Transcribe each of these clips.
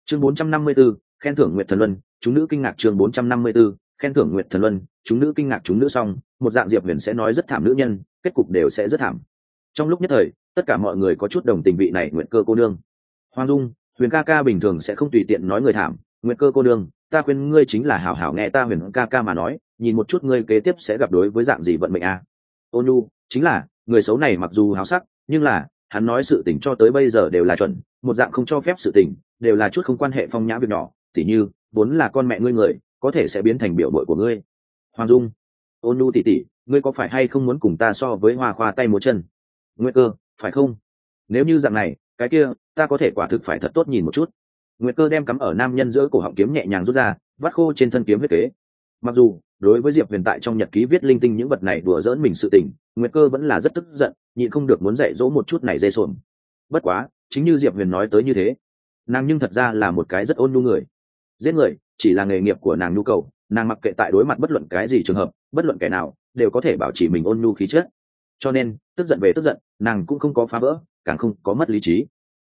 Chương 454, khen thưởng Nguyệt Thần Luân, chúng nữ kinh ngạc. Chương 454, khen thưởng Nguyệt Thần Luân, chúng nữ kinh ngạc. Chúng nữ xong, một dạng Diệp Huyền sẽ nói rất thảm nữ nhân, kết cục đều sẽ rất thảm. Trong lúc nhất thời, tất cả mọi người có chút đồng tình vị này Nguyệt Cơ cô nương. Hoàng Dung, Huyền ca ca bình thường sẽ không tùy tiện nói người thảm, Nguyệt Cơ cô nương, ta khuyên ngươi chính là hảo hảo nghe ta Huyền ca ca mà nói, nhìn một chút ngươi kế tiếp sẽ gặp đối với dạng gì vận mệnh a. Ôn Nhu, chính là, người xấu này mặc dù háo sắc, nhưng là, hắn nói sự tình cho tới bây giờ đều là chuẩn, một dạng không cho phép sự tình, đều là chút không quan hệ phong nhã việc nhỏ, tỉ như, vốn là con mẹ ngươi người, có thể sẽ biến thành biểu bội của ngươi. Hoàng Dung, Ôn Nhu tỷ tỷ, ngươi có phải hay không muốn cùng ta so với Hoa khoa tay múa chân? Nguyệt Cơ, phải không? Nếu như dạng này, cái kia, ta có thể quả thực phải thật tốt nhìn một chút. Nguyệt Cơ đem cắm ở nam nhân giữa cổ họng kiếm nhẹ nhàng rút ra, vắt khô trên thân kiếm huyết kế. Mặc dù đối với Diệp Huyền tại trong nhật ký viết linh tinh những vật này đùa giỡn mình sự tình, Nguyệt Cơ vẫn là rất tức giận, nhịn không được muốn dạy dỗ một chút này dê sồn. Bất quá, chính như Diệp Huyền nói tới như thế, nàng nhưng thật ra là một cái rất ôn nhu người. Giết người chỉ là nghề nghiệp của nàng nhu cầu, nàng mặc kệ tại đối mặt bất luận cái gì trường hợp, bất luận kẻ nào, đều có thể bảo trì mình ôn nhu khí chất. Cho nên, tức giận về tức giận, nàng cũng không có phá vỡ, càng không có mất lý trí.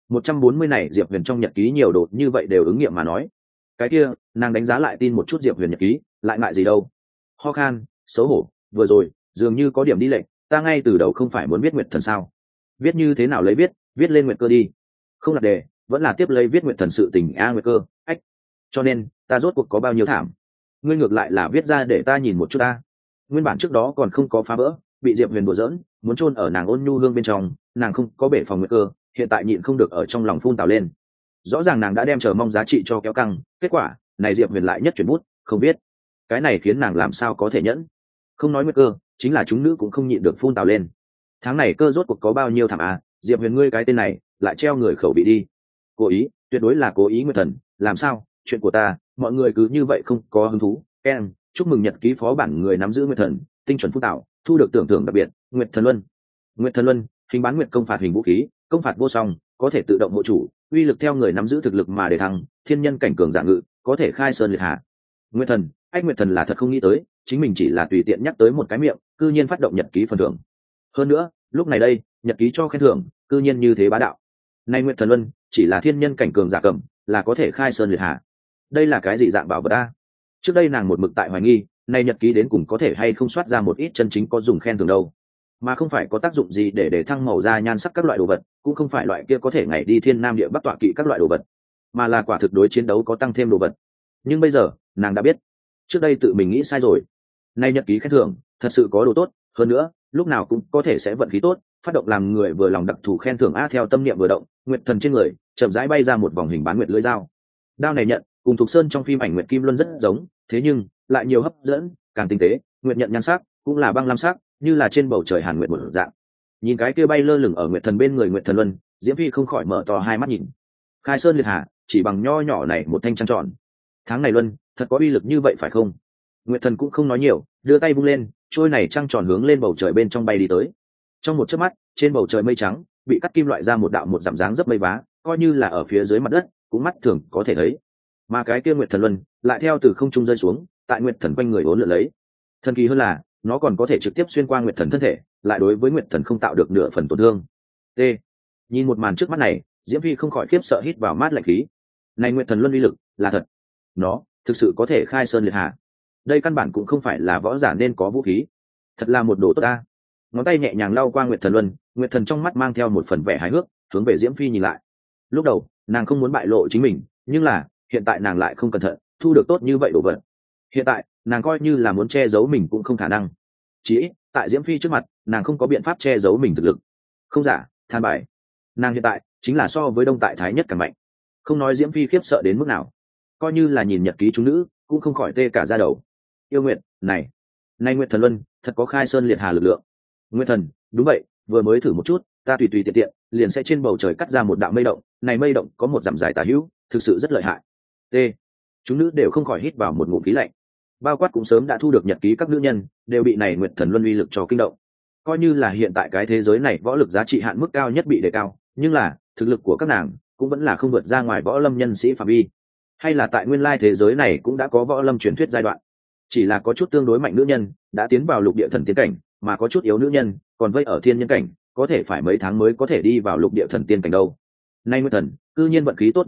140 này Diệp Huyền trong nhật ký nhiều đột như vậy đều ứng nghiệm mà nói. Cái kia, nàng đánh giá lại tin một chút Diệp Huyền nhật ký, lại ngại gì đâu. Ho khan, xấu hổ, vừa rồi, dường như có điểm đi lệch, ta ngay từ đầu không phải muốn viết Nguyệt Thần sao? Viết như thế nào lấy viết lên Nguyệt Cơ đi. Không là đề, vẫn là tiếp lấy viết Nguyệt Thần sự tình Nguyệt Cơ, ách. Cho nên, ta rốt cuộc có bao nhiêu thảm? Ngươi ngược lại là viết ra để ta nhìn một chút ta. Nguyên bản trước đó còn không có phá vỡ, bị Diệp Huyền đùa giỡn, muốn chôn ở nàng ôn nhu hương bên trong, nàng không có bể phòng Nguyệt Cơ, hiện tại nhịn không được ở trong lòng phun tào lên. Rõ ràng nàng đã đem chờ mong giá trị cho kéo căng, kết quả, này Diệp Huyền lại nhất chuyển bút, không biết. Cái này khiến nàng làm sao có thể nhẫn. Không nói Nguyệt Cơ, chính là chúng nữ cũng không nhịn được phun tào lên. Tháng này Cơ rốt cuộc có bao nhiêu thảm à, Diệp Huyền ngươi cái tên này, lại treo người khẩu bị đi. Cố ý, tuyệt đối là cố ý Nguyệt Thần, làm sao, chuyện của ta, mọi người cứ như vậy không có hứng thú. Ken, chúc mừng nhật ký phó bản người nắm giữ Nguyệt Thần, tinh chuẩn phúc tạo, thu được tưởng thưởng đặc biệt, Nguyệt Thần Luân. Nguyệt Thần Luân, hình bán nguyệt công phạt hình vũ khí, công phạt vô song, có thể tự động hộ chủ, uy lực theo người nắm giữ thực lực mà để thăng, thiên nhân cảnh cường giả ngự, có thể khai sơn liệt hạ. Nguyệt Thần, anh Nguyệt Thần là thật không nghĩ tới, chính mình chỉ là tùy tiện nhắc tới một cái miệng, cư nhiên phát động nhật ký phần thưởng. Hơn nữa, lúc này đây, nhật ký cho khen thưởng, cư nhiên như thế bá đạo. Nay Nguyệt Thần Luân, chỉ là thiên nhân cảnh cường giả cầm, là có thể khai sơn liệt hạ. Đây là cái gì dạng bảo vật a? Trước đây nàng một mực tại hoài nghi, nay nhật ký đến cùng có thể hay không soát ra một ít chân chính có dùng khen thưởng đâu, mà không phải có tác dụng gì để thăng màu da nhan sắc các loại đồ vật, cũng không phải loại kia có thể ngày đi thiên nam địa bắc tọa kỵ các loại đồ vật, mà là quả thực đối chiến đấu có tăng thêm đồ vật. Nhưng bây giờ nàng đã biết, trước đây tự mình nghĩ sai rồi. Nay nhật ký khen thưởng thật sự có đồ tốt, hơn nữa lúc nào cũng có thể sẽ vận khí tốt, phát động làm người vừa lòng đặc thù khen thưởng a. Theo tâm niệm vừa động, Nguyệt Thần trên người chậm rãi bay ra một vòng hình bán nguyệt lưỡi dao. Đao này nhận cùng Thục Sơn trong phim ảnh Nguyệt Kim Luân rất giống, thế nhưng lại nhiều hấp dẫn, càng tinh tế. Nguyệt nhận nhan sắc cũng là băng lam sắc, như là trên bầu trời hàn nguyệt một dạng. Nhìn cái kia bay lơ lửng ở Nguyệt Thần bên người Nguyệt Thần Luân, Diễm Phi không khỏi mở to hai mắt nhìn. Khai sơn liệt hạ, chỉ bằng nho nhỏ này một thanh trăng tròn. Tháng này Luân, thật có uy lực như vậy phải không? Nguyệt Thần cũng không nói nhiều, đưa tay vung lên, trôi này trăng tròn hướng lên bầu trời bên trong bay đi tới. Trong một chớp mắt, trên bầu trời mây trắng bị cắt kim loại ra một đạo một dặm dáng dấp mây vá, coi như là ở phía dưới mặt đất, cũng mắt thường có thể thấy. Mà cái kia Nguyệt Thần Luân lại theo từ không trung rơi xuống, tại Nguyệt Thần quanh người uốn lượn lấy. Thần kỳ hơn là, nó còn có thể trực tiếp xuyên qua Nguyệt Thần thân thể, lại đối với Nguyệt Thần không tạo được nửa phần tổn thương. T. Nhìn một màn trước mắt này, Diễm Phi không khỏi khiếp sợ hít vào mát lạnh khí. Này Nguyệt Thần Luân uy lực là thật, nó thực sự có thể khai sơn liệt hạ. Đây căn bản cũng không phải là võ giả nên có vũ khí, thật là một đồ tốt ta. Ngón tay nhẹ nhàng lau qua Nguyệt Thần Luân, Nguyệt Thần trong mắt mang theo một phần vẻ hài hước, hướng về Diễm Phi nhìn lại. Lúc đầu nàng không muốn bại lộ chính mình, nhưng là hiện tại nàng lại không cẩn thận thu được tốt như vậy đồ vật. Hiện tại nàng coi như là muốn che giấu mình cũng không khả năng, chỉ ít tại Diễm Phi trước mặt nàng không có biện pháp che giấu mình thực lực. Không giả, than bài, nàng hiện tại chính là so với Đông Tại Thái nhất càng mạnh. Không nói Diễm Phi khiếp sợ đến mức nào, coi như là nhìn nhật ký chúng nữ cũng không khỏi tê cả da đầu. Yêu Nguyệt, này Nguyệt Thần Luân thật có khai sơn liệt hà lực lượng. Nguyệt Thần, đúng vậy, vừa mới thử một chút, ta tùy tùy tiện tiện liền sẽ trên bầu trời cắt ra một đạo mây động, này mây động có một dặm dài tà hữu, thực sự rất lợi hại. T. Chúng nữ đều không khỏi hít vào một ngụm khí lạnh. Bao quát cũng sớm đã thu được nhật ký các nữ nhân, đều bị này Nguyệt Thần Luân uy lực cho kinh động. Coi như là hiện tại cái thế giới này võ lực giá trị hạn mức cao nhất bị đề cao, nhưng là thực lực của các nàng cũng vẫn là không vượt ra ngoài võ lâm nhân sĩ phạm vi. Hay là tại nguyên lai thế giới này cũng đã có võ lâm truyền thuyết giai đoạn, chỉ là có chút tương đối mạnh nữ nhân đã tiến vào lục địa thần tiên cảnh, mà có chút yếu nữ nhân còn vây ở thiên nhân cảnh, có thể phải mấy tháng mới có thể đi vào lục địa thần tiên cảnh đâu. Nay Nguyệt Thần cư nhiên vận khí tốt như vậy,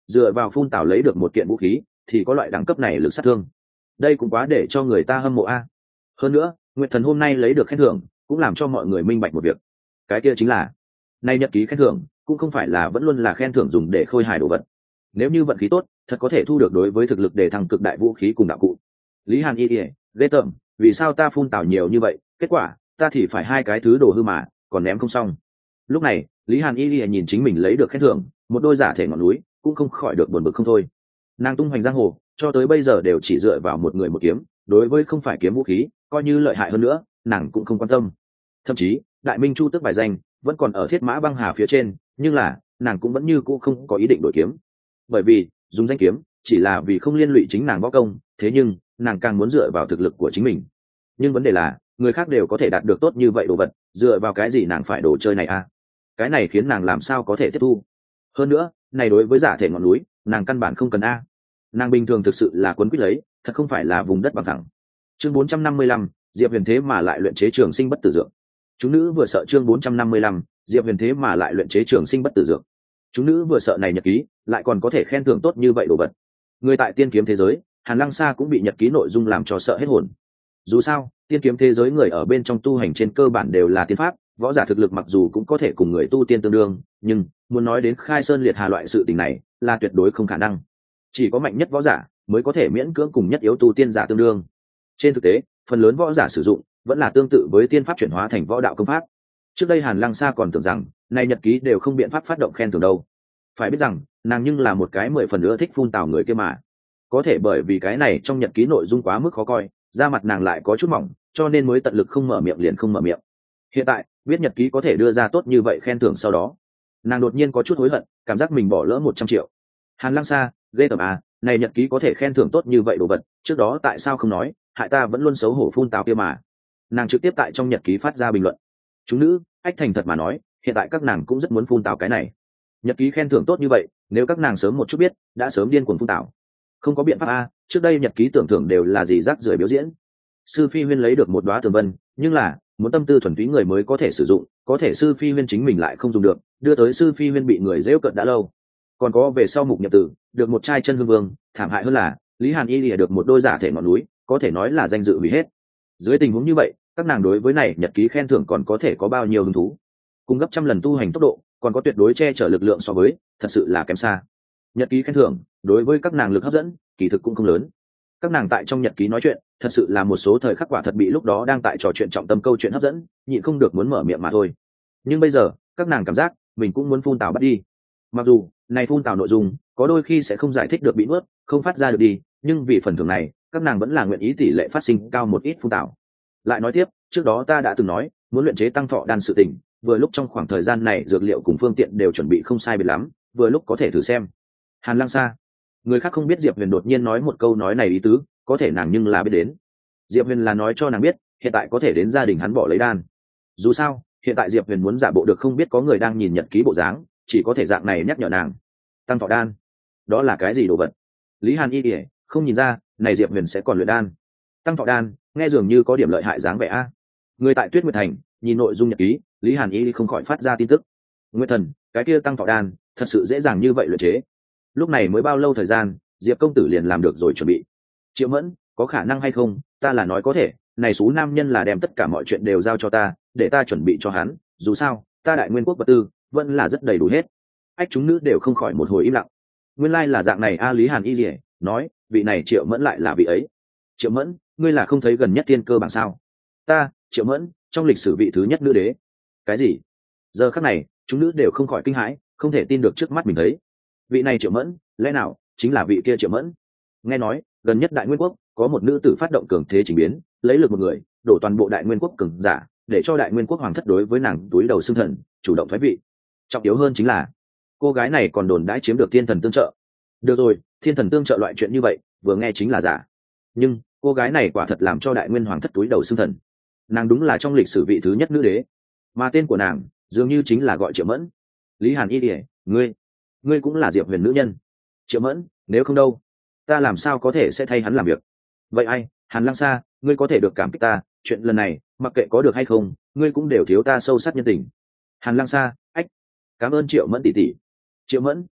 dựa vào phun tảo lấy được một kiện vũ khí thì có loại đẳng cấp này lực sát thương. Đây cũng quá để cho người ta hâm mộ a. Hơn nữa Nguyệt Thần hôm nay lấy được khen thưởng cũng làm cho mọi người minh bạch một việc, cái kia chính là nay nhật ký khen thưởng cũng không phải là vẫn luôn là khen thưởng dùng để khôi hài đồ vật. Nếu như vận khí tốt thật có thể thu được đối với thực lực để thăng cực đại vũ khí cùng đạo cụ. Lý Hàn y ghê tởm, vì sao ta phun tảo nhiều như vậy, kết quả ta thì phải hai cái thứ đồ hư mà còn ném không xong. Lúc này Lý Hàn y nhìn chính mình lấy được khen thưởng, một đôi giả thể ngọn núi cũng không khỏi được buồn bực không thôi. Nàng tung hoành giang hồ cho tới bây giờ đều chỉ dựa vào một người một kiếm, đối với không phải kiếm vũ khí coi như lợi hại hơn nữa nàng cũng không quan tâm. Thậm chí đại minh chu tước bài danh vẫn còn ở thiết mã băng hà phía trên, nhưng là nàng cũng vẫn như cũ không có ý định đổi kiếm, bởi vì dùng danh kiếm chỉ là vì không liên lụy chính nàng võ công, thế nhưng nàng càng muốn dựa vào thực lực của chính mình. Nhưng vấn đề là người khác đều có thể đạt được tốt như vậy đồ vật, dựa vào cái gì nàng phải đồ chơi này a? Cái này khiến nàng làm sao có thể tiếp thu. Hơn nữa này đối với giả thể ngọn núi nàng căn bản không cần a. Nàng bình thường thực sự là quấn quýt lấy, thật không phải là vùng đất bằng thẳng. Chương 455, Diệp Huyền thế mà lại luyện chế trường sinh bất tử dược. Chúng nữ vừa sợ chương 455, Diệp Huyền thế mà lại luyện chế trường sinh bất tử dược. Chúng nữ vừa sợ này nhật ký lại còn có thể khen thưởng tốt như vậy đồ vật. Người tại tiên kiếm thế giới Hàn Lăng Sa cũng bị nhật ký nội dung làm cho sợ hết hồn. Dù sao tiên kiếm thế giới người ở bên trong tu hành trên cơ bản đều là tiên pháp, võ giả thực lực mặc dù cũng có thể cùng người tu tiên tương đương, nhưng muốn nói đến khai sơn liệt hà loại sự tình này là tuyệt đối không khả năng. Chỉ có mạnh nhất võ giả mới có thể miễn cưỡng cùng nhất yếu tu tiên giả tương đương. Trên thực tế phần lớn võ giả sử dụng vẫn là tương tự với tiên pháp chuyển hóa thành võ đạo công pháp. Trước đây Hàn Lăng Sa còn tưởng rằng này nhật ký đều không biện pháp phát động khen thưởng đâu. Phải biết rằng nàng nhưng là một cái 10 phần nữa thích phun tào người kia mà. Có thể bởi vì cái này trong nhật ký nội dung quá mức khó coi, da mặt nàng lại có chút mỏng, cho nên mới tận lực không mở miệng liền không mở miệng. Hiện tại biết nhật ký có thể đưa ra tốt như vậy khen thưởng sau đó, nàng đột nhiên có chút hối hận, cảm giác mình bỏ lỡ 100 triệu. Hàn Lăng Sa, ghê tởm à, này nhật ký có thể khen thưởng tốt như vậy đồ vật, trước đó tại sao không nói, hại ta vẫn luôn xấu hổ phun tào kia mà. Nàng trực tiếp tại trong nhật ký phát ra bình luận. Chúng nữ, ách thành thật mà nói, hiện tại các nàng cũng rất muốn phun tào cái này. Nhật ký khen thưởng tốt như vậy, nếu các nàng sớm một chút biết, đã sớm điên cuồng phun tào. Không có biện pháp a, trước đây nhật ký tưởng thưởng đều là gì rác rưởi biểu diễn. Sư Phi Huyên lấy được một đóa tường vân, nhưng là muốn tâm tư thuần túy người mới có thể sử dụng, có thể Sư Phi Huyên chính mình lại không dùng được, đưa tới Sư Phi Huyên bị người giễu cợt đã lâu. Còn có về sau Mục Nhập Tử được một trai chân hương vương, thảm hại hơn là Lý Hàn Y lìa được một đôi giả thể ngọn núi, có thể nói là danh dự hủy hết. Dưới tình huống như vậy, các nàng đối với này nhật ký khen thưởng còn có thể có bao nhiêu hứng thú? Cùng gấp trăm lần tu hành tốc độ, còn có tuyệt đối che chở lực lượng so với, thật sự là kém xa. Nhật ký khen thưởng đối với các nàng lực hấp dẫn kỳ thực cũng không lớn. Các nàng tại trong nhật ký nói chuyện thật sự là một số thời khắc quả thật bị lúc đó đang tại trò chuyện trọng tâm câu chuyện hấp dẫn, nhịn không được muốn mở miệng mà thôi. Nhưng bây giờ các nàng cảm giác mình cũng muốn phun tào bắt đi. Mặc dù này phun tào nội dung có đôi khi sẽ không giải thích được bị nuốt, không phát ra được đi, nhưng vì phần thưởng này các nàng vẫn là nguyện ý tỷ lệ phát sinh cao một ít phun tào. Lại nói tiếp, trước đó ta đã từng nói muốn luyện chế tăng thọ đan sự tình, vừa lúc trong khoảng thời gian này dược liệu cùng phương tiện đều chuẩn bị không sai biệt lắm, vừa lúc có thể thử xem. Hàn Lăng Sa, người khác không biết Diệp Huyền đột nhiên nói một câu nói này ý tứ, có thể nàng nhưng là biết đến. Diệp Huyền là nói cho nàng biết hiện tại có thể đến gia đình hắn bỏ lấy đan. Dù sao hiện tại Diệp Huyền muốn giả bộ được không biết có người đang nhìn nhật ký bộ dáng, chỉ có thể dạng này nhắc nhở nàng. Tăng thọ đan, đó là cái gì đồ vật? Lý Hàn Y ỉa không nhìn ra này Diệp Huyền sẽ còn luyện đan. Tăng thọ đan nghe dường như có điểm lợi hại dáng vẻ a. Người tại Tuyết Nguyệt Thành nhìn nội dung nhật ký, Lý Hàn Y không khỏi phát ra tin tức. Nguyệt Thần, cái kia tăng thọ đan thật sự dễ dàng như vậy luyện chế? Lúc này mới bao lâu thời gian, Diệp công tử liền làm được rồi chuẩn bị. Triệu Mẫn, có khả năng hay không? Ta là nói có thể, này số nam nhân là đem tất cả mọi chuyện đều giao cho ta, để ta chuẩn bị cho hắn, dù sao ta Đại Nguyên quốc vật tư vẫn là rất đầy đủ hết. Ách chúng nữ đều không khỏi một hồi im lặng. Nguyên lai là dạng này a. Lý Hàn Y lìa nói, vị này Triệu Mẫn lại là vị ấy. Triệu Mẫn, ngươi là không thấy gần nhất tiên cơ bảng sao? Ta Triệu Mẫn, trong lịch sử vị thứ nhất nữ đế. Cái gì? Giờ khắc này chúng nữ đều không khỏi kinh hãi, không thể tin được trước mắt mình thấy. Vị này Triệu Mẫn lẽ nào chính là vị kia Triệu Mẫn? Nghe nói gần nhất Đại Nguyên quốc có một nữ tử phát động cường thế chỉnh biến, lấy lực một người đổ toàn bộ Đại Nguyên quốc cường giả, để cho Đại Nguyên quốc hoàng thất đối với nàng túi đầu xưng thần, chủ động thoái vị. Trọng yếu hơn chính là cô gái này còn đồn đãi chiếm được thiên thần tương trợ. Được rồi, thiên thần tương trợ loại chuyện như vậy vừa nghe chính là giả, nhưng cô gái này quả thật làm cho Đại Nguyên hoàng thất túi đầu xưng thần. Nàng đúng là trong lịch sử vị thứ nhất nữ đế, mà tên của nàng dường như chính là gọi Triệu Mẫn. Lý Hàn Y ỉa ngươi cũng là Diệp Huyền nữ nhân. Triệu Mẫn, nếu không đâu ta làm sao có thể sẽ thay hắn làm việc. Vậy ai? Hàn Lăng Sa, ngươi có thể được cảm kích ta, chuyện lần này mặc kệ có được hay không, ngươi cũng đều thiếu ta sâu sắc nhân tình. Hàn Lăng Sa, ách, cảm ơn Triệu Mẫn tỷ tỷ. Triệu Mẫn,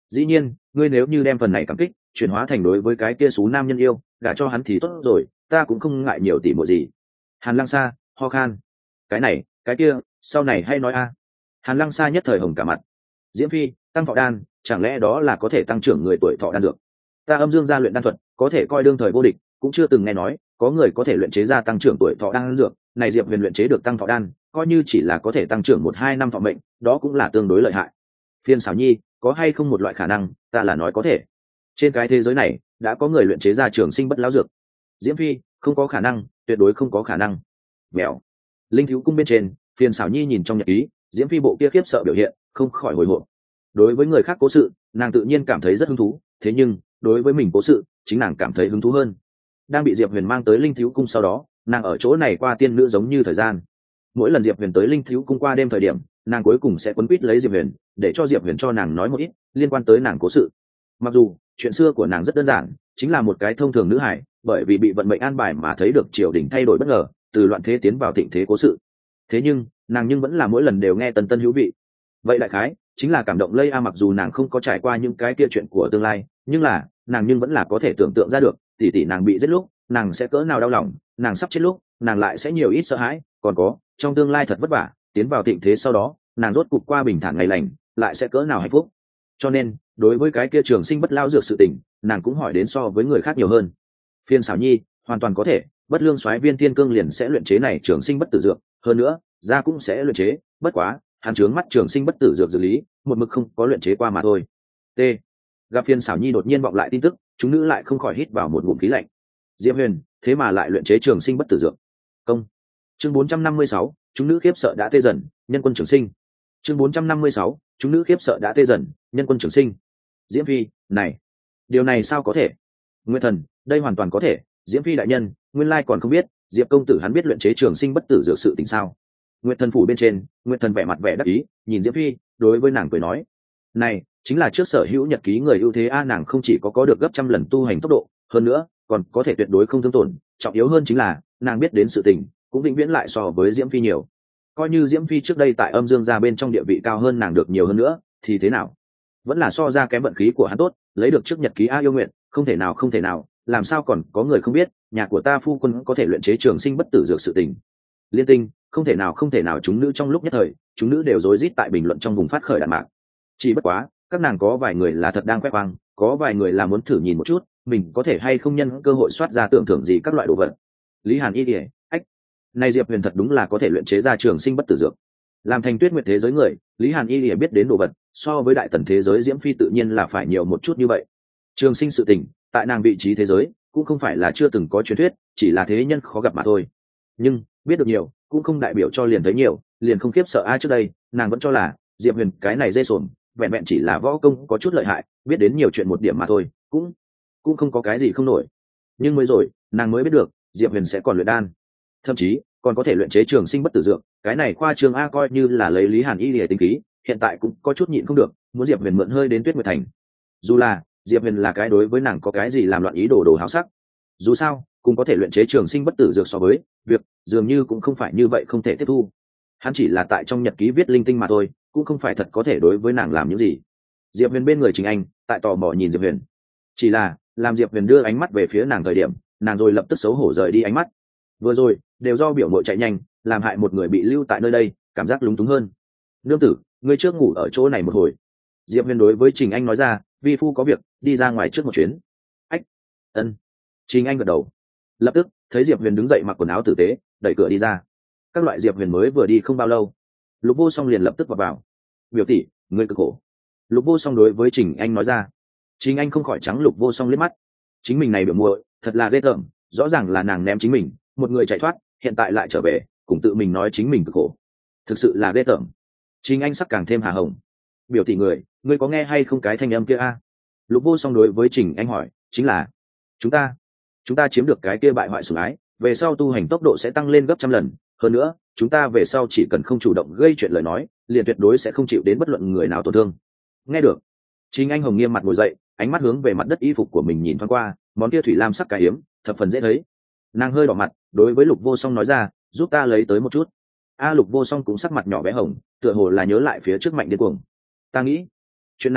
dĩ nhiên ngươi nếu như đem phần này cảm kích chuyển hóa thành đối với cái kia xú nam nhân yêu gả cho hắn thì tốt rồi, ta cũng không ngại nhiều tỷ muội gì. Hàn Lăng Sa ho khan. Cái này cái kia sau này hay nói a. Hàn Lăng Sa nhất thời hồng cả mặt. Diễm Phi, tăng thọ đan chẳng lẽ đó là có thể tăng trưởng người tuổi thọ đan dược? Ta Âm Dương gia luyện đan thuật có thể coi đương thời vô địch, cũng chưa từng nghe nói có người có thể luyện chế ra tăng trưởng tuổi thọ đan dược. Này Diệp Huyền luyện chế được tăng thọ đan coi như chỉ là có thể tăng trưởng 1-2 năm thọ mệnh, đó cũng là tương đối lợi hại. Phiên Sảo Nhi, có hay không một loại khả năng, ta là nói có thể. Trên cái thế giới này đã có người luyện chế ra trường sinh bất lão dược. Diễm Phi, không có khả năng, tuyệt đối không có khả năng. Mèo. Linh thiếu cung bên trên, Phiên Sảo Nhi nhìn trong nhật ký, Diễm Phi bộ kia khiếp sợ biểu hiện, không khỏi hồi hộp. Đối với người khác cố sự, nàng tự nhiên cảm thấy rất hứng thú, thế nhưng đối với mình cố sự, chính nàng cảm thấy hứng thú hơn. Đang bị Diệp Huyền mang tới Linh thiếu cung sau đó, nàng ở chỗ này qua tiên nữ giống như thời gian. Mỗi lần Diệp Huyền tới Linh thiếu cung qua đêm thời điểm, nàng cuối cùng sẽ quấn quýt lấy Diệp Huyền, để cho Diệp Huyền cho nàng nói một ít liên quan tới nàng cố sự. Mặc dù chuyện xưa của nàng rất đơn giản, chính là một cái thông thường nữ hải, bởi vì bị vận mệnh an bài mà thấy được triều đình thay đổi bất ngờ, từ loạn thế tiến vào thịnh thế cố sự. Thế nhưng nàng nhưng vẫn là mỗi lần đều nghe tân tân hữu vị. Vậy đại khái chính là cảm động lây a, mặc dù nàng không có trải qua những cái kia chuyện của tương lai, nhưng là nàng nhưng vẫn là có thể tưởng tượng ra được tỷ tỷ nàng bị giết lúc nàng sẽ cỡ nào đau lòng, nàng sắp chết lúc nàng lại sẽ nhiều ít sợ hãi, còn có trong tương lai thật vất vả tiến vào thịnh thế sau đó nàng rốt cục qua bình thản ngày lành lại sẽ cỡ nào hạnh phúc. Cho nên đối với cái kia trường sinh bất lao dược sự tình, nàng cũng hỏi đến so với người khác nhiều hơn. Phiên Xảo Nhi hoàn toàn có thể, bất lương soái Viên Thiên Cương liền sẽ luyện chế này trường sinh bất tử dược, hơn nữa gia cũng sẽ luyện chế, bất quá hắn trướng mắt trường sinh bất tử dược dược lý, một mực không có luyện chế qua mà thôi. T. Gặp Phiên Xảo Nhi đột nhiên vọng lại tin tức, chúng nữ lại không khỏi hít vào một ngụm khí lạnh. Diệp Huyền thế mà lại luyện chế trường sinh bất tử dược. Công. Chương 456, chúng nữ khiếp sợ đã tê dần, nhân quân trường sinh. Chương 456, chúng nữ khiếp sợ đã tê dần, nhân quân trường sinh. Diễm Phi, này, điều này sao có thể? Nguyên Thần, đây hoàn toàn có thể. Diễm Phi đại nhân, nguyên lai còn không biết, Diệp công tử hắn biết luyện chế trường sinh bất tử dược sự tình sao? Nguyệt Thần phủ bên trên, Nguyệt Thần vẻ mặt vẻ đắc ý, nhìn Diễm Phi, đối với nàng cười nói: "Này, chính là trước sở hữu nhật ký người ưu thế a, nàng không chỉ có được gấp trăm lần tu hành tốc độ, hơn nữa còn có thể tuyệt đối không thương tổn, trọng yếu hơn chính là nàng biết đến sự tình, cũng vĩnh viễn lại so với Diễm Phi nhiều. Coi như Diễm Phi trước đây tại Âm Dương gia bên trong địa vị cao hơn nàng được nhiều hơn nữa, thì thế nào? Vẫn là so ra kém vận khí của hắn tốt, lấy được trước nhật ký a yêu nguyện, không thể nào, không thể nào, làm sao còn có người không biết, nhà của ta phu quân có thể luyện chế trường sinh bất tử dược sự tình." Liên Tinh, không thể nào, không thể nào, chúng nữ trong lúc nhất thời, chúng nữ đều rối rít tại bình luận trong vùng phát khởi đạn mạc. Chỉ bất quá, các nàng có vài người là thật đang khoe khoang, có vài người là muốn thử nhìn một chút, mình có thể hay không nhân cơ hội soát ra tưởng thưởng gì các loại đồ vật. Lý Hàn Y Điệp, ách, này Diệp Huyền thật đúng là có thể luyện chế ra trường sinh bất tử dược. Làm thành Tuyết Nguyệt thế giới người, Lý Hàn Y Điệp biết đến đồ vật, so với Đại Tần thế giới Diễm Phi tự nhiên là phải nhiều một chút như vậy. Trường sinh sự tình, tại nàng vị trí thế giới, cũng không phải là chưa từng có truyền thuyết, chỉ là thế nhân khó gặp mà thôi. Nhưng biết được nhiều, cũng không đại biểu cho liền thấy nhiều, liền không khiếp sợ ai. Trước đây nàng vẫn cho là Diệp Huyền cái này dê sồn, vẹn vẹn chỉ là võ công có chút lợi hại, biết đến nhiều chuyện một điểm mà thôi, cũng không có cái gì không nổi. Nhưng mới rồi nàng mới biết được Diệp Huyền sẽ còn luyện đan, thậm chí còn có thể luyện chế trường sinh bất tử dược. Cái này khoa trương a, coi như là lấy Lý Hàn Y để tính khí, hiện tại cũng có chút nhịn không được, muốn Diệp Huyền mượn hơi đến Tuyết Nguyệt thành. Dù là Diệp Huyền là cái đối với nàng có cái gì làm loạn ý đồ háo sắc, dù sao cũng có thể luyện chế trường sinh bất tử dược so với việc dường như cũng không phải như vậy không thể tiếp thu. Hắn chỉ là tại trong nhật ký viết linh tinh mà thôi, cũng không phải thật có thể đối với nàng làm những gì. Diệp Huyền bên người Trình Anh tại tò mò nhìn Diệp Huyền, chỉ là làm Diệp Huyền đưa ánh mắt về phía nàng thời điểm, nàng rồi lập tức xấu hổ rời đi ánh mắt. Vừa rồi đều do biểu mội chạy nhanh, làm hại một người bị lưu tại nơi đây, cảm giác lúng túng hơn. "Nương tử, ngươi trước ngủ ở chỗ này một hồi." Diệp Huyền đối với Trình Anh nói ra, "Vi phu có việc, đi ra ngoài trước một chuyến." Ách. Ân. Trình Anh gật đầu. Lập tức thấy Diệp Huyền đứng dậy mặc quần áo tử tế, đẩy cửa đi ra. Các loại Diệp Huyền mới vừa đi không bao lâu, Lục Vô Song liền lập tức vào. "Biểu tỷ, ngươi cực khổ." Lục Vô Song đối với Trình Anh nói ra. Trình Anh không khỏi trắng Lục Vô Song liếc mắt. Chính mình này biểu muội thật là ghê tởm, rõ ràng là nàng ném chính mình, một người chạy thoát, hiện tại lại trở về, cùng tự mình nói chính mình cực khổ, thực sự là ghê tởm. Trình Anh sắc càng thêm hà hồng. "Biểu tỷ người, ngươi có nghe hay không cái thanh âm kia a?" Lục Vô Song đối với Trình Anh hỏi. "Chính là chúng ta chiếm được cái kia bại hoại sủng ái, về sau tu hành tốc độ sẽ tăng lên gấp trăm lần, hơn nữa chúng ta về sau chỉ cần không chủ động gây chuyện lời nói, liền tuyệt đối sẽ không chịu đến bất luận người nào tổn thương." Nghe được, Trình Anh hồng nghiêm mặt ngồi dậy, ánh mắt hướng về mặt đất y phục của mình nhìn thoáng qua, món kia thủy lam sắc cải hiếm, thập phần dễ thấy. Nàng hơi đỏ mặt, đối với Lục Vô Song nói ra, "Giúp ta lấy tới một chút." Lục Vô Song cũng sắc mặt nhỏ bé hồng, tựa hồ là nhớ lại phía trước Mạnh Điên Cuồng. "Ta nghĩ chuyện này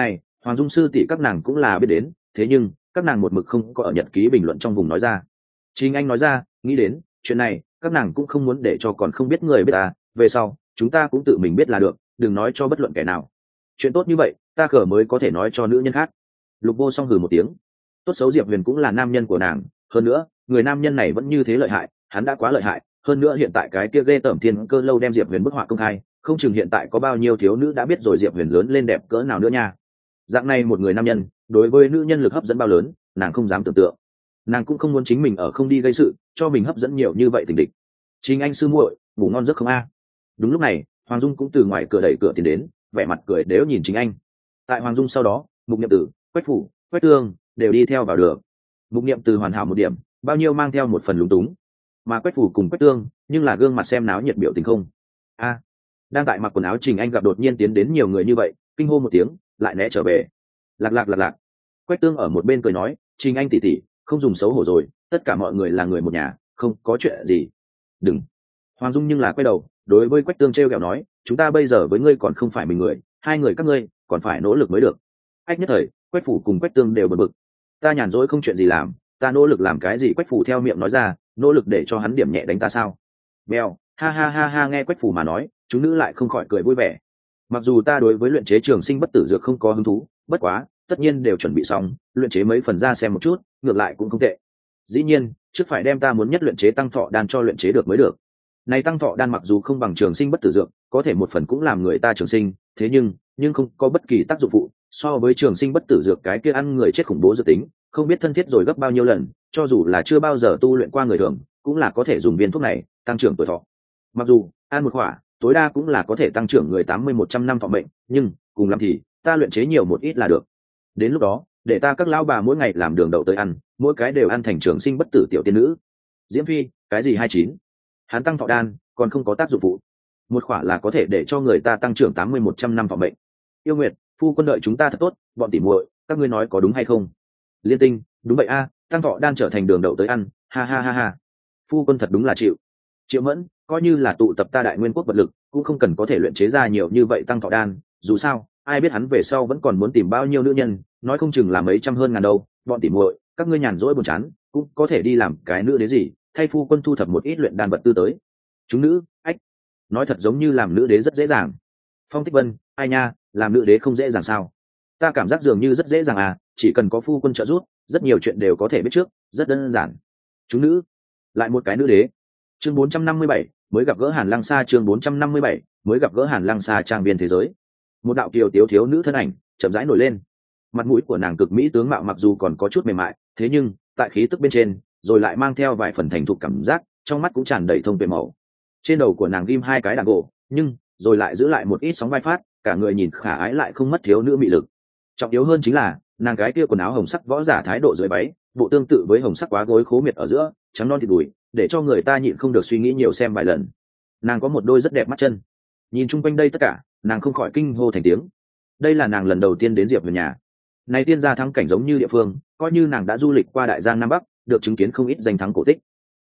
Hoàng Dung sư tỷ các nàng cũng là biết đến, thế nhưng các nàng một mực không có ở nhật ký bình luận trong vùng nói ra. Trình Anh nói ra, nghĩ đến chuyện này các nàng cũng không muốn để cho còn không biết người biết ta, về sau chúng ta cũng tự mình biết là được, đừng nói cho bất luận kẻ nào. Chuyện tốt như vậy ta khở mới có thể nói cho nữ nhân khác. Lục Vô Song hừ một tiếng. Tốt xấu Diệp Huyền cũng là nam nhân của nàng, hơn nữa người nam nhân này vẫn như thế lợi hại, hắn đã quá lợi hại, hơn nữa hiện tại cái kia ghê tởm Thiên Cơ lâu đem Diệp Huyền bức họa công khai, không chừng hiện tại có bao nhiêu thiếu nữ đã biết rồi Diệp Huyền lớn lên đẹp cỡ nào nữa nha. Dạng này một người nam nhân đối với nữ nhân lực hấp dẫn bao lớn, nàng không dám tưởng tượng. Nàng cũng không muốn chính mình ở không đi gây sự cho mình hấp dẫn nhiều như vậy tình địch. Chính Anh sư muội ngủ ngon giấc không a? Đúng lúc này Hoàng Dung cũng từ ngoài cửa đẩy cửa tiến đến, vẻ mặt cười đếu nhìn Chính Anh. Tại Hoàng Dung sau đó Mục Niệm Tử, Quách Phủ, Quách Tương đều đi theo vào được. Mục Niệm Tử hoàn hảo một điểm, bao nhiêu mang theo một phần lúng túng, mà Quách Phủ cùng Quách Tương nhưng là gương mặt xem náo nhiệt biểu tình không. A, đang tại mặc quần áo Trình Anh gặp đột nhiên tiến đến nhiều người như vậy, kinh hô một tiếng lại né trở về. Lạc. Quách Tương ở một bên cười nói, Trình Anh tỷ tỷ không dùng xấu hổ rồi, tất cả mọi người là người một nhà, không có chuyện gì. Đừng. Hoàng Dung nhưng là quay đầu đối với Quách Tương trêu ghẹo nói, chúng ta bây giờ với ngươi còn không phải mình người, hai người các ngươi còn phải nỗ lực mới được. Ách nhất thời Quách Phủ cùng Quách Tương đều bực bực. Ta nhàn rỗi không chuyện gì làm, ta nỗ lực làm cái gì? Quách Phủ theo miệng nói ra, nỗ lực để cho hắn điểm nhẹ đánh ta sao? Bèo, ha, nghe Quách Phủ mà nói, chúng nữ lại không khỏi cười vui vẻ. Mặc dù ta đối với luyện chế trường sinh bất tử dược không có hứng thú, bất quá tất nhiên đều chuẩn bị xong, luyện chế mấy phần ra xem một chút, ngược lại cũng không tệ. Dĩ nhiên trước phải đem ta muốn nhất luyện chế tăng thọ đan cho luyện chế được mới được. Này tăng thọ đan mặc dù không bằng trường sinh bất tử dược, có thể một phần cũng làm người ta trường sinh, thế nhưng không có bất kỳ tác dụng phụ, so với trường sinh bất tử dược cái kia ăn người chết khủng bố dự tính, không biết thân thiết rồi gấp bao nhiêu lần, cho dù là chưa bao giờ tu luyện qua người thường, cũng là có thể dùng viên thuốc này tăng trưởng tuổi thọ. Mặc dù ăn một quả tối đa cũng là có thể tăng trưởng người 80-100 năm thọ mệnh, nhưng cùng lắm thì ta luyện chế nhiều một ít là được. Đến lúc đó để ta các lão bà mỗi ngày làm đường đậu tới ăn, mỗi cái đều ăn thành trường sinh bất tử tiểu tiên nữ. Diễm Phi cái gì 29? Hắn tăng thọ đan còn không có tác dụng phụ, một khỏa là có thể để cho người ta tăng trưởng 80-100 năm thọ mệnh. Yêu Nguyệt phu quân đợi chúng ta thật tốt, bọn tỉ muội các ngươi nói có đúng hay không? Liên Tinh đúng vậy a, tăng thọ đan trở thành đường đậu tới ăn, ha. Phu quân thật đúng là chịu. Triệu Mẫn coi như là tụ tập ta Đại Nguyên quốc vật lực cũng không cần có thể luyện chế ra nhiều như vậy tăng thọ đan, dù sao ai biết hắn về sau vẫn còn muốn tìm bao nhiêu nữ nhân, nói không chừng là mấy trăm hơn ngàn đâu. Bọn tỉ muội các ngươi nhàn rỗi buồn chán cũng có thể đi làm cái nữ đế gì, thay phu quân thu thập một ít luyện đan vật tư tới. Chúng nữ ách, nói thật giống như làm nữ đế rất dễ dàng. Phong Tích Vân ai nha, làm nữ đế không dễ dàng sao? Ta cảm giác dường như rất dễ dàng à, chỉ cần có phu quân trợ giúp, rất nhiều chuyện đều có thể biết trước, rất đơn giản. Chúng nữ lại một cái nữ đế. Chương 457, mới gặp gỡ Hàn Lăng Sa. Chương 457, mới gặp gỡ Hàn Lăng Sa. Trang viên thế giới. Một đạo kiều tiếu thiếu nữ thân ảnh chậm rãi nổi lên. Mặt mũi của nàng cực mỹ tướng mạo mặc dù còn có chút mềm mại, thế nhưng tại khí tức bên trên rồi lại mang theo vài phần thành thục cảm giác, trong mắt cũng tràn đầy thông tuệ màu. Trên đầu của nàng ghim hai cái đàn gỗ, nhưng rồi lại giữ lại một ít sóng vai phát, cả người nhìn khả ái lại không mất thiếu nữ mị lực. Trọng yếu hơn chính là nàng cái kia quần áo hồng sắc võ giả thái độ dưới váy, bộ tương tự với hồng sắc quá gối khố miệt ở giữa, trắng non thịt đùi, để cho người ta nhịn không được suy nghĩ nhiều xem vài lần. Nàng có một đôi rất đẹp mắt chân. Nhìn chung quanh đây tất cả, nàng không khỏi kinh hô thành tiếng. Đây là nàng lần đầu tiên đến Diệp Huyền nhà. Này tiên gia thắng cảnh giống như địa phương, coi như nàng đã du lịch qua Đại Giang Nam Bắc, được chứng kiến không ít danh thắng cổ tích.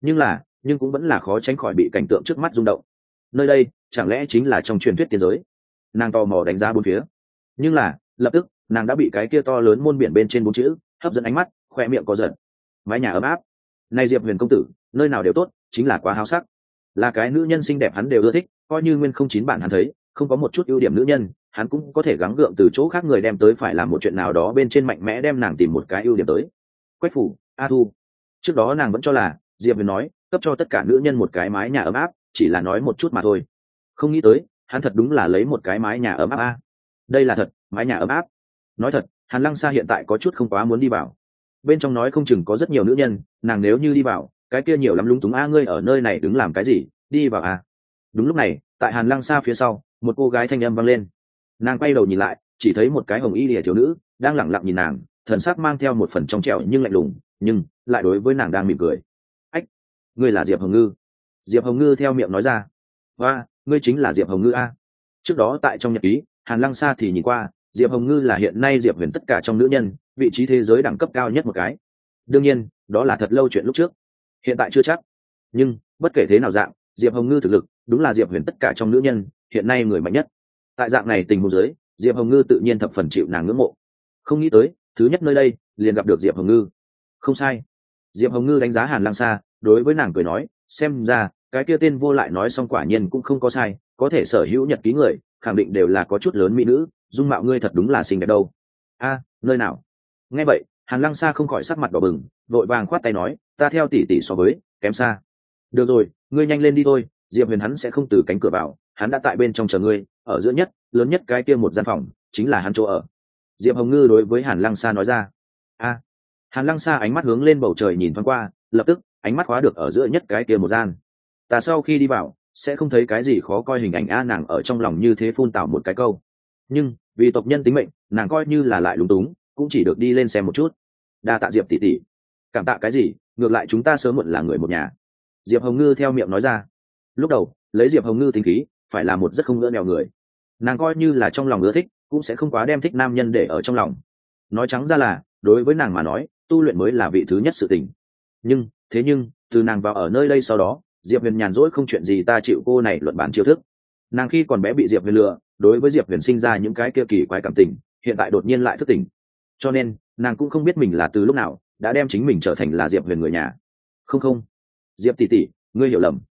Nhưng cũng vẫn là khó tránh khỏi bị cảnh tượng trước mắt rung động. Nơi đây, chẳng lẽ chính là trong truyền thuyết tiên giới? Nàng tò mò đánh giá bốn phía. Nhưng là, lập tức, nàng đã bị cái kia to lớn môn biển bên trên bốn chữ hấp dẫn ánh mắt, khoe miệng có giật. Mái nhà ấm áp. Này Diệp Huyền công tử, nơi nào đều tốt, chính là quá háo sắc. Là cái nữ nhân xinh đẹp hắn đều ưa thích, coi như nguyên không chín bản hắn thấy, không có một chút ưu điểm nữ nhân, hắn cũng có thể gắng gượng từ chỗ khác người đem tới phải làm một chuyện nào đó bên trên mạnh mẽ đem nàng tìm một cái ưu điểm tới. Quách Phủ, A Thu. Trước đó nàng vẫn cho là Diệp Huyền nói cấp cho tất cả nữ nhân một cái mái nhà ấm áp, chỉ là nói một chút mà thôi. Không nghĩ tới, hắn thật đúng là lấy một cái mái nhà ấm áp a. Đây là thật, mái nhà ấm áp. Nói thật, Hàn Lăng Sa hiện tại có chút không quá muốn đi vào. Bên trong nói không chừng có rất nhiều nữ nhân, nàng nếu như đi vào, cái kia nhiều lắm lúng túng a, ngươi ở nơi này đứng làm cái gì, đi vào a. Đúng lúc này, tại Hàn Lăng Sa phía sau, một cô gái thanh âm vang lên. Nàng quay đầu nhìn lại, chỉ thấy một cái hồng y lìa thiếu nữ đang lẳng lặng nhìn nàng, thần sắc mang theo một phần trong trẻo nhưng lạnh lùng, nhưng lại đối với nàng đang mỉm cười. Ách, ngươi là Diệp Hồng Ngư. Diệp Hồng Ngư theo miệng nói ra. Hoa, ngươi chính là Diệp Hồng Ngư a. Trước đó tại trong nhật ký, Hàn Lăng Sa thì nhìn qua, Diệp Hồng Ngư là hiện nay Diệp Huyền tất cả trong nữ nhân, vị trí thế giới đẳng cấp cao nhất một cái. Đương nhiên, đó là thật lâu chuyện lúc trước, hiện tại chưa chắc. Nhưng bất kể thế nào dạng, Diệp Hồng Ngư thực lực đúng là Diệp Huyền tất cả trong nữ nhân hiện nay người mạnh nhất. Tại dạng này tình huống dưới, Diệp Hồng Ngư tự nhiên thập phần chịu nàng ngưỡng mộ. không nghĩ tới thứ nhất nơi đây liền gặp được Diệp Hồng Ngư. Không sai. Diệp Hồng Ngư đánh giá Hàn Lăng Sa, đối với nàng cười nói, xem ra cái kia tên vô lại nói xong quả nhiên cũng không có sai, có thể sở hữu nhật ký người khẳng định đều là có chút lớn mỹ nữ, dung mạo ngươi thật đúng là xinh đẹp đâu. Nơi nào? Nghe vậy Hàn Lăng Sa không khỏi sắc mặt đỏ bừng, vội vàng khoát tay nói, ta theo tỷ tỷ so với kém xa. Được rồi, ngươi nhanh lên đi thôi, Diệp Huyền hắn sẽ không từ cánh cửa vào, hắn đã tại bên trong chờ ngươi, ở giữa nhất lớn nhất cái kia một gian phòng chính là hắn chỗ ở. Diệp Hồng Ngư đối với Hàn Lăng Sa nói ra. Hàn Lăng Sa ánh mắt hướng lên bầu trời nhìn thoáng qua, lập tức ánh mắt khóa được ở giữa nhất cái kia một gian. Ta sau khi đi vào sẽ không thấy cái gì khó coi hình ảnh nàng ở trong lòng như thế phun tảo một cái câu. Nhưng vì tộc nhân tính mệnh, nàng coi như là lại lúng túng, cũng chỉ được đi lên xem một chút. Đa tạ Diệp tỷ tỷ. Cảm tạ cái gì, ngược lại chúng ta sớm muộn là người một nhà. Diệp Hồng Ngư theo miệng nói ra. Lúc đầu lấy Diệp Hồng Ngư tính khí, phải là một rất không ngỡ nghèo người. Nàng coi như là trong lòng ưa thích, cũng sẽ không quá đem thích nam nhân để ở trong lòng. Nói trắng ra là đối với nàng mà nói, tu luyện mới là vị thứ nhất sự tình. Nhưng từ nàng vào ở nơi đây sau đó, Diệp Huyền nhàn rỗi không chuyện gì ta chịu cô này luận bản chiêu thức. Nàng khi còn bé bị Diệp Huyền lừa, đối với Diệp Huyền sinh ra những cái kia kỳ quái cảm tình, hiện tại đột nhiên lại thức tỉnh. Cho nên nàng cũng không biết mình là từ lúc nào đã đem chính mình trở thành là Diệp Huyền người nhà. Không, Diệp tỷ tỷ, ngươi hiểu lầm,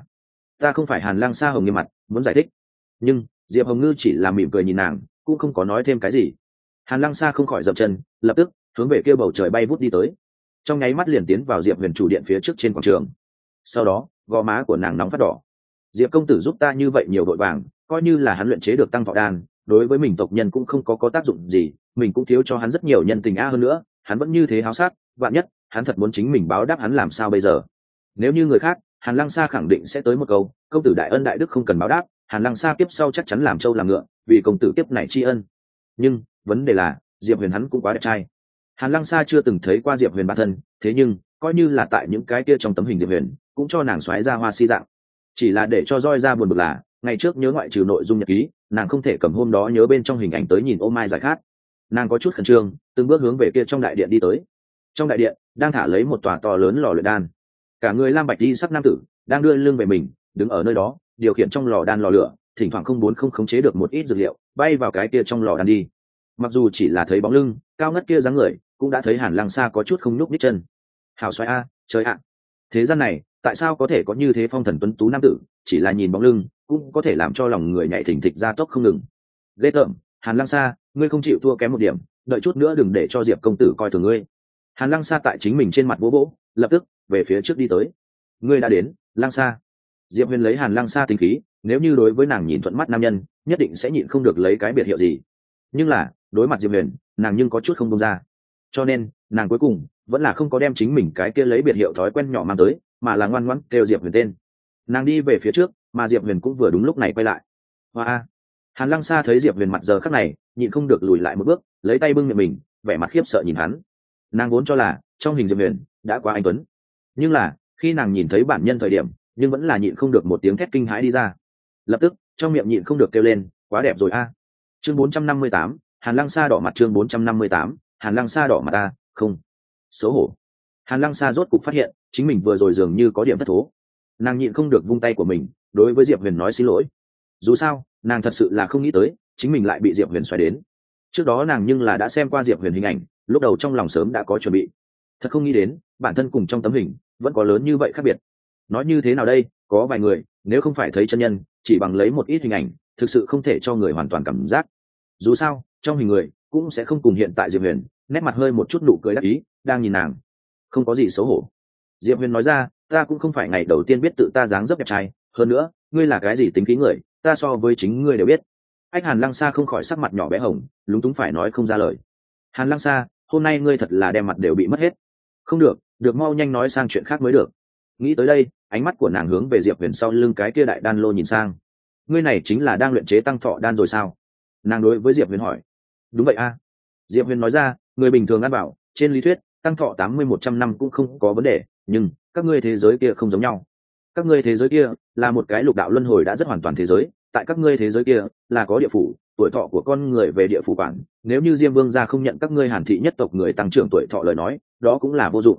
ta không phải Hàn Lăng Sa hồng nghiêm mặt muốn giải thích, nhưng Diệp Hồng Ngư chỉ là mỉm cười nhìn nàng, cũng không có nói thêm cái gì. Hàn Lăng Sa không khỏi dậm chân, lập tức hướng về kia bầu trời bay vút đi tới, trong nháy mắt liền tiến vào Diệp Huyền chủ điện phía trước trên quảng trường. Sau đó gò má của nàng nóng phát đỏ. Diệp công tử giúp ta như vậy nhiều vội vàng, coi như là hắn luyện chế được tăng thọ đan, đối với mình tộc nhân cũng không có tác dụng gì, mình cũng thiếu cho hắn rất nhiều nhân tình hơn nữa hắn vẫn như thế háo sắc, vạn nhất hắn thật muốn chính mình báo đáp hắn làm sao bây giờ. Nếu như người khác, Hàn Lăng Sa khẳng định sẽ tới một câu, công tử đại ân đại đức không cần báo đáp, Hàn Lăng Sa kiếp sau chắc chắn làm trâu làm ngựa, vì công tử kiếp này tri ân. Nhưng vấn đề là Diệp Huyền hắn cũng quá đẹp trai. Hàn Lăng Sa chưa từng thấy qua Diệp Huyền bản thân, thế nhưng coi như là tại những cái kia trong tấm hình Diệp Huyền cũng cho nàng xoáy ra hoa si dạng. Chỉ là để cho roi ra buồn bực là ngày trước nhớ ngoại trừ nội dung nhật ký, nàng không thể cầm hôm đó nhớ bên trong hình ảnh tới nhìn ô mai giải khát. Nàng có chút khẩn trương, từng bước hướng về kia trong đại điện đi tới. Trong đại điện đang thả lấy một tòa to lớn lò luyện đan, cả người lam bạch đi sắc nam tử đang đưa lưng về mình, đứng ở nơi đó điều khiển trong lò đan lò lửa, thỉnh thoảng không khống chế được một ít dược liệu bay vào cái kia trong lò đan đi. Mặc dù chỉ là thấy bóng lưng cao ngất kia dáng người, cũng đã thấy Hàn Lăng Sa có chút không nhúc nhích chân. Hảo xoay trời ạ, thế gian này tại sao có thể có như thế phong thần tuấn tú nam tử, chỉ là nhìn bóng lưng cũng có thể làm cho lòng người nhảy thình thịch ra tốc không ngừng. Ghê tởm, Hàn Lăng Sa, ngươi không chịu thua kém một điểm, đợi chút nữa đừng để cho Diệp công tử coi thường ngươi. Hàn Lăng Sa tại chính mình trên mặt vỗ vỗ, lập tức về phía trước đi tới. Ngươi đã đến, Lăng Sa. Diệp Huyền lấy Hàn Lăng Sa tính khí, nếu như đối với nàng nhìn thuận mắt nam nhân, nhất định sẽ nhịn không được lấy cái biệt hiệu gì. Nhưng là đối mặt Diệp Huyền, nàng nhưng có chút không buông ra. Cho nên nàng cuối cùng vẫn là không có đem chính mình cái kia lấy biệt hiệu thói quen nhỏ mang tới, mà là ngoan ngoãn kêu Diệp Huyền tên. Nàng đi về phía trước, mà Diệp Huyền cũng vừa đúng lúc này quay lại. Hoa! Hàn Lăng Sa thấy Diệp Huyền mặt giờ khắc này, nhịn không được lùi lại một bước, lấy tay bưng miệng mình, vẻ mặt khiếp sợ nhìn hắn. Nàng vốn cho là trong hình Diệp Huyền đã quá anh tuấn, nhưng là khi nàng nhìn thấy bản nhân thời điểm, nhưng vẫn là nhịn không được một tiếng thét kinh hãi đi ra. Lập tức trong miệng nhịn không được kêu lên, quá đẹp rồi a. Chương 458, Hàn Lăng Sa đỏ mặt. Chương 458, Hàn Lăng Sa đỏ mặt ta, không. Xấu hổ. Hàn Lăng Sa rốt cục phát hiện chính mình vừa rồi dường như có điểm thất thố. Nàng nhịn không được vung tay của mình, đối với Diệp Huyền nói xin lỗi. Dù sao nàng thật sự là không nghĩ tới chính mình lại bị Diệp Huyền xoáy đến. Trước đó nàng nhưng là đã xem qua Diệp Huyền hình ảnh, lúc đầu trong lòng sớm đã có chuẩn bị. Thật không nghĩ đến bản thân cùng trong tấm hình vẫn có lớn như vậy khác biệt. Nói như thế nào đây, có vài người nếu không phải thấy chân nhân, chỉ bằng lấy một ít hình ảnh thực sự không thể cho người hoàn toàn cảm giác. Dù sao trong hình người cũng sẽ không cùng hiện tại Diệp Huyền, nét mặt hơi một chút nụ cười đắc ý đang nhìn nàng. Không có gì xấu hổ. Diệp Huyền nói ra, ta cũng không phải ngày đầu tiên biết tự ta dáng dấp đẹp trai, hơn nữa ngươi là cái gì tính khí người, ta so với chính ngươi đều biết. Anh Hàn Lăng Sa không khỏi sắc mặt nhỏ bé hồng, lúng túng phải nói không ra lời. Hàn Lăng Sa, hôm nay ngươi thật là đem mặt đều bị mất hết. Không được, được mau nhanh nói sang chuyện khác mới được. Nghĩ tới đây, ánh mắt của nàng hướng về Diệp Huyền sau lưng cái kia đại đan lô nhìn sang. Ngươi này chính là đang luyện chế tăng thọ đan rồi sao? Nàng đối với Diệp Huyền hỏi. Đúng vậy a. Diệp Huyền nói ra, người bình thường ăn bảo, trên lý thuyết tăng thọ 80-100 năm cũng không có vấn đề, nhưng các ngươi thế giới kia không giống nhau. Các ngươi thế giới kia là một cái lục đạo luân hồi đã rất hoàn toàn thế giới, tại các ngươi thế giới kia là có địa phủ, tuổi thọ của con người về địa phủ quản, nếu như Diêm Vương gia không nhận các ngươi Hàn thị nhất tộc người tăng trưởng tuổi thọ lời nói, đó cũng là vô dụng.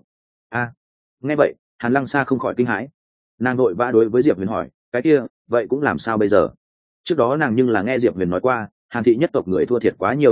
Nghe vậy Hàn Lăng Sa không khỏi kinh hãi. Nàng vội vã đối với Diệp Huyền hỏi, cái kia vậy cũng làm sao bây giờ? Trước đó nàng nhưng là nghe Diệp Huyền nói qua, Hàn thị nhất tộc người thua thiệt quá nhiều âm đức,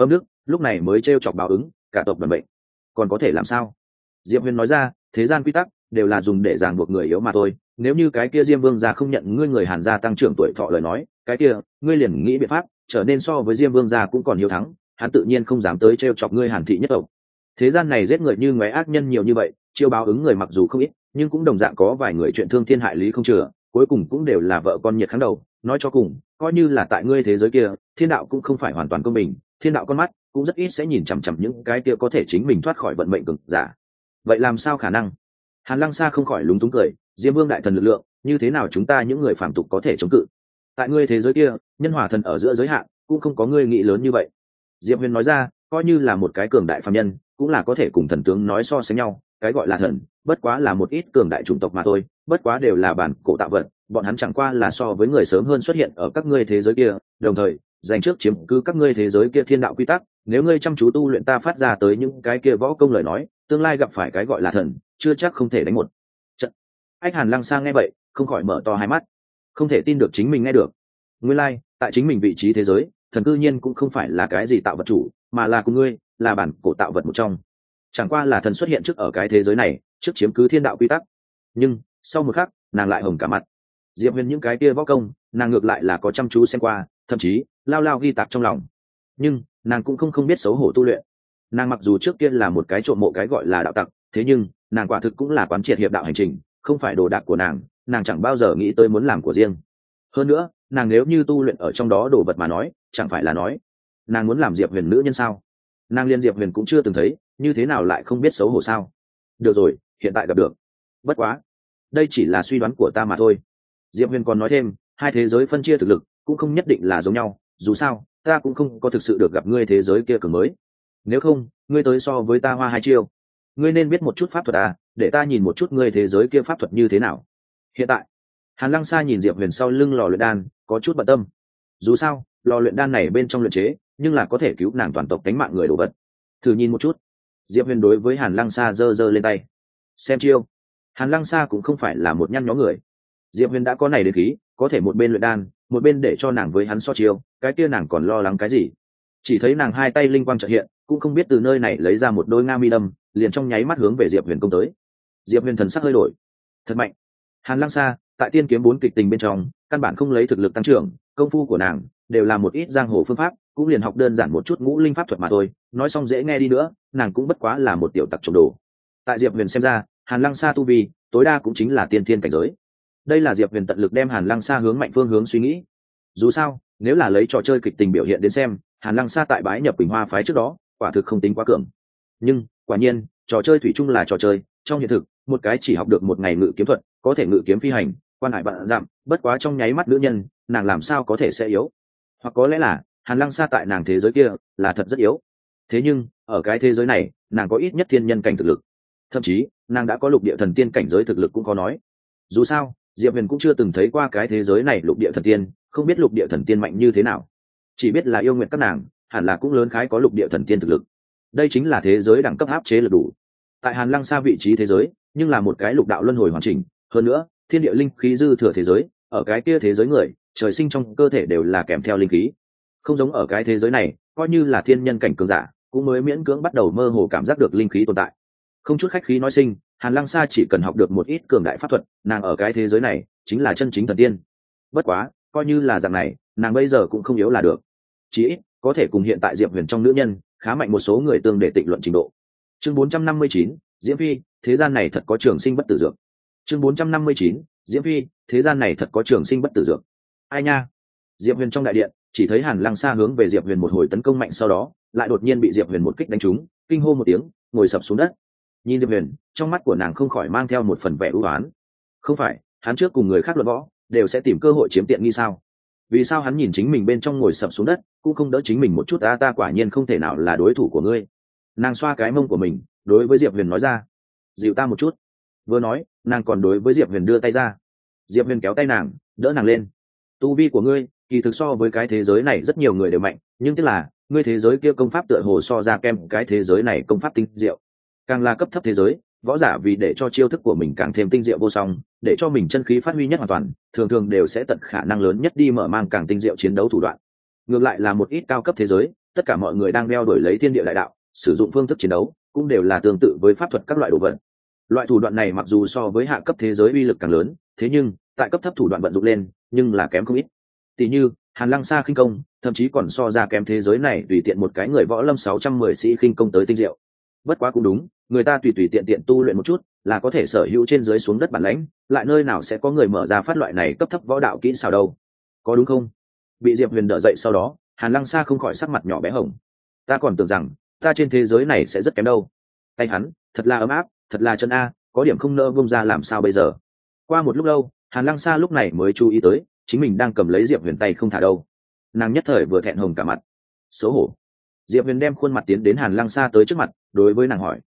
lúc này mới t chọc báo ứng cả tộc đoàn bệnh, còn có thể làm sao? Diệp Huyền nói ra, thế gian quy tắc đều là dùng để ràng buộc người yếu mà thôi, nếu như cái kia Diêm Vương gia không nhận ngươi người Hàn gia tăng trưởng tuổi thọ lời nói, cái kia ngươi liền nghĩ biện pháp trở nên so với Diêm Vương gia cũng còn hiếu thắng, hắn tự nhiên không dám tới t chọc ngươi Hàn thị nhất tộc. Thế gian này giết người như ngoé ác nhân nhiều như vậy, chiêu báo ứng người mặc dù không ít, nhưng cũng đồng dạng có vài người chuyện thương thiên hại lý không chừa, cuối cùng cũng đều là vợ con nhiệt kháng đầu. Nói cho cùng, coi như là tại ngươi thế giới kia, thiên đạo cũng không phải hoàn toàn công bình, thiên đạo con mắt cũng rất ít sẽ nhìn chằm chằm những cái kia có thể chính mình thoát khỏi vận mệnh cực giả. Vậy làm sao khả năng? Hàn Lăng Sa không khỏi lúng túng cười, Diêm Vương đại thần lực lượng, như thế nào chúng ta những người phàm tục có thể chống cự? Tại ngươi thế giới kia, nhân hòa thần ở giữa giới hạn, cũng không có ngươi nghĩ lớn như vậy. Diệp Huyền nói ra, coi như là một cái cường đại phàm nhân, cũng là có thể cùng thần tướng nói so sánh nhau, cái gọi là thần, bất quá là một ít cường đại chủng tộc mà thôi, bất quá đều là bản cổ tạo vật, bọn hắn chẳng qua là so với người sớm hơn xuất hiện ở các ngươi thế giới kia, đồng thời giành trước chiếm cứ các ngươi thế giới kia thiên đạo quy tắc, nếu ngươi chăm chú tu luyện ta phát ra tới những cái kia võ công lời nói, tương lai gặp phải cái gọi là thần, chưa chắc không thể đánh một trận. Anh Hàn Lăng Sang nghe vậy, không khỏi mở to hai mắt, không thể tin được chính mình nghe được. Nguyên lai, tại chính mình vị trí thế giới, thần cư nhiên cũng không phải là cái gì tạo vật chủ, mà là cùng ngươi, là bản cổ tạo vật một trong. Chẳng qua là thần xuất hiện trước ở cái thế giới này, trước chiếm cứ thiên đạo quy tắc. Nhưng sau một khắc, nàng lại hồng cả mặt. Diệp Huyền những cái kia võ công, nàng ngược lại là có chăm chú xem qua, thậm chí lao lao ghi tạc trong lòng. Nhưng nàng cũng không biết xấu hổ tu luyện. Nàng mặc dù trước kia là một cái trộm mộ cái gọi là đạo tặc, thế nhưng nàng quả thực cũng là quán triệt hiệp đạo hành trình, không phải đồ đạc của nàng chẳng bao giờ nghĩ tới muốn làm của riêng. Hơn nữa, nàng nếu như tu luyện ở trong đó đồ vật mà nói, chẳng phải là nói nàng muốn làm Diệp Huyền nữ nhân sao? Nàng liên Diệp Huyền cũng chưa từng thấy, như thế nào lại không biết xấu hổ sao? Được rồi, hiện tại gặp được. Bất quá, đây chỉ là suy đoán của ta mà thôi. Diệp Huyền còn nói thêm, hai thế giới phân chia thực lực cũng không nhất định là giống nhau, dù sao ta cũng không có thực sự được gặp ngươi thế giới kia cường mới. Nếu không, ngươi tới so với ta hoa hai chiêu, ngươi nên biết một chút pháp thuật à, để ta nhìn một chút ngươi thế giới kia pháp thuật như thế nào. Hiện tại, Hàn Lăng Sa nhìn Diệp Huyền sau lưng lò luyện đan, có chút bận tâm. Dù sao, lò luyện đan này bên trong luyện chế, nhưng là có thể cứu nàng toàn tộc cánh mạng người đồ vật. Thử nhìn một chút. Diệp Huyền đối với Hàn Lăng Sa giơ lên tay. Xem chiêu. Hàn Lăng Sa cũng không phải là một nhăn nhó người. Diệp Huyền đã có này đến khí, có thể một bên luyện đan, một bên để cho nàng với hắn so chiêu, cái kia nàng còn lo lắng cái gì? Chỉ thấy nàng hai tay linh quang chợt hiện, cũng không biết từ nơi này lấy ra một đôi nga mi đâm, liền trong nháy mắt hướng về Diệp Huyền công tới. Diệp Huyền thần sắc hơi đổi. Thật mạnh. Hàn Lăng Sa, tại Tiên Kiếm 4 kịch tình bên trong, căn bản không lấy thực lực tăng trưởng, công phu của nàng đều là một ít giang hồ phương pháp, cũng liền học đơn giản một chút ngũ linh pháp thuật mà thôi, nói xong dễ nghe đi nữa, nàng cũng bất quá là một tiểu tặc trộm đồ. Tại Diệp Huyền xem ra, Hàn Lăng Sa tu vi tối đa cũng chính là tiên thiên cảnh giới. Đây là Diệp Huyền tận lực đem Hàn Lăng Sa hướng mạnh phương hướng suy nghĩ. Dù sao, nếu là lấy trò chơi kịch tình biểu hiện đến xem, Hàn Lăng Sa tại bái nhập Quỳnh Hoa phái trước đó, quả thực không tính quá cường. Nhưng, quả nhiên, trò chơi thủy chung là trò chơi, trong hiện thực, một cái chỉ học được một ngày ngự kiếm thuật, có thể ngự kiếm phi hành, quan hải vạn dặm, bất quá trong nháy mắt nữ nhân, nàng làm sao có thể sẽ yếu? Hoặc có lẽ là Hàn Lăng Sa tại nàng thế giới kia là thật rất yếu. Thế nhưng, ở cái thế giới này, nàng có ít nhất thiên nhân cảnh thực lực. Thậm chí, nàng đã có lục địa thần tiên cảnh giới thực lực cũng có nói. Dù sao, Diệp Huyền cũng chưa từng thấy qua cái thế giới này lục địa thần tiên, không biết lục địa thần tiên mạnh như thế nào. Chỉ biết là yêu nguyện các nàng, hẳn là cũng lớn khái có lục địa thần tiên thực lực. Đây chính là thế giới đẳng cấp áp chế lực đủ. Tại Hàn Lăng Sa vị trí thế giới, nhưng là một cái lục đạo luân hồi hoàn chỉnh, hơn nữa, thiên địa linh khí dư thừa thế giới, ở cái kia thế giới người, trời sinh trong cơ thể đều là kèm theo linh khí. Không giống ở cái thế giới này, coi như là thiên nhân cảnh cường giả, cũng mới miễn cưỡng bắt đầu mơ hồ cảm giác được linh khí tồn tại. Không chút khách khí nói sinh, Hàn Lăng Sa chỉ cần học được một ít cường đại pháp thuật, nàng ở cái thế giới này chính là chân chính thần tiên. Bất quá, coi như là dạng này, nàng bây giờ cũng không yếu là được. Chỉ ít có thể cùng hiện tại Diệp Huyền trong nữ nhân, khá mạnh một số người tương để tịnh luận trình độ. Chương 459, Diễm Phi, thế gian này thật có trường sinh bất tử dược. Chương 459, Diễm Phi, thế gian này thật có trường sinh bất tử dược. Ai nha? Diệp Huyền trong đại điện, chỉ thấy Hàn Lăng Sa hướng về Diệp Huyền một hồi tấn công mạnh, sau đó lại đột nhiên bị Diệp Huyền một kích đánh trúng, kinh hô một tiếng, ngồi sập xuống đất. Nhìn Diệp Huyền, trong mắt của nàng không khỏi mang theo một phần vẻ ưu ái. Không phải, hắn trước cùng người khác luận võ, đều sẽ tìm cơ hội chiếm tiện nghi sao? Vì sao hắn nhìn chính mình bên trong ngồi sập xuống đất, cũng không đỡ chính mình một chút? Ta quả nhiên không thể nào là đối thủ của ngươi. Nàng xoa cái mông của mình, đối với Diệp Huyền nói ra, dịu ta một chút. Vừa nói, nàng còn đối với Diệp Huyền đưa tay ra. Diệp Huyền kéo tay nàng, đỡ nàng lên. Tu vi của ngươi kỳ thực so với cái thế giới này rất nhiều người đều mạnh, nhưng tức là ngươi thế giới kia công pháp tựa hồ so ra kem cái thế giới này công pháp tinh diệu. Càng là cấp thấp thế giới, võ giả vì để cho chiêu thức của mình càng thêm tinh diệu vô song, để cho mình chân khí phát huy nhất hoàn toàn, thường thường đều sẽ tận khả năng lớn nhất đi mở mang càng tinh diệu chiến đấu thủ đoạn. Ngược lại là một ít cao cấp thế giới, tất cả mọi người đang đeo đuổi lấy thiên địa đại đạo, sử dụng phương thức chiến đấu cũng đều là tương tự với pháp thuật các loại đồ vật. Loại thủ đoạn này mặc dù so với hạ cấp thế giới uy lực càng lớn, thế nhưng tại cấp thấp thủ đoạn vận dụng lên nhưng là kém không ít. Tỷ như Hàn Lăng Sa khinh công thậm chí còn so ra kém thế giới này tùy tiện một cái người võ lâm 610 sĩ khinh công tới tinh diệu. Bất quá cũng đúng, người ta tùy tùy tiện tiện tu luyện một chút là có thể sở hữu trên dưới xuống đất bản lãnh, lại nơi nào sẽ có người mở ra phát loại này cấp thấp võ đạo kỹ xảo đâu, có đúng không? Bị Diệp Huyền đỡ dậy sau đó, Hàn Lăng Sa không khỏi sắc mặt nhỏ bé hồng. Ta còn tưởng rằng ta trên thế giới này sẽ rất kém đâu. Tay hắn thật là ấm áp, thật là chân a, có điểm không nỡ bông ra làm sao bây giờ. Qua một lúc lâu, Hàn Lăng Sa lúc này mới chú ý tới chính mình đang cầm lấy Diệp Huyền tay không thả đâu. Nàng nhất thời vừa thẹn hồng cả mặt, xấu hổ. Diệp Huyền đem khuôn mặt tiến đến Hàn Lăng Sa tới trước mặt, đối với nàng hỏi: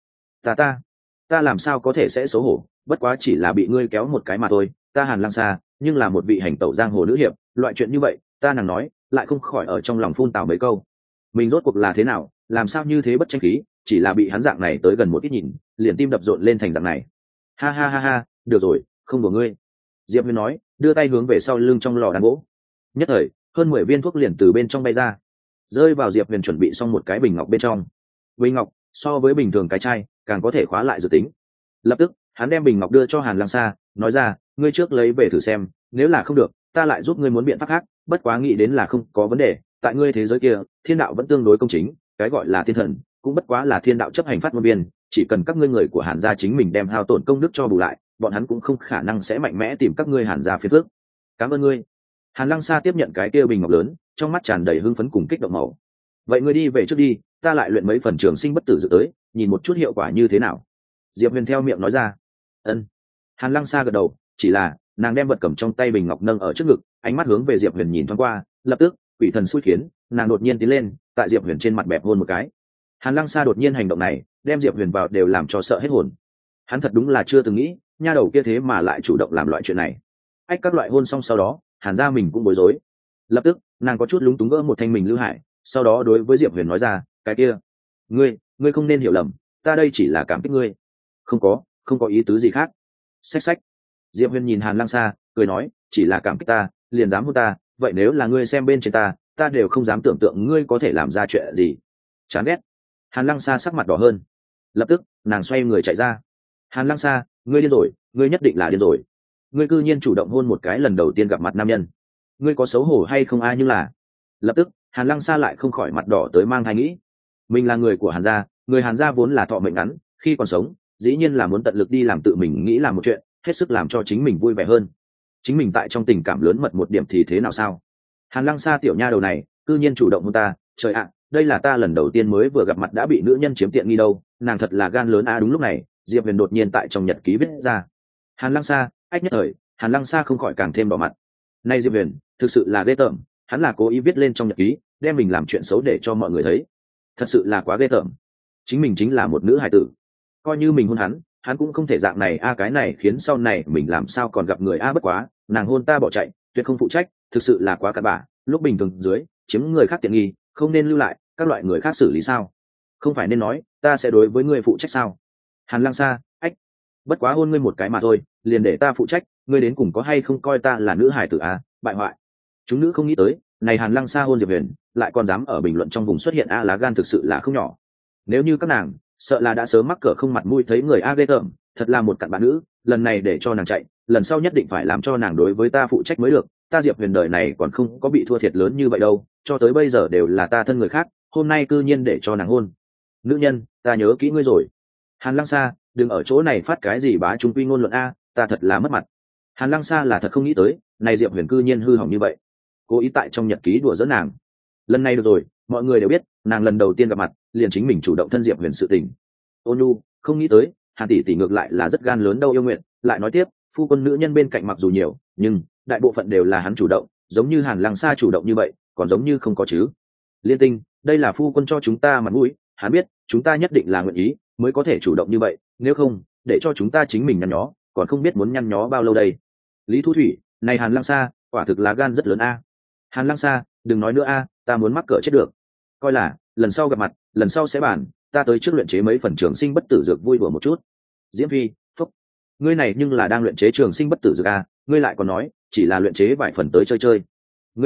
ta làm sao có thể sẽ xấu hổ, bất quá chỉ là bị ngươi kéo một cái mà thôi. Ta Hàn Lăng Sa nhưng là một vị hành tẩu giang hồ nữ hiệp, loại chuyện như vậy ta nàng nói lại không khỏi ở trong lòng phun tào mấy câu. Mình rốt cuộc là thế nào, làm sao như thế bất tranh khí, chỉ là bị hắn dạng này tới gần một ít nhìn liền tim đập rộn lên thành dạng này. Ha ha ha ha, được rồi, không đùa ngươi. Diệp Huyền nói, đưa tay hướng về sau lưng trong lò đàn gỗ. Nhất thời hơn 10 viên thuốc liền từ bên trong bay ra, rơi vào Diệp Huyền chuẩn bị xong một cái bình ngọc bên trong. Bình ngọc so với bình thường cái chai càng có thể khóa lại dự tính. Lập tức hắn đem bình ngọc đưa cho Hàn Lăng Sa, nói ra: ngươi trước lấy về thử xem, nếu là không được ta lại giúp ngươi muốn biện pháp khác, bất quá nghĩ đến là không có vấn đề. Tại ngươi thế giới kia thiên đạo vẫn tương đối công chính, cái gọi là thiên thần cũng bất quá là thiên đạo chấp hành phát ngôn viên, chỉ cần các ngươi người của Hàn gia chính mình đem hao tổn công đức cho bù lại, bọn hắn cũng không khả năng sẽ mạnh mẽ tìm các ngươi Hàn gia phiền phức. Cảm ơn ngươi. Hàn Lăng Sa tiếp nhận cái kia bình ngọc lớn, trong mắt tràn đầy hưng phấn cùng kích động màu. Vậy ngươi đi về trước đi, ta lại luyện mấy phần trường sinh bất tử dự tới, nhìn một chút hiệu quả như thế nào. Diệp Huyền theo miệng nói ra. Ân. Hàn Lăng Sa gật đầu, chỉ là nàng đem vật cầm trong tay bình ngọc nâng ở trước ngực, ánh mắt hướng về Diệp Huyền nhìn thoáng qua, lập tức quỷ thần xui khiến, nàng đột nhiên tiến lên, tại Diệp Huyền trên mặt bẹp hôn một cái. Hàn Lăng Sa đột nhiên hành động này đem Diệp Huyền vào đều làm cho sợ hết hồn. Hắn thật đúng là chưa từng nghĩ nha đầu kia thế mà lại chủ động làm loại chuyện này. Ách, các loại hôn xong sau đó Hàn gia mình cũng bối rối. Lập tức nàng có chút lúng túng gỡ một thanh mình lưu hải, sau đó đối với Diệp Huyền nói ra: cái kia, ngươi không nên hiểu lầm, ta đây chỉ là cảm kích ngươi, không có ý tứ gì khác. Xách xách. Diệp Huyền nhìn Hàn Lăng Sa cười nói: chỉ là cảm kích ta liền dám hôn ta, vậy nếu là ngươi xem bên trên ta đều không dám tưởng tượng ngươi có thể làm ra chuyện gì. Chán ghét. Hàn Lăng Sa sắc mặt đỏ hơn. Lập tức nàng xoay người chạy ra. Hàn Lăng Sa, ngươi điên rồi, ngươi nhất định là điên rồi. Ngươi cư nhiên chủ động hôn một cái lần đầu tiên gặp mặt nam nhân, ngươi có xấu hổ hay không? Ai nhưng là. Lập tức Hàn Lăng Sa lại không khỏi mặt đỏ tới mang thai nghĩ. Mình là người của Hàn gia, người Hàn gia vốn là thọ mệnh ngắn, khi còn sống dĩ nhiên là muốn tận lực đi làm tự mình nghĩ làm một chuyện, hết sức làm cho chính mình vui vẻ hơn. Chính mình tại trong tình cảm lớn mật một điểm thì thế nào sao? Hàn Lăng Sa tiểu nha đầu này cư nhiên chủ động hôn ta, trời ạ, đây là ta lần đầu tiên mới vừa gặp mặt đã bị nữ nhân chiếm tiện nghi đâu, nàng thật là gan lớn. Đúng lúc này Diệp Huyền đột nhiên tại trong nhật ký viết ra: Hàn Lăng Sa, ách nhất thời Hàn Lăng Sa không khỏi càng thêm đỏ mặt. Nay Diệp Huyền thực sự là ghê tởm, hắn là cố ý viết lên trong nhật ký đem mình làm chuyện xấu để cho mọi người thấy, thật sự là quá ghê tởm. Chính mình chính là một nữ hài tử, coi như mình hôn hắn cũng không thể dạng này a, cái này khiến sau này mình làm sao còn gặp người a. Bất quá nàng hôn ta bỏ chạy, tuyệt không phụ trách, thực sự là quá cặn bã, lúc bình thường dưới chiếm người khác tiện nghi không nên lưu lại, các loại người khác xử lý sao? Không phải nên nói ta sẽ đối với ngươi phụ trách sao? Hàn Lăng Sa, ách, bất quá hôn ngươi một cái mà thôi liền để ta phụ trách, ngươi đến cùng có hay không coi ta là nữ hài tử a, bại hoại. Chúng nữ không nghĩ tới này Hàn Lăng Sa hôn Diệp Huyền lại còn dám ở bình luận trong vùng xuất hiện a, lá gan thực sự là không nhỏ. Nếu như các nàng sợ là đã sớm mắc cỡ không mặt mũi thấy người a, ghê tởm, thật là một cặn bạn nữ. Lần này để cho nàng chạy, lần sau nhất định phải làm cho nàng đối với ta phụ trách mới được. Ta Diệp Huyền đời này còn không có bị thua thiệt lớn như vậy đâu, cho tới bây giờ đều là ta thân người khác, hôm nay cư nhiên để cho nàng hôn. Nữ nhân, ta nhớ kỹ ngươi rồi. Hàn Lăng Sa, đừng ở chỗ này phát cái gì bá chúng quy ngôn luận a, ta thật là mất mặt. Hàn Lăng Sa là thật không nghĩ tới này Diệp Huyền cư nhiên hư hỏng như vậy, cố ý tại trong nhật ký đùa giỡn nàng. Lần này được rồi, mọi người đều biết nàng lần đầu tiên gặp mặt liền chính mình chủ động thân Diệp Huyền sự tình. Ôn Nhu không nghĩ tới Hàn tỷ tỷ ngược lại là rất gan lớn đâu. Yêu Nguyện lại nói tiếp, phu quân nữ nhân bên cạnh mặc dù nhiều nhưng đại bộ phận đều là hắn chủ động, giống như Hàn Lăng Sa chủ động như vậy còn giống như không có chứ. Liên Tinh, đây là phu quân cho chúng ta mặt mũi, hắn biết chúng ta nhất định là nguyện ý mới có thể chủ động như vậy, nếu không để cho chúng ta chính mình nhăn nhó còn không biết muốn nhăn nhó bao lâu đây. Lý Thu Thủy, này Hàn Lăng Sa quả thực là gan rất lớn a. Hàn Lăng Sa, đừng nói nữa a, ta muốn mắc cỡ chết được. Coi là lần sau gặp mặt, lần sau sẽ bàn, ta tới trước luyện chế mấy phần trường sinh bất tử dược vui đùa một chút. Diễm Phi, phúc, ngươi này nhưng là đang luyện chế trường sinh bất tử dược a, ngươi lại còn nói chỉ là luyện chế vài phần tới chơi chơi. Ngươi biết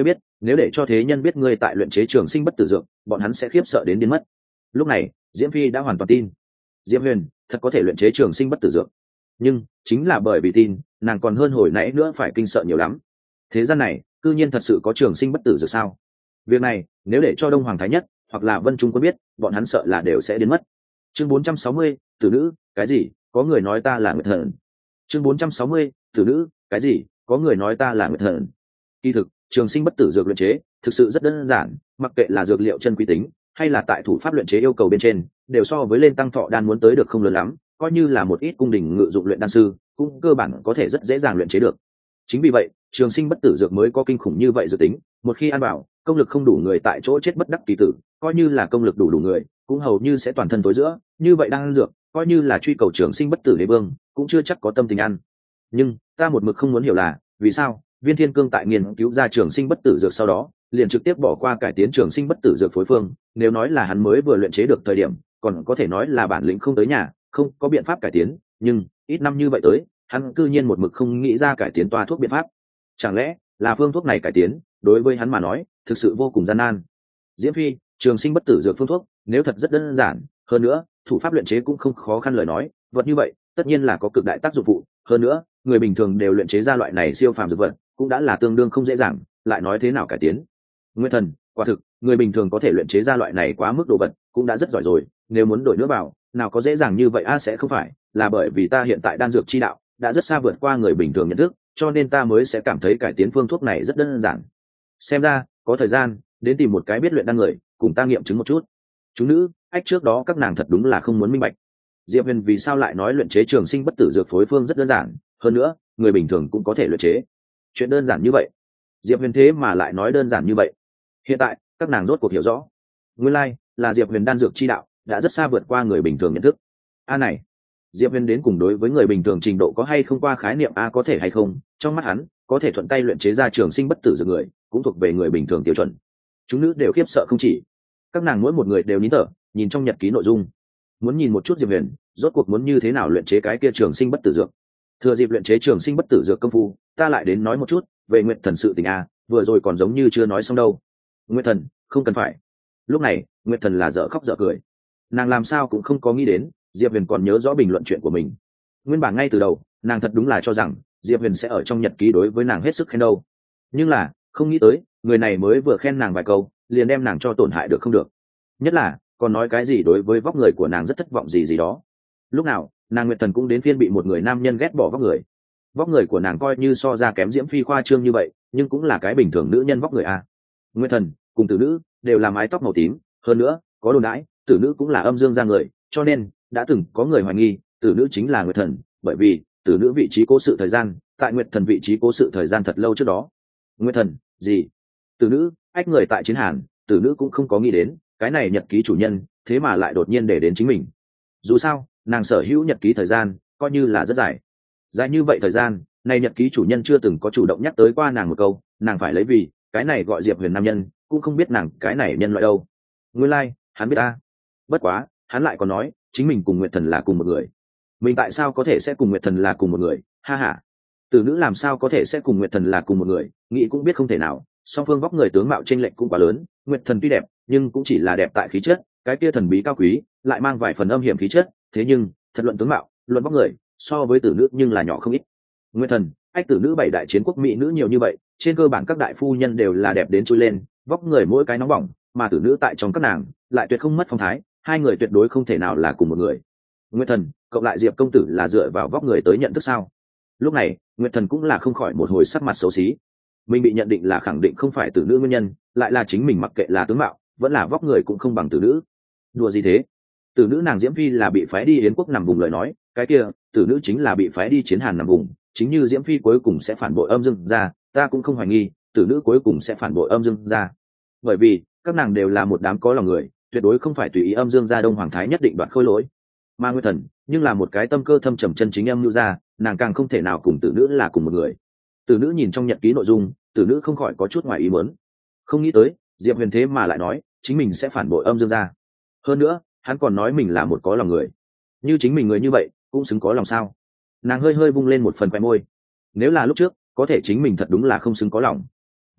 nếu để cho thế nhân biết ngươi tại luyện chế trường sinh bất tử dược, bọn hắn sẽ khiếp sợ đến biến mất. Lúc này Diễm Phi đã hoàn toàn tin Diệp Huyền thật có thể luyện chế trường sinh bất tử dược, nhưng chính là bởi vì tin, nàng còn hơn hồi nãy nữa phải kinh sợ nhiều lắm. Thế gian này cư nhiên thật sự có trường sinh bất tử dược sao? Việc này nếu để cho Đông Hoàng Thái Nhất hoặc là Vân Trung Quân biết, bọn hắn sợ là đều sẽ đến mất. Chương 460, tử nữ, cái gì? Có người nói ta là Nguyệt Thần. Chương 460, tử nữ, cái gì? Có người nói ta là Nguyệt Thần. Kỳ thực, trường sinh bất tử dược luyện chế thực sự rất đơn giản, mặc kệ là dược liệu chân quý tính hay là tại thủ pháp luyện chế yêu cầu bên trên, đều so với lên tăng thọ đan muốn tới được không lớn lắm, coi như là một ít cung đình ngự dụng luyện đan sư cũng cơ bản có thể rất dễ dàng luyện chế được. Chính vì vậy trường sinh bất tử dược mới có kinh khủng như vậy dự tính, một khi ăn vào, công lực không đủ người tại chỗ chết bất đắc kỳ tử, coi như là công lực đủ người cũng hầu như sẽ toàn thân tối giữa, như vậy đang ăn dược coi như là truy cầu trường sinh bất tử đế vương cũng chưa chắc có tâm tình ăn. Nhưng ta một mực không muốn hiểu là vì sao Viên Thiên Cương tại nghiên cứu ra trường sinh bất tử dược sau đó liền trực tiếp bỏ qua cải tiến trường sinh bất tử dược phối phương. Nếu nói là hắn mới vừa luyện chế được thời điểm, còn có thể nói là bản lĩnh không tới nhà, không có biện pháp cải tiến, nhưng ít năm như vậy tới, hắn cư nhiên một mực không nghĩ ra cải tiến toa thuốc biện pháp. Chẳng lẽ là phương thuốc này cải tiến đối với hắn mà nói thực sự vô cùng gian nan? Diễm Phi, trường sinh bất tử dược phương thuốc nếu thật rất đơn giản, hơn nữa thủ pháp luyện chế cũng không khó khăn lời nói, vật như vậy tất nhiên là có cực đại tác dụng phụ, hơn nữa người bình thường đều luyện chế ra loại này siêu phàm dược vật cũng đã là tương đương không dễ dàng, lại nói thế nào cải tiến? Nguyên Thần, quả thực người bình thường có thể luyện chế ra loại này quá mức đồ vật cũng đã rất giỏi rồi, nếu muốn đổi nữa vào nào có dễ dàng như vậy a? Sẽ không phải là bởi vì ta hiện tại đan dược chi đạo đã rất xa vượt qua người bình thường nhận thức, cho nên ta mới sẽ cảm thấy cải tiến phương thuốc này rất đơn giản. Xem ra có thời gian đến tìm một cái biết luyện đan người cùng ta nghiệm chứng một chút. Chúng nữ ách trước đó các nàng thật đúng là không muốn minh bạch Diệp Huyền vì sao lại nói luyện chế trường sinh bất tử dược phối phương rất đơn giản, hơn nữa người bình thường cũng có thể luyện chế. Chuyện đơn giản như vậy Diệp Huyền thế mà lại nói đơn giản như vậy. Hiện tại các nàng rốt cuộc hiểu rõ, nguyên lai là Diệp Huyền đan dược chi đạo đã rất xa vượt qua người bình thường nhận thức. A này, Diệp Huyền đến cùng đối với người bình thường trình độ có hay không qua khái niệm a có thể hay không, trong mắt hắn có thể thuận tay luyện chế ra trường sinh bất tử dược người cũng thuộc về người bình thường tiêu chuẩn. Chúng nữ đều khiếp sợ không chỉ, các nàng mỗi một người đều nín thở nhìn trong nhật ký nội dung, muốn nhìn một chút Diệp Huyền rốt cuộc muốn như thế nào luyện chế cái kia trường sinh bất tử dược. Thừa dịp luyện chế trường sinh bất tử dược công phu, ta lại đến nói một chút về Nguyệt Thần sự tình a, vừa rồi còn giống như chưa nói xong đâu. Nguyệt Thần, không cần phải. Lúc này Nguyệt Thần là dở khóc dở cười, nàng làm sao cũng không có nghĩ đến Diệp Huyền còn nhớ rõ bình luận chuyện của mình. Nguyên bản ngay từ đầu nàng thật đúng là cho rằng Diệp Huyền sẽ ở trong nhật ký đối với nàng hết sức khen đâu, nhưng là không nghĩ tới người này mới vừa khen nàng vài câu liền đem nàng cho tổn hại được không được, nhất là còn nói cái gì đối với vóc người của nàng rất thất vọng gì gì đó. Lúc nào nàng Nguyệt Thần cũng đến phiên bị một người nam nhân ghét bỏ vóc người của nàng coi như so ra kém Diễm Phi khoa trương như vậy, nhưng cũng là cái bình thường nữ nhân vóc người a. Nguyệt Thần cùng tử nữ đều là mái tóc màu tím, hơn nữa có đồn đãi tử nữ cũng là âm dương ra người, cho nên đã từng có người hoài nghi tử nữ chính là Nguyệt Thần, bởi vì tử nữ vị trí cố sự thời gian tại Nguyệt Thần vị trí cố sự thời gian thật lâu trước đó. Nguyệt Thần gì? Tử nữ ách người tại chiến hàn, tử nữ cũng không có nghĩ đến cái này nhật ký chủ nhân thế mà lại đột nhiên để đến chính mình. Dù sao nàng sở hữu nhật ký thời gian coi như là rất dài như vậy thời gian này nhật ký chủ nhân chưa từng có chủ động nhắc tới qua nàng một câu nàng phải lấy vì cái này gọi Diệp Huyền nam nhân cũng không biết nàng cái này nhân loại đâu. Nguyên lai hắn biết ta, bất quá hắn lại còn nói chính mình cùng Nguyệt Thần là cùng một người. Mình tại sao có thể sẽ cùng Nguyệt Thần là cùng một người? Ha ha, tử nữ làm sao có thể sẽ cùng Nguyệt Thần là cùng một người? Nghĩ cũng biết không thể nào, song phương vóc người tướng mạo chênh lệch cũng quá lớn. Nguyệt Thần tuy đẹp nhưng cũng chỉ là đẹp tại khí chất, cái kia thần bí cao quý lại mang vài phần âm hiểm khí chất, thế nhưng thật luận tướng mạo, luận vóc người so với tử nữ nhưng là nhỏ không ít. Nguyệt Thần ách tử nữ 7 đại chiến quốc mỹ nữ nhiều như vậy, trên cơ bản các đại phu nhân đều là đẹp đến trôi lên, vóc người mỗi cái nóng bỏng, mà tử nữ tại trong các nàng lại tuyệt không mất phong thái, hai người tuyệt đối không thể nào là cùng một người. Nguyệt Thần cộng lại Diệp công tử là dựa vào vóc người tới nhận thức sao? Lúc này Nguyệt Thần cũng là không khỏi một hồi sắc mặt xấu xí, mình bị nhận định là khẳng định không phải tử nữ nguyên nhân, lại là chính mình mặc kệ là tướng mạo vẫn là vóc người cũng không bằng tử nữ. Đùa gì thế? Tử nữ nàng Diễm Phi là bị phái đi Yến quốc nằm vùng lời nói, cái kia tử nữ chính là bị phái đi chiến hàn nằm vùng, chính như Diễm Phi cuối cùng sẽ phản bội âm dương ra, ta cũng không hoài nghi tử nữ cuối cùng sẽ phản bội âm dương ra, bởi vì các nàng đều là một đám có lòng người, tuyệt đối không phải tùy ý âm dương gia Đông Hoàng Thái nhất định đoạt khôi lỗi. Mà Nguyệt Thần nhưng là một cái tâm cơ thâm trầm chân chính âm lưu gia, nàng càng không thể nào cùng tử nữ là cùng một người. Tử nữ nhìn trong nhật ký nội dung, tử nữ không khỏi có chút ngoài ý muốn, không nghĩ tới Diệp Huyền thế mà lại nói chính mình sẽ phản bội âm dương gia, hơn nữa hắn còn nói mình là một có lòng người. Như chính mình người như vậy cũng xứng có lòng sao? Nàng hơi hơi vung lên một phần khoe môi, nếu là lúc trước có thể chính mình thật đúng là không xứng có lòng, nhưng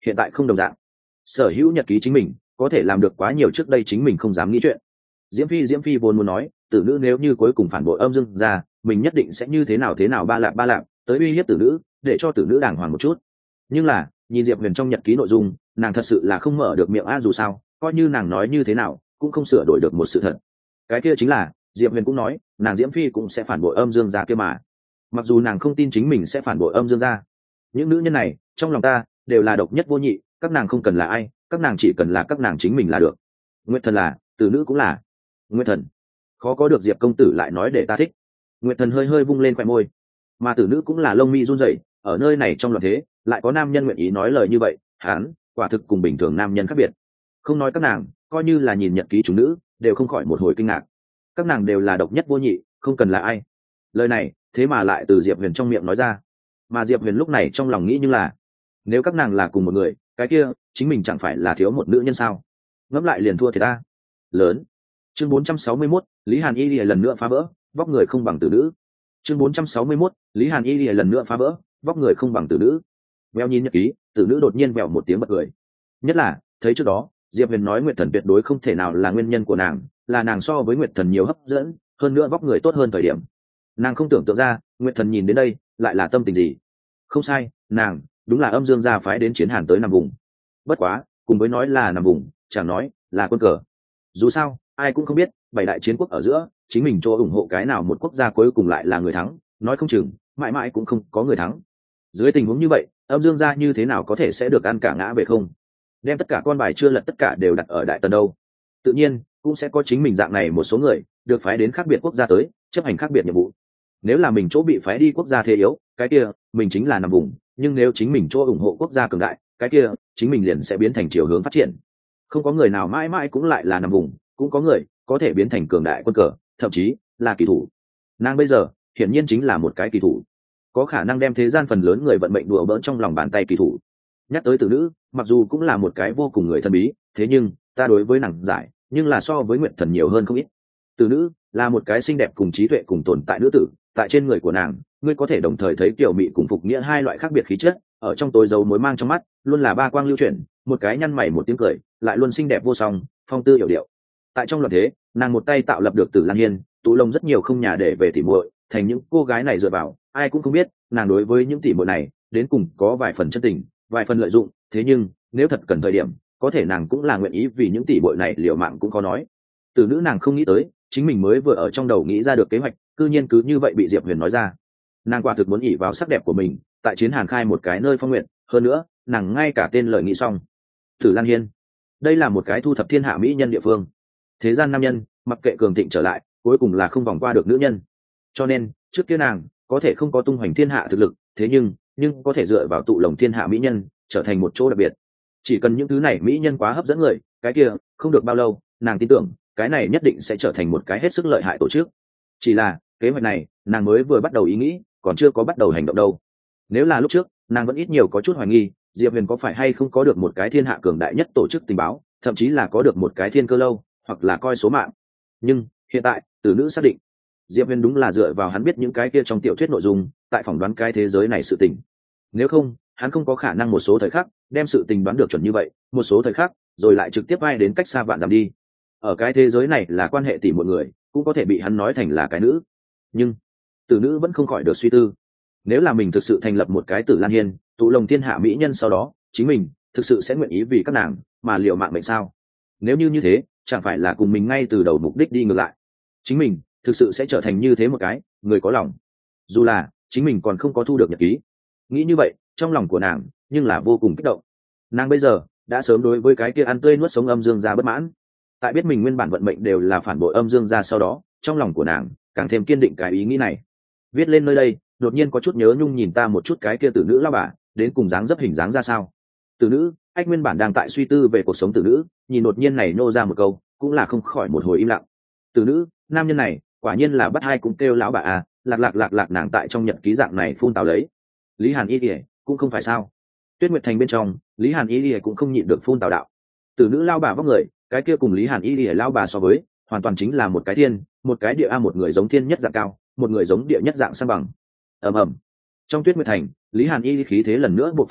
hiện tại không đồng dạng. Sở hữu nhật ký chính mình có thể làm được quá nhiều, trước đây chính mình không dám nghĩ chuyện. Diễm phi vốn muốn nói tử nữ nếu như cuối cùng phản bội âm dương ra, mình nhất định sẽ như thế nào ba lạp tới uy hiếp tử nữ, để cho tử nữ đàng hoàng một chút. Nhưng là nhìn Diệp Huyền trong nhật ký nội dung, nàng thật sự là không mở được miệng dù sao coi như nàng nói như thế nào cũng không sửa đổi được một sự thật. Cái kia chính là Diệp Huyền cũng nói nàng Diễm phi cũng sẽ phản bội âm dương gia kia mà. Mặc dù nàng không tin chính mình sẽ phản bội âm dương gia, những nữ nhân này trong lòng ta đều là độc nhất vô nhị, các nàng không cần là ai, các nàng chỉ cần là các nàng chính mình là được. Nguyệt Thần là, tử nữ cũng là. Nguyệt Thần, khó có được Diệp công tử lại nói để ta thích. Nguyệt Thần hơi vung lên khóe môi, mà tử nữ cũng là lông mi run rẩy, ở nơi này trong loạn thế lại có nam nhân nguyện ý nói lời như vậy, hắn quả thực cùng bình thường nam nhân khác biệt. Không nói các nàng, coi như là nhìn nhật ký chúng nữ đều không khỏi một hồi kinh ngạc. Các nàng đều là độc nhất vô nhị, không cần là ai. Lời này thế mà lại từ Diệp Huyền trong miệng nói ra, mà Diệp Huyền lúc này trong lòng nghĩ như là, nếu các nàng là cùng một người, cái kia chính mình chẳng phải là thiếu một nữ nhân sao? Ngẫm lại liền thua thì ta lớn. Chương 461, Lý Hàn Y lần nữa phá vỡ, vóc người không bằng tử nữ. Chương 461, Lý Hàn Y lần nữa phá vỡ, vóc người không bằng tử nữ. Vèo nhìn nhật ký, tử nữ đột nhiên vèo một tiếng bật cười. Nhất là thấy trước đó Diệp Huyền nói Nguyệt Thần tuyệt đối không thể nào là nguyên nhân của nàng, là nàng so với Nguyệt Thần nhiều hấp dẫn, hơn nữa vóc người tốt hơn thời điểm. Nàng không tưởng tượng ra Nguyệt Thần nhìn đến đây lại là tâm tình gì. Không sai, nàng đúng là âm dương gia phái đến chiến hàn tới nằm vùng. Bất quá cùng với nói là nằm vùng, chẳng nói là quân cờ. Dù sao ai cũng không biết bảy đại chiến quốc ở giữa chính mình cho ủng hộ cái nào một quốc gia cuối cùng lại là người thắng, nói không chừng mãi mãi cũng không có người thắng. Dưới tình huống như vậy âm dương gia như thế nào có thể sẽ được ăn cả ngã về không? Đem tất cả con bài chưa lật tất cả đều đặt ở đại tần đâu. Tự nhiên cũng sẽ có chính mình dạng này một số người được phái đến khác biệt quốc gia tới chấp hành khác biệt nhiệm vụ. Nếu là mình chỗ bị phái đi quốc gia thế yếu, cái kia mình chính là nằm vùng, nhưng nếu chính mình chỗ ủng hộ quốc gia cường đại, cái kia chính mình liền sẽ biến thành chiều hướng phát triển. Không có người nào mãi mãi cũng lại là nằm vùng, cũng có người có thể biến thành cường đại quân cờ, thậm chí là kỳ thủ. Nàng bây giờ hiển nhiên chính là một cái kỳ thủ, có khả năng đem thế gian phần lớn người vận mệnh đùa bỡn trong lòng bàn tay kỳ thủ. Nhắc tới tử nữ, mặc dù cũng là một cái vô cùng người thân bí, thế nhưng ta đối với nàng giải nhưng là so với Nguyệt Thần nhiều hơn không ít. Tử nữ là một cái xinh đẹp cùng trí tuệ cùng tồn tại nữ tử, tại trên người của nàng ngươi có thể đồng thời thấy kiểu mị cùng phục nghĩa hai loại khác biệt khí chất, ở trong tối dấu mối mang trong mắt luôn là ba quang lưu chuyển, một cái nhăn mày một tiếng cười lại luôn xinh đẹp vô song, phong tư hiểu điệu. Tại trong loạn thế nàng một tay tạo lập được Tử Lan Hiên, tụ lông rất nhiều không nhà để về tỉ muội, thành những cô gái này dựa vào ai cũng không biết nàng đối với những tỉ muội này đến cùng có vài phần chân tình, vài phần lợi dụng, thế nhưng nếu thật cần thời điểm có thể nàng cũng là nguyện ý vì những tỷ muội này liều mạng cũng có nói. Tử nữ nàng không nghĩ tới chính mình mới vừa ở trong đầu nghĩ ra được kế hoạch, cư nhiên cứ như vậy bị Diệp Huyền nói ra. Nàng quả thực muốn ỷ vào sắc đẹp của mình tại chiến hàn khai một cái nơi phong nguyện, hơn nữa nàng ngay cả tên lời nghĩ xong. Tử Lan Hiên, đây là một cái thu thập thiên hạ mỹ nhân địa phương, thế gian nam nhân mặc kệ cường thịnh trở lại cuối cùng là không vòng qua được nữ nhân, cho nên trước kia nàng có thể không có tung hoành thiên hạ thực lực, thế nhưng có thể dựa vào tụ lồng thiên hạ mỹ nhân trở thành một chỗ đặc biệt. Chỉ cần những thứ này mỹ nhân quá hấp dẫn người, cái kia không được bao lâu nàng tin tưởng cái này nhất định sẽ trở thành một cái hết sức lợi hại tổ chức. Chỉ là kế hoạch này nàng mới vừa bắt đầu ý nghĩ, còn chưa có bắt đầu hành động đâu. Nếu là lúc trước nàng vẫn ít nhiều có chút hoài nghi Diệp Huyền có phải hay không có được một cái thiên hạ cường đại nhất tổ chức tình báo, thậm chí là có được một cái thiên cơ lâu, hoặc là coi số mạng. Nhưng hiện tại tử nữ xác định Diệp Huyền đúng là dựa vào hắn biết những cái kia trong tiểu thuyết nội dung tại phỏng đoán cái thế giới này sự tình. Nếu không hắn không có khả năng một số thời khắc đem sự tình đoán được chuẩn như vậy, một số thời khắc rồi lại trực tiếp vai đến cách xa vạn dặm đi. Ở cái thế giới này là quan hệ tỷ một người cũng có thể bị hắn nói thành là cái nữ. Nhưng tử nữ vẫn không khỏi được suy tư, nếu là mình thực sự thành lập một cái Tử Lan Hiên, tụ lồng thiên hạ mỹ nhân, sau đó chính mình thực sự sẽ nguyện ý vì các nàng mà liều mạng mệnh sao? Nếu như thế chẳng phải là cùng mình ngay từ đầu mục đích đi ngược lại? Chính mình thực sự sẽ trở thành như thế một cái người có lòng, dù là chính mình còn không có thu được nhật ký. Nghĩ như vậy trong lòng của nàng nhưng là vô cùng kích động. Nàng bây giờ đã sớm đối với cái kia ăn tươi nuốt sống âm dương gia bất mãn, tại biết mình nguyên bản vận mệnh đều là phản bội âm dương gia sau đó, trong lòng của nàng càng thêm kiên định cái ý nghĩ này. Viết lên nơi đây đột nhiên có chút nhớ nhung nhìn ta một chút cái kia tử nữ lao bà đến cùng dáng dấp hình dáng ra sao. Tử nữ ách nguyên bản đang tại suy tư về cuộc sống tử nữ, nhìn đột nhiên này nô ra một câu cũng là không khỏi một hồi im lặng. Tử nữ, nam nhân này quả nhiên là bắt hai cũng kêu lão bà à, lạc nàng tại trong nhật ký dạng này phun tào lấy. Lý Hàn Y ỉa cũng không phải sao? Tuyết Nguyệt Thành bên trong Lý Hàn Y ỉa cũng không nhịn được phun tào đạo. Tử nữ lao bà vóc người cái kia cùng Lý Hàn Y ỉa lao bà so với hoàn toàn chính là một cái thiên một cái địa, một người giống thiên nhất dạng cao, một người giống địa nhất dạng san bằng. Ầm ầm. Trong Tuyết Nguyệt Thành Lý Hàn Y khí thế lần nữa buộc phát ra,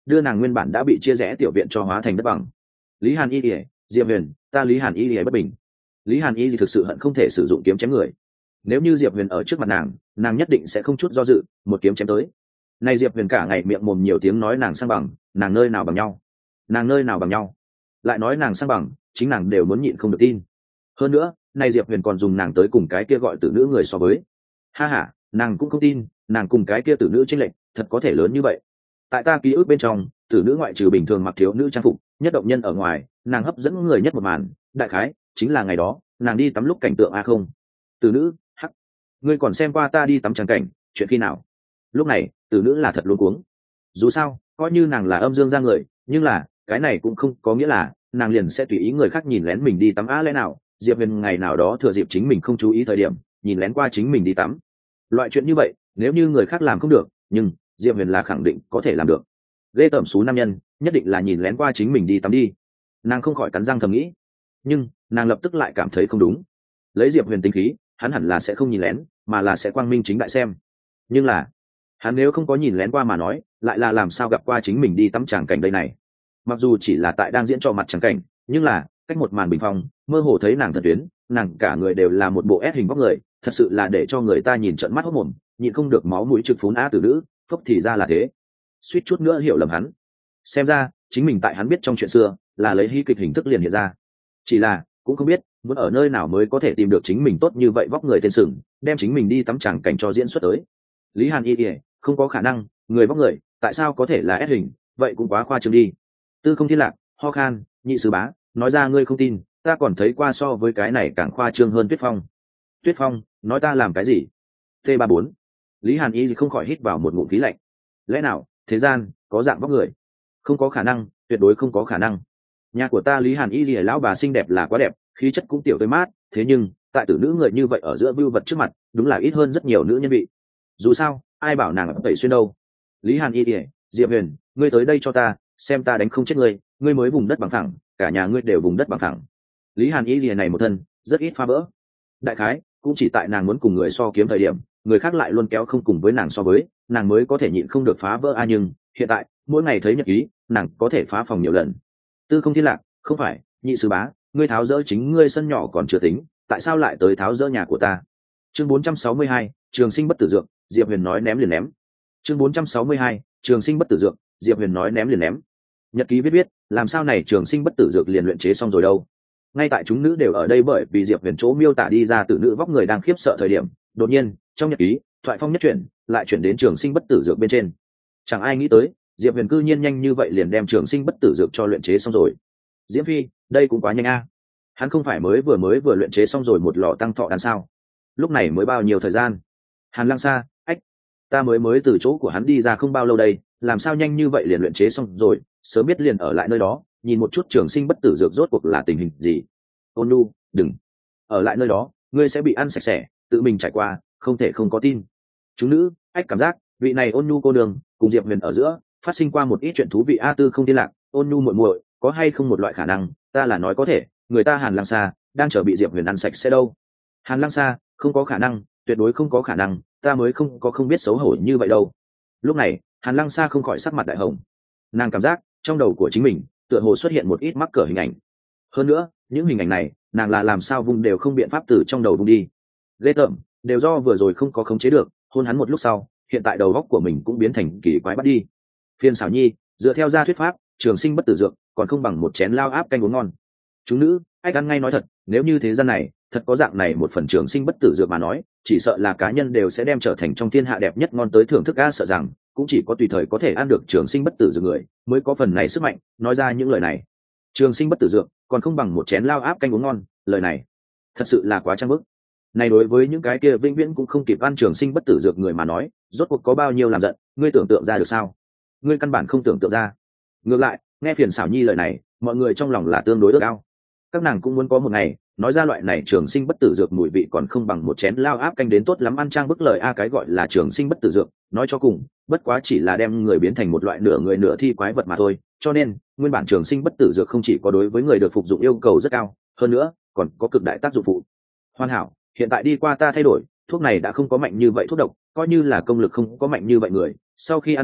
đưa nàng nguyên bản đã bị chia rẽ tiểu viện cho hóa thành đất bằng. Lý Hàn Y ỉa, Diệp Huyền, ta Lý Hàn Y ỉa bất bình. Lý Hàn Y thì thực sự hận không thể sử dụng kiếm chém người. Nếu như Diệp Huyền ở trước mặt nàng nhất định sẽ không chút do dự, một kiếm chém tới. Này Diệp Huyền cả ngày miệng mồm nhiều tiếng nói nàng sang bằng, nàng nơi nào bằng nhau, nàng nơi nào bằng nhau, lại nói nàng sang bằng, chính nàng đều muốn nhịn không được tin. Hơn nữa, này Diệp Huyền còn dùng nàng tới cùng cái kia gọi tử nữ người so với. Ha ha, nàng cũng không tin, nàng cùng cái kia tử nữ chênh lệch thật có thể lớn như vậy. Tại ta ký ức bên trong, tử nữ ngoại trừ bình thường mặc thiếu nữ trang phục, nhất động nhân ở ngoài, nàng hấp dẫn người nhất một màn, đại khái chính là ngày đó, nàng đi tắm lúc cảnh tượng a không. Tử nữ, hắc, ngươi còn xem qua ta đi tắm tràng cảnh, chuyện khi nào? Lúc này, tử nữ là thật luống cuống. Dù sao, coi như nàng là âm dương ra người, nhưng là cái này cũng không có nghĩa là nàng liền sẽ tùy ý người khác nhìn lén mình đi tắm lẽ nào Diệp Huyền ngày nào đó thừa dịp chính mình không chú ý thời điểm nhìn lén qua chính mình đi tắm. Loại chuyện như vậy nếu như người khác làm không được, nhưng Diệp Huyền là khẳng định có thể làm được. Ghê tởm xú nam nhân nhất định là nhìn lén qua chính mình đi tắm đi. Nàng không khỏi cắn răng thầm nghĩ, nhưng nàng lập tức lại cảm thấy không đúng. Lấy Diệp Huyền tính khí, hắn hẳn là sẽ không nhìn lén, mà là sẽ quang minh chính đại xem. Nhưng là hắn nếu không có nhìn lén qua mà nói, lại là làm sao gặp qua chính mình đi tắm tràng cảnh đây này. Mặc dù chỉ là tại đang diễn cho mặt tràng cảnh, nhưng là cách một màn bình phong mơ hồ thấy nàng thần tuyến, nàng cả người đều là một bộ ép hình vóc người, thật sự là để cho người ta nhìn trợn mắt hốt mồm, nhịn không được máu mũi trực phún á tử nữ. Phốc thì ra là thế, suýt chút nữa hiểu lầm hắn. Xem ra chính mình tại hắn biết trong chuyện xưa là lấy hy kịch hình thức liền hiện ra, chỉ là cũng không biết muốn ở nơi nào mới có thể tìm được chính mình tốt như vậy vóc người tên sừng, đem chính mình đi tắm tràng cảnh cho diễn xuất tới. Lý Hàn Y không có khả năng, người vóc người tại sao có thể là ép hình, vậy cũng quá khoa trương đi. Tư Không Thiên Lạc ho khan, nhị sư bá, nói ra ngươi không tin, ta còn thấy qua so với cái này càng khoa trương hơn. Tuyết Phong, Tuyết Phong, nói ta làm cái gì? T34. Lý Hàn Y không khỏi hít vào một ngụm khí lạnh. Lẽ nào thế gian có dạng vóc người? Không có khả năng, tuyệt đối không có khả năng. Nhà của ta Lý Hàn Y lão bà xinh đẹp là quá đẹp, khí chất cũng tiểu tới mát, thế nhưng tại tử nữ người như vậy ở giữa vưu vật trước mặt, đúng là ít hơn rất nhiều nữ nhân vị. Dù sao, ai bảo nàng tẩy xuyên đâu. Lý Hàn Y Diệp Huyền, ngươi tới đây cho ta xem ta đánh không chết ngươi, ngươi mới vùng đất bằng phẳng, cả nhà ngươi đều vùng đất bằng phẳng. Lý Hàn Y này một thân rất ít phá vỡ, đại khái cũng chỉ tại nàng muốn cùng người so kiếm thời điểm, người khác lại luôn kéo không cùng với nàng so với, nàng mới có thể nhịn không được phá vỡ. Nhưng hiện tại mỗi ngày thấy nhật ký, nàng có thể phá phòng nhiều lần. Tư Không Thiên Lạc, không phải, nhị sư bá, ngươi tháo dỡ chính ngươi sân nhỏ còn chưa tính, tại sao lại tới tháo dỡ nhà của ta? Chương 462, trường sinh bất tử dược, Diệp Huyền nói ném liền ném. Chương 462, trường sinh bất tử dược, Diệp Huyền nói ném liền ném. Nhật ký viết làm sao này trường sinh bất tử dược liền luyện chế xong rồi đâu? Ngay tại chúng nữ đều ở đây bởi vì Diệp Huyền chỗ miêu tả đi ra tử nữ vóc người đang khiếp sợ thời điểm, đột nhiên trong nhật ký thoại phong nhất chuyển, lại chuyển đến trường sinh bất tử dược bên trên. Chẳng ai nghĩ tới Diệp Huyền cư nhiên nhanh như vậy liền đem trường sinh bất tử dược cho luyện chế xong rồi. Diễm Phi, đây cũng quá nhanh a. Hắn không phải mới vừa luyện chế xong rồi một lọ tăng thọ đan sao? Lúc này mới bao nhiêu thời gian? Hàn Lăng Sa, ách, ta mới từ chỗ của hắn đi ra không bao lâu đây, làm sao nhanh như vậy liền luyện chế xong rồi? Sớm biết liền ở lại nơi đó, nhìn một chút trường sinh bất tử dược rốt cuộc là tình hình gì. Ôn Nhu, đừng ở lại nơi đó, ngươi sẽ bị ăn sạch sẽ, tự mình trải qua, không thể không có tin. Chúng nữ, ách, cảm giác vị này Ôn Nhu cô đường cùng Diệp Huyền ở giữa phát sinh qua một ít chuyện thú vị. Tư Không Thiên Lạc, Ôn Nhu muội muội, có hay không một loại khả năng, ta là nói có thể, người ta Hàn Lăng Sa đang chờ bị Diệp Huyền ăn sạch sẽ đâu? Hàn Lăng Sa, không có khả năng, tuyệt đối không có khả năng, ta mới không biết xấu hổ như vậy đâu. Lúc này Hàn Lăng Sa không khỏi sắc mặt đại hồng, nàng cảm giác trong đầu của chính mình tựa hồ xuất hiện một ít mắc cỡ hình ảnh. Hơn nữa những hình ảnh này nàng là làm sao vùng đều không biện pháp từ trong đầu vùng đi. Ghê tởm, đều do vừa rồi không có khống chế được, hôn hắn một lúc sau, hiện tại đầu óc của mình cũng biến thành kỳ quái bắt đi. Phiên xảo nhi, dựa theo gia thuyết pháp, trường sinh bất tử dược còn không bằng một chén lao áp canh uống ngon. Chúng nữ, ách, ăn ngay nói thật, nếu như thế gian này thật có dạng này một phần trường sinh bất tử dược mà nói, chỉ sợ là cá nhân đều sẽ đem trở thành trong thiên hạ đẹp nhất ngon tới thưởng thức. Sợ rằng cũng chỉ có tùy thời có thể ăn được trường sinh bất tử dược người mới có phần này sức mạnh nói ra những lời này. Trường sinh bất tử dược còn không bằng một chén lao áp canh uống ngon, lời này thật sự là quá trang bức. Này đối với những cái kia vĩnh viễn cũng không kịp ăn trường sinh bất tử dược người mà nói, rốt cuộc có bao nhiêu làm giận, ngươi tưởng tượng ra được sao? Ngươi căn bản không tưởng tượng ra. Ngược lại, nghe Phiền Xảo Nhi lời này, mọi người trong lòng là tương đối ước ao. Các nàng cũng muốn có một ngày nói ra loại này trường sinh bất tử dược mùi vị còn không bằng một chén lao áp canh đến tốt lắm ăn trang bức lời. Cái gọi là trường sinh bất tử dược, nói cho cùng bất quá chỉ là đem người biến thành một loại nửa người nửa thi quái vật mà thôi. Cho nên nguyên bản trường sinh bất tử dược không chỉ có đối với người được phục dụng yêu cầu rất cao, hơn nữa còn có cực đại tác dụng phụ. Hoàn hảo, hiện tại đi qua ta thay đổi, thuốc này đã không có mạnh như vậy thuốc độc, coi như là công lực không có mạnh như vậy người, sau khi ăn vào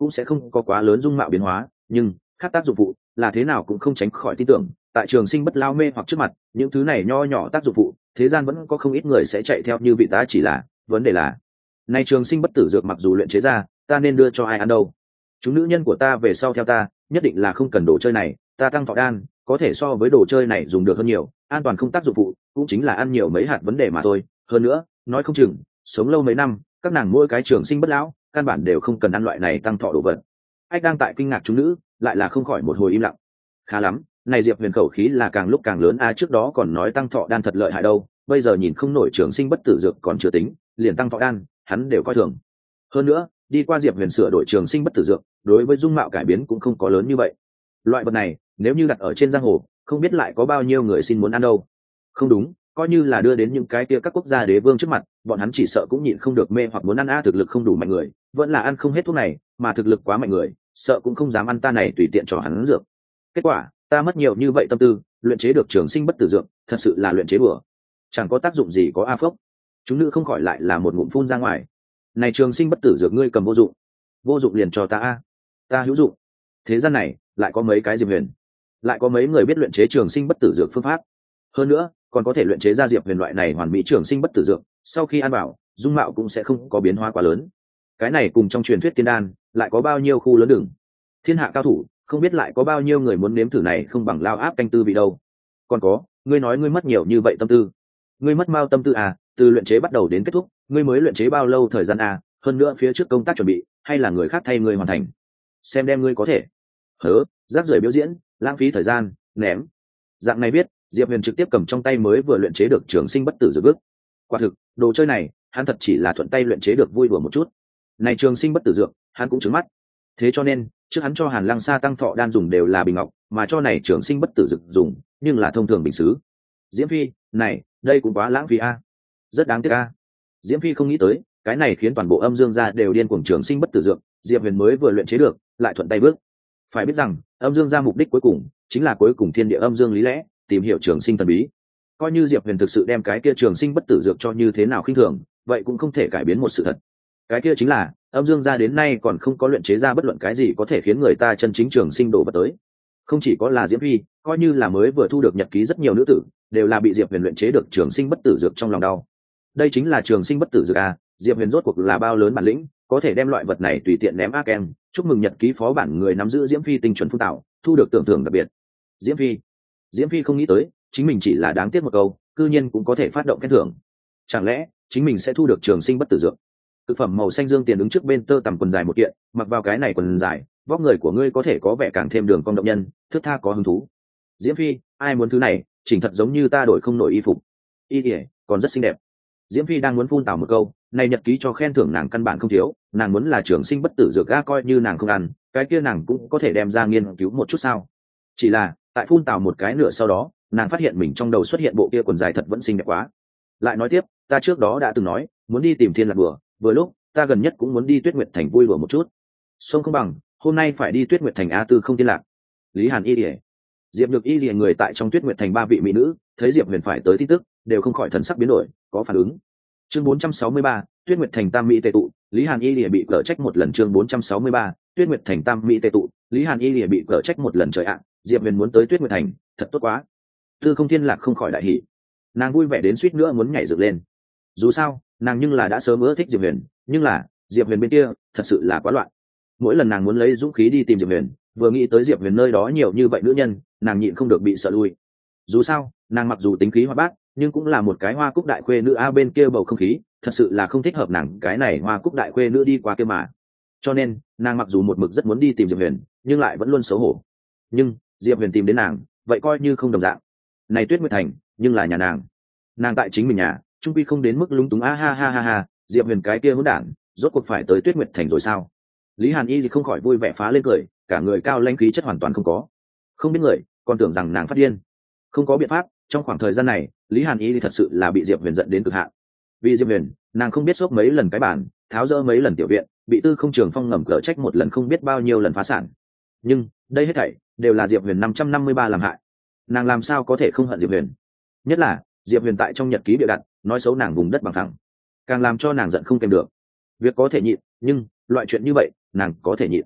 cũng sẽ không có quá lớn dung mạo biến hóa, nhưng khác tác dụng phụ là thế nào cũng không tránh khỏi tin tưởng. Tại trường sinh bất lao mê hoặc trước mặt, những thứ này nho nhỏ tác dụng phụ, thế gian vẫn có không ít người sẽ chạy theo như vị ta, chỉ là vấn đề là nay trường sinh bất tử dược mặc dù luyện chế ra, ta nên đưa cho ai ăn đâu? Chúng nữ nhân của ta về sau theo ta, nhất định là không cần đồ chơi này, ta tăng thọ đan có thể so với đồ chơi này dùng được hơn nhiều, an toàn không tác dụng phụ, cũng chính là ăn nhiều mấy hạt vấn đề mà thôi. Hơn nữa, nói không chừng sống lâu mấy năm, các nàng mỗi cái trường sinh bất lão, căn bản đều không cần ăn loại này tăng thọ đồ vật. Ách đang tại kinh ngạc chúng nữ, lại là không khỏi một hồi im lặng. Khá lắm, này Diệp Huyền khẩu khí là càng lúc càng lớn a, trước đó còn nói tăng thọ đan thật lợi hại đâu, bây giờ nhìn không nổi trường sinh bất tử dược còn chưa tính, liền tăng thọ đan, hắn đều coi thường. Hơn nữa, đi qua Diệp Huyền sửa đổi trường sinh bất tử dược, đối với dung mạo cải biến cũng không có lớn như vậy. Loại vật này, nếu như đặt ở trên giang hồ, không biết lại có bao nhiêu người xin muốn ăn đâu. Không đúng, coi như là đưa đến những cái kia các quốc gia đế vương trước mặt, bọn hắn chỉ sợ cũng nhịn không được mê hoặc muốn ăn a, thực lực không đủ mạnh người, vẫn là ăn không hết thuốc này, mà thực lực quá mạnh người, sợ cũng không dám ăn ta này tùy tiện cho hắn dược. Kết quả, ta mất nhiều như vậy tâm tư, luyện chế được trường sinh bất tử dược, thật sự là luyện chế bừa, chẳng có tác dụng gì có a phốc. Chúng nữ không khỏi lại là một ngụm phun ra ngoài. Này trường sinh bất tử dược ngươi cầm vô dụng, vô dụng liền cho ta a, ta hữu dụng. Thế gian này lại có mấy cái Diệp Huyền, lại có mấy người biết luyện chế trường sinh bất tử dược phương pháp, hơn nữa còn có thể luyện chế ra Diệp Huyền loại này hoàn mỹ trường sinh bất tử dược, sau khi ăn vào dung mạo cũng sẽ không có biến hóa quá lớn. Cái này cùng trong truyền thuyết tiên đan lại có bao nhiêu khu lớn đường, thiên hạ cao thủ không biết lại có bao nhiêu người muốn nếm thử này không bằng lao áp canh tư vị đâu. Còn có, ngươi nói ngươi mất nhiều như vậy tâm tư, ngươi mất mau tâm tư à? Từ luyện chế bắt đầu đến kết thúc, ngươi mới luyện chế bao lâu thời gian à? Hơn nữa phía trước công tác chuẩn bị hay là người khác thay ngươi hoàn thành, xem đem ngươi có thể hớ rác rưởi biểu diễn, lãng phí thời gian, ném. Dạng này biết, Diệp Huyền trực tiếp cầm trong tay mới vừa luyện chế được trường sinh bất tử dược bước. Quả thực, đồ chơi này hắn thật chỉ là thuận tay luyện chế được vui đùa một chút, này trường sinh bất tử dược hắn cũng trứng mắt. Thế cho nên trước hắn cho Hàn Lăng Sa tăng thọ đan dùng đều là bình ngọc, mà cho này trường sinh bất tử dược dùng nhưng là thông thường bình sứ. Diễm Phi, này đây cũng quá lãng phí a, rất đáng tiếc a. Diễm Phi không nghĩ tới, cái này khiến toàn bộ âm dương gia đều điên cuồng trường sinh bất tử dược, Diệp Huyền mới vừa luyện chế được lại thuận tay bước. Phải biết rằng âm dương gia mục đích cuối cùng chính là cuối cùng thiên địa âm dương lý lẽ, tìm hiểu trường sinh thần bí. Coi như Diệp Huyền thực sự đem cái kia trường sinh bất tử dược cho như thế nào khinh thường, vậy cũng không thể cải biến một sự thật, cái kia chính là âm dương gia đến nay còn không có luyện chế ra bất luận cái gì có thể khiến người ta chân chính trường sinh đổ vật tới. Không chỉ có là Diễm Phi, coi như là mới vừa thu được nhật ký rất nhiều nữ tử đều là bị Diệp Huyền luyện chế được trường sinh bất tử dược trong lòng đau. Đây chính là trường sinh bất tử dược a, Diệp Huyền rốt cuộc là bao lớn bản lĩnh, có thể đem loại vật này tùy tiện ném ác em. Chúc mừng nhật ký phó bản người nắm giữ Diễm Phi tinh chuẩn phun tạo, thu được tưởng thưởng đặc biệt. Diễm Phi không nghĩ tới, chính mình chỉ là đáng tiếc một câu, cư nhiên cũng có thể phát động khen thưởng. Chẳng lẽ chính mình sẽ thu được trường sinh bất tử dược? Thực phẩm màu xanh dương tiền đứng trước bên tơ tằm quần dài một kiện, mặc vào cái này quần dài, vóc người của ngươi có thể có vẻ càng thêm đường cong động nhân, thướt tha có hứng thú. Diễm Phi, ai muốn thứ này, chỉnh thật giống như ta đổi không nổi y phục. Y ỉa, còn rất xinh đẹp. Diễm Phi đang muốn phun tào một câu, này nhật ký cho khen thưởng nàng căn bản không thiếu, nàng muốn là trường sinh bất tử dược ga, coi như nàng không ăn, cái kia nàng cũng có thể đem ra nghiên cứu một chút sao. Chỉ là tại phun tào một cái nữa sau đó, nàng phát hiện mình trong đầu xuất hiện bộ kia quần dài thật vẫn xinh đẹp quá. Lại nói tiếp, ta trước đó đã từng nói muốn đi tìm Thiên Lạc Bừa, vừa lúc ta gần nhất cũng muốn đi Tuyết Nguyệt Thành vui đùa một chút, sông không bằng hôm nay phải đi Tuyết Nguyệt Thành a, tư không tiên lạc. Lý Hàn Y Lìa, Diệp Nhược Y Lìa, người tại trong Tuyết Nguyệt Thành ba vị mỹ nữ thấy Diệp Huyền phải tới tin tức đều không khỏi thần sắc biến đổi, có phản ứng. Chương 463, Tuyết Nguyệt Thành tam mỹ tề tụ, Lý Hàn Y Lìa bị cở trách một lần. Chương 463, Tuyết Nguyệt Thành tam mỹ tề tụ, Lý Hàn Y Lìa bị cở trách một lần. Trời ạ, Diệp Huyền muốn tới Tuyết Nguyệt Thành, thật tốt quá. Tư không thiên lạc không khỏi đại hỉ, nàng vui vẻ đến suýt nữa muốn nhảy dựng lên. Dù sao nàng nhưng là đã sớm ưa thích Diệp Huyền, nhưng là Diệp Huyền bên kia thật sự là quá loạn. Mỗi lần nàng muốn lấy dũng khí đi tìm Diệp Huyền, vừa nghĩ tới Diệp Huyền nơi đó nhiều như vậy nữ nhân, nàng nhịn không được bị sợ lui. Dù sao nàng mặc dù tính khí hoạt bát, nhưng cũng là một cái hoa cúc đại khuê nữ a, bên kia bầu không khí thật sự là không thích hợp nàng cái này hoa cúc đại khuê nữ đi qua kia mà. Cho nên nàng mặc dù một mực rất muốn đi tìm Diệp Huyền, nhưng lại vẫn luôn xấu hổ. Nhưng Diệp Huyền tìm đến nàng, vậy coi như không đồng dạng. Này Tuyết Nguyệt Thành nhưng là nhà nàng tại chính mình nhà, trung quy không đến mức lúng túng a, ha ha ha ha. Diệp Huyền cái kia hỗn đản, rốt cuộc phải tới Tuyết Nguyệt Thành rồi sao? Lý Hàn Y thì không khỏi vui vẻ phá lên cười, cả người cao lãnh khí chất hoàn toàn không có. Không biết người còn tưởng rằng nàng phát điên. Không có biện pháp, trong khoảng thời gian này Lý Hàn Y thì thật sự là bị Diệp Huyền giận đến cực hạn. Vì Diệp Huyền, nàng không biết xốc mấy lần cái bàn, tháo dỡ mấy lần tiểu viện, bị Tư Không Trường Phong ngầm cở trách một lần không biết bao nhiêu lần phá sản. Nhưng đây hết thảy đều là Diệp Huyền 553 làm hại. Nàng làm sao có thể không hận Diệp Huyền? Nhất là Diệp Huyền tại trong nhật ký bịa đặt nói xấu nàng vùng đất bằng phẳng, càng làm cho nàng giận không kèm được. Việc có thể nhịn, nhưng loại chuyện như vậy nàng có thể nhịn.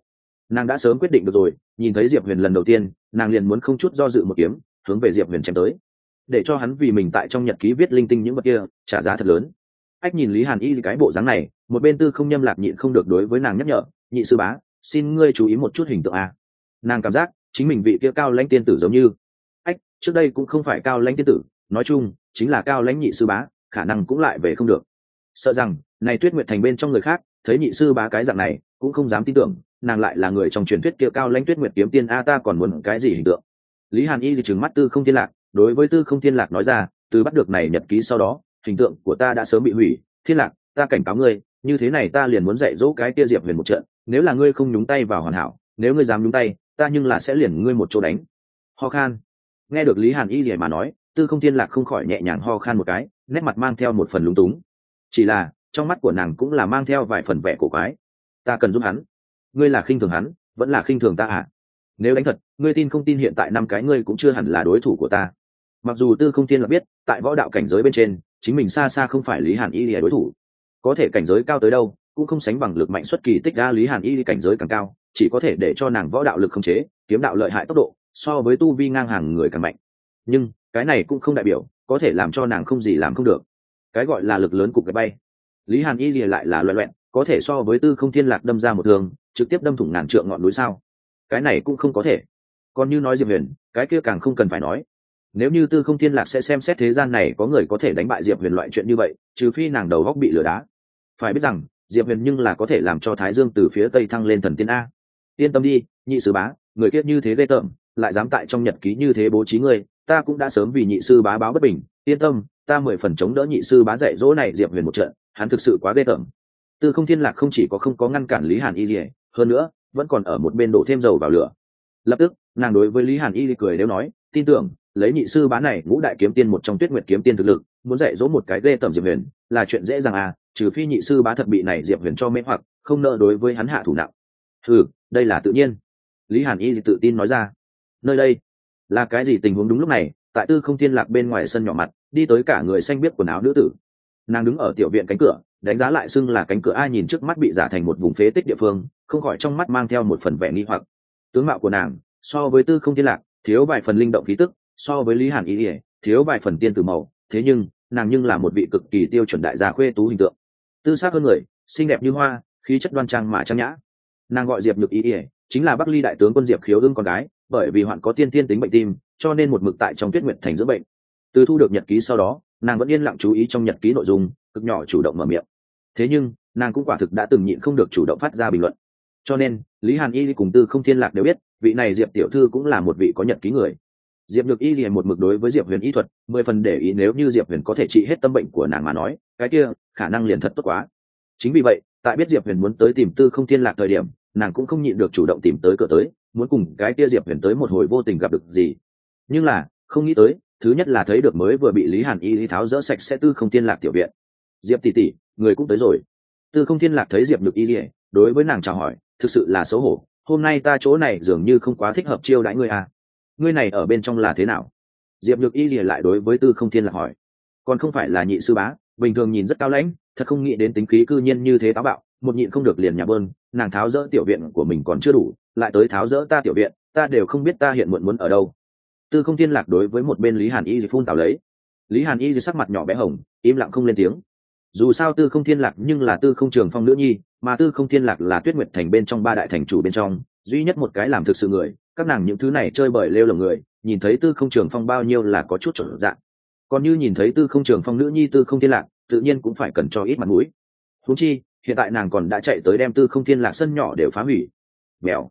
Nàng đã sớm quyết định được rồi, nhìn thấy Diệp Huyền lần đầu tiên, nàng liền muốn không chút do dự một kiếm hướng về Diệp Huyền chém tới, để cho hắn vì mình tại trong nhật ký viết linh tinh những vật kia trả giá thật lớn. Ách nhìn Lý Hàn Y cái bộ dáng này, một bên Tư Không Nhâm Lạc nhịn không được đối với nàng nhắc nhở, nhị sư bá, xin ngươi chú ý một chút hình tượng a. Nàng cảm giác chính mình vị kia cao lãnh tiên tử giống như ách, trước đây cũng không phải cao lãnh tiên tử, nói chung chính là cao lãnh nhị sư bá, khả năng cũng lại về không được. Sợ rằng này Tuyết Nguyệt Thành bên trong người khác thấy nhị sư bá cái dạng này cũng không dám tin tưởng nàng lại là người trong truyền thuyết kia cao lãnh Tuyết Nguyệt kiếm tiên a. Ta còn muốn cái gì hình tượng? Lý Hàn Y thì trừng mắt Tư Không Thiên Lạc, đối với Tư Không Thiên Lạc nói ra, từ bắt được này nhật ký sau đó, hình tượng của ta đã sớm bị hủy. Thiên Lạc, ta cảnh cáo ngươi, như thế này ta liền muốn dạy dỗ cái kia Diệp Huyền một trận, nếu là ngươi không nhúng tay vào hoàn hảo, nếu ngươi dám nhúng tay, ta nhưng là sẽ liền ngươi một chỗ đánh. Ho khan. Nghe được Lý Hàn Y gì mà nói, Tư Không Thiên Lạc không khỏi nhẹ nhàng ho khan một cái, nét mặt mang theo một phần lúng túng. Chỉ là trong mắt của nàng cũng là mang theo vài phần vẻ cổ quái. Ta cần giúp hắn. Ngươi là khinh thường hắn, vẫn là khinh thường ta à? Nếu đánh thật, ngươi tin không tin hiện tại 5 cái ngươi cũng chưa hẳn là đối thủ của ta. Mặc dù Tư Không Thiên Lạc biết, tại võ đạo cảnh giới bên trên, chính mình xa xa không phải Lý Hàn Y là đối thủ. Có thể cảnh giới cao tới đâu, cũng không sánh bằng lực mạnh xuất kỳ tích ra. Lý Hàn Y cảnh giới càng cao, chỉ có thể để cho nàng võ đạo lực khống chế, kiếm đạo lợi hại tốc độ, so với tu vi ngang hàng người càng mạnh. Nhưng cái này cũng không đại biểu có thể làm cho nàng không gì làm không được. Cái gọi là lực lớn cục cái bay. Lý Hàn Y lại là loẹt loẹt, có thể so với Tư Không Thiên Lạc đâm ra một đường, trực tiếp đâm thủng ngàn trượng ngọn núi sao? Cái này cũng không có thể. Còn như nói Diệp Huyền, cái kia càng không cần phải nói. Nếu như Tư Không Thiên Lạc sẽ xem xét thế gian này có người có thể đánh bại Diệp Huyền loại chuyện như vậy, trừ phi nàng đầu góc bị lửa đá. Phải biết rằng Diệp Huyền nhưng là có thể làm cho Thái Dương từ phía tây thăng lên thần tiên a. Yên tâm đi, nhị sư bá, người kia như thế ghê tởm, lại dám tại trong nhật ký như thế bố trí ngươi, ta cũng đã sớm vì nhị sư bá báo bất bình. Yên tâm, ta 10 phần chống đỡ nhị sư bá dạy dỗ này Diệp Huyền một trận, hắn thực sự quá ghê tởm. Tư Không Thiên Lạc không chỉ có không có ngăn cản Lý Hàn Y gì, hơn nữa vẫn còn ở một bên đổ thêm dầu vào lửa. Lập tức nàng đối với Lý Hàn Y cười đều nói, tin tưởng lấy nhị sư bá này ngũ đại kiếm tiên một trong Tuyết Nguyệt kiếm tiên thực lực, muốn dạy dỗ một cái ghê tởm Diệp Huyền là chuyện dễ dàng à, trừ phi nhị sư bá thật bị này Diệp Huyền cho mê hoặc, không nợ đối với hắn hạ thủ nặng. Đây là tự nhiên. Lý Hàn Y tự tin nói ra. Nơi đây là cái gì tình huống? Đúng lúc này, tại Tư Không Thiên Lạc bên ngoài sân nhỏ mặt, đi tới cả người xanh biếc quần áo nữ tử. Nàng đứng ở tiểu viện cánh cửa, đánh giá lại xưng là cánh cửa ai, nhìn trước mắt bị giả thành một vùng phế tích địa phương, không khỏi trong mắt mang theo một phần vẻ nghi hoặc. Tướng mạo của nàng so với Tư Không Thiên Lạc thiếu vài phần linh động khí tức, so với Lý Hàn Y thiếu vài phần tiên tử màu, thế nhưng nàng nhưng là một vị cực kỳ tiêu chuẩn đại gia khuê tú hình tượng, tư sắc hơn người, xinh đẹp như hoa, khí chất đoan trang mà trang nhã. Nàng gọi Diệp Nhược Y, chính là Bắc Ly đại tướng quân Diệp Khiếu Ưng con gái, bởi vì hoạn có tiên tiên tính bệnh tim, cho nên một mực tại trong Tuyết Nguyệt Thành dưỡng bệnh. Từ thu được nhật ký sau đó, nàng vẫn yên lặng chú ý trong nhật ký nội dung, cực nhỏ chủ động mở miệng. Thế nhưng nàng cũng quả thực đã từng nhịn không được chủ động phát ra bình luận. Cho nên Lý Hàn Y cùng Tư Không Thiên Lạc đều biết, vị này Diệp tiểu thư cũng là một vị có nhật ký người. Diệp Nhược Y liền một mực đối với Diệp Huyền y thuật 10 phần để ý, nếu như Diệp Huyền có thể trị hết tâm bệnh của nàng mà nói, cái kia khả năng liền thật tốt quá. Chính vì vậy, tại biết Diệp Huyền muốn tới tìm Tư Không Thiên Lạc thời điểm, nàng cũng không nhịn được chủ động tìm tới cửa tới, muốn cùng cái kia Diệp Huyền tới một hồi vô tình gặp được gì. Nhưng là không nghĩ tới, thứ nhất là thấy được mới vừa bị Lý Hàn Y tháo dỡ sạch sẽ Tư Không Thiên Lạc tiểu viện. Diệp tỷ tỷ, người cũng tới rồi. Tư Không Thiên Lạc thấy Diệp Nhược Y đối với nàng chào hỏi, thực sự là xấu hổ. Hôm nay ta chỗ này dường như không quá thích hợp chiêu đãi ngươi à? Ngươi này ở bên trong là thế nào? Diệp Nhược Y lại đối với Tư Không Thiên Lạc hỏi. Còn không phải là nhị sư bá, bình thường nhìn rất cao lãnh, thật không nghĩ đến tính khí cư nhiên như thế táo bạo, một nhịn không được liền nhà bơn. Nàng tháo dỡ tiểu viện của mình còn chưa đủ, lại tới tháo dỡ ta tiểu viện, ta đều không biết ta hiện muộn muốn ở đâu. Tư Không Thiên Lạc đối với một bên Lý Hàn Y phun tào lấy. Lý Hàn Y sắc mặt nhỏ bé hồng, im lặng không lên tiếng. Dù sao Tư Không Thiên Lạc nhưng là Tư Không Trường Phong nữ nhi, mà Tư Không Thiên Lạc là Tuyết Nguyệt Thành bên trong 3 đại thành chủ bên trong duy nhất một cái làm thực sự người, các nàng những thứ này chơi bời lêu lồng người, nhìn thấy Tư Không Trường Phong bao nhiêu là có chút trở dạng. Còn như nhìn thấy Tư Không Trường Phong nữ nhi Tư Không Thiên Lạc, tự nhiên cũng phải cần cho ít mặt mũi. Huống chi, hiện tại nàng còn đã chạy tới đem Tư Không Thiên Lạc sân nhỏ đều phá hủy. Mèo.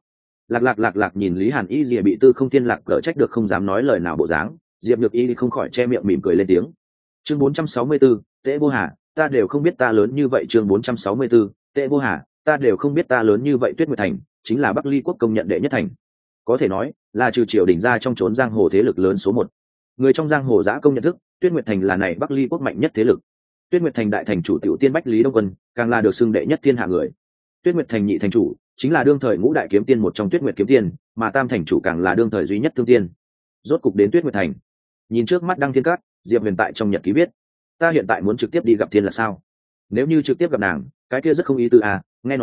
Lạc nhìn Lý Hàn Y bị Tư Không Thiên Lạc cở trách được không dám nói lời nào bộ dáng, Diệp Nhược Y không khỏi che miệng mỉm cười lên tiếng. Chương 464, Tễ Vô Hà, ta đều không biết ta lớn như vậy. Chương 464, Tễ Vô Hà, ta đều không biết ta lớn như vậy. Tuyết Nguyệt Thành chính là Bắc Ly quốc công nhận đệ nhất thành, có thể nói là trừ triều đình ra trong chốn giang hồ thế lực lớn số 1. Người trong giang hồ giã công nhận thức, Tuyết Nguyệt Thành là này Bắc Ly quốc mạnh nhất thế lực. Tuyết Nguyệt Thành đại thành chủ tiểu tiên Bách Lý Đông Quân, càng là được xưng đệ nhất thiên hạ người. Tuyết Nguyệt Thành nhị thành chủ chính là đương thời ngũ đại kiếm tiên một trong Tuyết Nguyệt kiếm tiên, mà tam thành chủ càng là đương thời duy nhất thương tiên. Rốt cục đến Tuyết Nguyệt Thành. Nhìn trước mắt Đăng Thiên Các, Diệp Huyền tại trong nhật ký viết, ta hiện tại muốn trực tiếp đi gặp Thiên là sao? Nếu như trực tiếp gặp nàng, cái kia rất không ý tư à, nghe nói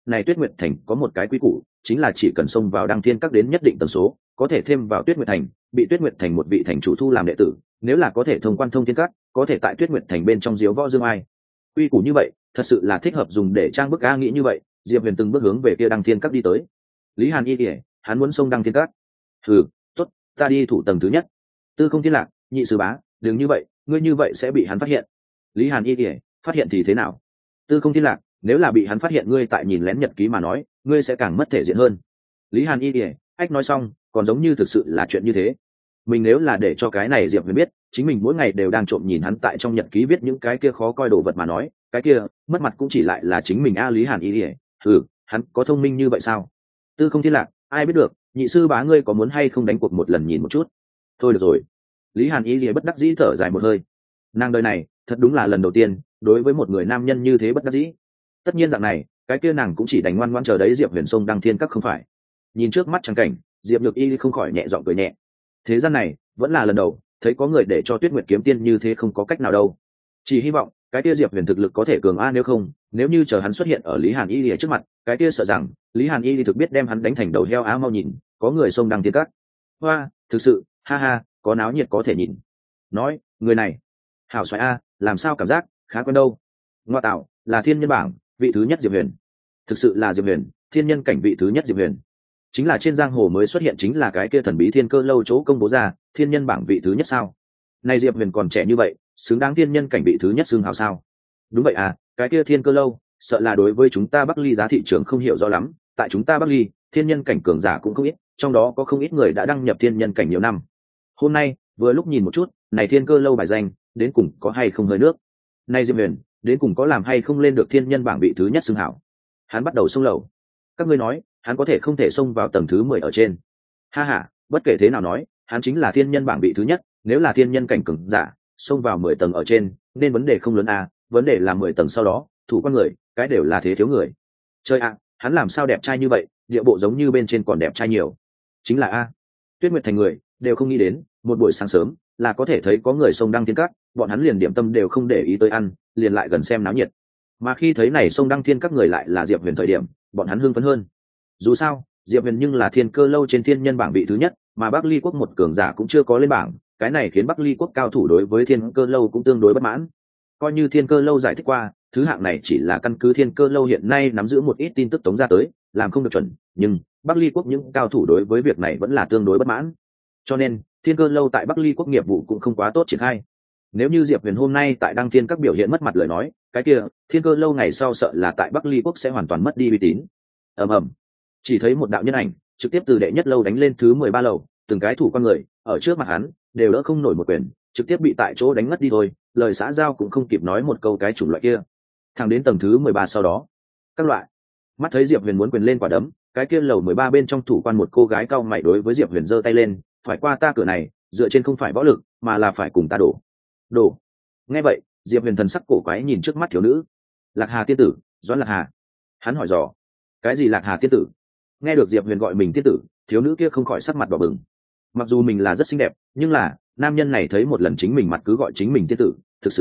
này Tuyết Nguyệt Thành có một cái quy củ, chính là chỉ cần xông vào Đăng Thiên Các đến nhất định tần số, có thể thêm vào Tuyết Nguyệt Thành, bị Tuyết Nguyệt Thành một vị thành chủ thu làm đệ tử, nếu là có thể thông quan thông thiên các, có thể tại Tuyết Nguyệt Thành bên trong diếu võ dương ai. Quy củ như vậy, thật sự là thích hợp dùng để trang bức. A nghĩ như vậy, Diệp Huyền từng bước hướng về kia Đăng Thiên Các đi tới. Lý Hàn Y Điệp, hắn muốn xông Đăng Thiên Các. Tốt, ta đi thủ tầng thứ nhất. Tư Không Thiên Lạc, nhị sư bá, đừng như vậy, ngươi như vậy sẽ bị hắn phát hiện. Lý Hàn Y Điệp, phát hiện thì thế nào? Tư Không Thiên Lạc, nếu là bị hắn phát hiện ngươi tại nhìn lén nhật ký mà nói, ngươi sẽ càng mất thể diện hơn. Lý Hàn Y Điệp, ách nói xong, còn giống như thực sự là chuyện như thế. Mình nếu là để cho cái này Diệp Huyền biết, chính mình mỗi ngày đều đang trộm nhìn hắn tại trong nhật ký viết những cái kia khó coi đồ vật mà nói, cái kia mất mặt cũng chỉ lại là chính mình. Lý Hàn Y Điệp, hắn có thông minh như vậy sao? Tư Không Thiên Lạc, ai biết được, nhị sư bá ngươi có muốn hay không đánh cuộc một lần nhìn một chút? Thôi được rồi. Lý Hàn Y Điệp bất đắc dĩ thở dài một hơi. Nàng đời này thật đúng là lần đầu tiên đối với một người nam nhân như thế bất đắc dĩ. Tất nhiên dạng này, cái kia nàng cũng chỉ đành ngoan ngoãn chờ đấy Diệp Huyền xông Đăng Thiên Các không phải? Nhìn trước mắt trắng cảnh, Diệp Nhược Y không khỏi nhẹ giọng cười nhẹ. Thế gian này vẫn là lần đầu thấy có người để cho Tuyết Nguyệt kiếm tiên như thế không có cách nào đâu. Chỉ hy vọng cái kia Diệp Huyền thực lực có thể cường a, nếu không, nếu như chờ hắn xuất hiện ở Lý Hàn Y trước mặt, cái kia sợ rằng Lý Hàn Y thực biết đem hắn đánh thành đầu heo á. Mau nhìn, có người xông Đăng Thiên Các. Hoa, thực sự, ha ha, có náo nhiệt có thể nhìn. Nói, người này, hảo xoái a, làm sao cảm giác khá quen đâu. Ngoa tạo, là thiên nhân bảng vị thứ nhất Diệp Huyền. Thực sự là Diệp Huyền, thiên nhân cảnh vị thứ nhất Diệp Huyền. Chính là trên giang hồ mới xuất hiện chính là cái kia thần bí thiên cơ lâu chỗ công bố ra, thiên nhân bảng vị thứ nhất sao? Này Diệp Huyền còn trẻ như vậy, xứng đáng thiên nhân cảnh vị thứ nhất xương hào sao? Đúng vậy à, cái kia thiên cơ lâu, sợ là đối với chúng ta Bắc Ly giá thị trường không hiểu rõ lắm, tại chúng ta Bắc Ly, thiên nhân cảnh cường giả cũng không ít, trong đó có không ít người đã đăng nhập thiên nhân cảnh nhiều năm. Hôm nay, vừa lúc nhìn một chút, này thiên cơ lâu bài danh, đến cùng có hay không hơi nước. Này Diệp Huyền, đến cùng có làm hay không lên được thiên nhân bảng vị thứ nhất xương hảo. Hắn bắt đầu xông lầu. Các ngươi nói, hắn có thể không thể xông vào tầng thứ 10 ở trên? Ha ha, bất kể thế nào nói, hắn chính là thiên nhân bảng vị thứ nhất, nếu là thiên nhân cảnh cường giả, xông vào 10 tầng ở trên, nên vấn đề không lớn à, vấn đề là 10 tầng sau đó, thủ quan người, cái đều là thế thiếu người. Chơi ạ, hắn làm sao đẹp trai như vậy, địa bộ giống như bên trên còn đẹp trai nhiều. Chính là a. Tuyết Nguyệt Thành người đều không nghĩ đến, một buổi sáng sớm là có thể thấy có người xông Đăng Thiên Các, bọn hắn liền điểm tâm đều không để ý tới ăn, liền lại gần xem náo nhiệt. Mà khi thấy này xông Đăng Thiên Các người lại là Diệp Huyền thời điểm, bọn hắn hưng phấn hơn. Dù sao, Diệp Huyền nhưng là thiên cơ lâu trên thiên nhân bảng vị thứ nhất, mà Bắc Ly quốc một cường giả cũng chưa có lên bảng, cái này khiến Bắc Ly quốc cao thủ đối với thiên cơ lâu cũng tương đối bất mãn. Coi như thiên cơ lâu giải thích qua, thứ hạng này chỉ là căn cứ thiên cơ lâu hiện nay nắm giữ một ít tin tức tống ra tới, làm không được chuẩn, nhưng Bắc Ly quốc những cao thủ đối với việc này vẫn là tương đối bất mãn. Cho nên, thiên cơ lâu tại Bắc Ly quốc nghiệp vụ cũng không quá tốt triển khai. Nếu như Diệp Huyền hôm nay tại Đăng Thiên Các biểu hiện mất mặt lời nói, cái kia thiên cơ lâu ngày sau sợ là tại Bắc Ly quốc sẽ hoàn toàn mất đi uy tín. Ầm ầm, chỉ thấy một đạo nhân ảnh trực tiếp từ đệ nhất lâu đánh lên thứ 13 lầu, từng cái thủ quan người ở trước mặt hắn đều đỡ không nổi một quyền, trực tiếp bị tại chỗ đánh ngất đi thôi, lời xã giao cũng không kịp nói một câu cái chủng loại kia. Thẳng đến tầng thứ 13 sau đó, các loại mắt thấy Diệp Huyền muốn quyền lên quả đấm, cái kia lầu 13 bên trong thủ quan một cô gái cao mày đối với Diệp Huyền giơ tay lên, phải qua ta cửa này, dựa trên không phải võ lực, mà là phải cùng ta đổ. Nghe vậy, Diệp Huyền thần sắc cổ quái nhìn trước mắt thiếu nữ. Lạc Hà tiên tử, Doãn Lạc Hà. Hắn hỏi dò, cái gì Lạc Hà tiên tử? Nghe được Diệp Huyền gọi mình tiên tử, thiếu nữ kia không khỏi sắc mặt đỏ bừng. Mặc dù mình là rất xinh đẹp, nhưng là nam nhân này thấy một lần chính mình mặt cứ gọi chính mình tiên tử, thực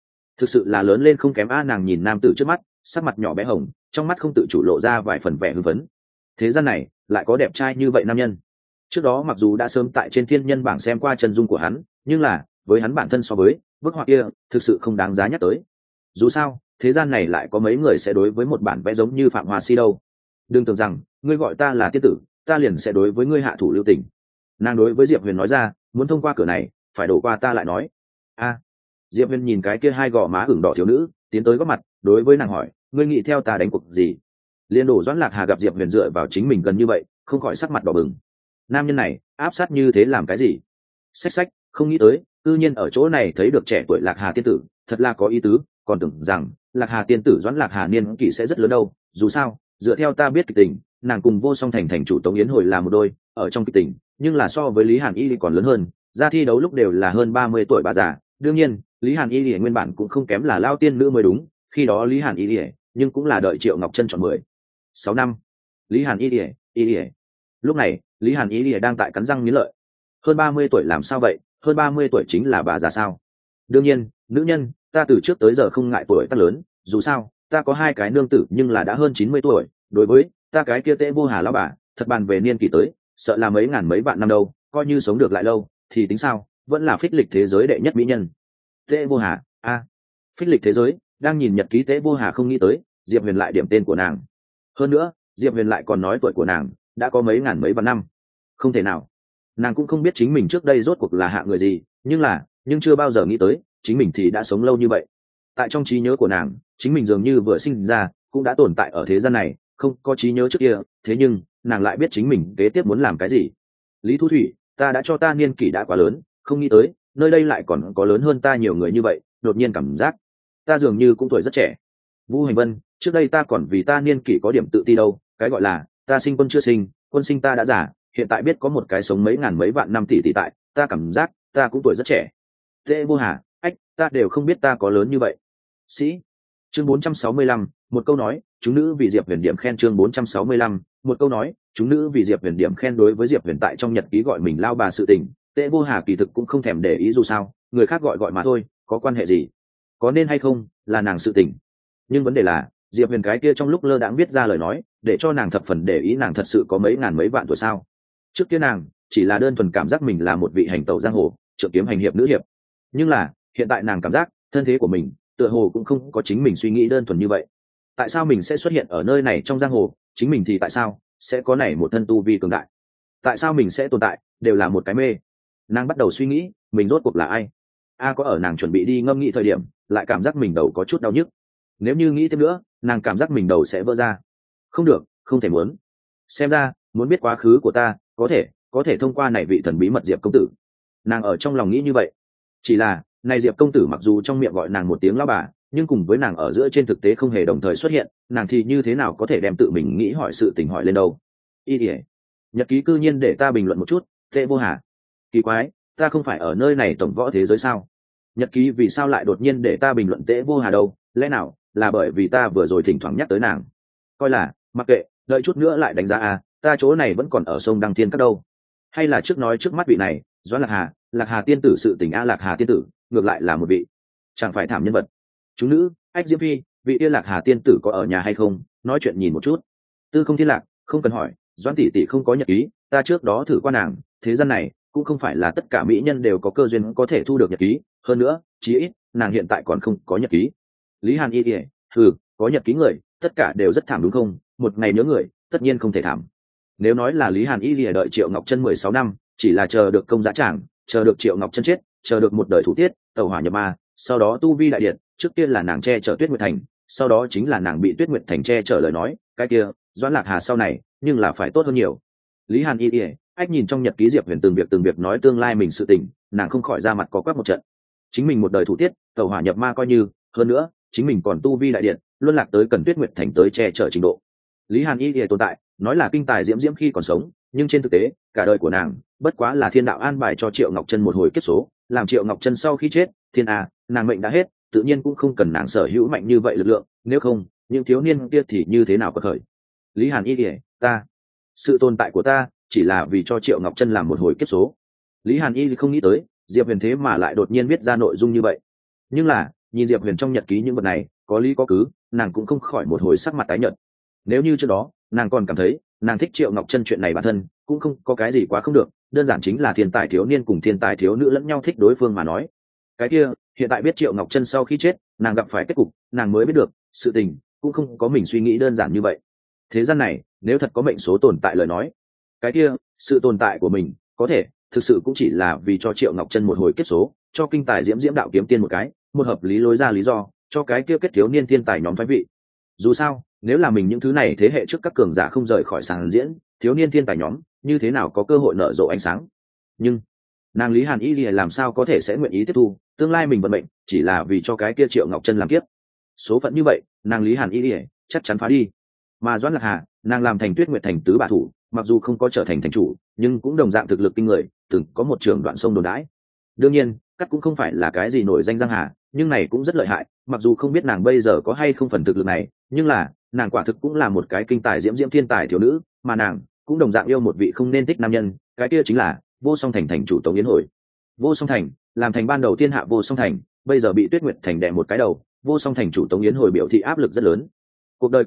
sự là lớn lên không kém a. Nàng nhìn nam tử trước mắt, sắc mặt nhỏ bé hồng, trong mắt không tự chủ lộ ra vài phần vẻ hưng phấn. Thế gian này lại có đẹp trai như vậy nam nhân. Trước đó mặc dù đã sớm tại trên thiên nhân bảng xem qua chân dung của hắn, nhưng là với hắn bản thân so với bức họa kia thực sự không đáng giá nhắc tới. Dù sao thế gian này lại có mấy người sẽ đối với một bản vẽ giống như Phạm Hoa Si đâu. Đừng tưởng rằng ngươi gọi ta là tiên tử, ta liền sẽ đối với ngươi hạ thủ lưu tình. Nàng đối với Diệp Huyền nói ra, muốn thông qua cửa này phải đổ qua ta lại nói. A. Diệp Huyền nhìn cái kia hai gò má ửng đỏ thiếu nữ tiến tới góp mặt, đối với nàng hỏi, ngươi nghĩ theo ta đánh cuộc gì? Liên đổ Doãn Lạc Hà gặp Diệp Huyền dựa vào chính mình gần như vậy, không khỏi sắc mặt đỏ bừng. Nam nhân này áp sát như thế làm cái gì? Xách, không nghĩ tới tự nhiên ở chỗ này thấy được trẻ tuổi Lạc Hà tiên tử, thật là có ý tứ, còn tưởng rằng Lạc Hà tiên tử Doãn Lạc Hà niên kỷ sẽ rất lớn đâu. Dù sao dựa theo ta biết kịch tình, nàng cùng Vô Song thành thành chủ Tống Yến hồi là một đôi, ở trong kịch tình, nhưng là so với Lý Hàn Y còn lớn hơn, ra thi đấu lúc đều là hơn 30 tuổi bà già. Đương nhiên Lý Hàn Y nguyên bản cũng không kém là lao tiên nữ mới đúng, khi đó Lý Hàn Y nhưng cũng là đợi Triệu Ngọc Chân chọn 16 năm. Lý Hàn Y lúc này Lý Hàn Y đang tại cắn răng nghiến lợi. Hơn 30 tuổi làm sao vậy? Hơn 30 tuổi chính là bà già sao? Đương nhiên nữ nhân, ta từ trước tới giờ không ngại tuổi tác lớn, dù sao ta có hai cái nương tử nhưng là đã hơn 90 tuổi, đối với ta cái kia Tế Vô Hà lão bà, thật bàn về niên kỷ tới, sợ là mấy ngàn mấy vạn năm đâu, coi như sống được lại lâu thì tính sao, vẫn là phích lịch thế giới đệ nhất mỹ nhân. Tế Vô Hà phích lịch thế giới. Đang nhìn nhật ký Tế Vô Hà không nghĩ tới Diệp Huyền lại điểm tên của nàng. Hơn nữa Diệp Huyền lại còn nói tuổi của nàng đã có mấy ngàn mấy vạn năm. Không thể nào, nàng cũng không biết chính mình trước đây rốt cuộc là hạ người gì, nhưng chưa bao giờ nghĩ tới chính mình thì đã sống lâu như vậy. Tại trong trí nhớ của nàng, chính mình dường như vừa sinh ra cũng đã tồn tại ở thế gian này, không có trí nhớ trước kia, thế nhưng nàng lại biết chính mình kế tiếp muốn làm cái gì. Lý Thu Thủy, ta đã cho ta niên kỷ đã quá lớn, không nghĩ tới nơi đây lại còn có lớn hơn ta nhiều người như vậy, đột nhiên cảm giác ta dường như cũng tuổi rất trẻ. Vũ Hành Vân, trước đây ta còn vì ta niên kỷ có điểm tự ti đâu, cái gọi là ta sinh quân chưa sinh, quân sinh ta đã già, hiện tại biết có một cái sống mấy ngàn mấy vạn năm tỷ tại, ta cảm giác ta cũng tuổi rất trẻ. Tế Vô Hà, ta đều không biết ta có lớn như vậy. Sĩ. Chương 465, một câu nói, chúng nữ vì Diệp Huyền điểm khen. Chương 465, một câu nói, chúng nữ vì Diệp Huyền điểm khen. Đối với Diệp Huyền tại trong nhật ký gọi mình lao bà sự tình, Tế Vô Hà kỳ thực cũng không thèm để ý, dù sao người khác gọi mà thôi, có quan hệ gì, có nên hay không là nàng sự tình. Nhưng vấn đề là Diệp Huyền cái kia trong lúc lơ đãng viết ra lời nói, để cho nàng thập phần để ý nàng thật sự có mấy ngàn mấy vạn tuổi sao. Trước kia nàng chỉ là đơn thuần cảm giác mình là một vị hành tẩu giang hồ, trượng kiếm hành hiệp nữ hiệp, nhưng là hiện tại nàng cảm giác thân thế của mình tựa hồ cũng không có chính mình suy nghĩ đơn thuần như vậy. Tại sao mình sẽ xuất hiện ở nơi này trong giang hồ, chính mình thì tại sao sẽ có này một thân tu vi cường đại, tại sao mình sẽ tồn tại, đều là một cái mê. Nàng bắt đầu suy nghĩ mình rốt cuộc là ai. Có ở nàng chuẩn bị đi ngâm nghĩ thời điểm, lại cảm giác mình đầu có chút đau nhức. Nếu như nghĩ thêm nữa, nàng cảm giác mình đầu sẽ vỡ ra. Không được, không thể muốn. Xem ra muốn biết quá khứ của ta, có thể thông qua này vị thần bí mật Diệp công tử. Nàng ở trong lòng nghĩ như vậy. Chỉ là này Diệp công tử mặc dù trong miệng gọi nàng một tiếng lão bà, nhưng cùng với nàng ở giữa trên thực tế không hề đồng thời xuất hiện, nàng thì như thế nào có thể đem tự mình nghĩ hỏi sự tình hỏi lên đâu. Nhật ký cư nhiên để ta bình luận một chút. Tế Vô Hà, kỳ quái, ta không phải ở nơi này tổng võ thế giới sao? Nhật ký vì sao lại đột nhiên để ta bình luận Tế Vô Hà đâu? Lẽ nào là bởi vì ta vừa rồi thỉnh thoảng nhắc tới nàng? Coi là mặc kệ, đợi chút nữa lại đánh giá ta chỗ này vẫn còn ở sông Đăng Thiên Các đâu. Hay là trước nói trước mắt vị này Doãn Lạc Hà tiên tử sự tình. Lạc Hà tiên tử ngược lại là một vị chẳng phải thảm nhân vật. Chúng nữ, Diễm Phi, vị Lạc Hà tiên tử có ở nhà hay không, nói chuyện nhìn một chút. Tư Không Thiên Lạc, không cần hỏi, Doãn tỷ tỷ không có nhật ký, ta trước đó thử qua nàng, thế gian này cũng không phải là tất cả mỹ nhân đều có cơ duyên có thể thu được nhật ký, hơn nữa chí ít nàng hiện tại còn không có nhật ký. Lý Hàn Y có nhật ký người tất cả đều rất thảm đúng không? Một ngày nhớ người tất nhiên không thể thảm. Nếu nói là Lý Hàn Y đợi Triệu Ngọc Chân 16 năm, chỉ là chờ được công giá tràng, chờ được Triệu Ngọc Chân chết, chờ được một đời thủ tiết tẩu hỏa nhập ma, sau đó tu vi đại điện, trước tiên là nàng che chở Tuyết Nguyệt Thành, sau đó chính là nàng bị Tuyết Nguyệt Thành che chở lời nói, cái kia Doãn Lạc Hà sau này nhưng là phải tốt hơn nhiều. Lý Hàn Y nhìn trong nhật ký Diệp Huyền từng việc nói tương lai mình sự tình, nàng không khỏi ra mặt có quắc một trận. Chính mình một đời thủ tiết tẩu hỏa nhập ma coi như, hơn nữa chính mình còn tu vi đại điện, luân lạc tới cần Tuyết Nguyệt Thành tới che chở trình độ. Lý Hàn Y tồn tại nói là kinh tài diễm khi còn sống, nhưng trên thực tế cả đời của nàng bất quá là thiên đạo an bài cho Triệu Ngọc Chân một hồi kiếp số, làm Triệu Ngọc Chân sau khi chết, nàng mệnh đã hết, tự nhiên cũng không cần nàng sở hữu mạnh như vậy lực lượng, nếu không những thiếu niên kia thì như thế nào có khởi. Lý Hàn Y sự tồn tại của ta chỉ là vì cho Triệu Ngọc Chân làm một hồi kiếp số. Lý Hàn Y không nghĩ tới Diệp Huyền thế mà lại đột nhiên viết ra nội dung như vậy, nhưng là nhìn Diệp Huyền trong nhật ký những vật này có lý có cứ, nàng cũng không khỏi một hồi sắc mặt tái nhợt. Nếu như trước đó nàng còn cảm thấy nàng thích Triệu Ngọc Chân chuyện này bản thân cũng không có cái gì quá không được, đơn giản chính là thiên tài thiếu niên cùng thiên tài thiếu nữ lẫn nhau thích đối phương mà nói. Cái kia hiện tại biết Triệu Ngọc Chân sau khi chết nàng gặp phải kết cục, nàng mới biết được sự tình cũng không có mình suy nghĩ đơn giản như vậy. Thế gian này nếu thật có mệnh số tồn tại lời nói, cái kia sự tồn tại của mình có thể thực sự cũng chỉ là vì cho Triệu Ngọc Chân một hồi kết số, cho kinh tài diễm đạo kiếm tiên một hợp lý lối ra lý do, cho cái kia kết thiếu niên thiên tài nhóm thoái vị. Dù sao nếu là mình những thứ này thế hệ trước các cường giả không rời khỏi sàn diễn, thiếu niên thiên tài nhóm như thế nào có cơ hội nở rộ ánh sáng. Nhưng nàng Lý Hàn Y làm sao có thể sẽ nguyện ý tiếp thu tương lai mình vận mệnh chỉ là vì cho cái kia Triệu Ngọc Chân làm kiếp. Số phận như vậy nàng Lý Hàn Y chắc chắn phá đi. Mà Doãn Lạc Hà, nàng làm thành Tuyết Nguyệt Thành tứ bá thủ, mặc dù không có trở thành thành chủ, nhưng cũng đồng dạng thực lực kinh người, từng có một trường đoạn sông đồn đãi. Đương nhiên cắt cũng không phải là cái gì nổi danh giang hà, nhưng này cũng rất lợi hại, mặc dù không biết nàng bây giờ có hay không phần thực lực này, nhưng là nàng quả thực cũng là một cái kinh tài diễm thiên tài thiếu nữ, mà nàng cũng đồng dạng yêu một vị không nên thích nam nhân, cái kia chính là Vô Song Thành thành chủ Tống Yến Hồi. Vô Song Thành làm thành ban đầu thiên hạ Vô Song Thành, bây giờ bị Tuyết Nguyệt Thành đè một cái đầu, Vô Song Thành chủ Tống Yến Hồi biểu thị áp lực rất lớn. Cuộc đời của hắn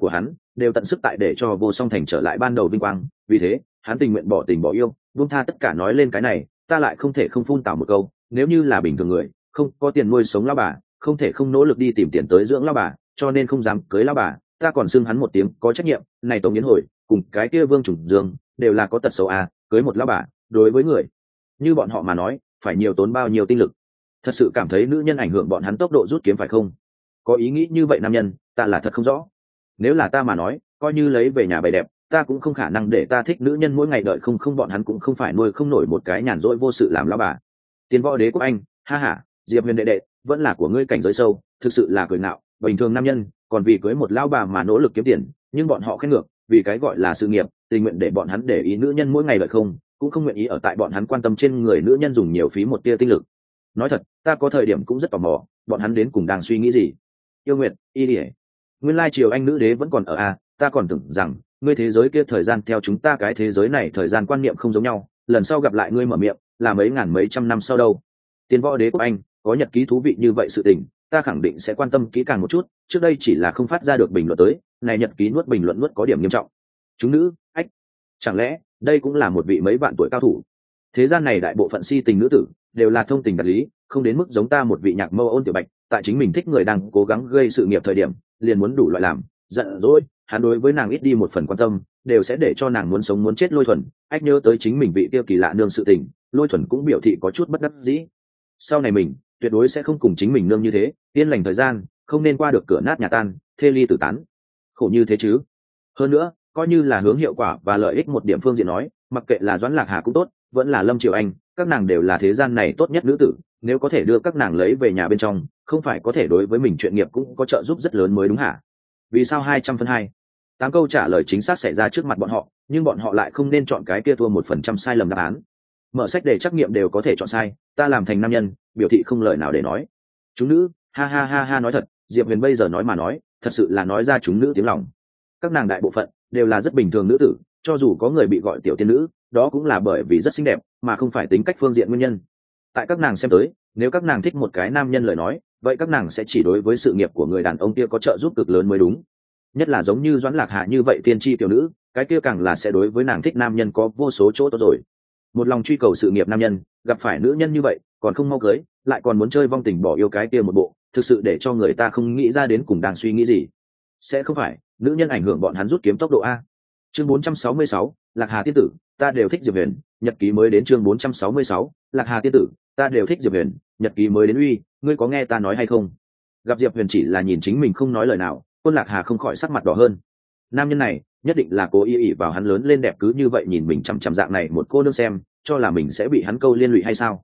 đều tận sức tại để cho Vô Song Thành trở lại ban đầu vinh quang, vì thế hắn tình nguyện bỏ tình bỏ yêu, buông tha tất cả. Nói lên cái này, ta lại không thể không phun tảo một câu, nếu như là bình thường người, không có tiền nuôi sống lão bà, không thể không nỗ lực đi tìm tiền tới dưỡng lão bà, cho nên không dám cưới lão bà. Ta còn xưng hắn một tiếng có trách nhiệm. Này Tống Yến Hồi cùng cái kia Vương Trùng Dương đều là có tật xấu à, cưới một lão bà đối với người như bọn họ mà nói phải nhiều tốn bao nhiêu tinh lực. Thật sự cảm thấy nữ nhân ảnh hưởng bọn hắn tốc độ rút kiếm phải không? Có ý nghĩ như vậy nam nhân, ta là thật không rõ. Nếu là ta mà nói, coi như lấy về nhà bày đẹp, ta cũng không khả năng để ta thích nữ nhân mỗi ngày đợi không bọn hắn cũng không phải nuôi không nổi một cái nhàn rỗi vô sự làm lão bà. Tiền Võ Đế Quốc Anh, ha ha, Diệp Huyền đệ đệ, vẫn là của ngươi cảnh giới sâu, thực sự là cười nạo. Bình thường nam nhân còn vì cưới một lão bà mà nỗ lực kiếm tiền, nhưng bọn họ khen ngược, vì cái gọi là sự nghiệp, tình nguyện để bọn hắn để ý nữ nhân mỗi ngày đợi không, cũng không nguyện ý ở tại bọn hắn quan tâm trên người nữ nhân dùng nhiều phí một tia tinh lực. Nói thật, ta có thời điểm cũng rất tò mò, bọn hắn đến cùng đang suy nghĩ gì. Yêu Nguyệt, y đi. Nguyên lai triều anh nữ đế vẫn còn ở a, ta còn tưởng rằng ngươi thế giới kia thời gian theo chúng ta cái thế giới này thời gian quan niệm không giống nhau, lần sau gặp lại ngươi mở miệng là mấy ngàn mấy trăm năm sau đâu. Tiền Võ Đế Quốc Anh có nhật ký thú vị như vậy sự tình, ta khẳng định sẽ quan tâm kỹ càng một chút, trước đây chỉ là không phát ra được bình luận tới, này nhật ký nuốt bình luận nuốt có điểm nghiêm trọng. Chúng nữ, ách, chẳng lẽ đây cũng là một vị mấy vạn tuổi cao thủ? Thế gian này đại bộ phận si tình nữ tử đều là thông tình đạt lý, không đến mức giống ta một vị nhạc mâu Ôn Tiểu Bạch, tại chính mình thích người đang cố gắng gây sự nghiệp thời điểm, liền muốn đủ loại làm, giận dỗi, hắn đối với nàng ít đi một phần quan tâm, đều sẽ để cho nàng muốn sống muốn chết. Lôi Thuần, ách nhớ tới chính mình vị tiêu kỳ lạ nương sự tình, Lôi Thuần cũng biểu thị có chút bất đắc dĩ. Sau này mình tuyệt đối sẽ không cùng chính mình nương như thế, yên lành thời gian, không nên qua được cửa nát nhà tan, thê ly tử tán, khổ như thế chứ. Hơn nữa, coi như là hướng hiệu quả và lợi ích một điểm phương diện nói, mặc kệ là Doãn Lạc Hà cũng tốt, vẫn là Lâm Triều Anh, các nàng đều là thế gian này tốt nhất nữ tử, nếu có thể đưa các nàng lấy về nhà bên trong, không phải có thể đối với mình chuyện nghiệp cũng có trợ giúp rất lớn mới đúng hả? Vì sao 200 phân 2? 8 câu trả lời chính xác xảy ra trước mặt bọn họ, nhưng bọn họ lại không nên chọn cái kia thua 1% sai lầm đáp án. Mở sách để trắc nghiệm đều có thể chọn sai, ta làm thành nam nhân, biểu thị không lời nào để nói. Chúng nữ, ha ha ha ha, nói thật, Diệp Huyền bây giờ nói mà nói, thật sự là nói ra chúng nữ tiếng lòng. Các nàng đại bộ phận đều là rất bình thường nữ tử, cho dù có người bị gọi tiểu tiên nữ, đó cũng là bởi vì rất xinh đẹp, mà không phải tính cách phương diện nguyên nhân. Tại các nàng xem tới, nếu các nàng thích một cái nam nhân lời nói, vậy các nàng sẽ chỉ đối với sự nghiệp của người đàn ông kia có trợ giúp cực lớn mới đúng. Nhất là giống như Doãn Lạc Hà như vậy tiên tri tiểu nữ, cái kia càng là sẽ đối với nàng thích nam nhân có vô số chỗ tốt rồi. Một lòng truy cầu sự nghiệp nam nhân, gặp phải nữ nhân như vậy, còn không mau cưới, lại còn muốn chơi vong tình bỏ yêu cái kia một bộ, thực sự để cho người ta không nghĩ ra đến cùng đang suy nghĩ gì. Sẽ không phải nữ nhân ảnh hưởng bọn hắn rút kiếm tốc độ a. Chương 466, Lạc Hà tiên tử, ta đều thích Diệp Huyền, nhật ký mới đến. Chương 466, Lạc Hà tiên tử, ta đều thích Diệp Huyền, nhật ký mới đến. Uy, ngươi có nghe ta nói hay không? Gặp Diệp Huyền chỉ là nhìn chính mình không nói lời nào, Quân Lạc Hà không khỏi sắc mặt đỏ hơn. Nam nhân này nhất định là cố ý ỷ vào hắn lớn lên đẹp cứ như vậy nhìn mình chằm chằm dạng này một cô nương xem, cho là mình sẽ bị hắn câu liên lụy hay sao?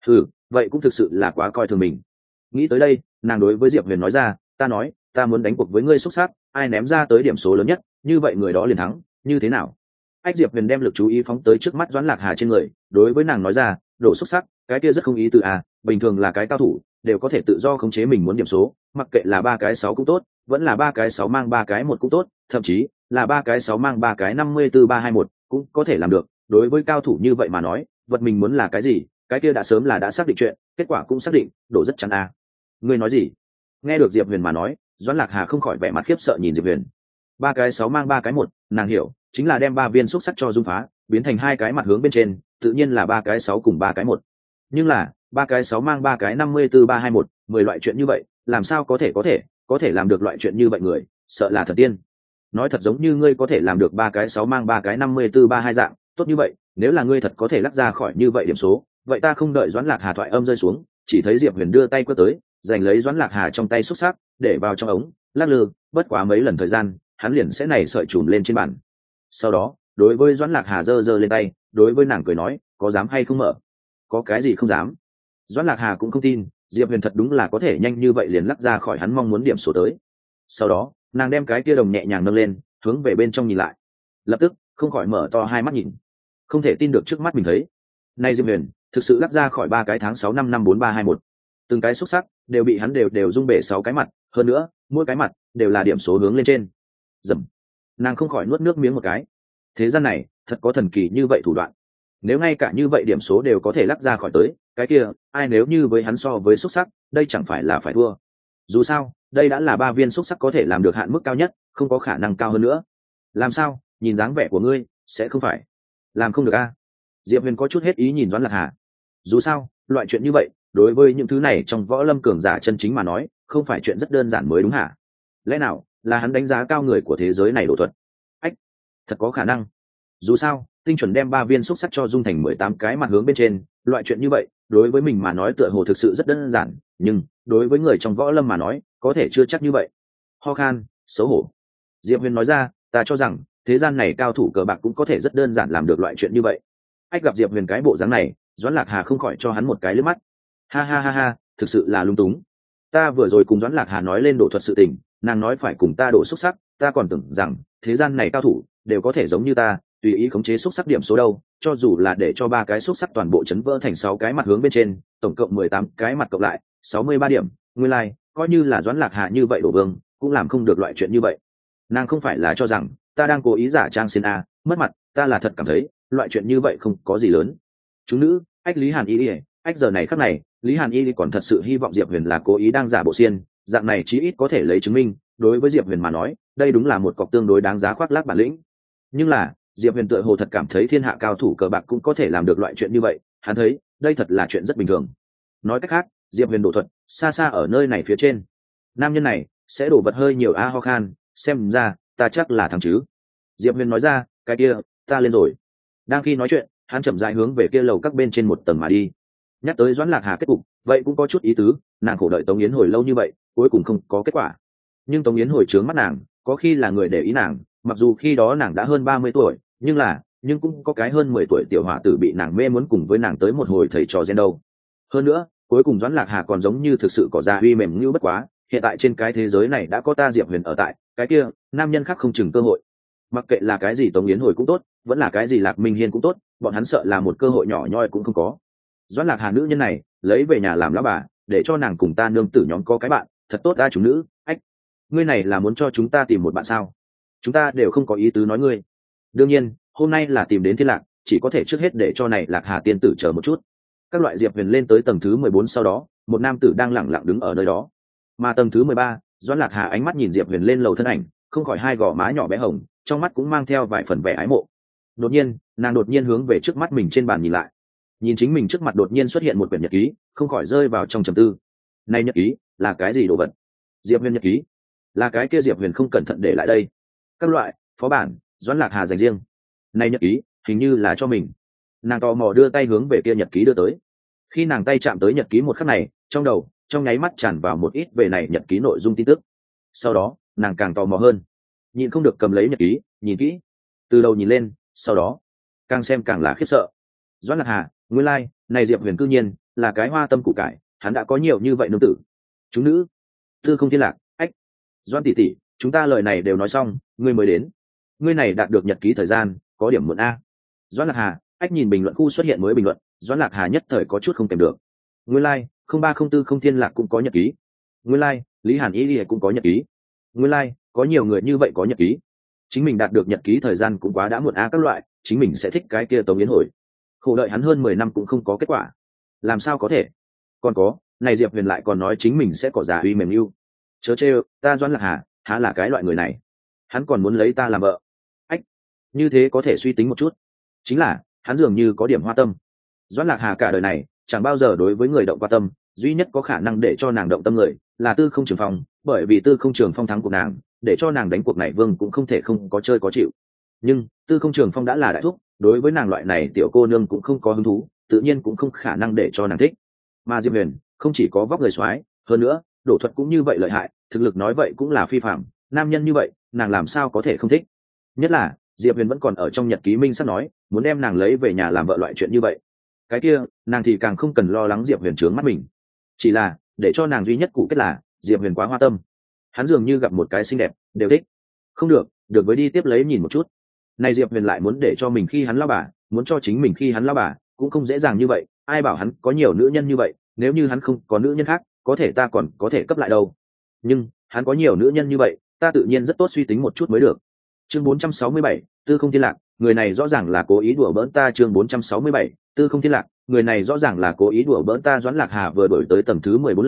Vậy cũng thực sự là quá coi thường mình. Nghĩ tới đây, nàng đối với Diệp Huyền nói ra, ta nói, ta muốn đánh cuộc với ngươi xúc sắc, ai ném ra tới điểm số lớn nhất, như vậy người đó liền thắng, như thế nào? Ách Diệp Huyền đem lực chú ý phóng tới trước mắt Doãn Lạc Hà trên người, đối với nàng nói ra, đổ xúc sắc, cái kia rất không ý từ à, bình thường là cái cao thủ, đều có thể tự do khống chế mình muốn điểm số, mặc kệ là 3 cái 6 cũng tốt, vẫn là 3 cái 6 mang 3 cái 1 cũng tốt, thậm chí là 3 cái 6 mang 3 cái 54-321 cũng có thể làm được. Đối với cao thủ như vậy mà nói, vật mình muốn là cái gì, cái kia đã sớm là đã xác định chuyện, kết quả cũng xác định, đổ rất chắn à. Ngươi nói gì? Nghe được Diệp Huyền mà nói, Doãn Lạc Hà không khỏi vẻ mặt khiếp sợ nhìn Diệp Huyền. 3 cái 6 mang 3 cái 1, nàng hiểu, chính là đem 3 viên xúc sắc cho dung phá, biến thành 2 cái mặt hướng bên trên, tự nhiên là 3 cái 6 cùng 3 cái 1. Nhưng là 3 cái 6 mang 3 cái 54-321, 10 loại chuyện như vậy, làm sao có thể làm được loại chuyện như vậy người, sợ là thần tiên. Nói thật giống như ngươi có thể làm được 3 cái 6 mang 3 cái 54-32 dạng, tốt như vậy, nếu là ngươi thật có thể lắc ra khỏi như vậy điểm số, vậy ta không đợi Doãn Lạc Hà thoại âm rơi xuống, chỉ thấy Diệp Huyền đưa tay quơ tới, giành lấy Doãn Lạc Hà trong tay xúc sắc, để vào trong ống, lắc lư, bất quá mấy lần thời gian, hắn liền sẽ này sợi chùm lên trên bàn. Sau đó, đối với Doãn Lạc Hà giơ lên tay, đối với nàng cười nói, có dám hay không mở? Có cái gì không dám? Doãn Lạc Hà cũng không tin, Diệp Huyền thật đúng là có thể nhanh như vậy liền lắc ra khỏi hắn mong muốn điểm số tới. Sau đó, nàng đem cái kia đồng nhẹ nhàng nâng lên, hướng về bên trong nhìn lại. Lập tức, không khỏi mở to hai mắt nhìn, không thể tin được trước mắt mình thấy. Nay Diệp Huyền, thực sự lắc ra khỏi 3 cái tháng 6 năm 5321. Từng cái xúc sắc đều bị hắn đều rung bể 6 cái mặt, hơn nữa, mỗi cái mặt đều là điểm số hướng lên trên. Dầm. Nàng không khỏi nuốt nước miếng một cái. Thế gian này, thật có thần kỳ như vậy thủ đoạn. Nếu ngay cả như vậy điểm số đều có thể lắc ra khỏi tới, cái kia, ai nếu như với hắn so với xúc sắc, đây chẳng phải là phải thua. dù sao đây đã là 3 viên xúc sắc có thể làm được hạn mức cao nhất, không có khả năng cao hơn nữa. Làm sao, nhìn dáng vẻ của ngươi sẽ không phải làm không được a? Diệp Huyền có chút hết ý nhìn Doãn Lạc Hà. Dù sao loại chuyện như vậy đối với những thứ này trong võ lâm cường giả chân chính mà nói không phải chuyện rất đơn giản mới đúng hả? Lẽ nào là hắn đánh giá cao người của thế giới này độ thuật? Ách, thật có khả năng. Dù sao tinh chuẩn đem 3 viên xúc sắc cho dung thành 18 cái mặt hướng bên trên, loại chuyện như vậy đối với mình mà nói tựa hồ thực sự rất đơn giản, nhưng đối với người trong võ lâm mà nói có thể chưa chắc như vậy. Ho khan, xấu hổ. Diệp Huyền nói ra, ta cho rằng thế gian này cao thủ cờ bạc cũng có thể rất đơn giản làm được loại chuyện như vậy. Ách, gặp Diệp Huyền cái bộ dáng này, Doãn Lạc Hà không khỏi cho hắn một cái liếc mắt. Ha ha ha ha, thực sự là lung túng. Ta vừa rồi cùng Doãn Lạc Hà nói lên đổ thuật sự tình, nàng nói phải cùng ta đổ xúc sắc, ta còn tưởng rằng thế gian này cao thủ đều có thể giống như ta tùy ý khống chế xúc sắc điểm số đâu, cho dù là để cho 3 cái xúc sắc toàn bộ chấn vỡ thành 6 cái mặt hướng bên trên, tổng cộng 18 cái mặt cộng lại 63 điểm. Nguyên lai, coi như là Doãn Lạc Hà như vậy đổ vương cũng làm không được loại chuyện như vậy. Nàng không phải là cho rằng ta đang cố ý giả trang xin a, mất mặt, ta là thật cảm thấy loại chuyện như vậy không có gì lớn. Chúng nữ, ách Lý Hàn Y, ách giờ này khắc này Lý Hàn Y còn thật sự hy vọng Diệp Huyền là cố ý đang giả bộ xiên, dạng này chí ít có thể lấy chứng minh đối với Diệp Huyền mà nói đây đúng là một cọc tương đối đáng giá khoác lác bản lĩnh. Nhưng là Diệp Huyền tựa hồ thật cảm thấy thiên hạ cao thủ cờ bạc cũng có thể làm được loại chuyện như vậy, hắn thấy đây thật là chuyện rất bình thường. Nói cách khác, Diệp Huyền đổ thuật xa xa ở nơi này phía trên. Nam nhân này sẽ đổ vật hơi nhiều a. Ho khan, xem ra ta chắc là thằng chứ. Diệp Huyền nói ra, cái kia ta lên rồi. Đang khi nói chuyện hắn chậm rãi hướng về kia lầu các bên trên một tầng mà đi. Nhắc tới Doãn Lạc Hà kết cục vậy cũng có chút ý tứ, nàng khổ đợi Tống Yến hồi lâu như vậy cuối cùng không có kết quả. Nhưng Tống Yến hồi trướng mắt nàng, có khi là người để ý nàng, mặc dù khi đó nàng đã hơn 30 tuổi, nhưng cũng có cái hơn 10 tuổi tiểu hỏa tử bị nàng mê muốn cùng với nàng tới một hồi thầy trò gen đâu. Hơn nữa cuối cùng Doãn Lạc Hà còn giống như thực sự có da uy mềm như bất quá, hiện tại trên cái thế giới này đã có ta Diệp Huyền ở tại, cái kia nam nhân khác không chừng cơ hội. Mặc kệ là cái gì Tống Yến hồi cũng tốt, vẫn là cái gì Lạc Minh Hiên cũng tốt, bọn hắn sợ là một cơ hội nhỏ nhoi cũng không có. Doãn Lạc Hà nữ nhân này lấy về nhà làm lão bà, để cho nàng cùng ta nương tử nhóm có cái bạn, thật tốt ta chủ nữ. Ách, ngươi này là muốn cho chúng ta tìm một bạn sao? Chúng ta đều không có ý tứ nói ngươi. Đương nhiên hôm nay là tìm đến Thiên Lạc, chỉ có thể trước hết để cho này Lạc Hà tiên tử chờ một chút. Các loại Diệp Huyền lên tới tầng thứ 14 sau đó, một nam tử đang lẳng lặng đứng ở nơi đó. Mà tầng thứ 13, Doãn Lạc Hà ánh mắt nhìn Diệp Huyền lên lầu thân ảnh, không khỏi hai gò má nhỏ bé hồng, trong mắt cũng mang theo vài phần vẻ ái mộ. Đột nhiên nàng đột nhiên hướng về trước mắt mình trên bàn nhìn lại, nhìn chính mình trước mặt đột nhiên xuất hiện một quyển nhật ký, không khỏi rơi vào trong trầm tư. Này nhật ký là cái gì đồ vật? Diệp Huyền nhật ký? Là cái kia Diệp Huyền không cẩn thận để lại đây. Các loại phó bản Doãn Lạc Hà dành riêng. Này nhật ký hình như là cho mình. Nàng tò mò đưa tay hướng về kia nhật ký đưa tới. Khi nàng tay chạm tới nhật ký một khắc này, trong đầu trong nháy mắt tràn vào một ít về này nhật ký nội dung tin tức. Sau đó nàng càng tò mò hơn, nhìn không được cầm lấy nhật ký nhìn kỹ, từ đầu nhìn lên, sau đó càng xem càng là khiếp sợ. Doãn Lạc Hà, nguyên lai này Diệp Huyền cư nhiên là cái hoa tâm củ cải, hắn đã có nhiều như vậy nương tử. Chúng nữ, Tư Không Thiên Lạc, ách, Doãn tỷ tỷ, chúng ta lời này đều nói xong, ngươi mới đến. Ngươi này đạt được nhật ký thời gian có điểm muộn a. Doãn Lạc Hà, ách, nhìn bình luận khu xuất hiện mới bình luận, Doãn Lạc Hà nhất thời có chút không kèm được. Nguyên lai 0304 Không Thiên Lạc cũng có nhật ký. Nguyên lai Lý Hàn Y cũng có nhật ký. Nguyên lai có nhiều người như vậy có nhật ký. Chính mình đạt được nhật ký thời gian cũng quá đã muộn a. Các loại chính mình sẽ thích cái kia Tống Yến hồi, khổ đợi hắn hơn 10 năm cũng không có kết quả, làm sao có thể. Còn có này Diệp Huyền lại còn nói chính mình sẽ có giả uy mềm yêu, chớ trêu, ta Doãn Lạc Hà há là cái loại người này, hắn còn muốn lấy ta làm vợ. Ách, như thế có thể suy tính một chút, chính là hắn dường như có điểm hoa tâm. Doãn Lạc Hà cả đời này chẳng bao giờ đối với người động qua tâm, duy nhất có khả năng để cho nàng động tâm người là Tư Không Trường Phong, bởi vì Tư Không Trường Phong thắng cuộc nàng, để cho nàng đánh cuộc này vương cũng không thể không có chơi có chịu. Nhưng Tư Không Trường Phong đã là đại thúc, đối với nàng loại này tiểu cô nương cũng không có hứng thú, tự nhiên cũng không khả năng để cho nàng thích. Mà Diệp Huyền không chỉ có vóc người soái, hơn nữa đổ thuật cũng như vậy lợi hại, thực lực nói vậy cũng là phi phàm, nam nhân như vậy nàng làm sao có thể không thích. Nhất là Diệp Huyền vẫn còn ở trong nhật ký minh sắp nói muốn đem nàng lấy về nhà làm vợ loại chuyện như vậy, cái kia nàng thì càng không cần lo lắng Diệp Huyền trướng mắt mình. Chỉ là để cho nàng duy nhất cụ kết là Diệp Huyền quá hoa tâm, hắn dường như gặp một cái xinh đẹp đều thích. Không được, được với đi tiếp lấy nhìn một chút. Này Diệp Huyền lại muốn để cho mình khi hắn lao bà, muốn cho chính mình khi hắn lao bà cũng không dễ dàng như vậy, ai bảo hắn có nhiều nữ nhân như vậy, nếu như hắn không có nữ nhân khác có thể ta còn có thể cấp lại đâu, nhưng hắn có nhiều nữ nhân như vậy, ta tự nhiên rất tốt suy tính một chút mới được. Chương 467, Tư Không Thiên Lạc, người này rõ ràng là cố ý đùa bỡn ta. Chương 467, Tư Không Thiên Lạc, người này rõ ràng là cố ý đùa bỡn ta. Doãn Lạc Hà vừa đổi tới tầng thứ 14 lầu,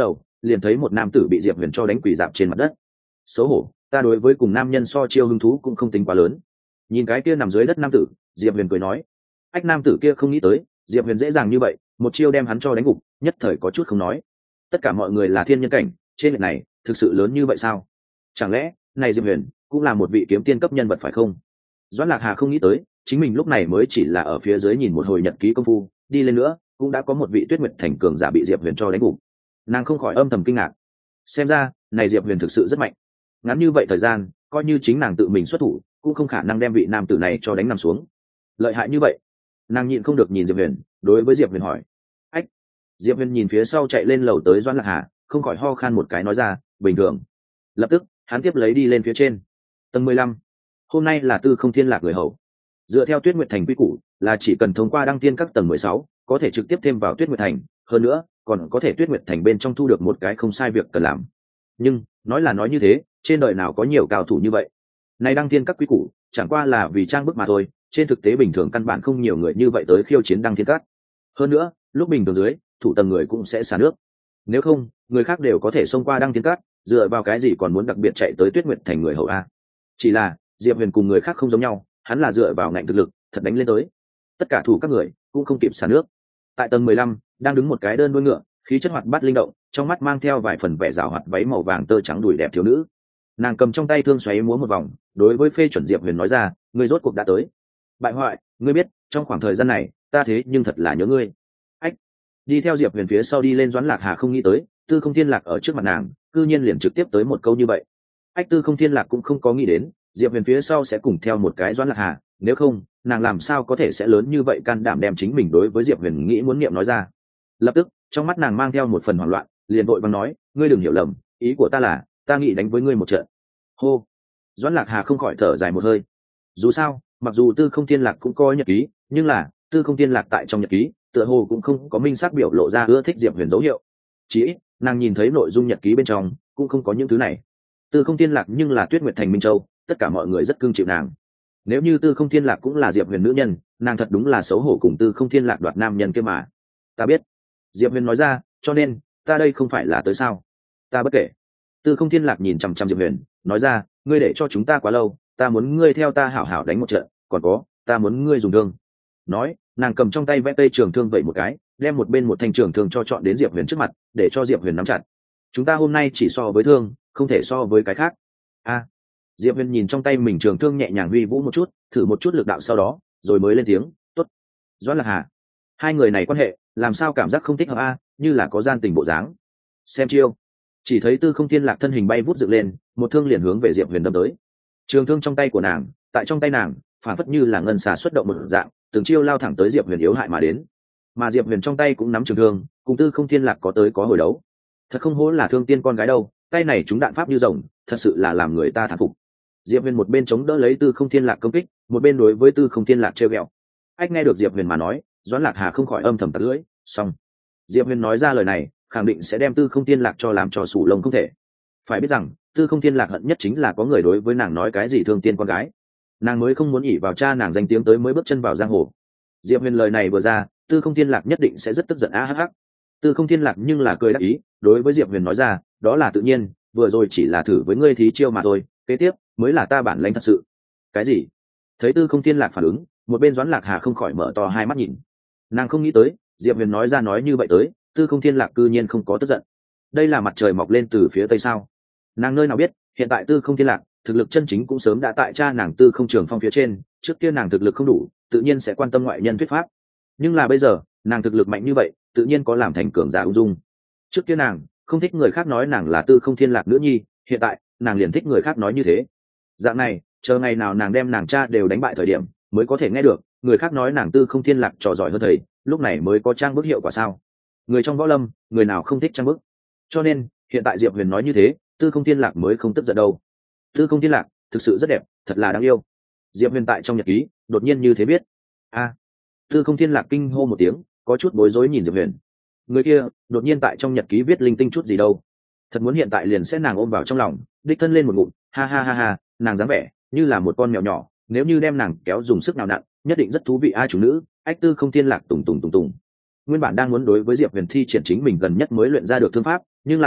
liền thấy một nam tử bị diệp huyền cho đánh quỳ dạp trên mặt đất. Xấu hổ, ta đối với cùng nam nhân so chiêu hứng thú cũng không tính quá lớn. Nhìn cái kia nằm dưới đất nam tử, diệp huyền cười nói. Ách, nam tử kia không nghĩ tới diệp huyền dễ dàng như vậy một chiêu đem hắn cho đánh gục, nhất thời có chút không nói. Tất cả mọi người là thiên nhân cảnh, trên lệch này thực sự lớn như vậy sao? Chẳng lẽ này diệp huyền cũng là một vị kiếm tiên cấp nhân vật phải không? Doãn Lạc Hà không nghĩ tới chính mình lúc này mới chỉ là ở phía dưới nhìn một hồi nhật ký công phu, đi lên nữa cũng đã có một vị Tuyết Nguyệt Thành cường giả bị diệp huyền cho đánh gục. Nàng không khỏi âm thầm kinh ngạc, xem ra này diệp huyền thực sự rất mạnh. Ngắn như vậy thời gian, coi như chính nàng tự mình xuất thủ cũng không khả năng đem vị nam tử này cho đánh nằm xuống. Lợi hại như vậy. Nàng nhịn không được nhìn diệp huyền, đối với diệp huyền hỏi. Ách. Diệp huyền nhìn phía sau chạy lên lầu tới Doãn Lạc Hà, không khỏi ho khan một cái nói ra, bình thường. Lập tức hắn tiếp lấy đi lên phía trên. Tầng 15. Hôm nay là Tư Không Thiên Lạc người hầu. Dựa theo Tuyết Nguyệt Thành quy củ, là chỉ cần thông qua đăng tiên các tầng 16, có thể trực tiếp thêm vào Tuyết Nguyệt Thành, hơn nữa, còn có thể Tuyết Nguyệt Thành bên trong thu được một cái không sai việc cần làm. Nhưng, nói là nói như thế, trên đời nào có nhiều cao thủ như vậy. Này đăng tiên các quy củ, chẳng qua là vì trang bức mà thôi, trên thực tế bình thường căn bản không nhiều người như vậy tới khiêu chiến đăng tiên các. Hơn nữa, lúc bình thường dưới, thủ tầng người cũng sẽ xả nước. Nếu không, người khác đều có thể xông qua đăng tiên các, dựa vào cái gì còn muốn đặc biệt chạy tới Tuyết Nguyệt Thành người hầu a? Chỉ là diệp huyền cùng người khác không giống nhau, hắn là dựa vào ngạnh thực lực thật đánh lên tới, tất cả thủ các người cũng không kịp xả nước. Tại tầng 15, đang đứng một cái đơn đuôi ngựa, khí chất hoạt bát linh động, trong mắt mang theo vài phần vẻ rào hoạt, váy màu vàng tơ trắng đùi đẹp thiếu nữ. Nàng cầm trong tay thương xoáy múa một vòng, đối với phê chuẩn diệp huyền nói ra, ngươi rốt cuộc đã tới. Bại hoại, ngươi biết trong khoảng thời gian này ta thế nhưng thật là nhớ ngươi. Ách. Đi theo diệp huyền phía sau đi lên Doãn Lạc Hà không nghĩ tới Tư Không Thiên Lạc ở trước mặt nàng cư nhiên liền trực tiếp tới một câu như vậy. Ách, Tư Không Thiên Lạc cũng không có nghĩ đến diệp huyền phía sau sẽ cùng theo một cái Doãn Lạc Hà, nếu không nàng làm sao có thể sẽ lớn như vậy can đảm đem chính mình đối với diệp huyền nghĩ muốn niệm nói ra. Lập tức trong mắt nàng mang theo một phần hoảng loạn, liền vội vàng nói, ngươi đừng hiểu lầm, ý của ta là ta nghĩ đánh với ngươi một trận. Hô. Doãn Lạc Hà không khỏi thở dài một hơi. Dù sao mặc dù Tư Không Thiên Lạc cũng có nhật ký, nhưng là Tư Không Thiên Lạc tại trong nhật ký tựa hồ cũng không có minh xác biểu lộ ra ưa thích diệp huyền dấu hiệu. Chỉ ít nàng nhìn thấy nội dung nhật ký bên trong cũng không có những thứ này. Tư Không Thiên Lạc nhưng là Tuyết Nguyệt Thành Minh Châu, tất cả mọi người rất cưng chịu nàng. Nếu như Tư Không Thiên Lạc cũng là diệp huyền nữ nhân, nàng thật đúng là xấu hổ cùng Tư Không Thiên Lạc đoạt nam nhân kia mà. Ta biết. Diệp huyền nói ra, cho nên ta đây không phải là tới sao? Ta bất kể. Tư Không Thiên Lạc nhìn chằm chằm diệp huyền nói ra, ngươi để cho chúng ta quá lâu, ta muốn ngươi theo ta hảo hảo đánh một trận, còn có ta muốn ngươi dùng thương. Nói nàng cầm trong tay vẽ cây trường thương vậy một cái, đem một bên một thanh trường thương cho chọn đến diệp huyền trước mặt, để cho diệp huyền nắm chặt. Chúng ta hôm nay chỉ so với thương, không thể so với cái khác. A. Diệp huyền nhìn trong tay mình trường thương nhẹ nhàng huy vũ một chút, thử một chút lực đạo sau đó rồi mới lên tiếng, tốt. Doãn Lạc Hà, hai người này quan hệ làm sao cảm giác không thích hợp a, như là có gian tình bộ dáng. Xem chiêu. Chỉ thấy Tư Không Thiên Lạc thân hình bay vút dựng lên, một thương liền hướng về diệp huyền đâm tới. Trường thương trong tay của nàng, tại trong tay nàng phản phất như là ngân xà xuất động một dạng, từng chiêu lao thẳng tới diệp huyền yếu hại mà đến. Mà diệp huyền trong tay cũng nắm trường thương, cùng Tư Không Thiên Lạc có tới có hồi đấu. Thật không hổ là thương tiên con gái đâu, tay này chúng đạn pháp như rồng, thật sự là làm người ta thán phục. Diệp huyền một bên chống đỡ lấy Tư Không Thiên Lạc công kích, một bên đối với Tư Không Thiên Lạc trêu ghẹo. Ách, nghe được diệp huyền mà nói, Doãn Lạc Hà không khỏi âm thầm tặc lưỡi. Xong, diệp huyền nói ra lời này khẳng định sẽ đem Tư Không Thiên Lạc cho làm trò sủ lông không thể. Phải biết rằng Tư Không Thiên Lạc hận nhất chính là có người đối với nàng nói cái gì thương tiên con gái, nàng mới không muốn ỉ vào cha nàng danh tiếng tới mới bước chân vào giang hồ. Diệp huyền lời này vừa ra, Tư Không Thiên Lạc nhất định sẽ rất tức giận a hắc hắc. Tư Không Thiên Lạc nhưng là cười đáp ý, đối với diệp huyền nói ra, đó là tự nhiên, vừa rồi chỉ là thử với ngươi thí chiêu mà thôi, kế tiếp mới là ta bản lãnh thật sự. Cái gì? Thấy Tư Không Thiên Lạc phản ứng, một bên Doãn Lạc Hà không khỏi mở to hai mắt nhìn. Nàng không nghĩ tới diệp huyền nói ra nói như vậy tới, Tư Không Thiên Lạc cư nhiên không có tức giận. Đây là mặt trời mọc lên từ phía tây sao? Nàng nơi nào biết hiện tại Tư Không Thiên Lạc thực lực chân chính cũng sớm đã tại cha nàng Tư Không Trường Phong phía trên, trước kia nàng thực lực không đủ, tự nhiên sẽ quan tâm ngoại nhân thuyết pháp, nhưng là bây giờ nàng thực lực mạnh như vậy, tự nhiên có làm thành cường giả ung dung. Trước kia nàng không thích người khác nói nàng là Tư Không Thiên Lạc nữ nhi, hiện tại nàng liền thích người khác nói như thế. Dạng này chờ ngày nào nàng đem nàng cha đều đánh bại thời điểm mới có thể nghe được người khác nói nàng Tư Không Thiên Lạc trò giỏi hơn thầy, lúc này mới có trang bức hiệu quả sao? Người trong võ lâm người nào không thích trang bức? Cho nên hiện tại diệp huyền nói như thế, Tư Không Thiên Lạc mới không tức giận đâu. Tư Không Thiên Lạc thực sự rất đẹp, thật là đáng yêu. Diệp huyền tại trong nhật ký đột nhiên như thế biết. A. Tư Không Thiên Lạc kinh hô một tiếng, có chút bối rối nhìn diệp huyền. Người kia đột nhiên tại trong nhật ký viết linh tinh chút gì đâu, thật muốn hiện tại liền sẽ nàng ôm vào trong lòng, đích thân lên một ngụm, ha ha ha ha, nàng dáng vẻ như là một con mèo nhỏ, nếu như đem nàng kéo dùng sức nào nặn, nhất định rất thú vị a chủ nữ. Ách, Tư Không Thiên Lạc tùng tùng tùng tùng. Nguyên bản đang muốn đối với diệp huyền thi triển chính mình gần nhất mới luyện ra được thương pháp, nhưng là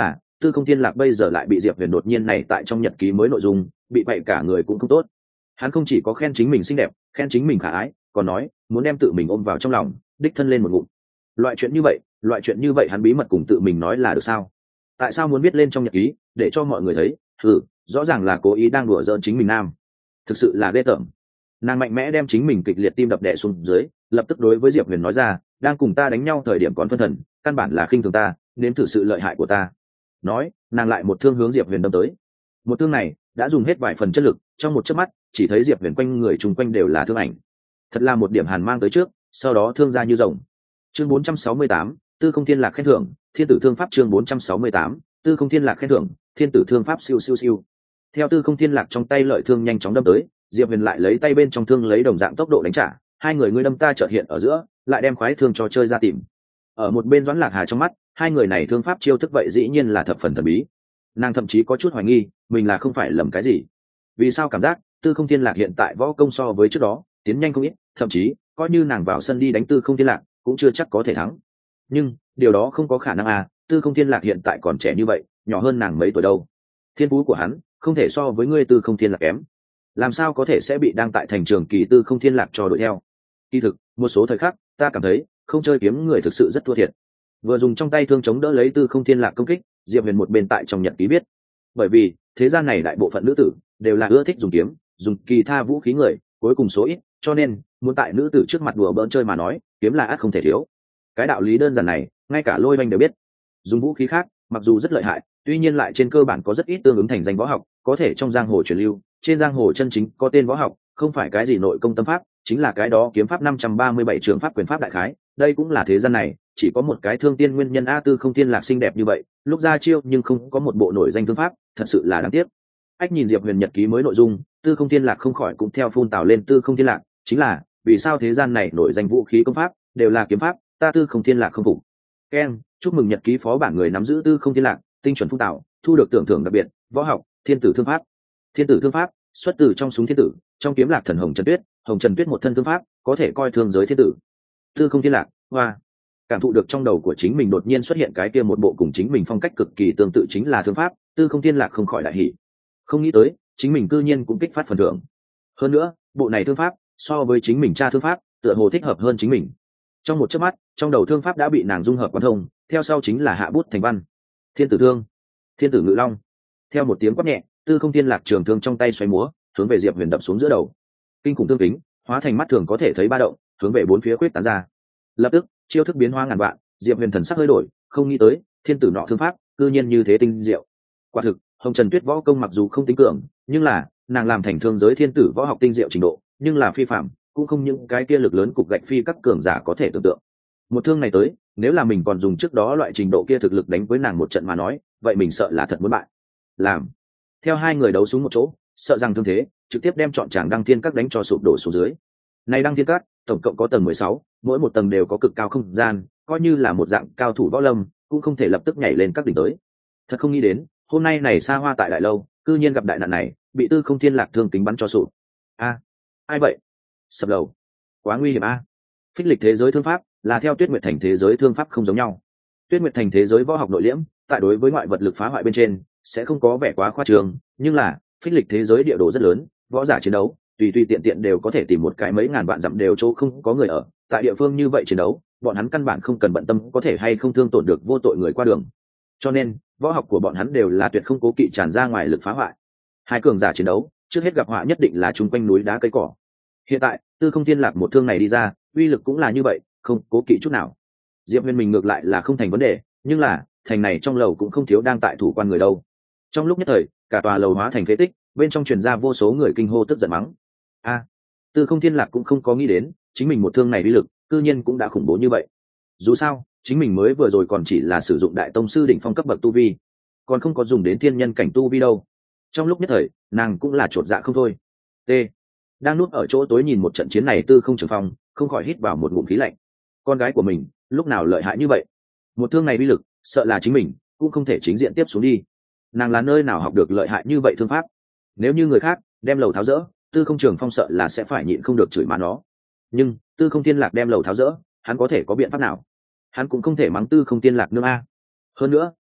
Tư Không Thiên Lạc bây giờ lại bị Diệp Huyền đột nhiên này tại trong nhật ký mới nội dung bị bậy cả người cũng không tốt. Hắn không chỉ có khen chính mình xinh đẹp, khen chính mình khả ái, còn nói muốn đem tự mình ôm vào trong lòng, đích thân lên một ngụm. Loại chuyện như vậy hắn bí mật cùng tự mình nói là được sao? Tại sao muốn viết lên trong nhật ký để cho mọi người thấy? Rõ ràng là cố ý đang đùa giỡn chính mình nam. Thực sự là ghê tởm. Nàng mạnh mẽ đem chính mình kịch liệt tim đập đè xuống dưới, lập tức đối với Diệp Huyền nói ra, đang cùng ta đánh nhau thời điểm còn phân thần, căn bản là khinh thường ta, nếm thử sự lợi hại của ta. Nói, nàng lại một thương hướng Diệp Huyền đâm tới. Một thương này đã dùng hết vài phần chất lực, trong một chớp mắt chỉ thấy Diệp Huyền quanh người chung quanh đều là thương ảnh. Thật là một điểm hàn mang tới trước, sau đó thương ra như rồng. Chương 468, Tư Không Thiên Lạc khen thưởng, Thiên tử thương pháp. Chương 468, Tư Không Thiên Lạc khen thưởng, Thiên tử thương pháp. Siêu siêu siêu. Theo Tư Không Thiên Lạc trong tay lợi thương nhanh chóng đâm tới, Diệp Huyền lại lấy tay bên trong thương lấy đồng dạng tốc độ đánh trả, hai người ngươi đâm ta chợt hiện ở giữa, lại đem khoái thương cho chơi ra tìm. Ở một bên Doãn Lạc Hà trong mắt, hai người này thương pháp chiêu thức vậy dĩ nhiên là thập phần thần bí. Nàng thậm chí có chút hoài nghi, mình là không phải lầm cái gì. Vì sao cảm giác Tư Không Thiên Lạc hiện tại võ công so với trước đó tiến nhanh không ít, thậm chí coi như nàng vào sân đi đánh Tư Không Thiên Lạc cũng chưa chắc có thể thắng. Nhưng điều đó không có khả năng à, Tư Không Thiên Lạc hiện tại còn trẻ như vậy, nhỏ hơn nàng mấy tuổi đâu. Thiên phú của hắn không thể so với ngươi Tư Không Thiên Lạc kém, làm sao có thể sẽ bị đang tại thành trường kỳ Tư Không Thiên Lạc cho đội theo. Kỳ thực một số thời khắc ta cảm thấy không chơi kiếm người thực sự rất thua thiệt. Vừa dùng trong tay thương chống đỡ lấy Tư Không Thiên Lạc công kích, Diệp Huyền một bên tại trong nhật ký viết, bởi vì thế gian này đại bộ phận nữ tử đều là ưa thích dùng kiếm, dùng kỳ tha vũ khí người cuối cùng số ít, cho nên muốn tại nữ tử trước mặt đùa bỡn chơi mà nói, kiếm là ắt không thể thiếu. Cái đạo lý đơn giản này ngay cả Lôi Banh đều biết. Dùng vũ khí khác mặc dù rất lợi hại, tuy nhiên lại trên cơ bản có rất ít tương ứng thành danh võ học có thể trong giang hồ truyền lưu. Trên giang hồ chân chính có tên võ học không phải cái gì nội công tâm pháp, chính là cái đó kiếm pháp 537 trường pháp quyền pháp đại khái. Đây cũng là thế gian này chỉ có một cái thương tiên nguyên nhân a. Tư Không Thiên Lạc xinh đẹp như vậy, lúc ra chiêu nhưng không có một bộ nổi danh thương pháp, thật sự là đáng tiếc. Ách nhìn Diệp Huyền nhật ký mới nội dung, Tư Không Thiên Lạc không khỏi cũng theo phun tào lên. Tư Không Thiên Lạc chính là vì sao thế gian này nổi danh vũ khí công pháp đều là kiếm pháp, ta Tư Không Thiên Lạc không phục. Ken, chúc mừng nhật ký phó bản người nắm giữ Tư Không Thiên Lạc tinh chuẩn phun tào, thu được tưởng thưởng đặc biệt, võ học Thiên tử thương pháp. Thiên tử thương pháp xuất từ trong súng thiên tử, trong kiếm Lạc thần Hồng Trần Tuyết một thân thương pháp có thể coi thương giới thiên tử. Tư Không Thiên Lạc hoa, cảm thụ được trong đầu của chính mình đột nhiên xuất hiện cái kia một bộ cùng chính mình phong cách cực kỳ tương tự chính là thương pháp, Tư Không Thiên Lạc không khỏi đại hỉ. Không nghĩ tới chính mình cư nhiên cũng kích phát phần thưởng. Hơn nữa bộ này thương pháp so với chính mình tra thương pháp tựa hồ thích hợp hơn chính mình. Trong một chớp mắt trong đầu thương pháp đã bị nàng dung hợp quán thông, theo sau chính là hạ bút thành văn. Thiên tử thương, Thiên tử ngự long. Theo một tiếng quát nhẹ, Tư Không Thiên Lạc trường thương trong tay xoay múa, hướng về Diệp Huyền đập xuống giữa đầu. Kinh khủng thương kính hóa thành mắt thường có thể thấy ba động, hướng về bốn phía quyết tán ra. Lập tức chiêu thức biến hóa ngàn vạn, Diệp Huyền thần sắc hơi đổi, không nghĩ tới thiên tử nọ thương pháp cư nhiên như thế tinh diệu. Quả thực Hồng Trần Tuyết võ công mặc dù không tính cường, nhưng là nàng làm thành thương giới thiên tử võ học tinh diệu trình độ nhưng là phi phạm, cũng không những cái kia lực lớn cục gạch phi các cường giả có thể tưởng tượng. Một thương này tới, nếu là mình còn dùng trước đó loại trình độ kia thực lực đánh với nàng một trận mà nói, vậy mình sợ là thật muốn bại. Làm theo hai người đấu súng một chỗ, sợ rằng thương thế trực tiếp đem chọn chàng Đăng Thiên Các đánh cho sụp đổ xuống dưới. Này Đăng Thiên Các tổng cộng có tầng 16, mỗi một tầng đều có cực cao không gian, coi như là một dạng cao thủ võ lâm cũng không thể lập tức nhảy lên các đỉnh tới. Thật không nghĩ đến hôm nay này xa hoa tại đại lâu cư nhiên gặp đại nạn này, bị Tư Không Thiên Lạc thương kính bắn cho sụp. A, ai vậy? Sập lầu, quá nguy hiểm a. Phích lịch thế giới thương pháp là theo Tuyết Nguyệt Thành thế giới thương pháp không giống nhau. Tuyết Nguyệt Thành thế giới võ học nội liễm, tại đối với ngoại vật lực phá hoại bên trên sẽ không có vẻ quá khoa trương, nhưng là phích lịch thế giới địa đồ rất lớn, võ giả chiến đấu tùy tùy tiện tiện đều có thể tìm một cái mấy ngàn vạn dặm đều chỗ không có người ở. Tại địa phương như vậy chiến đấu, bọn hắn căn bản không cần bận tâm có thể hay không thương tổn được vô tội người qua đường, cho nên võ học của bọn hắn đều là tuyệt không cố kỵ tràn ra ngoài lực phá hoại. Hai cường giả chiến đấu trước hết gặp họa nhất định là chung quanh núi đá cây cỏ. Hiện tại Tư Không Thiên Lạc một thương này đi ra, uy lực cũng là như vậy, không cố kỵ chút nào. Diệp Huyền mình ngược lại là không thành vấn đề, nhưng là thành này trong lầu cũng không thiếu đang tại thủ quan người đâu. Trong lúc nhất thời cả tòa lầu hóa thành phế tích, bên trong truyền ra vô số người kinh hô tức giận mắng. A, Tư Không Thiên Lạc cũng không có nghĩ đến chính mình một thương này uy lực cư nhiên cũng đã khủng bố như vậy. Dù sao chính mình mới vừa rồi còn chỉ là sử dụng đại tông sư đỉnh phong cấp bậc tu vi, còn không có dùng đến thiên nhân cảnh tu vi đâu. Trong lúc nhất thời nàng cũng là chột dạ không thôi. T, đang núp ở chỗ tối nhìn một trận chiến này Tư Không Trường Phong không khỏi hít vào một ngụm khí lạnh. Con gái của mình lúc nào lợi hại như vậy? Một thương này uy lực sợ là chính mình cũng không thể chính diện tiếp xuống đi. Nàng là nơi nào học được lợi hại như vậy thương pháp? Nếu như người khác đem lầu tháo rỡ, Tư Không Trường Phong sợ là sẽ phải nhịn không được chửi má nó. Nhưng Tư Không Thiên Lạc đem lầu tháo rỡ, hắn có thể có biện pháp nào? Hắn cũng không thể mắng Tư Không Thiên Lạc nương a. Hơn nữa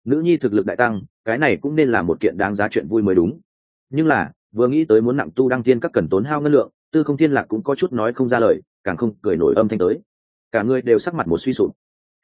nữ nhi thực lực đại tăng, cái này cũng nên là một kiện đáng giá chuyện vui mới đúng. Nhưng là vừa nghĩ tới muốn nặng tu đăng tiên các cần tốn hao ngân lượng, Tư Không Thiên Lạc cũng có chút nói không ra lời, càng không cười nổi âm thanh tới. Cả người đều sắc mặt một suy sụp.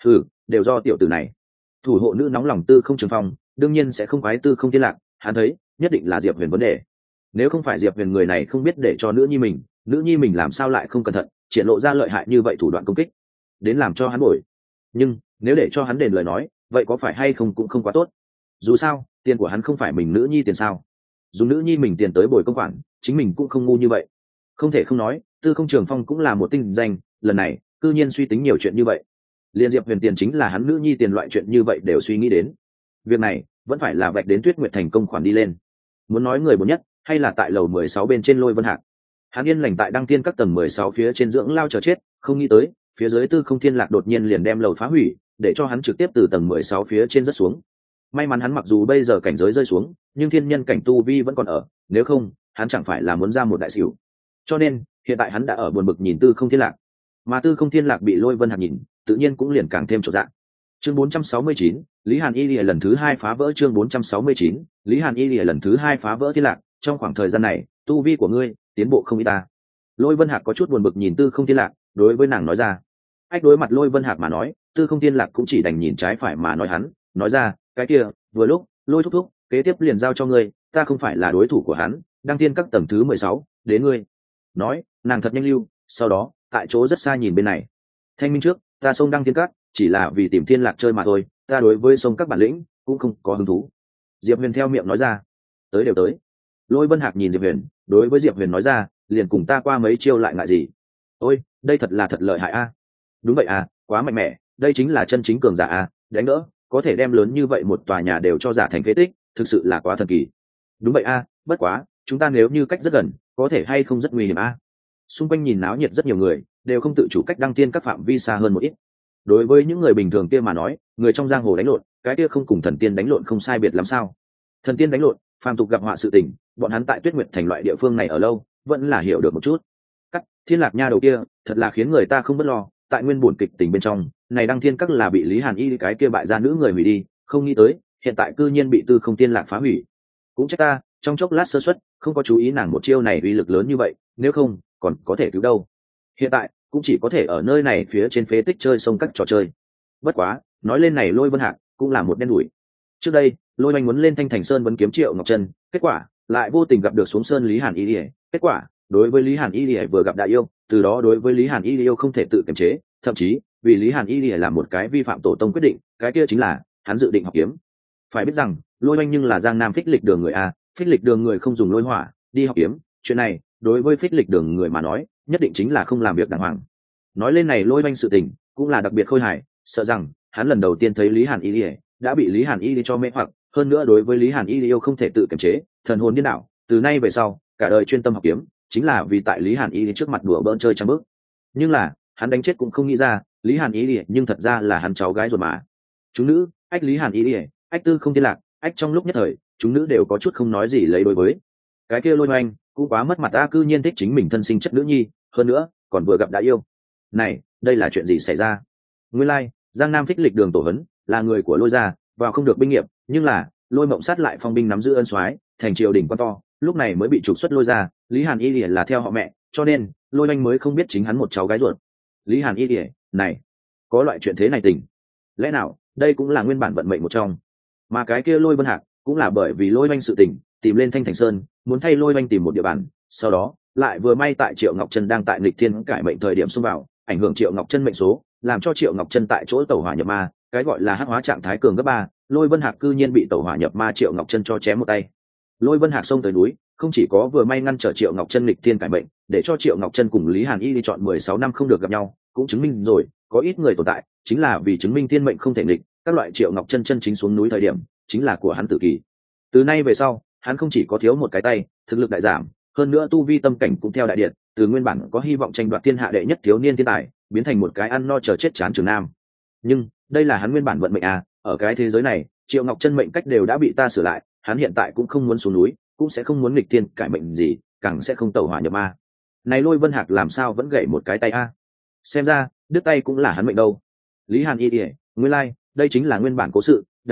Đều do tiểu tử này. Thủ hộ nữ nóng lòng Tư Không Trường Phong đương nhiên sẽ không quái Tư Không Thiên Lạc, hắn thấy nhất định là Diệp Huyền vấn đề. Nếu không phải Diệp Huyền người này không biết để cho nữ nhi mình làm sao lại không cẩn thận triển lộ ra lợi hại như vậy thủ đoạn công kích đến làm cho hắn bồi. Nhưng nếu để cho hắn đền lời nói, vậy có phải hay không cũng không quá tốt. Dù sao tiền của hắn không phải mình nữ nhi tiền sao, dùng nữ nhi mình tiền tới bồi công khoản, chính mình cũng không ngu như vậy. Không thể không nói Tư Không Trường Phong cũng là một tinh danh, lần này cư nhiên suy tính nhiều chuyện như vậy. Liên Diệp Huyền tiền chính là hắn nữ nhi tiền, loại chuyện như vậy đều suy nghĩ đến. Việc này vẫn phải là vạch đến Tuyết Nguyệt Thành công khoản đi lên. Muốn nói người buồn nhất hay là tại lầu 16 bên trên Lôi Vân Hạc. Hắn yên lành tại Đăng Tiên các tầng 16 phía trên dưỡng lao chờ chết, không nghĩ tới phía dưới Tư Không Thiên Lạc đột nhiên liền đem lầu phá hủy, để cho hắn trực tiếp từ tầng 16 phía trên rớt xuống. May mắn hắn mặc dù bây giờ cảnh giới rơi xuống, nhưng thiên nhân cảnh tu vi vẫn còn ở, nếu không hắn chẳng phải là muốn ra một đại xỉu. Cho nên hiện tại hắn đã ở buồn bực nhìn Tư Không Thiên Lạc, mà Tư Không Thiên Lạc bị Lôi Vân Hạc nhìn, tự nhiên cũng liền càng thêm chột dạ. Chương 469, Lý Hàn Y lần thứ 2 phá vỡ. Chương 469, Lý Hàn Y lần thứ 2 phá vỡ. Thiên Lạc, trong khoảng thời gian này tu vi của ngươi tiến bộ không ít ta. Lôi Vân Hạc có chút buồn bực nhìn Tư Không Thiên Lạc, đối với nàng nói ra. Ách đối mặt Lôi Vân Hạc mà nói, Tư Không Thiên Lạc cũng chỉ đành nhìn trái phải mà nói hắn, nói ra, cái kia vừa lúc Lôi thúc thúc kế tiếp liền giao cho ngươi, ta không phải là đối thủ của hắn, Đăng Tiên các tầng thứ 16, đến ngươi. Nói nàng thật nhanh lưu, sau đó tại chỗ rất xa nhìn bên này. Thanh minh trước, ta xông Đăng Tiên các chỉ là vì tìm Thiên Lạc chơi mà thôi, ta đối với xông các bản lĩnh cũng không có hứng thú. Diệp Huyền theo miệng nói ra. Tới đều tới. Lôi Vân Hạc nhìn Diệp Huyền, đối với Diệp Huyền nói ra, liền cùng ta qua mấy chiêu lại ngại gì. Ôi đây thật là thật lợi hại a. Đúng vậy à, quá mạnh mẽ, đây chính là chân chính cường giả a, đánh đỡ có thể đem lớn như vậy một tòa nhà đều cho giả thành phế tích, thực sự là quá thần kỳ. Đúng vậy a, bất quá chúng ta nếu như cách rất gần, có thể hay không rất nguy hiểm a. Xung quanh nhìn náo nhiệt rất nhiều người, đều không tự chủ cách Đăng Tiên các phạm vi xa hơn một ít. Đối với những người bình thường kia mà nói, người trong giang hồ đánh lộn, cái kia không cùng thần tiên đánh lộn không sai biệt lắm sao? Thần tiên đánh lộn, phàm tục gặp họa sự tình, bọn hắn tại Tuyết Nguyệt Thành loại địa phương này ở lâu, vẫn là hiểu được một chút. Cắt, Thiên Lạc nha đầu kia, thật là khiến người ta không bất lo, tại nguyên buồn kịch tình bên trong, này Đăng Thiên các là bị Lý Hàn Y cái kia bại gia nữ người hủy đi, không nghĩ tới, hiện tại cư nhiên bị Tư Không Thiên Lạc phá hủy. Cũng trách ta, trong chốc lát sơ suất, không có chú ý nàng một chiêu này uy lực lớn như vậy, nếu không, còn có thể cứu đâu. Hiện tại, cũng chỉ có thể ở nơi này phía trên phế tích chơi sông các trò chơi. Bất quá, nói lên này Lôi Vân Hạc cũng là một đen đủi. Trước đây Lôi Oanh muốn lên Thanh Thành Sơn vấn kiếm Triệu Ngọc Trân, kết quả lại vô tình gặp được xuống sơn Lý Hàn Y Lìa. Kết quả đối với Lý Hàn Y Lìa vừa gặp đại yêu, từ đó đối với Lý Hàn Y Lìa không thể tự kiềm chế, thậm chí vì Lý Hàn Y Lìa làm một cái vi phạm tổ tông quyết định, cái kia chính là hắn dự định học kiếm. Phải biết rằng Lôi Oanh nhưng là Giang Nam Phích Lịch đường người a, Phích Lịch đường người không dùng lôi hỏa đi học kiếm, chuyện này đối với Phích Lịch đường người mà nói, nhất định chính là không làm việc đàng hoàng. Nói lên này Lôi Oanh sự tình cũng là đặc biệt khôi hài, sợ rằng hắn lần đầu tiên thấy Lý Hàn Y Lìa đã bị Lý Hàn Y Lìa cho mê hoặc, hơn nữa đối với Lý Hàn Y yêu không thể tự kiềm chế, thần hồn điên đảo, từ nay về sau cả đời chuyên tâm học kiếm, chính là vì tại Lý Hàn Y trước mặt đùa bỡn chơi trăm bước. Nhưng là hắn đánh chết cũng không nghĩ ra Lý Hàn Y nhưng thật ra là hắn cháu gái ruột mà. Chúng nữ ách Lý Hàn Y, ách Tư Không Thiên Lạc, ách trong lúc nhất thời chúng nữ đều có chút không nói gì lấy đối với cái kia Lôi Oanh cũng quá mất mặt ta, cư nhiên thích chính mình thân sinh chất nữ nhi, hơn nữa còn vừa gặp đã yêu. Này đây là chuyện gì xảy ra? Nguyên lai Giang Nam Phích Lịch đường tổ huấn là người của Lôi gia, vào không được binh nghiệp, nhưng là Lôi Mộng Sát lại phong binh nắm giữ ân soái, thành triều đình quan to, lúc này mới bị trục xuất Lôi gia. Lý Hàn Y Lìa là theo họ mẹ, cho nên Lôi Oanh mới không biết chính hắn một cháu gái ruột. Lý Hàn Y Lìa này, có loại chuyện thế này tình, lẽ nào đây cũng là nguyên bản vận mệnh một trong? Mà cái kia Lôi Vân Hạc cũng là bởi vì Lôi Oanh sự tình tìm lên Thanh Thành Sơn, muốn thay Lôi Oanh tìm một địa bàn, sau đó lại vừa may tại Triệu Ngọc Trân đang tại nghịch thiên cải mệnh thời điểm xông vào, ảnh hưởng Triệu Ngọc Trân mệnh số, làm cho Triệu Ngọc Trân tại chỗ tẩu hỏa nhập ma, cái gọi là hắc hóa trạng thái cường cấp 3, Lôi Vân Hạc cư nhiên bị tẩu hỏa nhập ma Triệu Ngọc Trân cho chém một tay. Lôi Vân Hạc xông tới núi, không chỉ có vừa may ngăn trở Triệu Ngọc Trân nghịch thiên cải mệnh, để cho Triệu Ngọc Trân cùng Lý Hàn Y đi chọn 16 năm không được gặp nhau, cũng chứng minh rồi có ít người tồn tại chính là vì chứng minh thiên mệnh không thể nghịch, các loại Triệu Ngọc Trân chân chính xuống núi thời điểm chính là của hắn tự kỷ. Từ nay về sau, hắn không chỉ có thiếu một cái tay, thực lực đại giảm, hơn nữa tu vi tâm cảnh cũng theo đại điện, từ nguyên bản có hy vọng tranh đoạt thiên hạ đệ nhất thiếu niên thiên tài, biến thành một cái ăn no chờ chết chán trường nam. Nhưng đây là hắn nguyên bản vận mệnh à, ở cái thế giới này Triệu Ngọc Trân mệnh cách đều đã bị ta sửa lại, hắn hiện tại cũng không muốn xuống núi, cũng sẽ không muốn nghịch thiên cải mệnh gì, càng sẽ không tẩu hỏa nhập ma. Này Lôi Vân Hạc làm sao vẫn gãy một cái tay a? Xem ra đứt tay cũng là hắn mệnh đâu. Lý Hàn Y nguyên lai đây chính là nguyên bản cố sự, đáng tiếc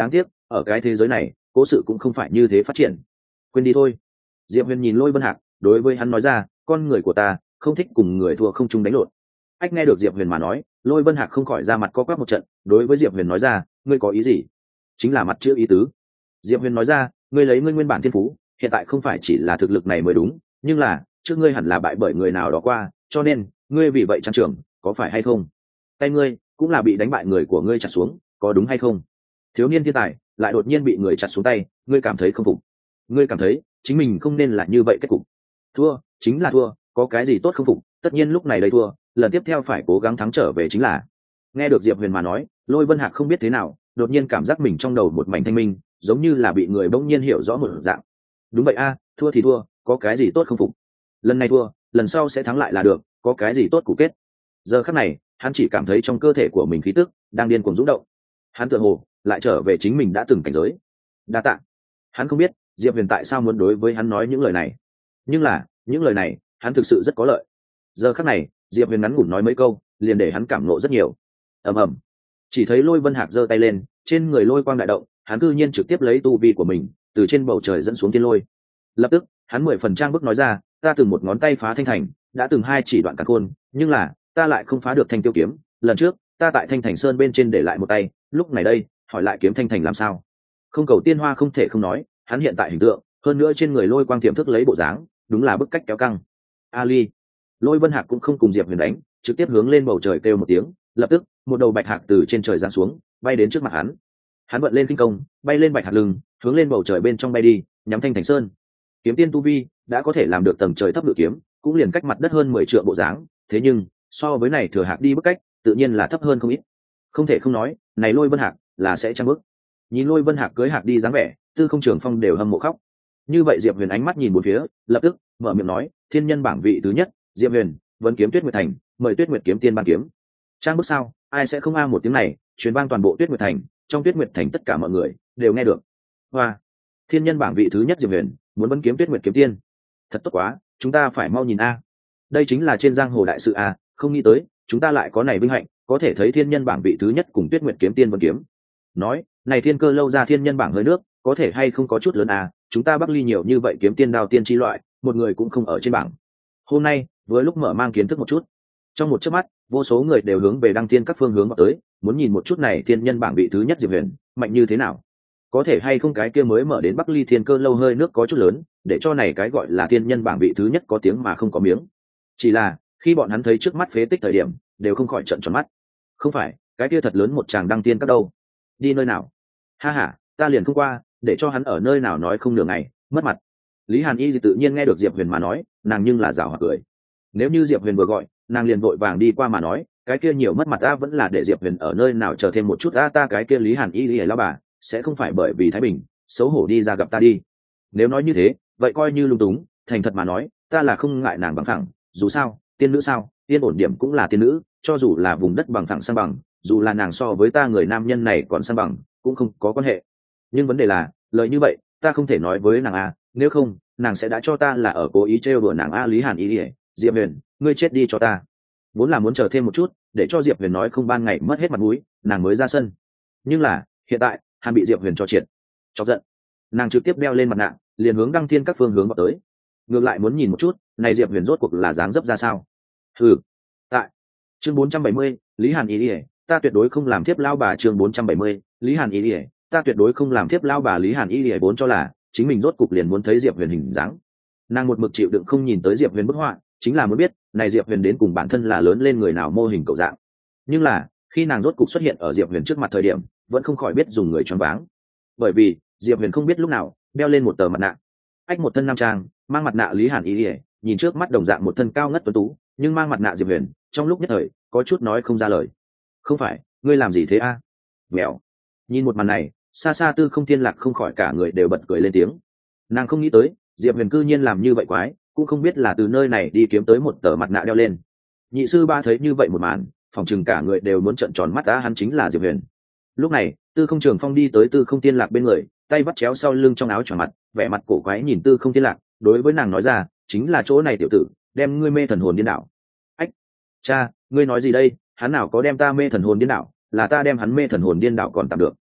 ở cái thế giới này cố sự cũng không phải như thế phát triển. Quên đi thôi. Diệp Huyền nhìn Lôi Vân Hạc, đối với hắn nói ra, con người của ta không thích cùng người thua không chung đánh lộn. Ách nghe được Diệp Huyền mà nói, Lôi Vân Hạc không khỏi ra mặt co quắp một trận, đối với Diệp Huyền nói ra, ngươi có ý gì? Chính là mặt chữ ý tứ. Diệp Huyền nói ra, ngươi lấy ngươi nguyên bản thiên phú, hiện tại không phải chỉ là thực lực này mới đúng, nhưng là trước ngươi hẳn là bại bởi người nào đó qua, cho nên ngươi vì vậy trang trưởng, có phải hay không? Tay ngươi cũng là bị đánh bại người của ngươi chặt xuống, có đúng hay không? Thiếu niên thiên tài lại đột nhiên bị người chặt xuống tay, ngươi cảm thấy không phục? Ngươi cảm thấy chính mình không nên là như vậy kết cục? Thua chính là thua, có cái gì tốt không phục? Tất nhiên lúc này đây thua, lần tiếp theo phải cố gắng thắng trở về chính là. Nghe được Diệp Huyền mà nói, Lôi Vân Hạc không biết thế nào, đột nhiên cảm giác mình trong đầu một mảnh thanh minh, giống như là bị người bỗng nhiên hiểu rõ một dạng. Đúng vậy a, thua thì thua, có cái gì tốt không phục? Lần này thua, lần sau sẽ thắng lại là được, có cái gì tốt cụ kết? Giờ khắc này, hắn chỉ cảm thấy trong cơ thể của mình khí tức đang điên cuồng rung động. Hắn tựa hồ lại trở về chính mình đã từng cảnh giới. Đa tạ. Hắn không biết Diệp Huyền tại sao muốn đối với hắn nói những lời này, nhưng là những lời này hắn thực sự rất có lợi. Giờ khắc này, Diệp Huyền ngắn ngủn nói mấy câu, liền để hắn cảm ngộ rất nhiều. Ầm ầm. Chỉ thấy Lôi Vân Hạc giơ tay lên, trên người lôi quang đại động, hắn cư nhiên trực tiếp lấy tu vi của mình từ trên bầu trời dẫn xuống thiên lôi. Lập tức hắn 10% bước nói ra, ta từng một ngón tay phá thanh thành, đã từng hai chỉ đoạn càn khôn, nhưng là ta lại không phá được thanh tiêu kiếm. Lần trước ta tại thanh thành sơn bên trên để lại một tay, lúc này đây hỏi lại kiếm thanh thành làm sao? Không cầu tiên hoa không thể không nói, hắn hiện tại hình tượng, hơn nữa trên người lôi quang tiềm thức lấy bộ dáng, đúng là bức cách kéo căng. Ali. Lôi Vân Hạc cũng không cùng Diệp Huyền đánh, trực tiếp hướng lên bầu trời kêu một tiếng, lập tức một đầu bạch hạc từ trên trời giáng xuống, bay đến trước mặt hắn. Hắn vận lên kinh công, bay lên bạch hạc lưng, hướng lên bầu trời bên trong bay đi, nhắm thanh thành sơn. Kiếm tiên tu vi đã có thể làm được tầng trời thấp ngự kiếm, cũng liền cách mặt đất hơn 10 trượng bộ dáng, thế nhưng so với này thừa hạc đi bức cách, tự nhiên là thấp hơn không ít. Không thể không nói, này Lôi Vân Hạc là sẽ trăm bước. Nhìn Lôi Vân Hạc cưới hạc đi dáng vẻ, Tư Không Trường Phong đều hâm mộ khóc. Như vậy Diệp Huyền ánh mắt nhìn bốn phía, lập tức mở miệng nói, thiên nhân bảng vị thứ nhất, Diệp Huyền, Vân kiếm Tuyết Nguyệt Thành, mời Tuyết Nguyệt kiếm tiên ban kiếm. Trang bức sao, ai sẽ không a một tiếng này, truyền vang toàn bộ Tuyết Nguyệt Thành, trong Tuyết Nguyệt Thành tất cả mọi người đều nghe được. Hoa, thiên nhân bảng vị thứ nhất Diệp Huyền, muốn Vân kiếm Tuyết Nguyệt kiếm tiên. Thật tốt quá, chúng ta phải mau nhìn a. Đây chính là trên giang hồ đại sự a, không nghĩ tới, chúng ta lại có này vinh hạnh, có thể thấy thiên nhân bảng vị thứ nhất cùng Tuyết Nguyệt kiếm tiên Vân kiếm. Nói, này Thiên Cơ lâu ra thiên nhân bảng hơi nước, có thể hay không có chút lớn à, chúng ta Bắc Ly nhiều như vậy kiếm tiên đao tiên chi loại, một người cũng không ở trên bảng. Hôm nay, với lúc mở mang kiến thức một chút, trong một chớp mắt, vô số người đều hướng về đăng thiên các phương hướng vào tới, muốn nhìn một chút này thiên nhân bảng vị thứ nhất Diệp Huyền, mạnh như thế nào. Có thể hay không cái kia mới mở đến Bắc Ly Thiên Cơ lâu hơi nước có chút lớn, để cho này cái gọi là thiên nhân bảng vị thứ nhất có tiếng mà không có miếng. Chỉ là, khi bọn hắn thấy trước mắt phế tích thời điểm, đều không khỏi trợn tròn mắt. Không phải, cái kia thật lớn một tràng đăng tiên các đâu? Đi nơi nào? Ha ha, ta liền không qua, để cho hắn ở nơi nào nói không nửa ngày, mất mặt. Lý Hàn Y tự nhiên nghe được Diệp Huyền mà nói, nàng nhưng là giảo hoạt cười. Nếu như Diệp Huyền vừa gọi, nàng liền vội vàng đi qua mà nói, cái kia nhiều mất mặt ta vẫn là để Diệp Huyền ở nơi nào chờ thêm một chút ta cái kia Lý Hàn Y lão bà sẽ không phải bởi vì Thái Bình xấu hổ đi ra gặp ta đi. Nếu nói như thế, vậy coi như lung túng, thành thật mà nói, ta là không ngại nàng bằng phẳng, dù sao, tiên nữ sao, tiên ổn điểm cũng là tiên nữ, cho dù là vùng đất bằng phẳng sang bằng, dù là nàng so với ta người nam nhân này còn sang bằng, cũng không có quan hệ. Nhưng vấn đề là, lời như vậy, ta không thể nói với nàng a, nếu không, nàng sẽ đã cho ta là ở cố ý trêu đùa nàng a. Lý Hàn Y, Diệp Huyền, ngươi chết đi cho ta. Vốn là muốn chờ thêm một chút, để cho Diệp Huyền nói không ban ngày mất hết mặt mũi, nàng mới ra sân. Nhưng là, hiện tại, Hàn bị Diệp Huyền cho triệt, chọc giận. Nàng trực tiếp đeo lên mặt nạ, liền hướng đăng thiên các phương hướng vào tới. Ngược lại muốn nhìn một chút, này Diệp Huyền rốt cuộc là dáng dấp ra sao. Ừ. Tại chương 470, Lý Hàn Y, ta tuyệt đối không làm thiếp lao bà. Chương 470, Lý Hàn Y, ta tuyệt đối không làm thiếp lao bà. Lý Hàn Y vốn cho là chính mình rốt cục liền muốn thấy Diệp Huyền hình dáng. Nàng một mực chịu đựng không nhìn tới Diệp Huyền bức họa, chính là muốn biết này Diệp Huyền đến cùng bản thân là lớn lên người nào mô hình cậu dạng. Nhưng là khi nàng rốt cục xuất hiện ở Diệp Huyền trước mặt thời điểm, vẫn không khỏi biết dùng người choáng váng, bởi vì Diệp Huyền không biết lúc nào đeo lên một tờ mặt nạ. Ách, một thân nam trang, mang mặt nạ Lý Hàn Y, nhìn trước mắt đồng dạng một thân cao ngất tuấn tú, nhưng mang mặt nạ Diệp Huyền, trong lúc nhất thời có chút nói không ra lời. Không phải, ngươi làm gì thế a? Mèo. Nhìn một màn này, xa xa Tư Không Thiên Lạc không khỏi cả người đều bật cười lên tiếng. Nàng không nghĩ tới Diệp Huyền cư nhiên làm như vậy quái, cũng không biết là từ nơi này đi kiếm tới một tờ mặt nạ đeo lên. Nhị sư ba thấy như vậy một màn, phòng chừng cả người đều muốn trợn tròn mắt, đã hắn chính là Diệp Huyền. Lúc này Tư Không Trường Phong đi tới Tư Không Thiên Lạc bên người, tay vắt chéo sau lưng trong áo choàng mặt, vẻ mặt cổ quái nhìn Tư Không Thiên Lạc, đối với nàng nói ra, chính là chỗ này tiểu tử, đem ngươi mê thần hồn điên đảo. Ách, cha, ngươi nói gì đây? Hắn nào có đem ta mê thần hồn điên đảo, là ta đem hắn mê thần hồn điên đảo còn tạm được.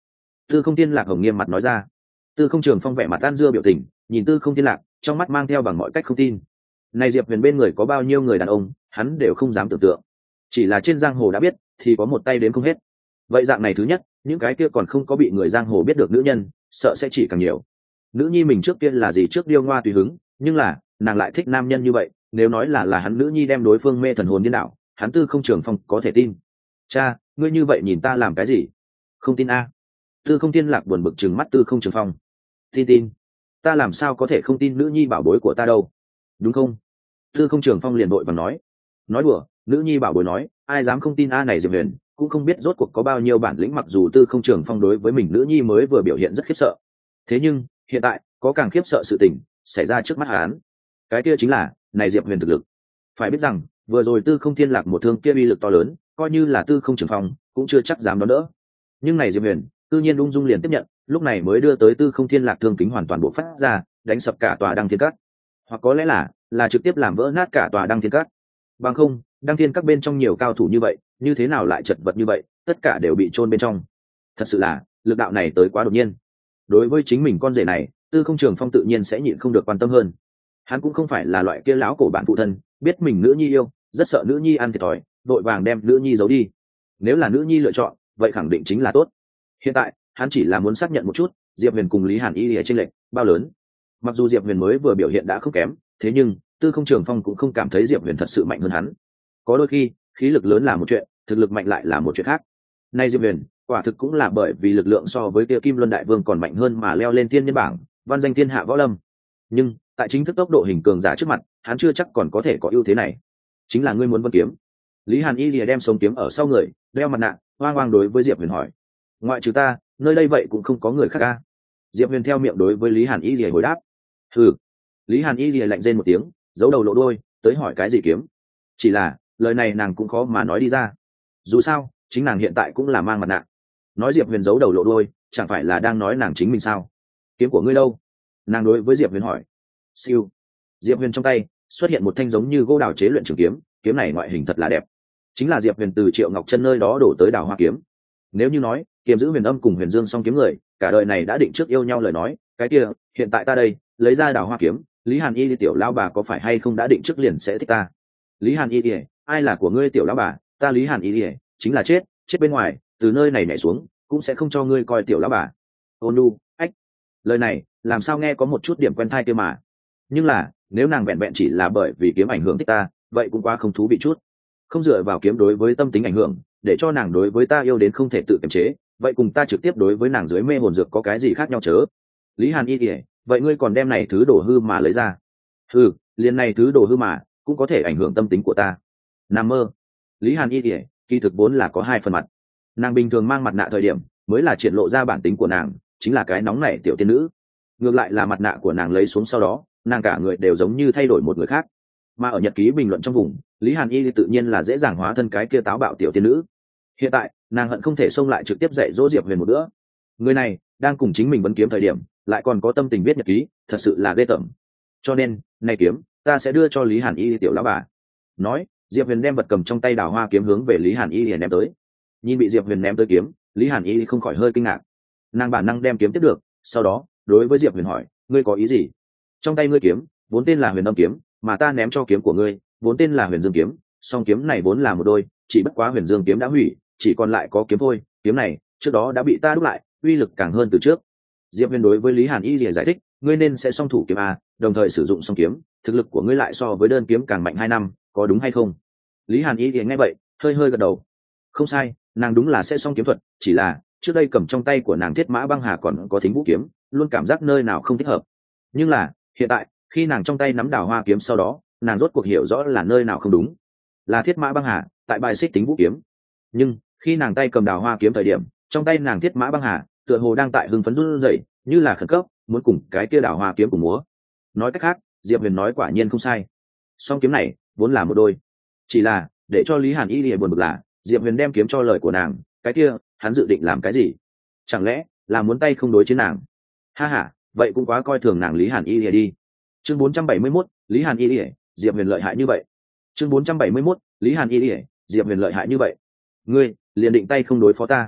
Tư Không Thiên Lạc hồng nghiêm mặt nói ra. Tư Không Trường Phong vẻ mặt tan dưa biểu tình, nhìn Tư Không Thiên Lạc, trong mắt mang theo bằng mọi cách không tin. Này Diệp Huyền bên người có bao nhiêu người đàn ông, hắn đều không dám tưởng tượng. Chỉ là trên giang hồ đã biết, thì có một tay đếm không hết. Vậy dạng này thứ nhất, những cái kia còn không có bị người giang hồ biết được nữ nhân, sợ sẽ chỉ càng nhiều. Nữ nhi mình trước kia là gì trước điêu ngoa tùy hứng, nhưng là nàng lại thích nam nhân như vậy, nếu nói là hắn nữ nhi đem đối phương mê thần hồn điên đảo, hắn Tư Không Trường Phong có thể tin. Cha, ngươi như vậy nhìn ta làm cái gì? Không tin a? Tư Không Thiên Lạc buồn bực trừng mắt Tư Không Trường Phong. Tin, ta làm sao có thể không tin nữ nhi bảo bối của ta đâu, đúng không? Tư Không Trường Phong liền vội vàng nói đùa, nữ nhi bảo bối nói, ai dám không tin a này Diệp Huyền cũng không biết rốt cuộc có bao nhiêu bản lĩnh, mặc dù Tư Không Trường Phong đối với mình nữ nhi mới vừa biểu hiện rất khiếp sợ, thế nhưng hiện tại có càng khiếp sợ sự tình xảy ra trước mắt hắn. Cái kia chính là này Diệp Huyền thực lực. Phải biết rằng vừa rồi Tư Không Thiên Lạc một thương kia uy lực to lớn, coi như là Tư Không Trường Phong cũng chưa chắc dám đón đỡ, nhưng này Diệp Huyền tự nhiên ung dung liền tiếp nhận, lúc này mới đưa tới Tư Không Thiên Lạc thương kính hoàn toàn bộ phát ra, đánh sập cả tòa Đăng Thiên Các, hoặc có lẽ là trực tiếp làm vỡ nát cả tòa Đăng Thiên Các. Bằng không, Đăng Thiên Các bên trong nhiều cao thủ như vậy, như thế nào lại chật vật như vậy, tất cả đều bị chôn bên trong. Thật sự là lực đạo này tới quá đột nhiên. Đối với chính mình con rể này, Tư Không Trường Phong tự nhiên sẽ nhịn không được quan tâm hơn. Hắn cũng không phải là loại kia lão cổ bạn phụ thân, biết mình nữ nhi yêu, rất sợ nữ nhi ăn thiệt thòi, vội vàng đem nữ nhi giấu đi. Nếu là nữ nhi lựa chọn, vậy khẳng định chính là tốt. Hiện tại hắn chỉ là muốn xác nhận một chút Diệp Huyền cùng Lý Hàn Y ở trên lệnh bao lớn. Mặc dù Diệp Huyền mới vừa biểu hiện đã không kém, thế nhưng Tư Không Trường Phong cũng không cảm thấy Diệp Huyền thật sự mạnh hơn hắn. Có đôi khi khí lực lớn là một chuyện, thực lực mạnh lại là một chuyện khác. Nay Diệp Huyền quả thực cũng là bởi vì lực lượng so với kia Kim Luân Đại Vương còn mạnh hơn mà leo lên thiên nhân bảng, văn danh thiên hạ võ lâm. Nhưng tại chính thức tốc độ hình cường giả trước mặt, hắn chưa chắc còn có thể có ưu thế này. Chính là ngươi muốn vân kiếm. Lý Hàn Y lìa đem sống kiếm ở sau người, đeo mặt nạ, hoang hoang đối với Diệp Huyền hỏi. Ngoại trừ ta, nơi đây vậy cũng không có người khác ca. Diệp Huyền theo miệng đối với Lý Hàn Y lìa hồi đáp. Hừ. Lý Hàn Y lìa lạnh rên một tiếng, giấu đầu lộ đôi, tới hỏi cái gì kiếm. Chỉ là lời này nàng cũng khó mà nói đi ra. Dù sao chính nàng hiện tại cũng là mang mặt nạ. Nói Diệp Huyền giấu đầu lộ đôi, chẳng phải là đang nói nàng chính mình sao? Kiếm của ngươi đâu? Nàng đối với Diệp Huyền hỏi. Siêu. Diệp Huyền trong tay xuất hiện một thanh giống như gỗ đào chế luyện trường kiếm, kiếm này ngoại hình thật là đẹp, chính là Diệp Huyền từ Triệu Ngọc Chân nơi đó đổ tới Đào Hoa kiếm. Nếu như nói kiếm giữ Huyền Âm cùng Huyền Dương song kiếm người cả đời này đã định trước yêu nhau lời nói, cái kia hiện tại ta đây lấy ra Đào Hoa kiếm, Lý Hàn Y tiểu lão bà có phải hay không đã định trước liền sẽ thích ta? Lý Hàn Y, ai là của ngươi tiểu lão bà? Ta Lý Hàn Y chính là chết bên ngoài, từ nơi này nhảy xuống cũng sẽ không cho ngươi coi tiểu lão bà. Ôn nu, ách, lời này làm sao nghe có một chút điểm quen thai kia mà. Nhưng là nếu nàng vẹn vẹn chỉ là bởi vì kiếm ảnh hưởng thích ta, vậy cũng quá không thú vị chút. Không dựa vào kiếm đối với tâm tính ảnh hưởng, để cho nàng đối với ta yêu đến không thể tự kiềm chế, vậy cùng ta trực tiếp đối với nàng dưới mê hồn dược có cái gì khác nhau chớ? Lý Hàn Y kể, vậy ngươi còn đem này thứ đồ hư mà lấy ra? Hư, liền này thứ đồ hư mà cũng có thể ảnh hưởng tâm tính của ta? Nằm mơ. Lý Hàn Y kể, kỳ thực vốn là có hai phần mặt. Nàng bình thường mang mặt nạ thời điểm mới là triển lộ ra bản tính của nàng, chính là cái nóng nảy tiểu tiên nữ. Ngược lại là mặt nạ của nàng lấy xuống sau đó, nàng cả người đều giống như thay đổi một người khác. Mà ở nhật ký bình luận trong vùng, Lý Hàn Y tự nhiên là dễ dàng hóa thân cái kia táo bạo tiểu tiên nữ. Hiện tại nàng hận không thể xông lại trực tiếp dạy dỗ Diệp Huyền một bữa. Người này đang cùng chính mình bấn kiếm thời điểm lại còn có tâm tình viết nhật ký, thật sự là ghê tởm. Cho nên này kiếm ta sẽ đưa cho Lý Hàn Y tiểu lão bà. Nói Diệp Huyền đem vật cầm trong tay Đào Hoa kiếm hướng về Lý Hàn Y ném tới. Nhìn bị Diệp Huyền ném tới kiếm, Lý Hàn Y không khỏi hơi kinh ngạc. Nàng bản năng đem kiếm tiếp được, sau đó đối với Diệp Huyền hỏi, ngươi có ý gì? Trong tay ngươi kiếm vốn tên là Huyền Âm kiếm, mà ta ném cho kiếm của ngươi vốn tên là Huyền Dương kiếm, song kiếm này vốn là một đôi, chỉ bất quá Huyền Dương kiếm đã hủy, chỉ còn lại có kiếm thôi, kiếm này trước đó đã bị ta đúc lại, uy lực càng hơn từ trước. Diệp Huyền đối với Lý Hàn Y giải thích, ngươi nên sẽ song thủ kiếm a, đồng thời sử dụng song kiếm, thực lực của ngươi lại so với đơn kiếm càng mạnh 2 năm, có đúng hay không? Lý Hàn Y nghe vậy hơi hơi gật đầu. Không sai, nàng đúng là sẽ song kiếm thuật, chỉ là trước đây cầm trong tay của nàng Thiết Mã Băng Hà còn có Thính Vũ kiếm, luôn cảm giác nơi nào không thích hợp. Nhưng là hiện tại khi nàng trong tay nắm Đào Hoa kiếm sau đó, nàng rốt cuộc hiểu rõ là nơi nào không đúng. Là Thiết Mã Băng Hà tại bài xích Thính Vũ kiếm, nhưng khi nàng tay cầm Đào Hoa kiếm thời điểm, trong tay nàng Thiết Mã Băng Hà tựa hồ đang tại hưng phấn run rẩy, như là khẩn cấp muốn cùng cái kia Đào Hoa kiếm cùng múa. Nói cách khác, Diệp Huyền nói quả nhiên không sai, song kiếm này vốn là một đôi. Chỉ là để cho Lý Hàn Y lìa buồn bực là Diệp Huyền đem kiếm cho lời của nàng, cái kia hắn dự định làm cái gì? Chẳng lẽ là muốn tay không đối chiến nàng? Ha ha, vậy cũng quá coi thường nàng Lý Hàn Y lìa đi. Chương 471, Lý Hàn Y lìa, Diệp Huyền lợi hại như vậy. Chương 471, Lý Hàn Y lìa, Diệp Huyền lợi hại như vậy. Ngươi liền định tay không đối phó ta?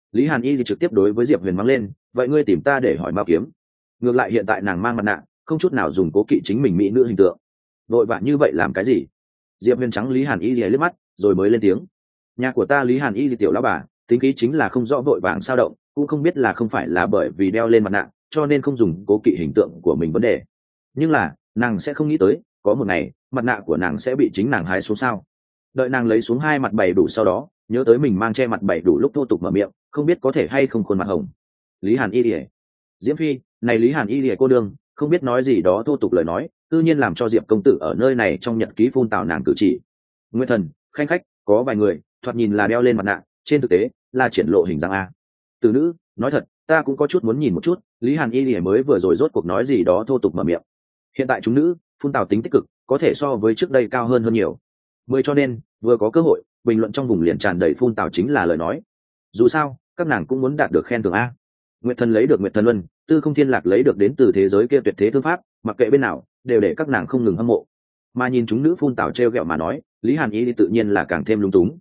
Lý Hàn Y thì trực tiếp đối với Diệp Huyền mắng lên, vậy ngươi tìm ta để hỏi Mao kiếm? Ngược lại hiện tại nàng mang mặt nạ, không chút nào dùng cố kỵ chính mình mỹ nữ hình tượng, vội vã như vậy làm cái gì? Diệp Huyền trắng Lý Hàn Y thì liếc mắt, rồi mới lên tiếng, nhà của ta Lý Hàn Y thì tiểu lão bà, tính khí chính là không rõ vội vàng sao động, cũng không biết là không phải là bởi vì đeo lên mặt nạ cho nên không dùng cố kỵ hình tượng của mình vấn đề, nhưng là nàng sẽ không nghĩ tới có một ngày mặt nạ của nàng sẽ bị chính nàng hái xuống sao. Đợi nàng lấy xuống hai mặt bảy đủ sau đó nhớ tới mình mang che mặt bảy đủ lúc thô tục mở miệng, không biết có thể hay không khuôn mặt hồng. Lý Hàn Y lìa, Diễm Phi này Lý Hàn Y lìa cô đương không biết nói gì đó thô tục lời nói, tự nhiên làm cho Diệp công tử ở nơi này trong nhật ký phun tào nàng cử chỉ. Nguyên thần khanh khách có vài người thoạt nhìn là đeo lên mặt nạ, trên thực tế là triển lộ hình dáng a. Từ nữ nói thật ta cũng có chút muốn nhìn một chút Lý Hàn Y lìa mới vừa rồi rốt cuộc nói gì đó thô tục mở miệng. Hiện tại chúng nữ phun tào tính tích cực có thể so với trước đây cao hơn nhiều mới, cho nên vừa có cơ hội bình luận trong vùng liền tràn đầy phun tào chính là lời nói. Dù sao các nàng cũng muốn đạt được khen thưởng a. Nguyệt Thần lấy được Nguyệt Thần Luân, Tư Không Thiên Lạc lấy được đến từ thế giới kia tuyệt thế thương pháp, mặc kệ bên nào đều để các nàng không ngừng hâm mộ. Mà nhìn chúng nữ phun tào trêu ghẹo mà nói, Lý Hàn Y tự nhiên là càng thêm lung túng.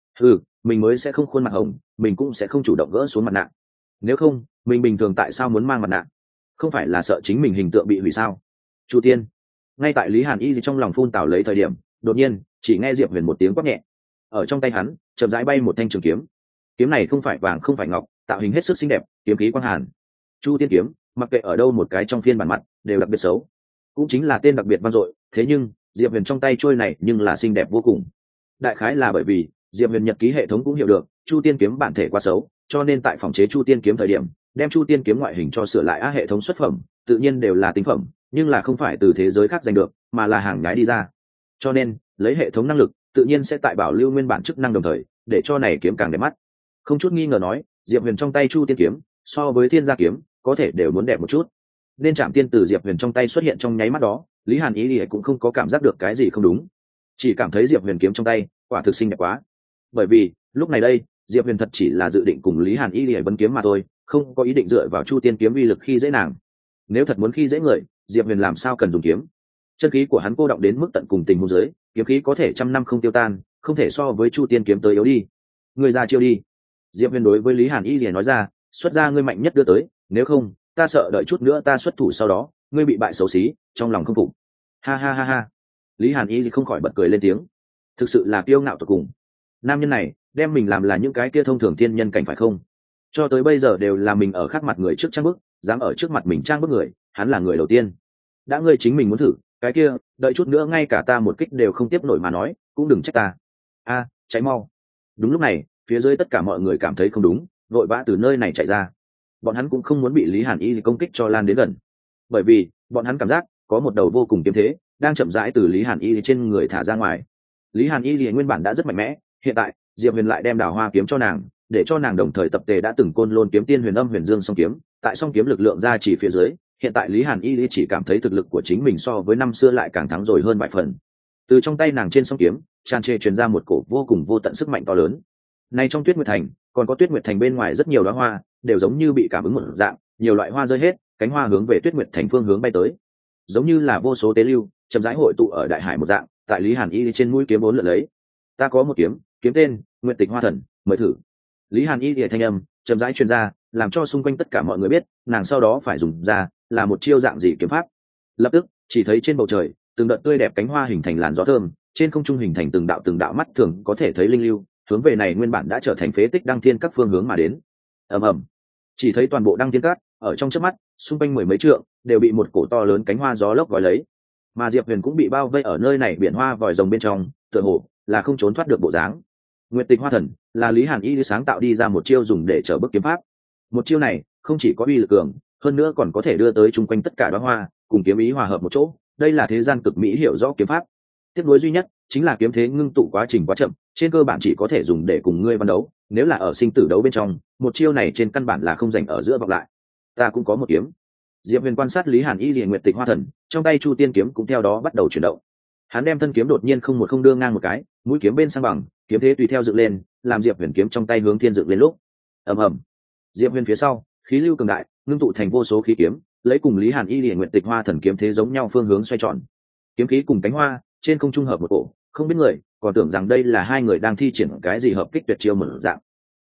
Mình mới sẽ không khuôn mặt hồng, mình cũng sẽ không chủ động gỡ xuống mặt nạ. Nếu không mình bình thường tại sao muốn mang mặt nạ? Không phải là sợ chính mình hình tượng bị hủy sao? Chu Tiên. Ngay tại Lý Hàn Y trong lòng phun tào lấy thời điểm, đột nhiên chỉ nghe Diệp Huyền một tiếng quát nhẹ, ở trong tay hắn chậm rãi bay một thanh trường kiếm. Kiếm này không phải vàng không phải ngọc, tạo hình hết sức xinh đẹp, kiếm khí quang hàn. Chu Tiên kiếm, mặc kệ ở đâu một cái trong phiên bản mặt đều đặc biệt xấu, cũng chính là tên đặc biệt vang dội. Thế nhưng Diệp Huyền trong tay trôi này nhưng là xinh đẹp vô cùng. Đại khái là bởi vì Diệp Huyền nhật ký hệ thống cũng hiểu được Chu Tiên kiếm bản thể quá xấu, cho nên tại phòng chế Chu Tiên kiếm thời điểm đem Chu Tiên kiếm ngoại hình cho sửa lại hệ thống xuất phẩm tự nhiên đều là tinh phẩm, nhưng là không phải từ thế giới khác giành được mà là hàng nhái đi ra, cho nên lấy hệ thống năng lực tự nhiên sẽ tại bảo lưu nguyên bản chức năng, đồng thời để cho này kiếm càng đẹp mắt. Không chút nghi ngờ nói Diệp Huyền trong tay Chu Tiên kiếm so với Thiên Gia kiếm có thể đều muốn đẹp một chút, nên Trảm Tiên từ Diệp Huyền trong tay xuất hiện trong nháy mắt đó, Lý Hàn Y cũng không có cảm giác được cái gì không đúng, chỉ cảm thấy Diệp Huyền kiếm trong tay quả thực xinh đẹp quá. Bởi vì lúc này đây Diệp Huyền thật chỉ là dự định cùng Lý Hàn Y vấn kiếm mà thôi, không có ý định dựa vào Chu Tiên kiếm uy lực khi dễ nàng. Nếu thật muốn khi dễ người, Diệp Huyền làm sao cần dùng kiếm? Chân khí của hắn cô động đến mức tận cùng tình huống dưới, kiếm khí có thể trăm năm không tiêu tan, không thể so với Chu Tiên kiếm tới yếu đi. Người ra chiêu đi. Diệp Huyền đối với Lý Hàn Y nói ra, xuất ra ngươi mạnh nhất đưa tới, nếu không ta sợ đợi chút nữa ta xuất thủ sau đó ngươi bị bại xấu xí, trong lòng không phục. Ha ha ha ha. Lý Hàn Y không khỏi bật cười lên tiếng, thực sự là kiêu ngạo tột cùng. Nam nhân này đem mình làm là những cái kia thông thường tiên nhân cảnh phải không? Cho tới bây giờ đều là mình ở khác mặt người trước trang bức, dám ở trước mặt mình trang bức người, hắn là người đầu tiên. Đã ngươi chính mình muốn thử cái kia, đợi chút nữa ngay cả ta một kích đều không tiếp nổi mà nói cũng đừng trách ta. Cháy mau. Đúng lúc này phía dưới tất cả mọi người cảm thấy không đúng, vội vã từ nơi này chạy ra. Bọn hắn cũng không muốn bị Lý Hàn Y công kích cho lan đến gần, bởi vì bọn hắn cảm giác có một đầu vô cùng kiếm thế đang chậm rãi từ Lý Hàn Y trên người thả ra ngoài. Lý Hàn Y nguyên bản đã rất mạnh mẽ, hiện tại Diệp Huyền lại đem Đào Hoa kiếm cho nàng, để cho nàng đồng thời tập tề đã từng Côn Lôn kiếm tiên Huyền Âm Huyền Dương song kiếm, tại song kiếm lực lượng ra chỉ phía dưới, hiện tại Lý Hàn Y chỉ cảm thấy thực lực của chính mình so với năm xưa lại càng thắng rồi hơn vài phần. Từ trong tay nàng trên song kiếm tràn trề truyền ra một cổ vô cùng vô tận sức mạnh to lớn. Nay trong Tuyết Nguyệt Thành còn có Tuyết Nguyệt Thành bên ngoài rất nhiều đóa hoa đều giống như bị cảm ứng một dạng, nhiều loại hoa rơi hết, cánh hoa hướng về Tuyết Nguyệt Thành phương hướng bay tới, giống như là vô số tế lưu chậm rãi hội tụ ở đại hải một dạng. Tại Lý Hàn Y trên mũi kiếm bốn lượn lấy, ta có một kiếm, kiếm tên Nguyệt Tịch Hoa Thần, mời thử. Lý Hàn Y thanh âm chậm rãi truyền ra, làm cho xung quanh tất cả mọi người biết nàng sau đó phải dùng ra là một chiêu dạng gì kiếm pháp. Lập tức chỉ thấy trên bầu trời từng đợt tươi đẹp cánh hoa hình thành làn gió thơm, trên không trung hình thành từng đạo mắt thường có thể thấy linh lưu, hướng về này nguyên bản đã trở thành phế tích đăng thiên các phương hướng mà đến. Ầm ầm. Chỉ thấy toàn bộ đăng thiên các ở trong chớp mắt xung quanh mười mấy trượng đều bị một cổ to lớn cánh hoa gió lốc gói lấy, mà Diệp Huyền cũng bị bao vây ở nơi này biển hoa vòi rồng bên trong, tựa hồ là không trốn thoát được bộ dáng. Nguyệt Tịch Hoa Thần là Lý Hàn Y sáng tạo đi ra một chiêu dùng để trở bức kiếm pháp. Một chiêu này không chỉ có uy lực cường, hơn nữa còn có thể đưa tới chung quanh tất cả đóa hoa cùng kiếm ý hòa hợp một chỗ, đây là thế gian cực mỹ hiểu rõ kiếm pháp. Tiếc nuối duy nhất chính là kiếm thế ngưng tụ quá trình quá chậm, trên cơ bản chỉ có thể dùng để cùng ngươi văn đấu, nếu là ở sinh tử đấu bên trong, một chiêu này trên căn bản là không dành ở giữa vọng lại. Ta cũng có một kiếm. Diệp Huyền quan sát Lý Hàn Y liền Nguyệt Tịch Hoa Thần, trong tay Chu Tiên kiếm cũng theo đó bắt đầu chuyển động. Hắn đem thân kiếm đột nhiên không một không đưa ngang một cái, mũi kiếm bên sang bằng, kiếm thế tùy theo dựng lên, làm Diệp Huyền kiếm trong tay hướng thiên dựng lên lúc. Ầm ầm. Diệp Huyền phía sau, khí lưu cường đại, ngưng tụ thành vô số khí kiếm, lấy cùng Lý Hàn Y liền Nguyệt Tịch Hoa Thần kiếm thế giống nhau phương hướng xoay tròn. Kiếm khí cùng cánh hoa, trên không trung hợp một cổ, không biết người còn tưởng rằng đây là hai người đang thi triển cái gì hợp kích tuyệt chiêu mở dạng.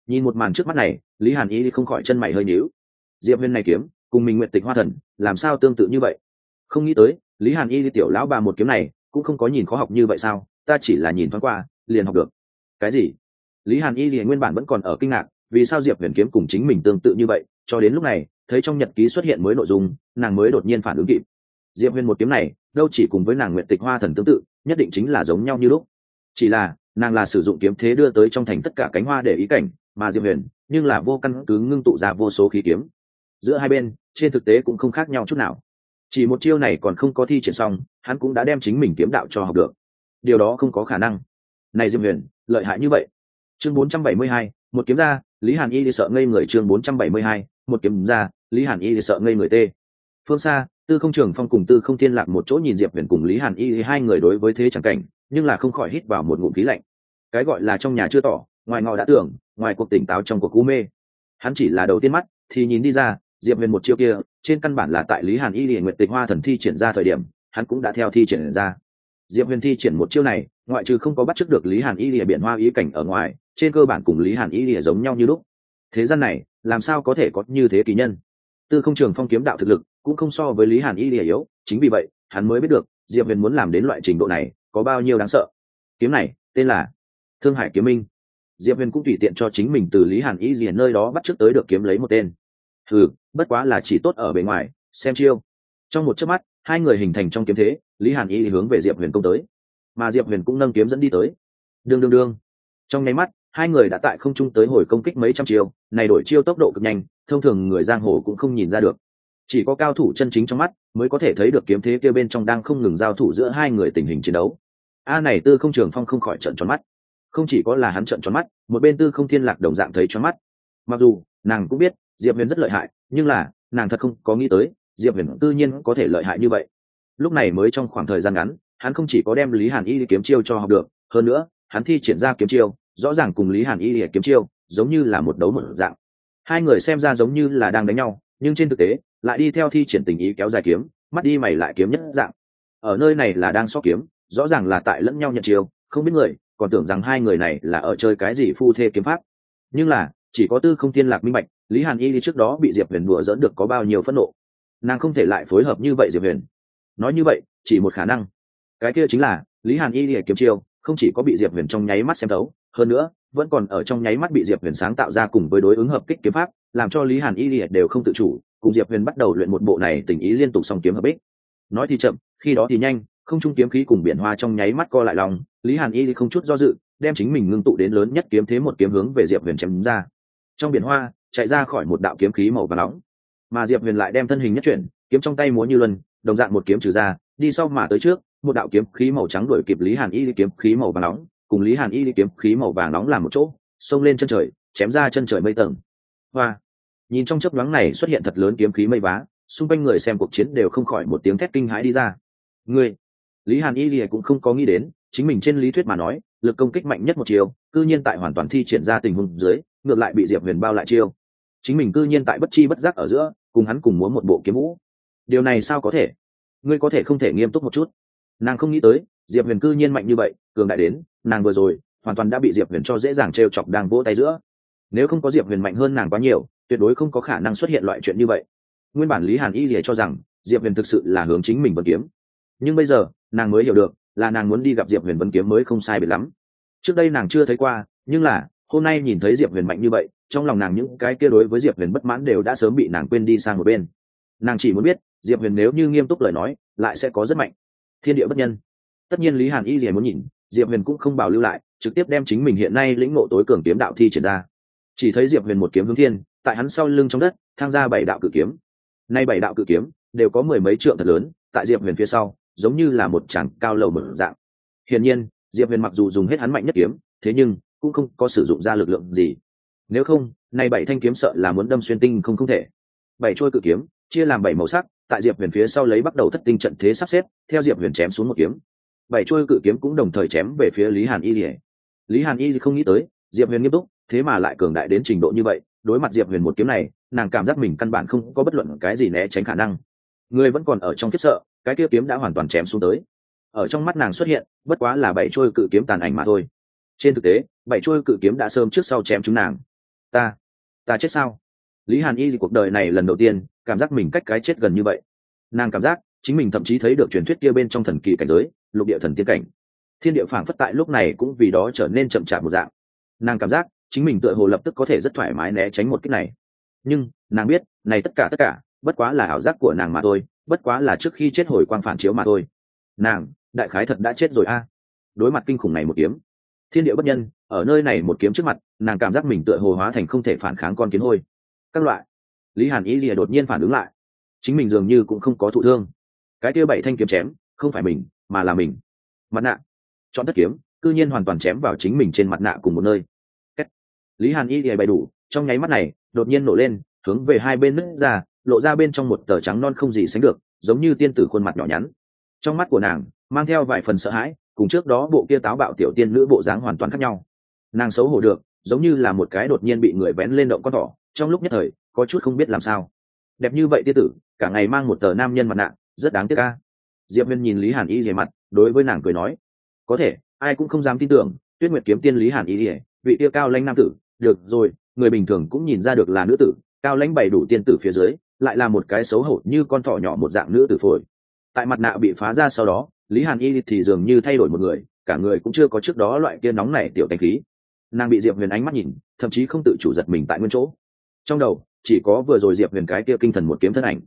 Nhìn một màn trước mắt này, Lý Hàn Y không khỏi chân mày hơi nhíu. Diệp Huyền này kiếm cùng mình Nguyệt Tịch Hoa Thần làm sao tương tự như vậy? Không nghĩ tới Lý Hàn Y tiểu lão bà một kiếm này cũng không có nhìn khó học như vậy sao? Ta chỉ là nhìn thoáng qua liền học được. Cái gì? Lý Hàn Y nguyên bản vẫn còn ở kinh ngạc, vì sao Diệp Huyền kiếm cùng chính mình tương tự như vậy, cho đến lúc này thấy trong nhật ký xuất hiện mới nội dung, nàng mới đột nhiên phản ứng kịp. Diệp Huyền một kiếm này đâu chỉ cùng với nàng Nguyệt Tịch Hoa Thần tương tự, nhất định chính là giống nhau như lúc. Chỉ là nàng là sử dụng kiếm thế đưa tới trong thành tất cả cánh hoa để ý cảnh, mà Diệp Huyền nhưng là vô căn cứ ngưng tụ ra vô số khí kiếm. Giữa hai bên trên thực tế cũng không khác nhau chút nào, chỉ một chiêu này còn không có thi triển xong, hắn cũng đã đem chính mình kiếm đạo cho học được. Điều đó không có khả năng. Này Diệp Huyền lợi hại như vậy. Chương 472, một kiếm ra, Lý Hàn Y sợ ngây người. Chương 472, một kiếm ra, Lý Hàn Y sợ ngây người. T. Phương xa, Tư Không Trường Phong cùng Tư Không Thiên Lạc một chỗ nhìn Diệp Huyền cùng Lý Hàn Y hai người đối với thế chẳng cảnh, nhưng là không khỏi hít vào một ngụm khí lạnh. Cái gọi là trong nhà chưa tỏ, ngoài ngọ đã tưởng, ngoài cuộc tỉnh táo trong cuộc u mê. Hắn chỉ là đầu tiên mắt thì nhìn đi ra, Diệp Huyền một chiêu kia, trên căn bản là tại Lý Hàn Y Nguyệt Tịch Hoa Thần thi triển ra thời điểm, hắn cũng đã theo thi triển ra. Diệp Huyền thi triển một chiêu này, ngoại trừ không có bắt chước được Lý Hàn Y Lìa biển hoa ý cảnh ở ngoài, trên cơ bản cùng Lý Hàn Y Lìa giống nhau như lúc. Thế gian này, làm sao có thể có như thế kỳ nhân? Tư Không Trường Phong kiếm đạo thực lực cũng không so với Lý Hàn Y Lìa yếu, chính vì vậy, hắn mới biết được Diệp Huyền muốn làm đến loại trình độ này, có bao nhiêu đáng sợ. Kiếm này, tên là Thương Hải Kiếm Minh. Diệp Huyền cũng tùy tiện cho chính mình từ Lý Hàn Y Lìa nơi đó bắt chước tới được kiếm lấy một tên. Bất quá là chỉ tốt ở bề ngoài, xem chiêu. Trong một chớp mắt, hai người hình thành trong kiếm thế, Lý Hàn Y hướng về Diệp Huyền công tới, mà Diệp Huyền cũng nâng kiếm dẫn đi tới. Đương. Trong nháy mắt, hai người đã tại không trung tới hồi công kích mấy trăm chiêu, này đổi chiêu tốc độ cực nhanh, thông thường người giang hồ cũng không nhìn ra được. Chỉ có cao thủ chân chính trong mắt mới có thể thấy được kiếm thế kia bên trong đang không ngừng giao thủ giữa hai người tình hình chiến đấu. Này Tư Không Trường Phong không khỏi trợn tròn mắt. Không chỉ có là hắn trợn tròn mắt, một bên Tư Không Thiên Lạc đồng dạng thấy tròn mắt. Mặc dù nàng cũng biết Diệp Huyền rất lợi hại, nhưng là nàng thật không có nghĩ tới Diệp Huyền tự nhiên có thể lợi hại như vậy. Lúc này mới trong khoảng thời gian ngắn, hắn không chỉ có đem Lý Hàn Y kiếm chiêu cho học được, hơn nữa hắn thi triển ra kiếm chiêu rõ ràng cùng Lý Hàn Y kiếm chiêu giống như là một đấu một dạng. Hai người xem ra giống như là đang đánh nhau, nhưng trên thực tế lại đi theo thi triển tình ý kéo dài kiếm, mắt đi mày lại kiếm nhất dạng. Ở nơi này là đang so kiếm, rõ ràng là tại lẫn nhau nhận chiêu, không biết người còn tưởng rằng hai người này là ở chơi cái gì phu thê kiếm pháp. Nhưng là chỉ có Tư Không Thiên Lạc minh bạch, Lý Hàn Y trước đó bị Diệp Huyền đùa giỡn được có bao nhiêu phẫn nộ. Nàng không thể lại phối hợp như vậy Diệp Huyền. Nói như vậy, chỉ một khả năng, cái kia chính là Lý Hàn Y kiếm chiêu không chỉ có bị Diệp Huyền trong nháy mắt xem thấu, hơn nữa vẫn còn ở trong nháy mắt bị Diệp Huyền sáng tạo ra cùng với đối ứng hợp kích kiếm pháp, làm cho Lý Hàn Y đều không tự chủ, cùng Diệp Huyền bắt đầu luyện một bộ này tình ý liên tục song kiếm hợp bích. Nói thì chậm, khi đó thì nhanh, không trung kiếm khí cùng biển hoa trong nháy mắt co lại lòng, Lý Hàn Y không chút do dự, đem chính mình ngưng tụ đến lớn nhất kiếm thế một kiếm hướng về Diệp Huyền chém ra. Trong biển hoa chạy ra khỏi một đạo kiếm khí màu vàng nóng, mà Diệp Huyền lại đem thân hình nhất chuyển, kiếm trong tay múa như luân, đồng dạng một kiếm trừ ra, đi sau mà tới trước, một đạo kiếm khí màu trắng đuổi kịp Lý Hàn Y kiếm khí màu vàng nóng, cùng Lý Hàn Y kiếm khí màu vàng nóng làm một chỗ, xông lên chân trời, chém ra chân trời mây tầng. Hoa! Nhìn trong chớp nhoáng này xuất hiện thật lớn kiếm khí mây vá, xung quanh người xem cuộc chiến đều không khỏi một tiếng thét kinh hãi đi ra. Ngươi! Lý Hàn Y cũng không có nghĩ đến, chính mình trên lý thuyết mà nói, lực công kích mạnh nhất một chiều, cư nhiên tại hoàn toàn thi triển ra tình huống dưới, ngược lại bị Diệp Huyền bao lại chiêu. Chính mình cư nhiên tại bất chi bất giác ở giữa, cùng hắn cùng múa một bộ kiếm vũ. Điều này sao có thể? Ngươi có thể không thể nghiêm túc một chút? Nàng không nghĩ tới Diệp Huyền cư nhiên mạnh như vậy, cường đại đến nàng vừa rồi hoàn toàn đã bị Diệp Huyền cho dễ dàng trêu chọc đang vỗ tay giữa. Nếu không có Diệp Huyền mạnh hơn nàng quá nhiều, tuyệt đối không có khả năng xuất hiện loại chuyện như vậy. Nguyên bản Lý Hàn Y lìa cho rằng Diệp Huyền thực sự là hướng chính mình vấn kiếm, nhưng bây giờ nàng mới hiểu được là nàng muốn đi gặp Diệp Huyền vấn kiếm mới không sai biệt lắm. Trước đây nàng chưa thấy qua, nhưng là hôm nay nhìn thấy Diệp Huyền mạnh như vậy, trong lòng nàng những cái kia đối với Diệp Huyền bất mãn đều đã sớm bị nàng quên đi sang một bên. Nàng chỉ muốn biết Diệp Huyền nếu như nghiêm túc lời nói lại sẽ có rất mạnh. Thiên địa bất nhân. Tất nhiên Lý Hàn Y lìa muốn nhìn, Diệp Huyền cũng không bảo lưu lại, trực tiếp đem chính mình hiện nay lĩnh ngộ tối cường kiếm đạo thi triển ra. Chỉ thấy Diệp Huyền một kiếm hướng thiên, tại hắn sau lưng trong đất thăng ra 7 đạo cự kiếm. Nay 7 đạo cự kiếm đều có mười mấy trượng thật lớn, tại Diệp Huyền phía sau giống như là một tràng cao lầu mở dạng. Hiển nhiên Diệp Huyền mặc dù dùng hết hắn mạnh nhất kiếm, thế nhưng cũng không có sử dụng ra lực lượng gì. Nếu không, nay 7 thanh kiếm sợ là muốn đâm xuyên tinh không thể. 7 trôi cự kiếm chia làm 7 màu sắc, tại Diệp Huyền phía sau lấy bắt đầu thất tinh trận thế sắp xếp, theo Diệp Huyền chém xuống một kiếm. 7 trôi cự kiếm cũng đồng thời chém về phía Lý Hàn Y lìa. Lý Hàn Y không nghĩ tới Diệp Huyền nghiêm túc, thế mà lại cường đại đến trình độ như vậy. Đối mặt Diệp Huyền một kiếm này, nàng cảm giác mình căn bản không có bất luận cái gì né tránh khả năng. Người vẫn còn ở trong khiếp sợ, cái kia kiếm đã hoàn toàn chém xuống tới. Ở trong mắt nàng xuất hiện bất quá là 7 trôi cự kiếm tàn ảnh mà thôi. Trên thực tế 7 trôi cự kiếm đã sớm trước sau chém chúng nàng. Ta chết sao? Lý Hàn Y cuộc đời này lần đầu tiên cảm giác mình cách cái chết gần như vậy. Nàng cảm giác chính mình thậm chí thấy được truyền thuyết kia bên trong thần kỳ cảnh giới, lục địa thần tiên cảnh. Thiên địa phảng phất tại lúc này cũng vì đó trở nên chậm chạp một dạng. Nàng cảm giác chính mình tựa hồ lập tức có thể rất thoải mái né tránh một kích này. Nhưng nàng biết này tất cả bất quá là ảo giác của nàng mà thôi, bất quá là trước khi chết hồi quang phản chiếu mà thôi. Nàng đại khái thật đã chết rồi a. Đối mặt kinh khủng này một kiếm, thiên địa bất nhân, ở nơi này một kiếm trước mặt, nàng cảm giác mình tựa hồ hóa thành không thể phản kháng con kiến hôi. Các loại. Lý Hàn Ý lìa đột nhiên phản ứng lại, chính mình dường như cũng không có thụ thương. Cái kia 7 thanh kiếm chém không phải mình mà là mình. Mặt nạ chọn thất kiếm cư nhiên hoàn toàn chém vào chính mình trên mặt nạ cùng một nơi. Lý Hàn Y lìa bày đủ, trong nháy mắt này đột nhiên nổ lên, hướng về hai bên nứt ra, lộ ra bên trong một tờ trắng non không gì sánh được, giống như tiên tử khuôn mặt nhỏ nhắn. Trong mắt của nàng mang theo vài phần sợ hãi, cùng trước đó bộ kia táo bạo tiểu tiên nữ bộ dáng hoàn toàn khác nhau. Nàng xấu hổ được giống như là một cái đột nhiên bị người vén lên động con thỏ, trong lúc nhất thời có chút không biết làm sao. Đẹp như vậy tiên tử cả ngày mang một tờ nam nhân mặt nạ, rất đáng tiếc a. Diệp Huyền nhìn Lý Hàn Y lìa mặt, đối với nàng cười nói, có thể ai cũng không dám tin tưởng Tuyết Nguyệt kiếm tiên Lý Hàn Y lìa, vị kia cao lãnh nam tử. Được rồi, người bình thường cũng nhìn ra được là nữ tử, cao lãnh bày đủ tiên tử phía dưới lại là một cái xấu hổ như con thỏ nhỏ một dạng nữ tử phổi. Tại mặt nạ bị phá ra sau đó, Lý Hàn Y thì dường như thay đổi một người, cả người cũng chưa có trước đó loại kia nóng nảy tiểu tánh khí. Nàng bị Diệp Huyền ánh mắt nhìn, thậm chí không tự chủ giật mình tại nguyên chỗ. Trong đầu chỉ có vừa rồi Diệp Huyền cái kia kinh thần một kiếm thân ảnh.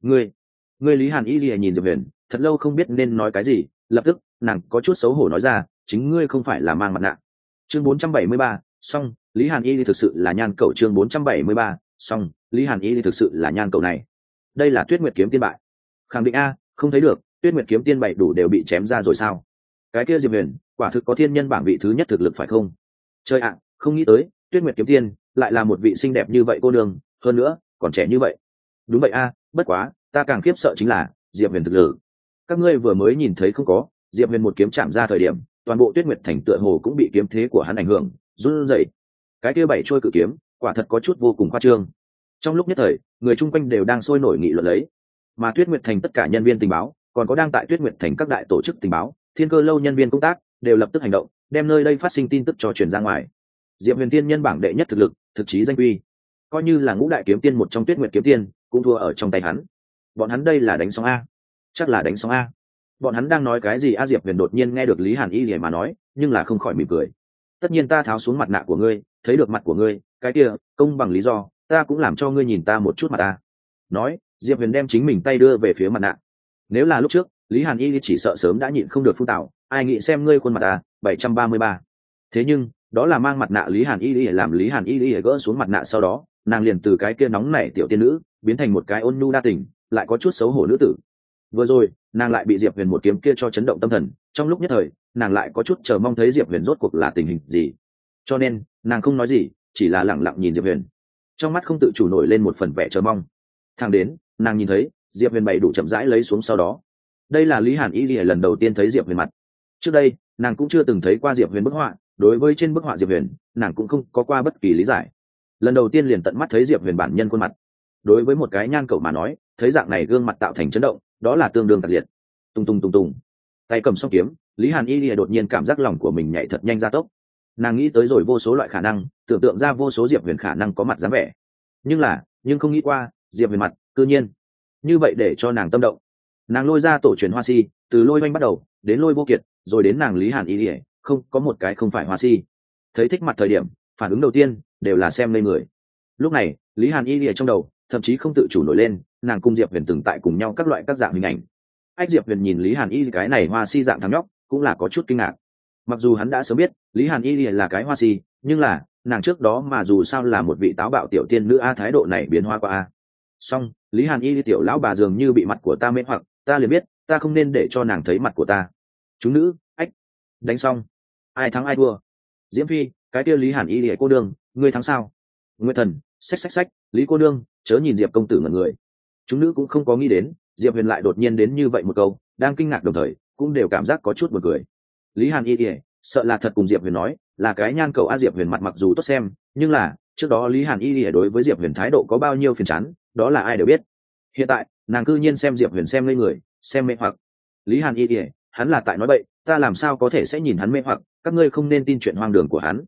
Ngươi Lý Hàn Y nhìn Diệp Huyền thật lâu không biết nên nói cái gì, lập tức nàng có chút xấu hổ nói ra, chính ngươi không phải là mang mặt nạ. Chương 473, xong. Lý Hàn Y thực sự là nhan cẩu. Chương 473, xong. Lý Hàn Y thực sự là nhan cẩu này. Đây là Tuyết Nguyệt kiếm tiên bại. Khẳng định a, không thấy được, Tuyết Nguyệt kiếm tiên bại đủ đều bị chém ra rồi sao? Cái kia Diệp Huyền, quả thực có thiên nhân bảng vị thứ nhất thực lực phải không? Chơi ạ, không nghĩ tới, Tuyết Nguyệt kiếm tiên lại là một vị xinh đẹp như vậy cô nương, hơn nữa, còn trẻ như vậy. Đúng vậy a, bất quá, ta càng khiếp sợ chính là Diệp Huyền thực lực. Các ngươi vừa mới nhìn thấy không có, Diệp Huyền một kiếm chạm ra thời điểm, toàn bộ Tuyết Nguyệt thành tựa hồ cũng bị kiếm thế của hắn ảnh hưởng, run rẩy. Cái kia 7 trôi cự kiếm, quả thật có chút vô cùng khoa trương. Trong lúc nhất thời, người chung quanh đều đang sôi nổi nghị luận lấy, mà Tuyết Nguyệt thành tất cả nhân viên tình báo, còn có đang tại Tuyết Nguyệt thành các đại tổ chức tình báo, Thiên Cơ lâu nhân viên công tác, đều lập tức hành động, đem nơi đây phát sinh tin tức cho truyền ra ngoài. Diệp Huyền tiên nhân bảng đệ nhất thực lực, thực chí danh quy, coi như là ngũ đại kiếm tiên một trong Tuyết Nguyệt kiếm tiên, cũng thua ở trong tay hắn. Bọn hắn đây là đánh xong a? Chắc là đánh xong a. Bọn hắn đang nói cái gì a? Diệp Huyền đột nhiên nghe được Lý Hàn Y gì mà nói, nhưng là không khỏi mỉm cười. Tất nhiên ta tháo xuống mặt nạ của ngươi, thấy được mặt của ngươi, cái kia công bằng lý do, ta cũng làm cho ngươi nhìn ta một chút mặt ta. Nói, Diệp Huyền đem chính mình tay đưa về phía mặt nạ. Nếu là lúc trước, Lý Hàn Y chỉ sợ sớm đã nhịn không được phun tảo, ai nghĩ xem ngươi khuôn mặt ta. 733. Thế nhưng, đó là mang mặt nạ Lý Hàn Y làm Lý Hàn Y gỡ xuống mặt nạ sau đó, nàng liền từ cái kia nóng nảy tiểu tiên nữ biến thành một cái ôn nhu đa tình, lại có chút xấu hổ nữ tử. Vừa rồi, nàng lại bị Diệp Huyền một kiếm kia cho chấn động tâm thần, trong lúc nhất thời, nàng lại có chút chờ mong thấy Diệp Huyền rốt cuộc là tình hình gì. Cho nên, nàng không nói gì, chỉ là lặng lặng nhìn Diệp Huyền. Trong mắt không tự chủ nổi lên một phần vẻ chờ mong. Thang đến, nàng nhìn thấy, Diệp Huyền bày đủ chậm rãi lấy xuống sau đó. Đây là Lý Hàn Y lần đầu tiên thấy Diệp Huyền mặt. Trước đây, nàng cũng chưa từng thấy qua Diệp Huyền bức họa, đối với trên bức họa Diệp Huyền, nàng cũng không có qua bất kỳ lý giải. Lần đầu tiên liền tận mắt thấy Diệp Huyền bản nhân khuôn mặt. Đối với một cái nhan cậu mà nói, thấy dạng này gương mặt tạo thành chấn động, đó là tương đương tạc liệt. Tung tung tung tung. Tay cầm song kiếm, Lý Hàn Y đột nhiên cảm giác lòng của mình nhảy thật nhanh gia tốc. Nàng nghĩ tới rồi vô số loại khả năng, tưởng tượng ra vô số Diệp Huyền khả năng có mặt dáng vẻ. Nhưng không nghĩ qua, Diệp Huyền mặt, tự nhiên như vậy để cho nàng tâm động. Nàng lôi ra tổ truyền Hoa Si, từ lôi oanh bắt đầu, đến lôi vô kiệt, rồi đến nàng Lý Hàn Y, không có một cái không phải Hoa Si. Thấy thích mặt thời điểm, phản ứng đầu tiên đều là xem lên người. Lúc này, Lý Hàn Y trong đầu, thậm chí không tự chủ nổi lên, nàng cùng Diệp Huyền từng tại cùng nhau các loại các dạng hình ảnh. Ách Diệp Huyền nhìn Lý Hàn Y cái này Hoa Si dạng thằng nhóc, cũng là có chút kinh ngạc. Mặc dù hắn đã sớm biết Lý Hàn Y là cái Hoa Si, nhưng là nàng trước đó mà dù sao là một vị táo bạo tiểu tiên nữ a, thái độ này biến hóa qua a. Song Lý Hàn Y tiểu lão bà dường như bị mặt của ta mê hoặc, ta liền biết ta không nên để cho nàng thấy mặt của ta. Chúng nữ, ách, đánh xong, ai thắng ai thua? Diễm Phi, cái kia Lý Hàn Y cô đương, ngươi thắng sao? Nguyệt Thần, xách, Lý cô đương, chớ nhìn Diệp công tử ngẩn người. Chúng nữ cũng không có nghĩ đến Diệp Huyền lại đột nhiên đến như vậy một câu, đang kinh ngạc đồng thời cũng đều cảm giác có chút buồn cười. Lý Hàn Y sợ là thật cùng Diệp Huyền nói là cái nhan cầu a. Diệp Huyền mặt mặc dù tốt xem, nhưng là trước đó Lý Hàn Y đối với Diệp Huyền thái độ có bao nhiêu phiền chán, đó là ai đều biết. Hiện tại nàng cư nhiên xem Diệp Huyền xem ngây người, xem mê hoặc. Lý Hàn Y hắn là tại nói bậy, ta làm sao có thể sẽ nhìn hắn mê hoặc, các ngươi không nên tin chuyện hoang đường của hắn.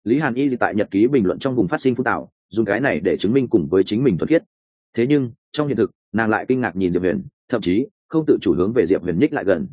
Lý Hàn Y tại nhật ký bình luận trong vùng phát sinh phun tạo, dùng cái này để chứng minh cùng với chính mình thuần khiết. Thế nhưng trong hiện thực, nàng lại kinh ngạc nhìn Diệp Huyền, thậm chí không tự chủ hướng về Diệp Huyền nhích lại gần.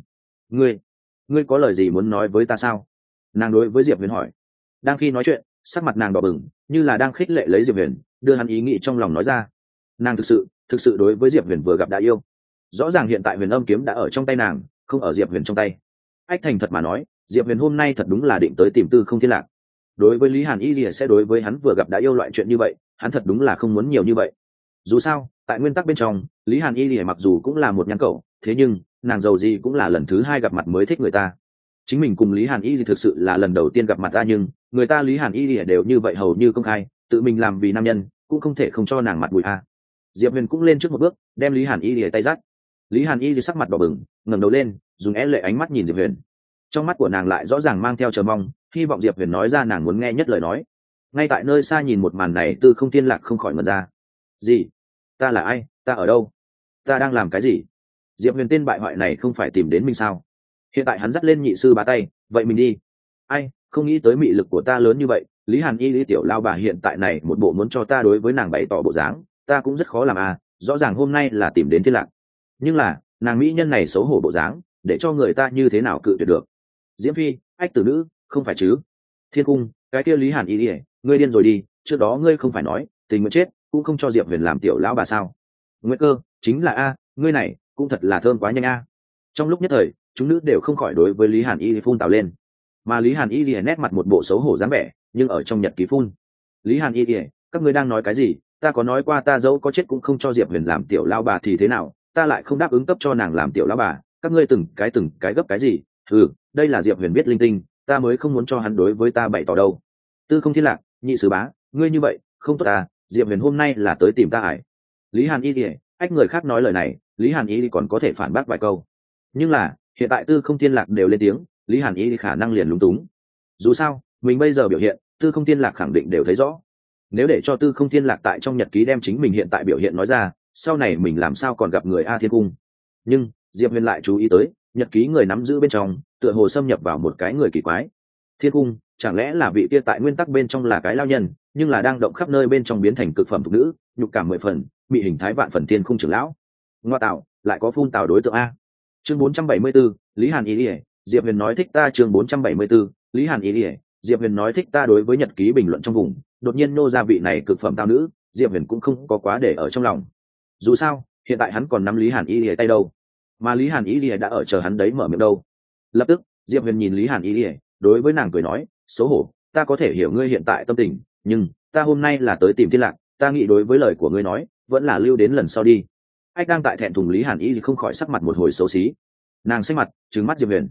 Ngươi có lời gì muốn nói với ta sao? Nàng đối với Diệp Huyền hỏi. Đang khi nói chuyện, sắc mặt nàng đỏ bừng, như là đang khích lệ lấy Diệp Huyền, đưa hắn ý nghĩ trong lòng nói ra. Nàng thực sự đối với Diệp Huyền vừa gặp đã yêu. Rõ ràng hiện tại Huyền Âm kiếm đã ở trong tay nàng, không ở Diệp Huyền trong tay. Ách thành thật mà nói, Diệp Huyền hôm nay thật đúng là định tới tìm Tư Không Thiên Lạc. Đối với Lý Hàn Y Lìa sẽ đối với hắn vừa gặp đã yêu loại chuyện như vậy, hắn thật đúng là không muốn nhiều như vậy. Dù sao, tại nguyên tắc bên trong, Lý Hàn Y Lìa mặc dù cũng là một nhan cậu, thế nhưng nàng giàu gì cũng là lần thứ hai gặp mặt mới thích người ta. Chính mình cùng Lý Hàn Y thì thực sự là lần đầu tiên gặp mặt ta, nhưng người ta Lý Hàn Y Lìa đều như vậy hầu như công khai, tự mình làm vì nam nhân, cũng không thể không cho nàng mặt mũi a. Diệp Huyền cũng lên trước một bước, đem Lý Hàn Y Lìa tay dắt. Lý Hàn Y thì sắc mặt đỏ bừng, ngẩng đầu lên, dùng é lệ ánh mắt nhìn Diệp Huyền. Trong mắt của nàng lại rõ ràng mang theo chờ mong, hy vọng Diệp Huyền nói ra nàng muốn nghe nhất lời nói. Ngay tại nơi xa nhìn một màn này, Tư Không Thiên Lạc không khỏi ngẩn ra. Gì? Ta là ai? Ta ở đâu? Ta đang làm cái gì? Diệp Huyền tên bại hoại này không phải tìm đến mình sao? Hiện tại hắn dắt lên nhị sư bá tay, vậy mình đi. Ai, không nghĩ tới mị lực của ta lớn như vậy. Lý Hàn Y Lý tiểu lao bà hiện tại này một bộ muốn cho ta đối với nàng bày tỏ bộ dáng, ta cũng rất khó làm à. Rõ ràng hôm nay là tìm đến Thiên Lạc, nhưng là nàng mỹ nhân này xấu hổ bộ dáng, để cho người ta như thế nào cự tuyệt được. Diễm Phi, ách tử nữ, không phải chứ? Thiên cung, cái kia Lý Hàn Y Lý, ngươi điên rồi đi. Trước đó ngươi không phải nói tình nguyện chết cũng không cho Diệp Huyền làm tiểu lão bà sao? Nguyệt Cơ, chính là a, ngươi này cũng thật là thơm quá nhanh a. Trong lúc nhất thời, chúng nữ đều không khỏi đối với Lý Hàn Y phun tào lên, mà Lý Hàn Y nét mặt một bộ xấu hổ dáng vẻ, nhưng ở trong nhật ký phun. Lý Hàn Y, các ngươi đang nói cái gì? Ta có nói qua ta dẫu có chết cũng không cho Diệp Huyền làm tiểu lão bà thì thế nào? Ta lại không đáp ứng cấp cho nàng làm tiểu lão bà, các ngươi từng cái gấp cái gì? Đây là Diệp Huyền biết linh tinh, ta mới không muốn cho hắn đối với ta bày tỏ đâu. Tư Không Thiên Lạc, nhị sứ bá, ngươi như vậy không tốt à? Diệp Huyền hôm nay là tới tìm ta ải. Lý Hàn Y ách người khác nói lời này, Lý Hàn Y còn có thể phản bác vài câu, nhưng là hiện tại Tư Không Thiên Lạc đều lên tiếng, Lý Hàn Y khả năng liền lúng túng. Dù sao mình bây giờ biểu hiện, Tư Không Thiên Lạc khẳng định đều thấy rõ. Nếu để cho Tư Không Thiên Lạc tại trong nhật ký đem chính mình hiện tại biểu hiện nói ra, sau này mình làm sao còn gặp người A Thiên Cung. Nhưng Diệp Huyền lại chú ý tới, nhật ký người nắm giữ bên trong tựa hồ xâm nhập vào một cái người kỳ quái. Thiên Cung, chẳng lẽ là vị kia tại nguyên tắc bên trong là cái lao nhân, nhưng là đang động khắp nơi bên trong biến thành cực phẩm thục nữ, nhục cảm 10 phần, bị hình thái vạn phần Thiên Khung trưởng lão. Ngoa tạo, lại có phun tào đối tượng a. Chương 474, Lý Hàn Y, Diệp Huyền nói thích ta. Chương 474, Lý Hàn Y, Diệp Huyền nói thích ta. Đối với nhật ký bình luận trong vùng, đột nhiên nô ra vị này cực phẩm tao nữ, Diệp Huyền cũng không có quá để ở trong lòng. Dù sao, hiện tại hắn còn nắm Lý Hàn Y tay đâu, mà Lý Hàn Y đã ở chờ hắn đấy mở miệng đâu. Lập tức, Diệp Huyền nhìn Lý Hàn Y, đối với nàng cười nói, xấu hổ, ta có thể hiểu ngươi hiện tại tâm tình, nhưng ta hôm nay là tới tìm Thiên Lạc, ta nghĩ đối với lời của ngươi nói, vẫn là lưu đến lần sau đi. Anh đang tại thẹn thùng Lý Hàn Y thì không khỏi sắc mặt một hồi xấu xí. Nàng xanh mặt, trừng mắt Diệp Huyền.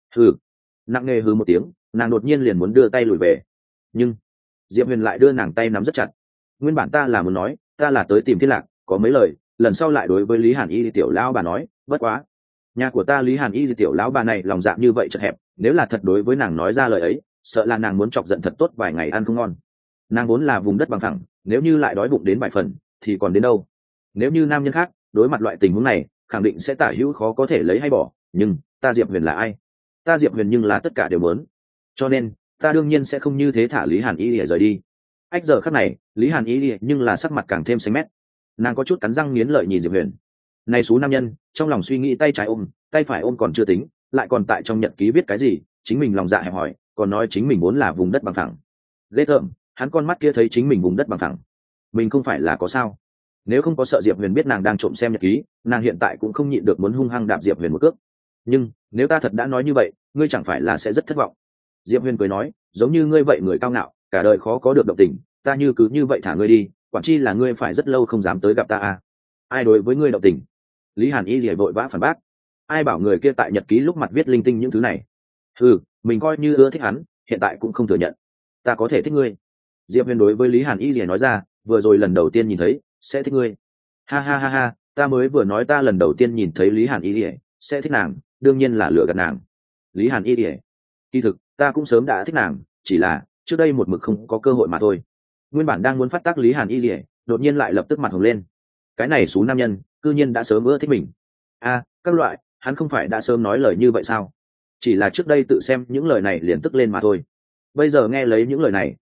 Nặng nề hừ một tiếng, nàng đột nhiên liền muốn đưa tay lùi về, nhưng Diệp Huyền lại đưa nàng tay nắm rất chặt. Nguyên bản ta là muốn nói, ta là tới tìm Thiên Lạc, có mấy lời, lần sau lại đối với Lý Hàn Y thì tiểu lão bà nói, bất quá, nhà của ta Lý Hàn Y thì tiểu lão bà này lòng dạ như vậy chật hẹp, nếu là thật đối với nàng nói ra lời ấy, sợ là nàng muốn chọc giận thật tốt vài ngày ăn không ngon. Nàng vốn là vùng đất bằng phẳng, nếu như lại đói bụng đến vài phần thì còn đến đâu. Nếu như nam nhân khác đối mặt loại tình huống này, khẳng định sẽ tả hữu khó có thể lấy hay bỏ, nhưng ta Diệp Huyền là ai? Ta Diệp Huyền nhưng là tất cả đều muốn, cho nên ta đương nhiên sẽ không như thế thả Lý Hàn Y để rời đi. Ách giờ khắc này, Lý Hàn Y nhưng là sắc mặt càng thêm xanh mét, nàng có chút cắn răng nghiến lợi nhìn Diệp Huyền. Này số nam nhân, trong lòng suy nghĩ tay trái ôm, tay phải ôm còn chưa tính, lại còn tại trong nhật ký viết cái gì, chính mình lòng dạ hẹp hòi, còn nói chính mình muốn là vùng đất bằng phẳng. Ghê tởm, hắn con mắt kia thấy chính mình vùng đất bằng phẳng, mình không phải là có sao? Nếu không có sợ Diệp Huyền biết nàng đang trộm xem nhật ký, nàng hiện tại cũng không nhịn được muốn hung hăng đạp Diệp Huyền một cước. Nhưng nếu ta thật đã nói như vậy, ngươi chẳng phải là sẽ rất thất vọng? Diệp Huyền cười nói, giống như ngươi vậy người cao ngạo, cả đời khó có được động tình, ta như cứ như vậy thả ngươi đi, quản chi là ngươi phải rất lâu không dám tới gặp ta à? Ai đối với ngươi động tình? Lý Hàn Y lìa vội vã phản bác, ai bảo người kia tại nhật ký lúc mặt viết linh tinh những thứ này? Mình coi như ưa thích hắn, hiện tại cũng không thừa nhận. Ta có thể thích ngươi. Diệp Huyền đối với Lý Hàn Y lìa nói ra, vừa rồi lần đầu tiên nhìn thấy sẽ thích ngươi. Ha ha ha ha, ta mới vừa nói ta lần đầu tiên nhìn thấy Lý Hàn Y lìa sẽ thích nàng, đương nhiên là lừa gạt nàng. Lý Hàn Y lìa, kỳ thực ta cũng sớm đã thích nàng, chỉ là trước đây một mực không có cơ hội mà thôi. Nguyên bản đang muốn phát tác Lý Hàn Y lìa, đột nhiên lại lập tức mặt hồng lên. Cái này xú nam nhân, cư nhiên đã sớm ưa thích mình. Các loại, hắn không phải đã sớm nói lời như vậy sao? Chỉ là trước đây tự xem những lời này liền tức lên mà thôi. Bây giờ nghe lấy những lời này,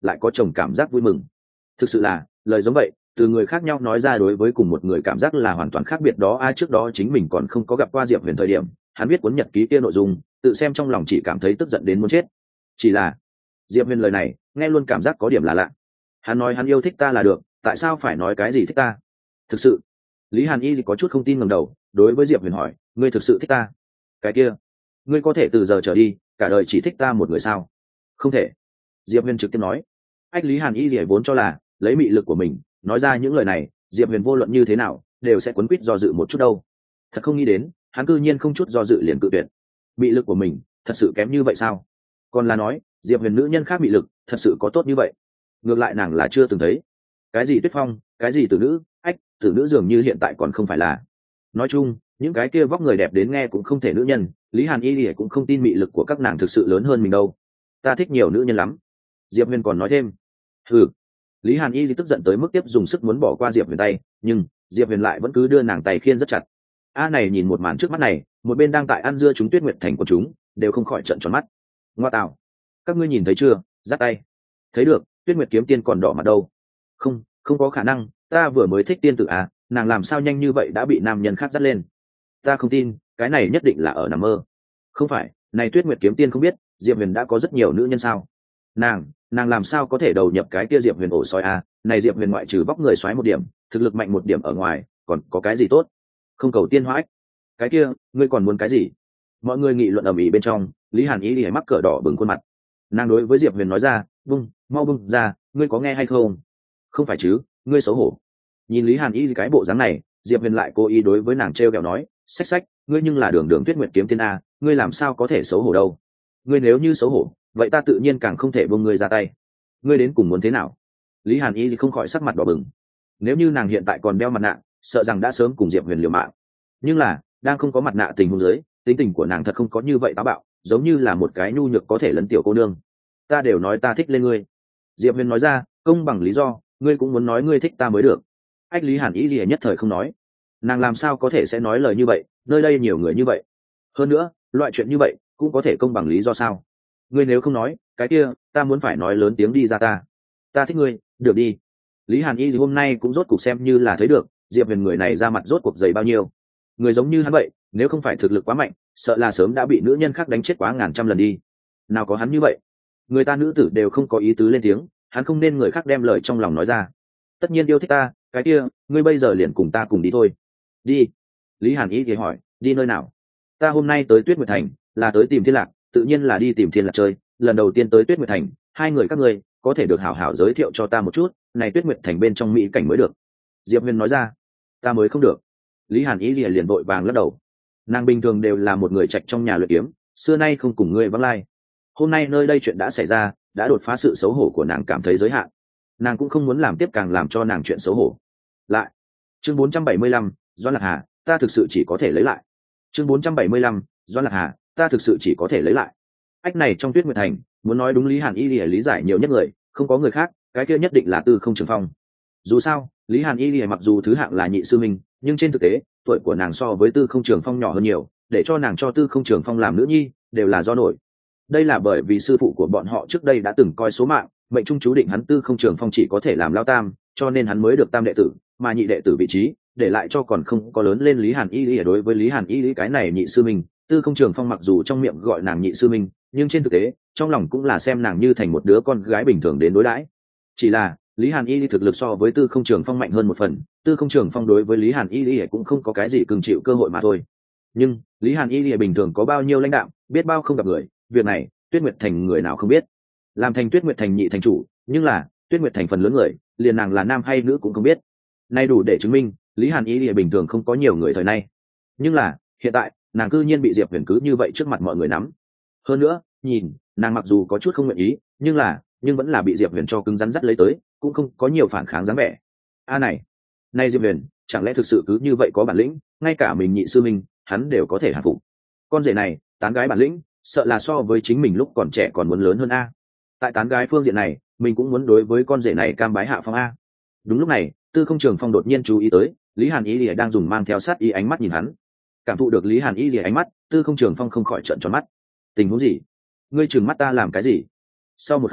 lại có chồng cảm giác vui mừng. Thực sự là lời giống vậy từ người khác nhau nói ra đối với cùng một người cảm giác là hoàn toàn khác biệt đó. Ai trước đó chính mình còn không có gặp qua Diệp Huyền thời điểm, hắn viết cuốn nhật ký kia nội dung, tự xem trong lòng chỉ cảm thấy tức giận đến muốn chết. Chỉ là Diệp Huyền lời này nghe luôn cảm giác có điểm là lạ. Hắn nói hắn yêu thích ta là được, tại sao phải nói cái gì thích ta? Thực sự, Lý Hàn Y có chút không tin ngẩng đầu, đối với Diệp Huyền hỏi, ngươi thực sự thích ta? Cái kia, ngươi có thể từ giờ trở đi cả đời chỉ thích ta một người sao? Không thể. Diệp Huyền trực tiếp nói. Ách, Lý Hàn Y vốn cho là lấy mị lực của mình nói ra những lời này, Diệp Huyền vô luận như thế nào đều sẽ quấn quýt do dự một chút đâu. Thật không nghĩ đến hắn cư nhiên không chút do dự liền cự tuyệt. Mị lực của mình thật sự kém như vậy sao? Còn là nói Diệp Huyền nữ nhân khác mị lực thật sự có tốt như vậy? Ngược lại nàng là chưa từng thấy. Cái gì Tuyết Phong, cái gì tử nữ, ách, tử nữ dường như hiện tại còn không phải là. Nói chung những cái kia vóc người đẹp đến nghe cũng không thể nữ nhân, Lý Hàn Y cũng không tin mị lực của các nàng thực sự lớn hơn mình đâu. Ta thích nhiều nữ nhân lắm. Diệp Huyền còn nói thêm. Ừ. Lý Hàn Y tức giận tới mức tiếp dùng sức muốn bỏ qua Diệp Huyền tay, nhưng Diệp Huyền lại vẫn cứ đưa nàng tay khiên rất chặt. A này nhìn một màn trước mắt này, một bên đang tại ăn dưa chúng Tuyết Nguyệt Thành của chúng đều không khỏi trợn tròn mắt. Ngoa tạo, các ngươi nhìn thấy chưa? Giắt tay. Thấy được, Tuyết Nguyệt kiếm tiên còn đỏ mặt đâu. Không, không có khả năng, ta vừa mới thích tiên tử à, nàng làm sao nhanh như vậy đã bị nam nhân khác dắt lên? Ta không tin, cái này nhất định là ở nằm mơ. Không phải, này Tuyết Nguyệt kiếm tiên không biết Diệp Huyền đã có rất nhiều nữ nhân sao? Nàng làm sao có thể đầu nhập cái kia Diệp Huyền ổ sói à? Này Diệp Huyền ngoại trừ vóc người xoáy một điểm, thực lực mạnh một điểm ở ngoài, còn có cái gì tốt? Không cầu tiên hóa ích. Cái kia, ngươi còn muốn cái gì? Mọi người nghị luận ầm ĩ bên trong, Lý Hàn Y mắc cỡ đỏ bừng khuôn mặt. Nàng đối với Diệp Huyền nói ra, mau bung ra, ngươi có nghe hay không? Không phải chứ, ngươi xấu hổ. Nhìn Lý Hàn Y cái bộ dáng này, Diệp Huyền lại cố ý đối với nàng trêu ghẹo nói, xách, ngươi nhưng là đường Tuyết Nguyệt kiếm tiên a, ngươi làm sao có thể xấu hổ đâu? Ngươi nếu như xấu hổ, vậy ta tự nhiên càng không thể buông ngươi ra tay. Ngươi đến cùng muốn thế nào? Lý Hàn Y không khỏi sắc mặt đỏ bừng. Nếu như nàng hiện tại còn đeo mặt nạ, sợ rằng đã sớm cùng Diệp Huyền liều mạng. Nhưng là đang không có mặt nạ tình huống dưới, tính tình của nàng thật không có như vậy táo bạo, giống như là một cái nhu nhược có thể lấn tiểu cô nương. Ta đều nói ta thích lên ngươi. Diệp Huyền nói ra, công bằng lý do, ngươi cũng muốn nói ngươi thích ta mới được. Ách, Lý Hàn Y nhất thời không nói. Nàng làm sao có thể sẽ nói lời như vậy, nơi đây nhiều người như vậy. Hơn nữa, loại chuyện như vậy cũng có thể công bằng lý do sao? Ngươi nếu không nói, cái kia ta muốn phải nói lớn tiếng đi ra ta thích ngươi, được đi. Lý Hàn Y hôm nay cũng rốt cuộc xem như là thấy được Diệp Huyền người này ra mặt rốt cuộc dày bao nhiêu. Người giống như hắn vậy, nếu không phải thực lực quá mạnh, sợ là sớm đã bị nữ nhân khác đánh chết quá ngàn trăm lần đi. Nào có hắn như vậy, người ta nữ tử đều không có ý tứ lên tiếng, hắn không nên người khác đem lời trong lòng nói ra. Tất nhiên yêu thích ta, cái kia ngươi bây giờ liền cùng ta cùng đi thôi. Đi. Lý Hàn Y thì hỏi, đi nơi nào? Ta hôm nay tới Tuyết Nguyệt Thành là tới tìm Thiên Lạc, tự nhiên là đi tìm Thiên Lạc chơi. Lần đầu tiên tới Tuyết Nguyệt Thành, hai người các ngươi có thể được hảo hảo giới thiệu cho ta một chút, này Tuyết Nguyệt Thành bên trong mỹ cảnh mới được. Diệp Huyền nói ra. Ta mới không được. Lý Hàn Y liền vội vàng lắc đầu. Nàng bình thường đều là một người trạch trong nhà luyện kiếm, xưa nay không cùng ngươi vắng lai. Hôm nay nơi đây chuyện đã xảy ra, đã đột phá sự xấu hổ của nàng cảm thấy giới hạn. Nàng cũng không muốn làm tiếp càng làm cho nàng chuyện xấu hổ. Lại. Chương 475, Doãn Lạc Hà, ta thực sự chỉ có thể lấy lại. Chương 475, Doãn Lạc Hà, ta thực sự chỉ có thể lấy lại. Ách, này trong Tuyết Nguyệt Thành, muốn nói đúng Lý Hàn Y lý giải nhiều nhất người, không có người khác, cái kia nhất định là Tư Không Trường Phong. Dù sao, Lý Hàn Y mặc dù thứ hạng là nhị sư minh, nhưng trên thực tế, tuổi của nàng so với Tư Không Trường Phong nhỏ hơn nhiều, để cho nàng cho Tư Không Trường Phong làm nữ nhi, đều là do nổi. Đây là bởi vì sư phụ của bọn họ trước đây đã từng coi số mạng, mệnh trung chú định hắn Tư Không Trường Phong chỉ có thể làm lao tam, cho nên hắn mới được tam đệ tử, mà nhị đệ tử vị trí để lại cho còn không có lớn lên Lý Hàn Y. Đối với Lý Hàn Y cái này nhị sư minh, Tư Không Trường Phong mặc dù trong miệng gọi nàng nhị sư minh, nhưng trên thực tế trong lòng cũng là xem nàng như thành một đứa con gái bình thường đến đối đãi. Chỉ là Lý Hàn Y thực lực so với Tư Không Trường Phong mạnh hơn một phần, Tư Không Trường Phong đối với Lý Hàn Y cũng không có cái gì cưng chịu cơ hội mà thôi. Nhưng Lý Hàn Y bình thường có bao nhiêu lãnh đạo, biết bao không gặp người, việc này Tuyết Nguyệt Thành người nào không biết. Làm thành Tuyết Nguyệt Thành nhị thành chủ, nhưng là Tuyết Nguyệt Thành phần lớn người, liền nàng là nam hay nữ cũng không biết. Nay đủ để chứng minh Lý Hàn Y bình thường không có nhiều người thời nay. Nhưng là hiện tại nàng cư nhiên bị Diệp Huyền cứ như vậy trước mặt mọi người nắm. Hơn nữa, nhìn nàng mặc dù có chút không nguyện ý, nhưng vẫn là bị Diệp Huyền cho cứng rắn dắt lấy tới, cũng không có nhiều phản kháng dáng vẻ. A này Diệp Huyền chẳng lẽ thực sự cứ như vậy có bản lĩnh, ngay cả mình nhị sư minh hắn đều có thể hạ phục. Con rể này tán gái bản lĩnh, sợ là so với chính mình lúc còn trẻ còn muốn lớn hơn a. Tại tán gái phương diện này, mình cũng muốn đối với con rể này cam bái hạ phong a. Đúng lúc này, Tư Không Trường Phong đột nhiên chú ý tới Lý Hàn Y đang dùng mang theo sát ý ánh mắt nhìn hắn. Cảm thụ được Lý Hàn Y ánh mắt, Tư Không Trường Phong không khỏi trợn tròn mắt. Tình huống gì? Ngươi trừng mắt ta làm cái gì? Sau một khắc,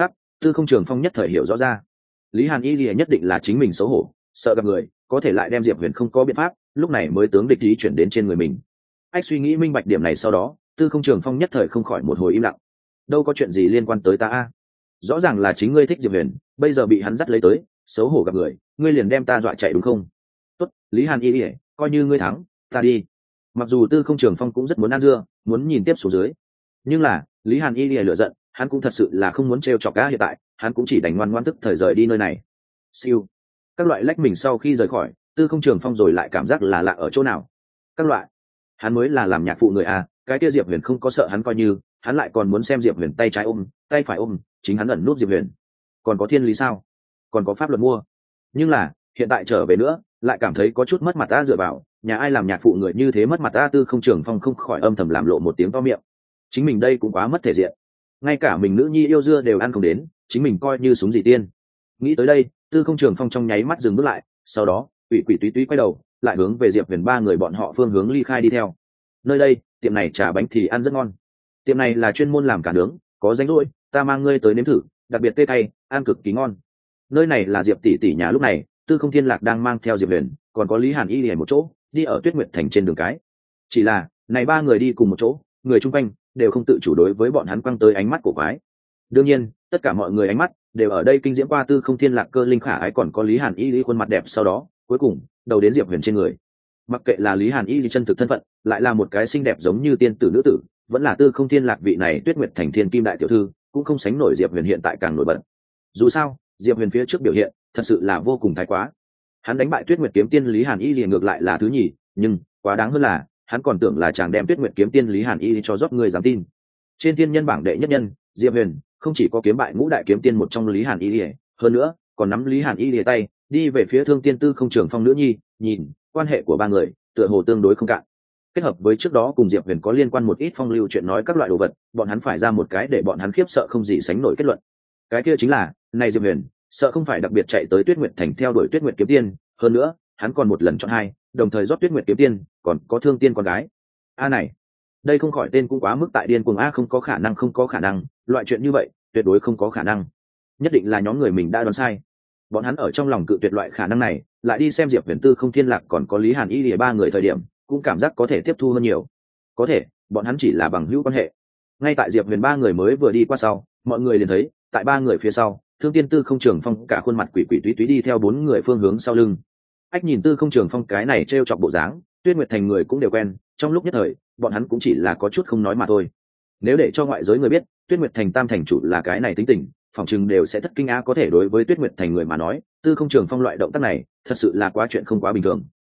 Tư Không Trường Phong nhất thời hiểu rõ ra, Lý Hàn Y Lìa nhất định là chính mình xấu hổ, sợ gặp người, có thể lại đem Diệp Huyền không có biện pháp, lúc này mới tướng địch ý chuyển đến trên người mình. Ách suy nghĩ minh bạch điểm này sau đó, Tư Không Trường Phong nhất thời không khỏi một hồi im lặng. Đâu có chuyện gì liên quan tới ta a? Rõ ràng là chính ngươi thích Diệp Huyền, bây giờ bị hắn dắt lấy tới, xấu hổ gặp người, ngươi liền đem ta dọa chạy đúng không? Tốt, Lý Hàn Y Lìa, coi như ngươi thắng, ta đi. Mặc dù Tư Không Trường Phong cũng rất muốn ăn dưa, muốn nhìn tiếp xuống dưới, nhưng là Lý Hàn Y lìa lựa giận, hắn cũng thật sự là không muốn trêu chọc cá, hiện tại hắn cũng chỉ đành ngoan ngoãn tức thời rời đi nơi này. Siêu, các loại lách mình sau khi rời khỏi, Tư Không Trường Phong rồi lại cảm giác là lạ ở chỗ nào. Các loại, hắn mới là làm nhạc phụ người à, cái kia Diệp Huyền không có sợ hắn coi như, hắn lại còn muốn xem Diệp Huyền tay trái ôm, tay phải ôm, chính hắn ẩn núp Diệp Huyền. Còn có thiên lý sao? Còn có pháp luật mua. Nhưng là hiện tại trở về nữa, lại cảm thấy có chút mất mặt ta, dựa vào nhà ai làm nhạc phụ người như thế mất mặt ta. Tư Không Trường Phong không khỏi âm thầm làm lộ một tiếng to miệng, chính mình đây cũng quá mất thể diện, ngay cả mình nữ nhi yêu dưa đều ăn không đến, chính mình coi như súng gì tiên. Nghĩ tới đây, Tư Không Trường Phong trong nháy mắt dừng bước lại, sau đó quỷ quỷ túy túy quay đầu lại hướng về Diệp Huyền ba người bọn họ phương hướng ly khai đi theo. Nơi đây tiệm này trà bánh thì ăn rất ngon, tiệm này là chuyên môn làm cả nướng, có rảnh rỗi ta mang ngươi tới nếm thử, đặc biệt tê cay, ăn cực kỳ ngon. Nơi này là Diệp tỷ tỷ nhà. Lúc này Tư Không Thiên Lạc đang mang theo Diệp Huyền còn có Lý Hàn Y lìa một chỗ đi ở Tuyết Nguyệt Thành trên đường cái. Chỉ là này ba người đi cùng một chỗ, người chung quanh đều không tự chủ đối với bọn hắn quăng tới ánh mắt của quái. Đương nhiên tất cả mọi người ánh mắt đều ở đây kinh diễm qua Tư Không Thiên Lạc cơ linh khả ái còn có Lý Hàn Y lý khuôn mặt đẹp, sau đó cuối cùng đầu đến Diệp Huyền trên người. Mặc kệ là Lý Hàn Y chân thực thân phận lại là một cái xinh đẹp giống như tiên tử nữ tử, vẫn là Tư Không Thiên Lạc vị này Tuyết Nguyệt Thành thiên kim đại tiểu thư, cũng không sánh nổi Diệp Huyền hiện tại càng nổi bật. Dù sao Diệp Huyền phía trước biểu hiện thật sự là vô cùng thái quá, hắn đánh bại Tuyết Nguyệt kiếm tiên Lý Hàn Y liền ngược lại là thứ nhì, nhưng quá đáng hơn là hắn còn tưởng là chàng đem Tuyết Nguyệt kiếm tiên Lý Hàn Y cho rót người dám tin. Trên thiên nhân bảng đệ nhất nhân Diệp Huyền không chỉ có kiếm bại ngũ đại kiếm tiên một trong Lý Hàn Y, hơn nữa còn nắm Lý Hàn Y tay đi về phía Thương Tiên Tư Không Trường Phong nữ nhi, nhìn quan hệ của ba người tựa hồ tương đối không cạn. Kết hợp với trước đó cùng Diệp Huyền có liên quan một ít phong lưu chuyện nói các loại đồ vật, bọn hắn phải ra một cái để bọn hắn khiếp sợ không gì sánh nổi kết luận. Cái kia chính là, này Diệp Huyền sợ không phải đặc biệt chạy tới Tuyết Nguyệt Thành theo đuổi Tuyết Nguyệt kiếm tiên, hơn nữa hắn còn một lần chọn hai, đồng thời rót Tuyết Nguyệt kiếm tiên còn có Thương Tiên con gái. A này, đây không khỏi tên cũng quá mức tại điên cuồng a. Không có khả năng, không có khả năng, loại chuyện như vậy tuyệt đối không có khả năng, nhất định là nhóm người mình đã đoán sai. Bọn hắn ở trong lòng cự tuyệt loại khả năng này, lại đi xem Diệp Huyền, Tư Không Thiên Lạc còn có Lý Hàn Y lìa ba người thời điểm cũng cảm giác có thể tiếp thu hơn nhiều. Có thể bọn hắn chỉ là bằng hữu quan hệ. Ngay tại Diệp Huyền ba người mới vừa đi qua sau, mọi người liền thấy tại ba người phía sau, Thương Tiên Tư Không Trường Phong cả khuôn mặt quỷ quỷ túy túy đi theo bốn người phương hướng sau lưng. Ách nhìn Tư Không Trường Phong cái này trêu chọc bộ dáng, Tuyết Nguyệt Thành người cũng đều quen, trong lúc nhất thời bọn hắn cũng chỉ là có chút không nói mà thôi. Nếu để cho ngoại giới người biết Tuyết Nguyệt Thành tam thành chủ là cái này tính tình, phòng chừng đều sẽ thất kinh á. Có thể đối với Tuyết Nguyệt Thành người mà nói, Tư Không Trường Phong loại động tác này thật sự là quá chuyện không quá bình thường.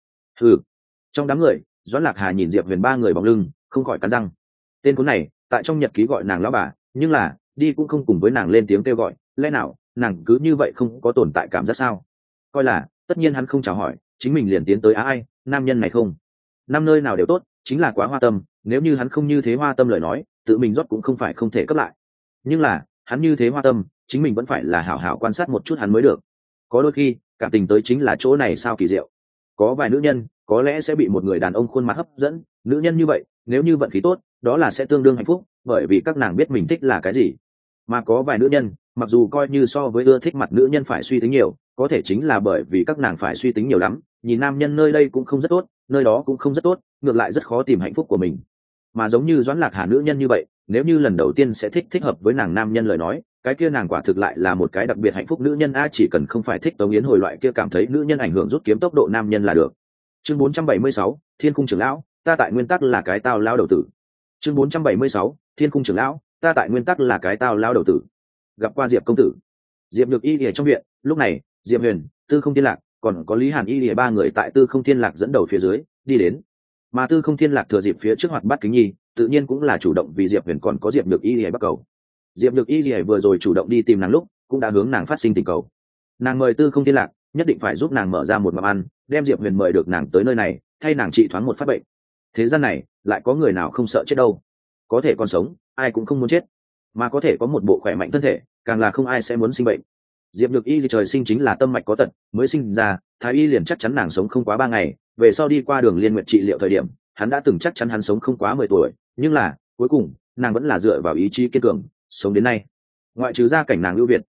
Trong đám người, Doãn Lạc Hà nhìn Diệp Huyền ba người bóng lưng không khỏi cắn răng. Tên cuốn này tại trong nhật ký gọi nàng lão bà, nhưng là đi cũng không cùng với nàng lên tiếng kêu gọi, lẽ nào nàng cứ như vậy không có tồn tại cảm giác sao? Coi là tất nhiên hắn không chào hỏi chính mình liền tiến tới ai nam nhân này không năm nơi nào đều tốt, chính là quá hoa tâm. Nếu như hắn không như thế hoa tâm lời nói, tự mình rót cũng không phải không thể cấp lại, nhưng là hắn như thế hoa tâm, chính mình vẫn phải là hảo hảo quan sát một chút hắn mới được. Có đôi khi cảm tình tới chính là chỗ này sao kỳ diệu. Có vài nữ nhân có lẽ sẽ bị một người đàn ông khuôn mặt hấp dẫn, nữ nhân như vậy nếu như vận khí tốt đó là sẽ tương đương hạnh phúc, bởi vì các nàng biết mình thích là cái gì. Mà có vài nữ nhân mặc dù coi như so với ưa thích mặt nữ nhân phải suy tính nhiều, có thể chính là bởi vì các nàng phải suy tính nhiều lắm, nhìn nam nhân nơi đây cũng không rất tốt, nơi đó cũng không rất tốt, ngược lại rất khó tìm hạnh phúc của mình. Mà giống như Doãn Lạc Hà nữ nhân như vậy, nếu như lần đầu tiên sẽ thích hợp với nàng nam nhân lời nói, cái kia nàng quả thực lại là một cái đặc biệt hạnh phúc nữ nhân a. Chỉ cần không phải thích Tống Yến Hồi loại kia cảm thấy nữ nhân ảnh hưởng rút kiếm tốc độ nam nhân là được. Chương 476, Thiên Cung trưởng lão, ta tại nguyên tắc là cái tao lao đầu tử. Chương 476, Thiên Cung trưởng lão, ta tại nguyên tắc là cái tao lao đầu tử. Gặp qua Diệp công tử. Diệp Nhược Y lìa trong viện, lúc này Diệp Huyền, Tư Không Thiên Lạc còn có Lý Hàn Y lìa ba người tại Tư Không Thiên Lạc dẫn đầu phía dưới đi đến. Mà Tư Không Thiên Lạc thừa dịp phía trước Hoạt Bát Kính Nhi, tự nhiên cũng là chủ động vì Diệp Huyền còn có Diệp Nhược Y lìa bắt cầu. Diệp Nhược Y lìa vừa rồi chủ động đi tìm nàng lúc cũng đã hướng nàng phát sinh tình cầu. Nàng mời Tư Không Thiên Lạc nhất định phải giúp nàng mở ra một mầm ăn, đem Diệp Huyền mời được nàng tới nơi này, thay nàng trị thoáng một phát bệnh. Thế gian này lại có người nào không sợ chết đâu. Có thể còn sống, ai cũng không muốn chết, mà có thể có một bộ khỏe mạnh thân thể, càng là không ai sẽ muốn sinh bệnh. Diệp Nhược Y thì trời sinh chính là tâm mạch có tật, mới sinh ra thái y liền chắc chắn nàng sống không quá 3 ngày, về sau đi qua Đường Liên Nguyệt trị liệu thời điểm, hắn đã từng chắc chắn hắn sống không quá 10 tuổi, nhưng là cuối cùng nàng vẫn là dựa vào ý chí kiên cường sống đến nay. Ngoại trừ gia cảnh nàng ưu việt,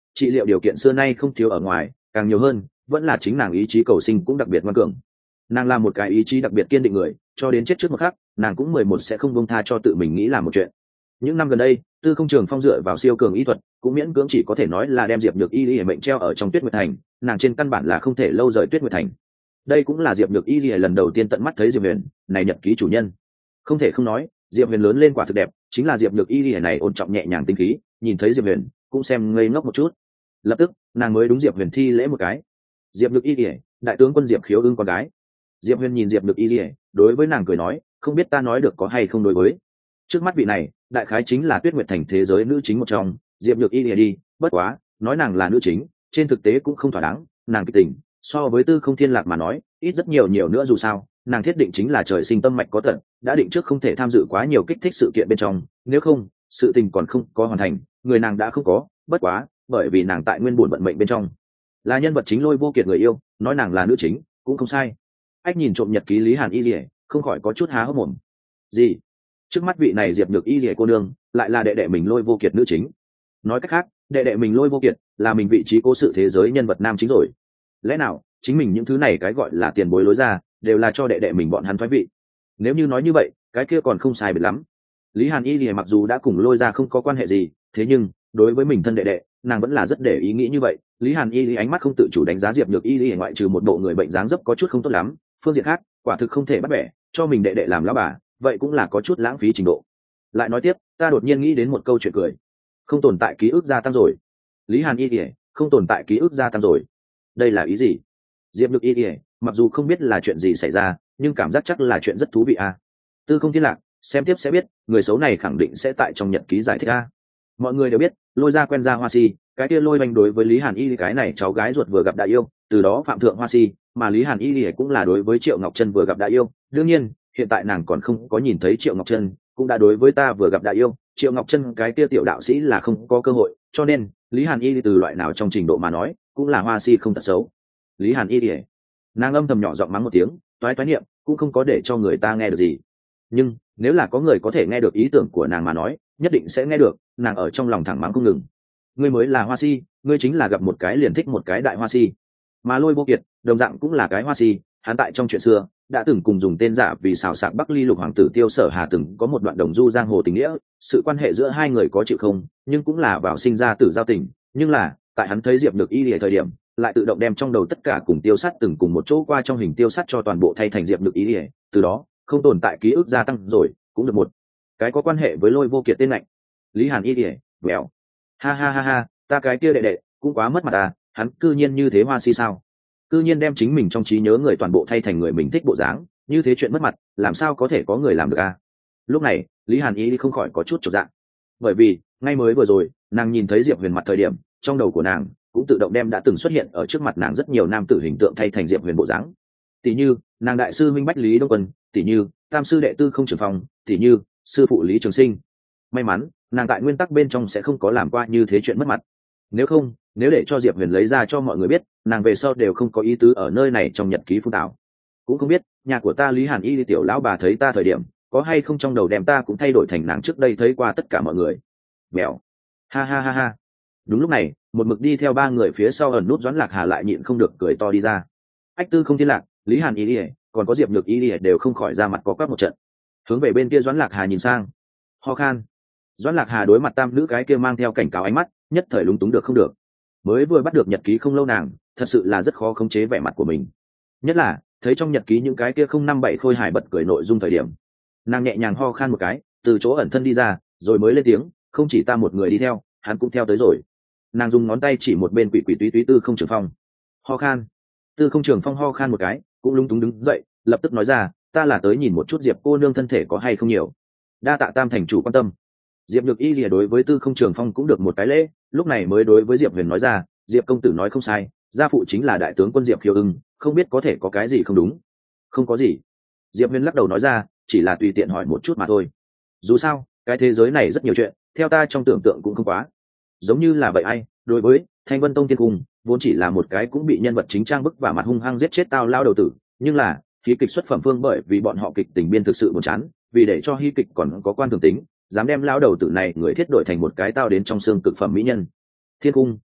trị liệu điều kiện xưa nay không thiếu ở ngoài, càng nhiều hơn vẫn là chính nàng ý chí cầu sinh cũng đặc biệt ngoan cường. Nàng là một cái ý chí đặc biệt kiên định người, cho đến chết trước một khắc nàng cũng 11 sẽ không buông tha cho tự mình nghĩ làm một chuyện. Những năm gần đây, Tư Không Trường Phong dựa vào siêu cường y thuật, cũng miễn cưỡng chỉ có thể nói là đem Diệp Nhược Y Lìa mệnh treo ở trong Tuyết Nguyệt Thành, nàng trên căn bản là không thể lâu rời Tuyết Nguyệt Thành. Đây cũng là Diệp Nhược Y Lìa lần đầu tiên tận mắt thấy Diệp Huyền, này nhật ký chủ nhân. Không thể không nói, Diệp Huyền lớn lên quả thực đẹp, chính là Diệp Nhược Y Lìa này ôn trọng nhẹ nhàng tinh khí, nhìn thấy Diệp Huyền, cũng xem ngây ngốc một chút. Lập tức, nàng mới đúng Diệp Huyền thi lễ một cái. Diệp Nhược Y Lìa, đại tướng quân Diệp Khiếu Ưng con gái. Diệp Huyền nhìn Diệp Nhược Y Lìa, đối với nàng cười nói, không biết ta nói được có hay không đối với. Trước mắt vị này, đại khái chính là Tuyết Nguyệt Thành thế giới nữ chính một trong, Diệp Nhược Y Lìa đi, bất quá, nói nàng là nữ chính, trên thực tế cũng không thỏa đáng, nàng kịch tình, so với Tư Không Thiên Lạc mà nói, ít rất nhiều nhiều nữa dù sao, nàng thiết định chính là trời sinh tâm mạch có tận, đã định trước không thể tham dự quá nhiều kích thích sự kiện bên trong, nếu không, sự tình còn không có hoàn thành, người nàng đã không có, bất quá, bởi vì nàng tại nguyên buồn vận mệnh bên trong, là nhân vật chính Lôi Vô Kiệt người yêu, nói nàng là nữ chính, cũng không sai. Ách nhìn trộm nhật ký Lý Hàn Y Lìa, không khỏi có chút há hốc mồm. Gì? Trước mắt vị này Diệp Nhược Y Lìa cô nương, lại là đệ đệ mình Lôi Vô Kiệt nữ chính. Nói cách khác, đệ đệ mình Lôi Vô Kiệt là mình vị trí cố sự thế giới nhân vật nam chính rồi. Lẽ nào chính mình những thứ này cái gọi là tiền bối lối ra, đều là cho đệ đệ mình bọn hắn thoái vị? Nếu như nói như vậy, cái kia còn không sai biệt lắm. Lý Hàn Y Lìa mặc dù đã cùng Lôi ra không có quan hệ gì, thế nhưng đối với mình thân đệ đệ, nàng vẫn là rất để ý nghĩ như vậy. Lý Hàn Y Lìa ánh mắt không tự chủ đánh giá Diệp Nhược Y Lìa, ngoại trừ một bộ người bệnh dáng dấp có chút không tốt lắm, phương diện khác quả thực không thể bắt bẻ, cho mình đệ đệ làm lão bà, vậy cũng là có chút lãng phí trình độ. Lại nói tiếp, ta đột nhiên nghĩ đến một câu chuyện cười. Không tồn tại ký ức gia tăng rồi. Lý Hàn Y Lìa, không tồn tại ký ức gia tăng rồi. Đây là ý gì? Diệp Nhược Y Lìa, mặc dù không biết là chuyện gì xảy ra, nhưng cảm giác chắc là chuyện rất thú vị a. Tư Không Thiên Lạc, xem tiếp sẽ biết, người xấu này khẳng định sẽ tại trong nhật ký giải thích a. Mọi người đều biết, Lôi ra quen ra Hoa Si, cái kia Lôi Bành đối với Lý Hàn Y cái này cháu gái ruột vừa gặp đã yêu, từ đó phạm thượng Hoa Si, mà Lý Hàn Y cũng là đối với Triệu Ngọc Chân vừa gặp đã yêu. Đương nhiên, hiện tại nàng còn không có nhìn thấy Triệu Ngọc Chân, cũng đã đối với ta vừa gặp đã yêu. Triệu Ngọc Chân cái kia tiểu đạo sĩ là không có cơ hội, cho nên Lý Hàn Y từ loại nào trong trình độ mà nói, cũng là Hoa Si không tật xấu. Lý Hàn Y, nàng âm thầm nhỏ giọng mắng một tiếng, toái toái niệm, cũng không có để cho người ta nghe được gì. Nhưng nếu là có người có thể nghe được ý tưởng của nàng mà nói, nhất định sẽ nghe được. Nàng ở trong lòng thẳng mắng không ngừng. Ngươi mới là Hoa Si, ngươi chính là gặp một cái liền thích một cái đại Hoa Si. Mà Lôi Vô Kiệt đồng dạng cũng là cái Hoa Si, hắn tại trong chuyện xưa đã từng cùng dùng tên giả vì xào sạc Bắc Ly Lục hoàng tử Tiêu Sở Hà từng có một đoạn đồng du giang hồ tình nghĩa, sự quan hệ giữa hai người có chịu không, nhưng cũng là vào sinh ra tử giao tình. Nhưng là tại hắn thấy Diệp Nhược Y Lìa thời điểm, lại tự động đem trong đầu tất cả cùng Tiêu Sắt từng cùng một chỗ qua trong hình Tiêu Sắt cho toàn bộ thay thành Diệp Nhược Y Lìa, từ đó không tồn tại ký ức gia tăng rồi, cũng được một cái có quan hệ với Lôi Vô Kiệt tên lạnh. Lý Hàn Y Lìa, vẹo, ha ha ha ha, ta cái kia đệ đệ cũng quá mất mặt à, hắn cư nhiên như thế Hoa Si sao? Cư nhiên đem chính mình trong trí nhớ người toàn bộ thay thành người mình thích bộ dáng, như thế chuyện mất mặt, làm sao có thể có người làm được à? Lúc này, Lý Hàn Y không khỏi có chút chột dạ, bởi vì ngay mới vừa rồi, nàng nhìn thấy Diệp Huyền mặt thời điểm, trong đầu của nàng cũng tự động đem đã từng xuất hiện ở trước mặt nàng rất nhiều nam tử hình tượng thay thành Diệp Huyền bộ dáng. Tỷ như, nàng đại sư Minh Bách Lý Đông Quân, tỷ như tam sư đệ Tư Không Trường Phong, tỷ như sư phụ Lý Trường Sinh. May mắn, nàng tại nguyên tắc bên trong sẽ không có làm qua như thế chuyện mất mặt. Nếu không, nếu để cho Diệp Huyền lấy ra cho mọi người biết, nàng về sau đều không có ý tứ ở nơi này trong nhật ký phun tảo. Cũng không biết nhà của ta Lý Hàn Y tiểu lão bà thấy ta thời điểm, có hay không trong đầu đem ta cũng thay đổi thành nàng trước đây thấy qua tất cả mọi người. Mèo, ha ha ha ha. Đúng lúc này, một mực đi theo ba người phía sau ẩn nút Doãn Lạc Hà lại nhịn không được cười to đi ra. Ách Tư Không Thiên Lạc, Lý Hàn Y còn có Diệp Nhược Y đều không khỏi ra mặt có quắc một trận. Hướng về bên kia Doãn Lạc Hà nhìn sang, ho khan. Doãn Lạc Hà đối mặt tam nữ cái kia mang theo cảnh cáo ánh mắt, nhất thời lúng túng được không được. Mới vừa bắt được nhật ký không lâu nàng, thật sự là rất khó khống chế vẻ mặt của mình. Nhất là thấy trong nhật ký những cái kia không năm bảy khôi hài bật cười nội dung thời điểm, nàng nhẹ nhàng ho khan một cái, từ chỗ ẩn thân đi ra, rồi mới lên tiếng, không chỉ ta một người đi theo, hắn cũng theo tới rồi. Nàng dùng ngón tay chỉ một bên quỷ quỷ túy túy Tư Không Trường Phong. Ho khan. Tư Không Trường Phong ho khan một cái, cũng lúng túng đứng dậy, lập tức nói ra, ta là tới nhìn một chút Diệp cô nương thân thể có hay không nhiều. Đa tạ tam thành chủ quan tâm. Diệp Nhược Y lìa đối với Tư Không Trường Phong cũng được một cái lễ, lúc này mới đối với Diệp Huyền nói ra, Diệp công tử nói không sai, gia phụ chính là đại tướng quân Diệp Khiêu Ưng, không biết có thể có cái gì không đúng. Không có gì. Diệp Huyền lắc đầu nói ra, chỉ là tùy tiện hỏi một chút mà thôi. Dù sao, cái thế giới này rất nhiều chuyện, theo ta trong tưởng tượng cũng không quá. Giống như là vậy ai, đối với Thanh Vân Tông Tiên Cung, vốn chỉ là một cái cũng bị nhân vật chính trang bức và mặt hung hăng giết chết tao lao đầu tử, nhưng là hí kịch xuất phẩm phương bởi vì bọn họ kịch tình biên thực sự buồn chán, vì để cho hí kịch còn có quan thường tính, dám đem lao đầu tử này người thiết đổi thành một cái tao đến trong xương cực phẩm mỹ nhân. Thiên Cung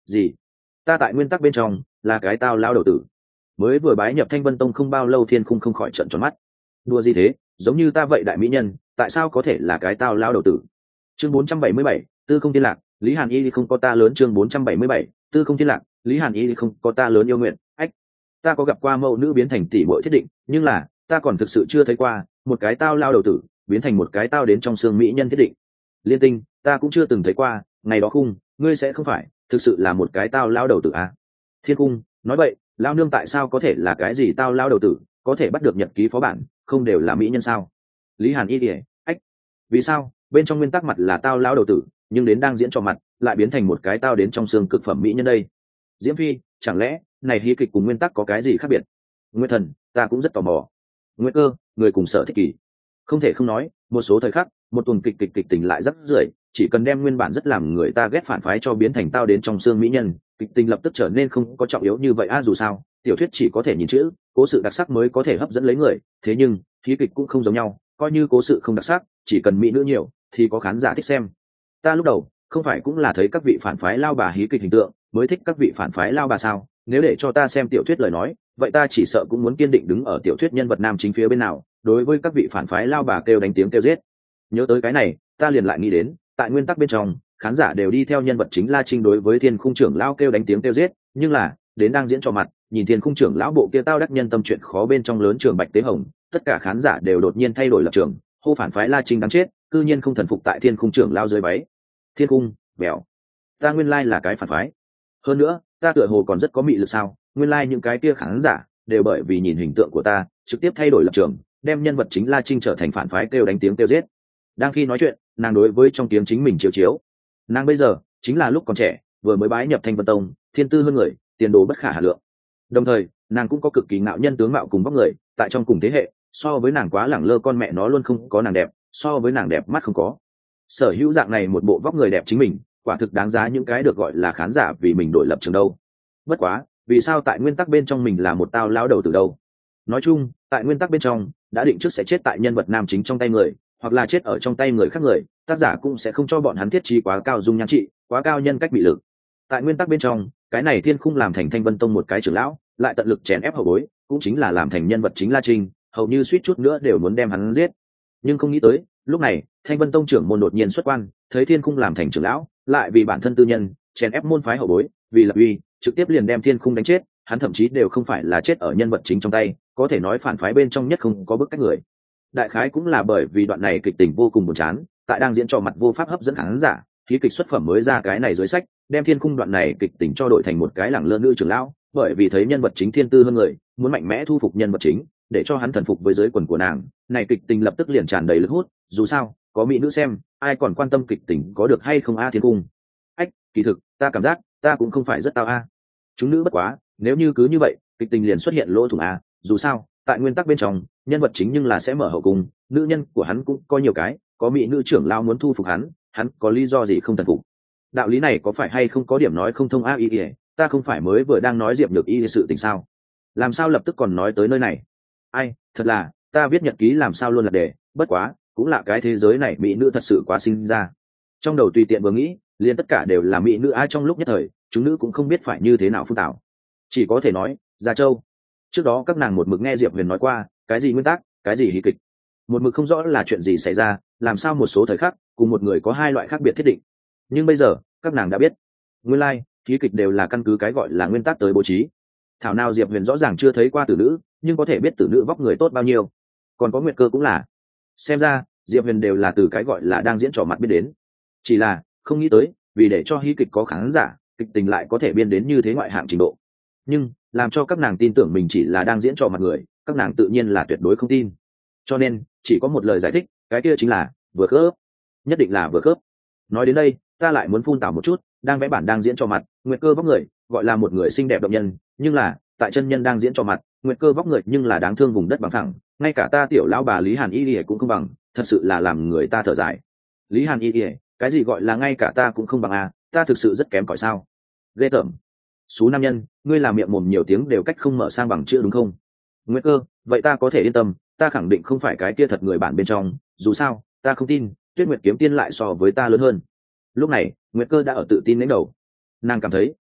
gì? Ta tại nguyên tắc bên trong là cái tao lao đầu tử. Mới vừa bái nhập Thanh Vân Tông không bao lâu, Thiên Khung không khỏi trợn tròn mắt. Đùa gì thế, giống như ta vậy đại mỹ nhân, tại sao có thể là cái tao lao đầu tử? Chương 477, Tư Không Thiên Lạc, Lý Hàn Y không có ta lớn. Chương 477, Tư Không Thiên Lạc, Lý Hàn Y không có ta lớn yêu nguyện. Ách, ta có gặp qua mẫu nữ biến thành tỷ muội thiết định, nhưng là ta còn thực sự chưa thấy qua một cái tao lao đầu tử biến thành một cái tao đến trong xương mỹ nhân thiết định. Liên Tinh, ta cũng chưa từng thấy qua, ngày đó Khung, ngươi sẽ không phải thực sự là một cái tao lao đầu tử à? Thiên Cung, nói vậy, lao nương tại sao có thể là cái gì tao lao đầu tử, có thể bắt được nhật ký phó bản, không đều là mỹ nhân sao? Lý Hàn Y ỉa, ách, vì sao bên trong nguyên tắc mặt là tao lao đầu tử, nhưng đến đang diễn cho mặt lại biến thành một cái tao đến trong xương cực phẩm mỹ nhân đây? Diễm Phi, chẳng lẽ này hí kịch cùng nguyên tắc có cái gì khác biệt? Nguyên Thần, ta cũng rất tò mò. Nguyên Cơ, người cùng Sở Thích Kỳ. Không thể không nói, một số thời khắc một tuần kịch tình lại rất rưởi, chỉ cần đem nguyên bản rất làm người ta ghét phản phái cho biến thành tao đến trong xương mỹ nhân, kịch tình lập tức trở nên không có trọng yếu như vậy. Dù sao tiểu thuyết chỉ có thể nhìn chữ, cố sự đặc sắc mới có thể hấp dẫn lấy người, thế nhưng hí kịch cũng không giống nhau, coi như cố sự không đặc sắc, chỉ cần mỹ nữ nhiều thì có khán giả thích xem. Ta lúc đầu không phải cũng là thấy các vị phản phái lao bà hí kịch hình tượng mới thích các vị phản phái lao bà sao? Nếu để cho ta xem tiểu thuyết lời nói, vậy ta chỉ sợ cũng muốn kiên định đứng ở tiểu thuyết nhân vật nam chính phía bên nào, đối với các vị phản phái lao bà kêu đánh tiếng kêu giết. Nhớ tới cái này, ta liền lại nghĩ đến, tại nguyên tắc bên trong, khán giả đều đi theo nhân vật chính La Trinh đối với Thiên Khung trưởng lão kêu đánh tiếng kêu giết, nhưng là đến đang diễn cho mặt, nhìn Thiên Khung trưởng lão bộ kia tao đắc nhân tâm chuyện khó bên trong lớn trường Bạch Tế Hồng, tất cả khán giả đều đột nhiên thay đổi lập trường, hô phản phái La Trinh đáng chết, cư nhiên không thần phục tại Thiên Khung trưởng lão dưới váy. Thiên Khung, bèo, ta nguyên lai là cái phản phái. Hơn nữa, ta tựa hồ còn rất có mị lực sao? Nguyên lai những cái kia khán giả đều bởi vì nhìn hình tượng của ta, trực tiếp thay đổi lập trường, đem nhân vật chính La Trinh trở thành phản phái kêu đánh tiếng kêu giết. Đang khi nói chuyện, nàng đối với trong tiếng chính mình chiếu. Nàng bây giờ chính là lúc còn trẻ, vừa mới bái nhập Thanh Vân Tông, thiên tư hơn người, tiền đồ bất khả hà lượng. Đồng thời, nàng cũng có cực kỳ ngạo nhân tướng mạo cùng vóc người, tại trong cùng thế hệ, so với nàng quá lẳng lơ con mẹ nó luôn không có nàng đẹp, so với nàng đẹp mắt không có. Sở hữu dạng này một bộ vóc người đẹp chính mình, quả thực đáng giá những cái được gọi là khán giả vì mình đổi lập trường đâu. Bất quá, vì sao tại nguyên tắc bên trong mình là một tao lão đầu từ đâu? Nói chung, tại nguyên tắc bên trong đã định trước sẽ chết tại nhân vật nam chính trong tay người, hoặc là chết ở trong tay người khác người, tác giả cũng sẽ không cho bọn hắn thiết trí quá cao dung nhan trị, quá cao nhân cách bị lực. Tại nguyên tắc bên trong, cái này Thiên Khung làm thành Thanh Vân Tông một cái trưởng lão, lại tận lực chèn ép hậu bối, cũng chính là làm thành nhân vật chính La Trinh, hầu như suýt chút nữa đều muốn đem hắn giết. Nhưng không nghĩ tới, lúc này Thanh Vân Tông trưởng môn đột nhiên xuất quan, thấy Thiên Khung làm thành trưởng lão, lại vì bản thân tư nhân chèn ép môn phái hậu bối, vì lập uy, trực tiếp liền đem Thiên Khung đánh chết. Hắn thậm chí đều không phải là chết ở nhân vật chính trong tay, có thể nói phản phái bên trong nhất không có bức cách người. Đại khái cũng là bởi vì đoạn này kịch tình vô cùng buồn chán, tại đang diễn trò mặt vô pháp hấp dẫn khán giả, khí kịch xuất phẩm mới ra cái này dưới sách, đem Thiên Khung đoạn này kịch tình cho đổi thành một cái lẳng lơ nữ trưởng lão, bởi vì thấy nhân vật chính thiên tư hơn người, muốn mạnh mẽ thu phục nhân vật chính, để cho hắn thần phục với giới quần của nàng. Này kịch tình lập tức liền tràn đầy lực hút, dù sao có mỹ nữ xem, ai còn quan tâm kịch tình có được hay không a. Thiên Khung, ách, kỳ thực ta cảm giác ta cũng không phải rất tao a. Chúng nữ bất quá, nếu như cứ như vậy, kịch tình liền xuất hiện lỗ thủng a. Dù sao tại nguyên tắc bên trong, nhân vật chính nhưng là sẽ mở hậu cung, nữ nhân của hắn cũng có nhiều cái, có mỹ nữ trưởng lão muốn thu phục hắn, hắn có lý do gì không thần phục? Đạo lý này có phải hay không có điểm nói không thông a? Ta không phải mới vừa đang nói Diệp Nhược Y sự tình sao? Làm sao lập tức còn nói tới nơi này? Ai, thật là, ta viết nhật ký làm sao luôn là đề, bất quá, cũng là cái thế giới này mỹ nữ thật sự quá sinh ra. Trong đầu tùy tiện vừa nghĩ, liền tất cả đều là mỹ nữ ai trong lúc nhất thời, chúng nữ cũng không biết phải như thế nào phun tảo. Chỉ có thể nói, Gia Châu. Trước đó các nàng một mực nghe Diệp Huyền nói qua, cái gì nguyên tắc, cái gì hí kịch. Một mực không rõ là chuyện gì xảy ra, làm sao một số thời khắc, cùng một người có hai loại khác biệt thiết định. Nhưng bây giờ, các nàng đã biết. Nguyên lai, hí kịch đều là căn cứ cái gọi là nguyên tắc tới bố trí. Thảo nào Diệp Huyền rõ ràng chưa thấy qua tử nữ, nhưng có thể biết tử nữ vóc người tốt bao nhiêu. Còn có Nguyệt Cơ cũng là. Xem ra, Diệp Huyền đều là từ cái gọi là đang diễn trò mặt biết đến. Chỉ là, không nghĩ tới, vì để cho hí kịch có khán giả, kịch tình lại có thể biên đến như thế ngoại hạng trình độ. Nhưng làm cho các nàng tin tưởng mình chỉ là đang diễn trò mặt người, các nàng tự nhiên là tuyệt đối không tin. Cho nên chỉ có một lời giải thích, cái kia chính là vừa khớp, nhất định là vừa khớp. Nói đến đây, ta lại muốn phun tảo một chút, đang vẽ bản đang diễn trò mặt, Nguyệt Cơ vóc người gọi là một người xinh đẹp động nhân, nhưng là tại chân nhân đang diễn trò mặt, Nguyệt Cơ vóc người nhưng là đáng thương vùng đất bằng phẳng, ngay cả ta tiểu lão bà Lý Hàn Y cũng không bằng, thật sự là làm người ta thở dài. Lý Hàn Y, cái gì gọi là ngay cả ta cũng không bằng à? Ta thực sự rất kém cỏi sao? Ghê tởm. Số nam nhân, ngươi làm miệng mồm nhiều tiếng đều cách không mở sang bằng chữ đúng không? Nguyệt Cơ, vậy ta có thể yên tâm, ta khẳng định không phải cái kia thật người bản bên trong, dù sao ta không tin Tuyết Nguyệt kiếm tiên lại so với ta lớn hơn. Lúc này Nguyệt Cơ đã ở tự tin đến đầu, nàng cảm thấy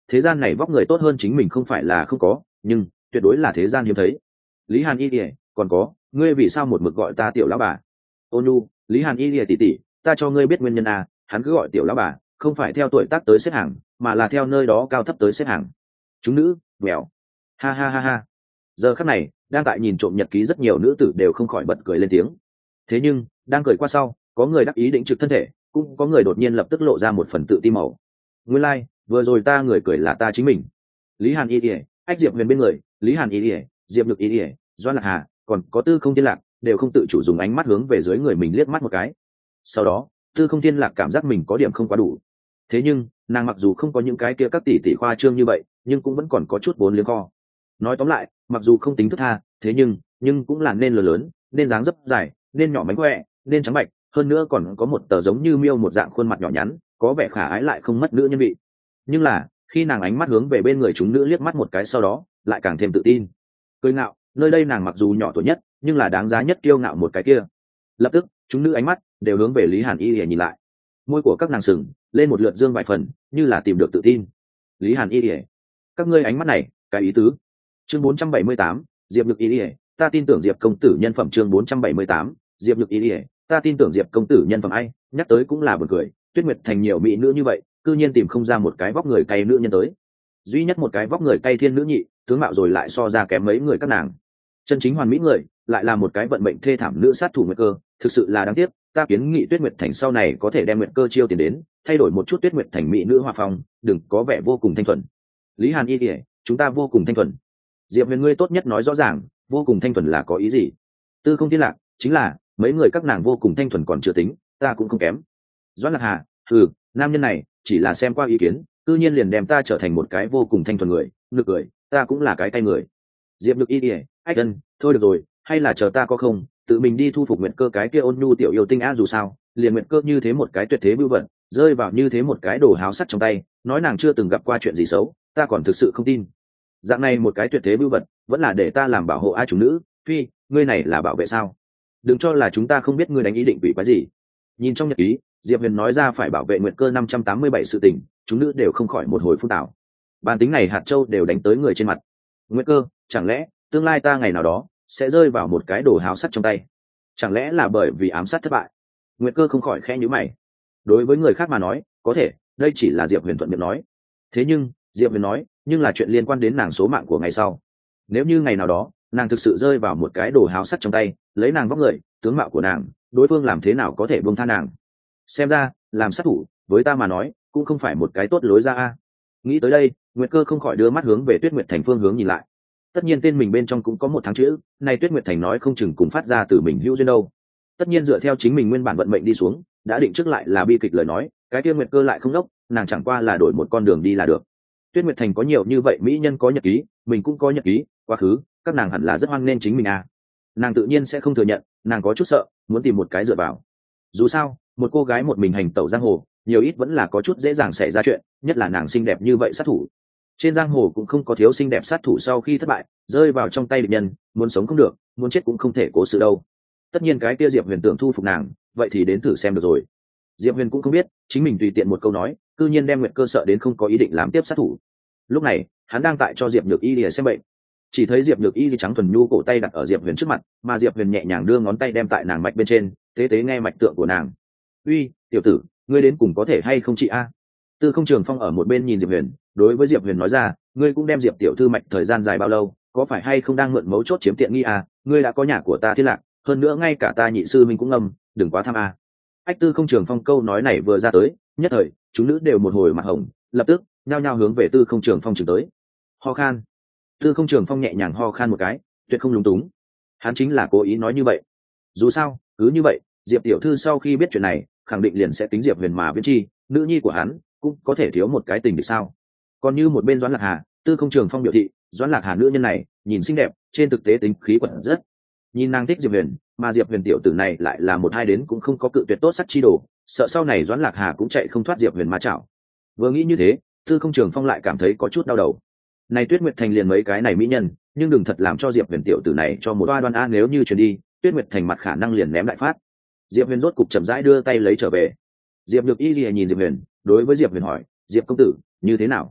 thế gian này vóc người tốt hơn chính mình không phải là không có, nhưng tuyệt đối là thế gian hiếm thấy. Lý Hàn Y ỉa, còn có, ngươi vì sao một mực gọi ta tiểu lão bà? Ôn nhu, Lý Hàn Y ỉa tỷ tỷ, ta cho ngươi biết nguyên nhân à, hắn cứ gọi tiểu lão bà không phải theo tuổi tác tới xếp hàng, mà là theo nơi đó cao thấp tới xếp hàng. Chúng nữ vẻo, ha ha ha ha. Giờ khắc này đang tại nhìn trộm nhật ký rất nhiều nữ tử đều không khỏi bật cười lên tiếng. Thế nhưng đang cười qua sau, có người đắc ý định trực thân thể, cũng có người đột nhiên lập tức lộ ra một phần tự ti màu. Nguyên lai vừa rồi ta người cười là ta chính mình. Lý Hàn Y ỉa, ách Diệp Huyền bên người, Lý Hàn Y ỉa, Diệp Nhược Y ỉa, Doan Lạc Hà, còn có Tư Không Thiên Lạc đều không tự chủ dùng ánh mắt hướng về dưới người mình liếc mắt một cái. Sau đó Tư Không Thiên Lạc cảm giác mình có điểm không quá đủ. Thế nhưng nàng mặc dù không có những cái kia các tỷ tỷ khoa trương như vậy, nhưng cũng vẫn còn có chút vốn liếng kho. Nói tóm lại, mặc dù không tính thức tha, thế nhưng cũng là nên lớn, nên dáng dấp dài, nên nhỏ mánh khỏe, nên trắng bạch, hơn nữa còn có một tờ giống như miêu một dạng khuôn mặt nhỏ nhắn, có vẻ khả ái lại không mất nữ nhân vị. Nhưng là khi nàng ánh mắt hướng về bên người chúng nữ liếc mắt một cái sau đó, lại càng thêm tự tin. Cười ngạo, nơi đây nàng mặc dù nhỏ tuổi nhất, nhưng là đáng giá nhất kiêu ngạo một cái kia. Lập tức chúng nữ ánh mắt đều hướng về Lý Hàn Y để nhìn lại, môi của các nàng sừng lên một lượt dương vài phần, như là tìm được tự tin. Lý Hàn Y để, các ngươi ánh mắt này cái ý tứ. Chương 478, Diệp Nhược Y để, ta tin tưởng Diệp công tử nhân phẩm. Chương 478, Diệp Nhược Y để, ta tin tưởng Diệp công tử nhân phẩm. Ai nhắc tới cũng là buồn cười, Tuyết Nguyệt thành nhiều mỹ nữ như vậy, cư nhiên tìm không ra một cái vóc người cay nữ nhân tới. Duy nhất một cái vóc người cay thiên nữ nhị, tướng mạo rồi lại so ra kém mấy người các nàng. Chân chính hoàn mỹ người, lại là một cái vận mệnh thê thảm nữ sát thủ Nguyệt Cơ, thực sự là đáng tiếc. Ta kiến nghị Tuyết Nguyệt thành sau này có thể đem Nguyệt Cơ chiêu tiền đến, thay đổi một chút Tuyết Nguyệt thành mỹ nữ hòa phong, đừng có vẻ vô cùng thanh thuần. Lý Hàn Y kể, chúng ta vô cùng thanh thuần. Diệp Huyền, ngươi tốt nhất nói rõ ràng, vô cùng thanh thuần là có ý gì? Tư Không Thiên Lạc, chính là mấy người các nàng vô cùng thanh thuần còn chưa tính, ta cũng không kém. Doãn Lạc Hà, nam nhân này chỉ là xem qua ý kiến, tự nhiên liền đem ta trở thành một cái vô cùng thanh thuần người, nực cười, ta cũng là cái tay người. Diệp Nhược Y ỉa, ách ân, thôi được rồi, hay là chờ ta có không, tự mình đi thu phục Nguyệt Cơ cái kia ôn nhu tiểu yêu tinh á, dù sao liền Nguyệt Cơ như thế một cái tuyệt thế bưu vận, rơi vào như thế một cái đồ háo sắt trong tay, nói nàng chưa từng gặp qua chuyện gì xấu, ta còn thực sự không tin. Dạng này một cái tuyệt thế bưu vật vẫn là để ta làm bảo hộ ai chủ nữ, phi, ngươi này là bảo vệ sao? Đừng cho là chúng ta không biết ngươi đánh ý định quỷ quái gì. Nhìn trong nhật ký, Diệp Huyền nói ra phải bảo vệ Nguyệt Cơ 587 sự tình, chúng nữ đều không khỏi một hồi phun tảo. Bản tính này hạt châu đều đánh tới người trên mặt. Nguyệt Cơ, chẳng lẽ tương lai ta ngày nào đó sẽ rơi vào một cái đồ háo sắt trong tay? Chẳng lẽ là bởi vì ám sát thất bại? Nguyệt Cơ không khỏi khẽ nhíu mày. Đối với người khác mà nói, có thể, đây chỉ là Diệp Huyền thuận miệng nói. Thế nhưng, Diệp Huyền nói, nhưng là chuyện liên quan đến nàng số mạng của ngày sau. Nếu như ngày nào đó, nàng thực sự rơi vào một cái đồ háo sắt trong tay, lấy nàng vóc người, tướng mạo của nàng, đối phương làm thế nào có thể buông tha nàng? Xem ra, làm sát thủ, với ta mà nói, cũng không phải một cái tốt lối ra a. Nghĩ tới đây, Nguyệt Cơ không khỏi đưa mắt hướng về Tuyết Nguyệt thành phương hướng nhìn lại. Tất nhiên tên mình bên trong cũng có một tháng chữ, này Tuyết Nguyệt thành nói không chừng cùng phát ra từ mình hữu duyên đâu. Tất nhiên dựa theo chính mình nguyên bản vận mệnh đi xuống, đã định trước lại là bi kịch lời nói, cái kia Nguyệt Cơ lại không đốc, nàng chẳng qua là đổi một con đường đi là được. Tuyết Nguyệt thành có nhiều như vậy mỹ nhân có nhật ký, mình cũng có nhật ký, quá khứ, các nàng hẳn là rất hoan nên chính mình à. Nàng tự nhiên sẽ không thừa nhận, nàng có chút sợ, muốn tìm một cái dựa vào. Dù sao, một cô gái một mình hành tẩu giang hồ, nhiều ít vẫn là có chút dễ dàng xảy ra chuyện, nhất là nàng xinh đẹp như vậy sát thủ. Trên giang hồ cũng không có thiếu xinh đẹp sát thủ sau khi thất bại, rơi vào trong tay địch nhân, muốn sống không được, muốn chết cũng không thể cố sự đâu. Tất nhiên cái kia Diệp Huyền tưởng thu phục nàng, vậy thì đến thử xem được rồi. Diệp Huyền cũng không biết, chính mình tùy tiện một câu nói, cư nhiên đem Nguyệt Cơ sợ đến không có ý định làm tiếp sát thủ. Lúc này, hắn đang tại cho Diệp Nhược Y để xem bệnh. Chỉ thấy Diệp Nhược Y trắng thuần nhu cổ tay đặt ở Diệp Huyền trước mặt, mà Diệp Huyền nhẹ nhàng đưa ngón tay đem tại nàng mạch bên trên, tế tế nghe mạch tượng của nàng. "Uy, tiểu tử, ngươi đến cùng có thể hay không chị a?" Tư Không Trường Phong ở một bên nhìn Diệp Huyền, đối với Diệp Huyền nói ra, "Ngươi cũng đem Diệp tiểu thư mạch thời gian dài bao lâu, có phải hay không đang mượn mấu chốt chiếm tiện nghi a? Ngươi đã có nhà của ta Thiên Lạc, hơn nữa ngay cả ta nhị sư minh cũng ngâm, đừng quá tham a." Ách Tư Không Trường Phong câu nói này vừa ra tới, nhất thời, chúng nữ đều một hồi mặt hồng, lập tức nhao nhao hướng về Tư Không Trường Phong chừng tới. Ho khan. Tư Không Trường Phong nhẹ nhàng ho khan một cái, tuyệt không lúng túng. Hắn chính là cố ý nói như vậy. Dù sao, cứ như vậy, Diệp tiểu thư sau khi biết chuyện này, khẳng định liền sẽ tính Diệp Huyền mà viễn chi, nữ nhi của hắn cũng có thể thiếu một cái tình được sao? Còn như một bên Doãn Lạc Hà, Tư Không Trường Phong biểu thị, Doãn Lạc Hà nữ nhân này, nhìn xinh đẹp, trên thực tế tính khí quẩn rất. Nhìn nàng thích Diệp Huyền, mà Diệp Huyền tiểu tử này lại là một hai đến cũng không có cự tuyệt tốt sắc chi đồ, sợ sau này Doãn Lạc Hà cũng chạy không thoát Diệp Huyền ma chảo. Vừa nghĩ như thế, Tư Không Trường Phong lại cảm thấy có chút đau đầu. Này Tuyết Nguyệt thành liền mấy cái này mỹ nhân, nhưng đừng thật làm cho Diệp Huyền tiểu tử này cho một oa đoan a, nếu như chuyển đi, Tuyết Nguyệt thành mặt khả năng liền ném đại phát. Diệp Huyền rốt cục chậm rãi đưa tay lấy trở về. Diệp Nhược Y lìa nhìn Diệp Huyền, đối với Diệp Huyền hỏi, "Diệp công tử, như thế nào?"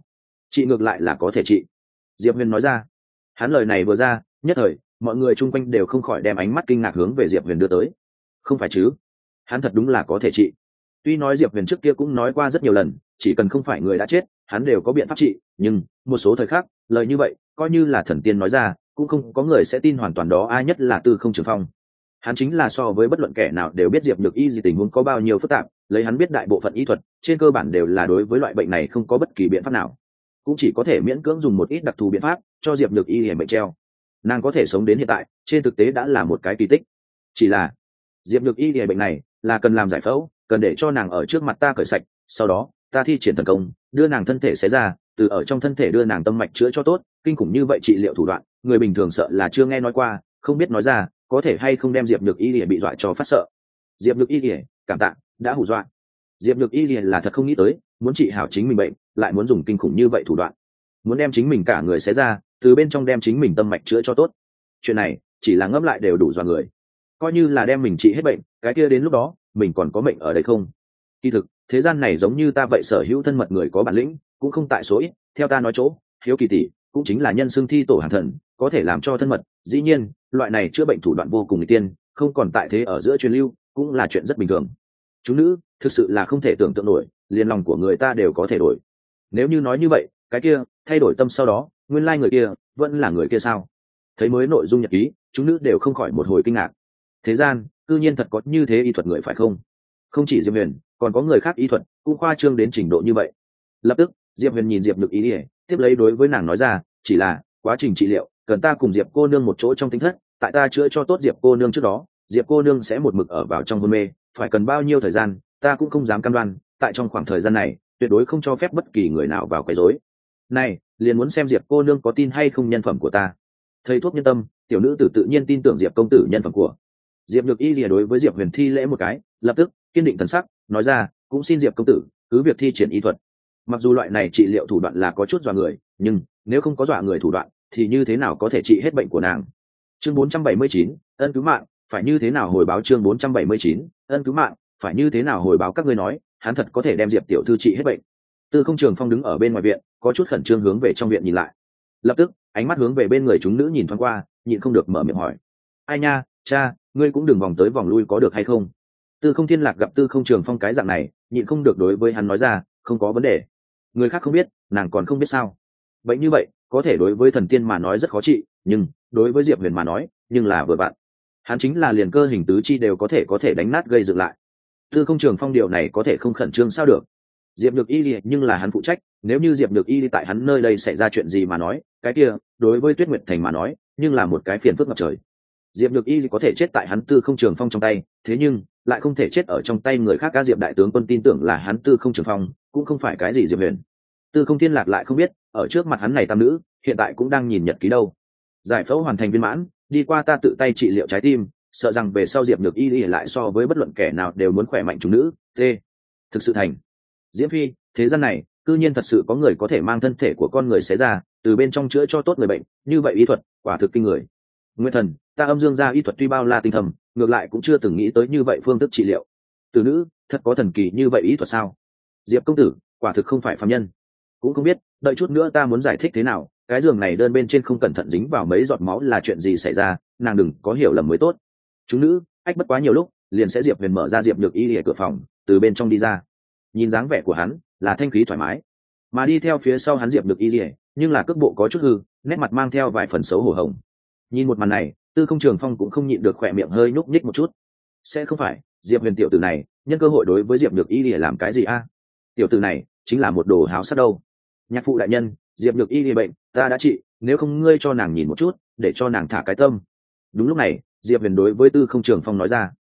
chị ngược lại là có thể trị. Diệp Huyền nói ra. Hắn lời này vừa ra, nhất thời mọi người chung quanh đều không khỏi đem ánh mắt kinh ngạc hướng về Diệp Huyền đưa tới. Không phải chứ? Hắn thật đúng là có thể trị. Tuy nói Diệp Huyền trước kia cũng nói qua rất nhiều lần, chỉ cần không phải người đã chết, hắn đều có biện pháp trị, nhưng một số thời khắc, lời như vậy, coi như là thần tiên nói ra, cũng không có người sẽ tin hoàn toàn đó, ai nhất là Tư Không Trường Phong. Hắn chính là so với bất luận kẻ nào đều biết Diệp Nhược Y gì tình huống có bao nhiêu phức tạp, lấy hắn biết đại bộ phận y thuật, trên cơ bản đều là đối với loại bệnh này không có bất kỳ biện pháp nào, cũng chỉ có thể miễn cưỡng dùng một ít đặc thù biện pháp cho Diệp Nhược Y hiểm bệnh treo. Nàng có thể sống đến hiện tại, trên thực tế đã là một cái kỳ tích. Chỉ là Diệp Nhược Y hiểm bệnh này là cần làm giải phẫu, cần để cho nàng ở trước mặt ta cởi sạch, sau đó ta thi triển thần công, đưa nàng thân thể xé ra, từ ở trong thân thể đưa nàng tâm mạch chữa cho tốt. Kinh khủng như vậy trị liệu thủ đoạn, người bình thường sợ là chưa nghe nói qua, không biết nói ra có thể hay không đem Diệp Nhược Y bị dọa cho phát sợ. Diệp Nhược Y cảm tạ, đã hù dọa. Diệp Nhược Y là thật không nghĩ tới, muốn trị hảo chính mình bệnh, lại muốn dùng kinh khủng như vậy thủ đoạn, muốn đem chính mình cả người xé ra, từ bên trong đem chính mình tâm mạch chữa cho tốt. Chuyện này chỉ là ngẫm lại đều đủ dọa người. Coi như là đem mình trị hết bệnh, cái kia đến lúc đó mình còn có mệnh ở đây không? Kỳ thực thế gian này giống như ta vậy, sở hữu thân mật người có bản lĩnh cũng không tại số ít. Theo ta nói chỗ, Hiếu Kỳ tỷ cũng chính là nhân xưng thi tổ hàng thần, có thể làm cho thân mật. Dĩ nhiên loại này chữa bệnh thủ đoạn vô cùng nguy tiên, không còn tại thế ở giữa truyền lưu, cũng là chuyện rất bình thường. Chúng nữ thực sự là không thể tưởng tượng nổi, liền lòng của người ta đều có thể đổi. Nếu như nói như vậy, cái kia thay đổi tâm sau đó, nguyên lai người kia vẫn là người kia sao? Thấy mới nội dung nhật ký, chúng nữ đều không khỏi một hồi kinh ngạc. Thế gian cư nhiên thật có như thế y thuật người, phải không? Không chỉ Diệp Huyền, còn có người khác y thuật cũng khoa trương đến trình độ như vậy. Lập tức Diệp Huyền nhìn Diệp Nhược Y, tiếp lấy đối với nàng nói ra, chỉ là quá trình trị liệu cần ta cùng Diệp cô nương một chỗ trong tinh thất, tại ta chữa cho tốt Diệp cô nương trước đó, Diệp cô nương sẽ một mực ở vào trong hôn mê, phải cần bao nhiêu thời gian ta cũng không dám cam đoan, tại trong khoảng thời gian này tuyệt đối không cho phép bất kỳ người nào vào quấy rối. Này liền muốn xem Diệp cô nương có tin hay không nhân phẩm của ta. Thầy thuốc nhân tâm, tiểu nữ tử tự nhiên tin tưởng Diệp công tử nhân phẩm của. Diệp Nhược Y lìa đối với Diệp Huyền thi lễ một cái, lập tức kiên định thần sắc nói ra, cũng xin Diệp công tử cứ việc thi triển y thuật. Mặc dù loại này trị liệu thủ đoạn là có chút dọa người, nhưng nếu không có dọa người thủ đoạn thì như thế nào có thể trị hết bệnh của nàng. Chương 479, ân cứu mạng, phải như thế nào hồi báo. Chương 479, ân cứu mạng, phải như thế nào hồi báo. Các ngươi nói hắn thật có thể đem Diệp tiểu thư trị hết bệnh? Tư Không Trường Phong đứng ở bên ngoài viện, có chút khẩn trương hướng về trong viện nhìn lại. Lập tức ánh mắt hướng về bên người chúng nữ nhìn thoáng qua, nhịn không được mở miệng hỏi, ai nha, cha, ngươi cũng đừng vòng tới vòng lui có được hay không? Tư Không Thiên Lạc gặp Tư Không Trường Phong cái dạng này, nhịn không được đối với hắn nói ra, không có vấn đề. Người khác không biết, nàng còn không biết sao? Vậy như vậy có thể đối với thần tiên mà nói rất khó trị, nhưng đối với Diệp Huyền mà nói nhưng là vừa vặn. Hắn chính là liền cơ hình tứ chi đều có thể đánh nát gây dựng lại. Tư Không Trường Phong điều này có thể không khẩn trương sao được? Diệp Nhược Y nhưng là hắn phụ trách, nếu như Diệp Nhược Y tại hắn nơi đây xảy ra chuyện gì mà nói, cái kia đối với Tuyết Nguyệt Thành mà nói nhưng là một cái phiền phức ngập trời. Diệp Nhược Y có thể chết tại hắn Tư Không Trường Phong trong tay, thế nhưng lại không thể chết ở trong tay người khác. Ca Diệp đại tướng quân tin tưởng là hắn Tư Không Trường Phong, cũng không phải cái gì Diệp Huyền. Tư Không Thiên Lạc lại không biết, ở trước mặt hắn này tam nữ hiện tại cũng đang nhìn nhật ký đâu. Giải phẫu hoàn thành viên mãn, đi qua ta tự tay trị liệu trái tim, sợ rằng về sau Diệp Nhược Y lại so với bất luận kẻ nào đều muốn khỏe mạnh chúng nữ. Thực sự thành. Diễm Phi, thế gian này cư nhiên thật sự có người có thể mang thân thể của con người xé ra, từ bên trong chữa cho tốt người bệnh, như vậy y thuật quả thực kinh người. Nguyên Thần, ta âm dương gia y thuật tuy bao la tinh thầm, ngược lại cũng chưa từng nghĩ tới như vậy phương thức trị liệu. Từ nữ, thật có thần kỳ như vậy y thuật sao? Diệp công tử, quả thực không phải phàm nhân. Cũng không biết, đợi chút nữa ta muốn giải thích thế nào, cái giường này đơn bên trên không cẩn thận dính vào mấy giọt máu là chuyện gì xảy ra, nàng đừng có hiểu lầm mới tốt. Chúng nữ, ách bất quá nhiều lúc, liền sẽ Diệp Huyền mở ra Diệp Nhược Y ở cửa phòng, từ bên trong đi ra. Nhìn dáng vẻ của hắn là thanh khí thoải mái, mà đi theo phía sau hắn Diệp Nhược Y nhưng là cước bộ có chút hư, nét mặt mang theo vài phần xấu hổ hồng. Nhìn một màn này, Tư Không Trường Phong cũng không nhịn được khỏe miệng hơi nhúc nhích một chút. Sẽ không phải Diệp Huyền tiểu tử này nhân cơ hội đối với Diệp Nhược Y làm cái gì a? Tiểu tử này chính là một đồ háo sắc đâu. Nhạc phụ đại nhân, Diệp Nhược Y bệnh ta đã trị, nếu không ngươi cho nàng nhìn một chút, để cho nàng thả cái tâm. Đúng lúc này Diệp Huyền đối với Tư Không Trường Phong nói ra.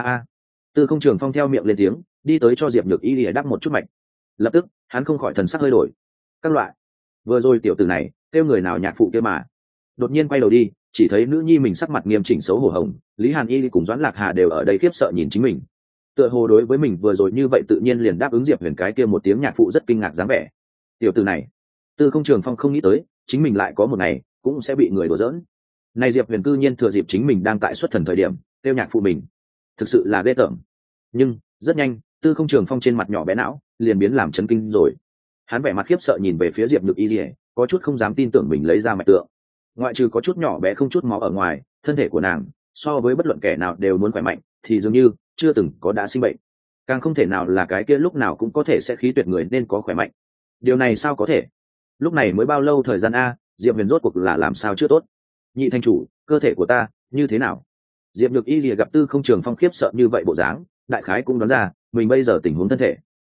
Tư Không Trường Phong theo miệng lên tiếng, đi tới cho Diệp Nhược Y đắp một chút mạch. Lập tức hắn không khỏi thần sắc hơi đổi. Các loại, vừa rồi tiểu tử này kêu người nào nhạc phụ kia mà. Đột nhiên quay đầu đi, chỉ thấy nữ nhi mình sắc mặt nghiêm chỉnh xấu hổ hồng, Lý Hàn Y cùng Doãn Lạc Hà đều ở đây khiếp sợ nhìn chính mình. Tựa hồ đối với mình vừa rồi như vậy tự nhiên liền đáp ứng Diệp Huyền cái kia một tiếng nhạc phụ rất kinh ngạc dáng vẻ. Tiểu tử này, Tư Không Trường Phong không nghĩ tới, chính mình lại có một ngày cũng sẽ bị người đùa giỡn. Này Diệp Huyền cư nhiên thừa dịp chính mình đang tại xuất thần thời điểm, kêu nhạc phụ mình, thực sự là ghê tởm. Nhưng rất nhanh, Tư Không Trường Phong trên mặt nhỏ bé não liền biến làm chấn kinh rồi. Hắn vẻ mặt khiếp sợ nhìn về phía Diệp Nhược Y, có chút không dám tin tưởng mình lấy ra mạch tượng. Ngoại trừ có chút nhỏ bé không chút máu ở ngoài, thân thể của nàng so với bất luận kẻ nào đều muốn khỏe mạnh, thì dường như chưa từng có đã sinh bệnh. Càng không thể nào là cái kia lúc nào cũng có thể sẽ khí tuyệt người nên có khỏe mạnh. Điều này sao có thể? Lúc này mới bao lâu thời gian a, Diệp Huyền rốt cuộc là làm sao chưa tốt? Nhị thành chủ, cơ thể của ta như thế nào? Diệp Nhược Y lìa gặp Tư Không Trường Phong khiếp sợ như vậy bộ dáng, đại khái cũng đoán ra mình bây giờ tình huống thân thể.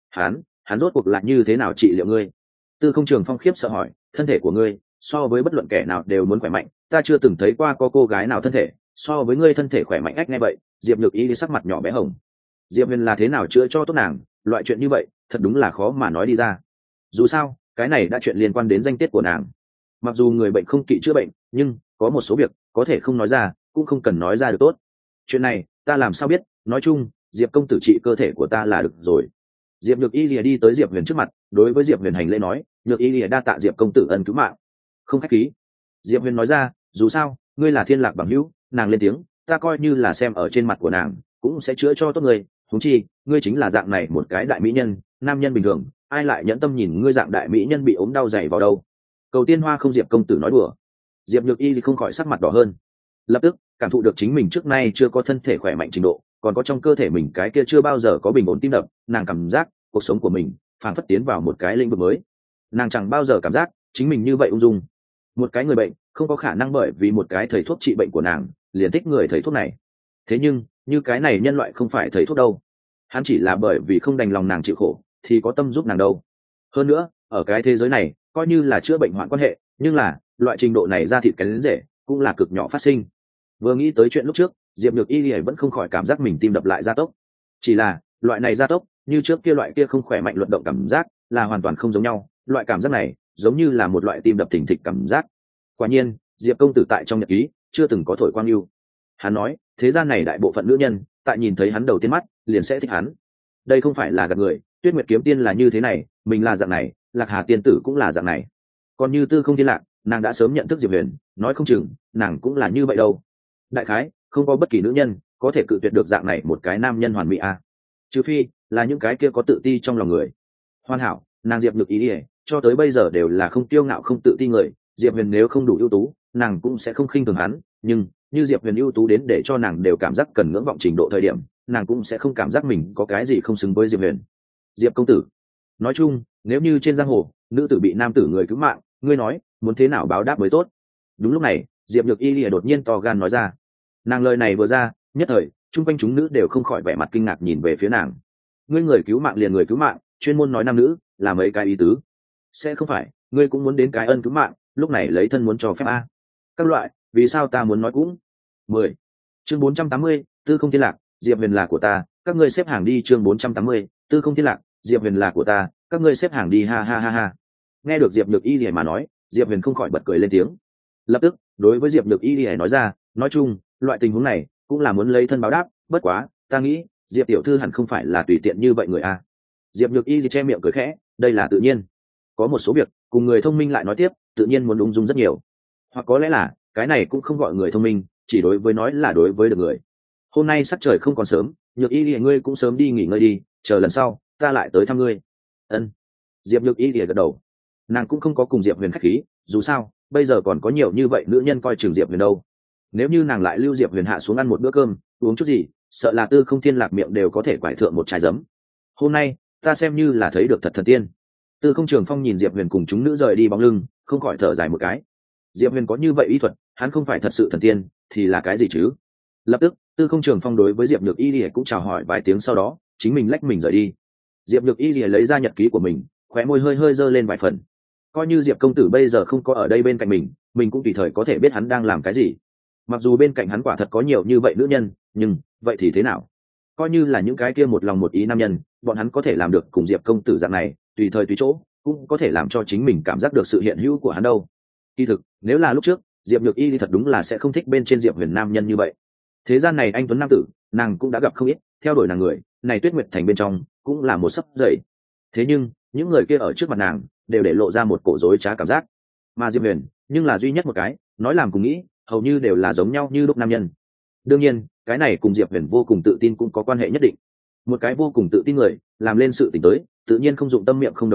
Hắn rốt cuộc lại như thế nào trị liệu ngươi? Tư Không Trường Phong khiếp sợ hỏi, thân thể của ngươi so với bất luận kẻ nào đều muốn khỏe mạnh, ta chưa từng thấy qua có cô gái nào thân thể so với ngươi thân thể khỏe mạnh ách. Nghe vậy, Diệp Nhược Y sắc mặt nhỏ bé hồng. Diệp Huyền là thế nào chữa cho tốt nàng, loại chuyện như vậy thật đúng là khó mà nói đi ra. Dù sao cái này đã chuyện liên quan đến danh tiết của nàng. Mặc dù người bệnh không kỵ chữa bệnh, nhưng có một số việc có thể không nói ra cũng không cần nói ra được tốt. Chuyện này ta làm sao biết, nói chung Diệp công tử trị cơ thể của ta là được rồi. Diệp Nhược Y lìa đi tới Diệp Huyền trước mặt, đối với Diệp Huyền hành lễ nói, Nhược Y lìa đa tạ Diệp công tử ân cứu mạng. Không khách khí. Diệp Huyền nói ra, dù sao ngươi là Thiên Lạc bằng hữu. Nàng lên tiếng, ta coi như là xem ở trên mặt của nàng cũng sẽ chữa cho tốt người. Huống chi ngươi chính là dạng này một cái đại mỹ nhân, nam nhân bình thường ai lại nhẫn tâm nhìn ngươi dạng đại mỹ nhân bị ốm đau dày vào đâu. Cầu Tiên Hoa không, Diệp công tử nói đùa. Diệp Nhược Y thì không khỏi sắc mặt đỏ hơn, lập tức cảm thụ được chính mình trước nay chưa có thân thể khỏe mạnh trình độ, còn có trong cơ thể mình cái kia chưa bao giờ có bình ổn tim đập. Nàng cảm giác cuộc sống của mình phảng phất tiến vào một cái lĩnh vực mới. Nàng chẳng bao giờ cảm giác chính mình như vậy ung dung. Một cái người bệnh không có khả năng bởi vì một cái thầy thuốc trị bệnh của nàng liền thích người thầy thuốc này. Thế nhưng như cái này nhân loại không phải thầy thuốc đâu, hắn chỉ là bởi vì không đành lòng nàng chịu khổ thì có tâm giúp nàng đâu. Hơn nữa ở cái thế giới này coi như là chữa bệnh hoạn quan hệ, nhưng là loại trình độ này ra thịt cái đến rể cũng là cực nhỏ phát sinh. Vừa nghĩ tới chuyện lúc trước, Diệp Nhược Y vẫn không khỏi cảm giác mình tim đập lại gia tốc. Chỉ là loại này gia tốc như trước kia loại kia không khỏe mạnh luận động cảm giác là hoàn toàn không giống nhau. Loại cảm giác này giống như là một loại tim đập thình thịch cảm giác. Quả nhiên Diệp công tử tại trong nhật ký chưa từng có thổi quang lưu. Hắn nói thế gian này đại bộ phận nữ nhân tại nhìn thấy hắn đầu tiên mắt liền sẽ thích hắn. Đây không phải là gạt người, Tuyết Nguyệt kiếm tiên là như thế này, mình là dạng này, Lạc Hà tiên tử cũng là dạng này. Còn như Tư Không Thiên Lạc, nàng đã sớm nhận thức Diệp Huyền, nói không chừng nàng cũng là như vậy đâu. Đại khái không có bất kỳ nữ nhân có thể cự tuyệt được dạng này một cái nam nhân hoàn mỹ a, trừ phi là những cái kia có tự ti trong lòng người. Hoàn hảo, nàng Diệp Nhược Y cho tới bây giờ đều là không tiêu ngạo không tự ti người. Diệp Huyền nếu không đủ ưu tú nàng cũng sẽ không khinh thường hắn, nhưng như Diệp Huyền ưu tú đến để cho nàng đều cảm giác cần ngưỡng vọng trình độ thời điểm, nàng cũng sẽ không cảm giác mình có cái gì không xứng với Diệp Huyền. Diệp công tử, nói chung nếu như trên giang hồ nữ tử bị nam tử người cứu mạng, ngươi nói muốn thế nào báo đáp mới tốt? Đúng lúc này Diệp Nhược Y lìa đột nhiên to gan nói ra. Nàng lời này vừa ra, nhất thời chung quanh chúng nữ đều không khỏi vẻ mặt kinh ngạc nhìn về phía nàng. Ngươi người cứu mạng liền người cứu mạng, chuyên môn nói nam nữ là mấy cái ý tứ? Sẽ không phải ngươi cũng muốn đến cái ân cứu mạng lúc này lấy thân muốn cho phép a? Các loại, vì sao ta muốn nói cũng 10. Chương 480, Tư Không Thiên Lạc, Diệp Huyền là của ta, các ngươi xếp hàng đi. Chương 480, Tư Không Thiên Lạc, Diệp Huyền là của ta, các ngươi xếp hàng đi. Ha ha ha ha. Nghe được Diệp Nhược Y lìa mà nói, Diệp Huyền không khỏi bật cười lên tiếng. Lập tức đối với Diệp Nhược Y lìa nói ra, nói chung loại tình huống này cũng là muốn lấy thân báo đáp, bất quá ta nghĩ Diệp tiểu thư hẳn không phải là tùy tiện như vậy người a. Diệp Nhược Y thì che miệng cười khẽ, đây là tự nhiên. Có một số việc cùng người thông minh lại nói tiếp tự nhiên muốn ung dung rất nhiều, hoặc có lẽ là cái này cũng không gọi người thông minh, chỉ đối với nói là đối với được người. Hôm nay sắc trời không còn sớm, Nhược Y lìa ngươi cũng sớm đi nghỉ ngơi đi, chờ lần sau ta lại tới thăm ngươi. Ân. Diệp Nhược Y lìa gật đầu. Nàng cũng không có cùng Diệp Huyền khách khí, dù sao bây giờ còn có nhiều như vậy nữ nhân coi chừng Diệp Huyền đâu. Nếu như nàng lại lưu Diệp Huyền hạ xuống ăn một bữa cơm uống chút gì, sợ là Tư Không Thiên Lạc miệng đều có thể quải thượng một trái giấm. Hôm nay ta xem như là thấy được thật thần tiên. Tư Không Trường Phong nhìn Diệp Huyền cùng chúng nữ rời đi bóng lưng, không khỏi thở dài một cái. Diệp Huyền có như vậy ý thuật, hắn không phải thật sự thần tiên thì là cái gì chứ? Lập tức Tư Không Trường Phong đối với Diệp Nhược Y lìa cũng chào hỏi vài tiếng, sau đó chính mình lách mình rời đi. Diệp Nhược Y lìa lấy ra nhật ký của mình, khóe môi hơi hơi giơ lên vài phần. Coi như Diệp công tử bây giờ không có ở đây bên cạnh mình cũng tùy thời có thể biết hắn đang làm cái gì. Mặc dù bên cạnh hắn quả thật có nhiều như vậy nữ nhân, nhưng vậy thì thế nào? Coi như là những cái kia một lòng một ý nam nhân, bọn hắn có thể làm được cùng Diệp công tử dạng này tùy thời tùy chỗ, cũng có thể làm cho chính mình cảm giác được sự hiện hữu của hắn đâu. Kỳ thực nếu là lúc trước Diệp Nhược Y thì thật đúng là sẽ không thích bên trên Diệp Huyền nam nhân như vậy. Thế gian này anh tuấn nam tử nàng cũng đã gặp không ít, theo đuổi nàng người này Tuyết Nguyệt thành bên trong cũng là một sấp dậy. Thế nhưng những người kia ở trước mặt nàng đều để lộ ra một cổ rối trá cảm giác, mà Diệp Huyền nhưng là duy nhất một cái nói làm cùng nghĩ hầu như đều là giống nhau như lúc nam nhân. Đương nhiên cái này cùng Diệp Huyền vô cùng tự tin cũng có quan hệ nhất định. Một cái vô cùng tự tin người làm lên sự tình tới tự nhiên không dụng tâm miệng không đồng nhất,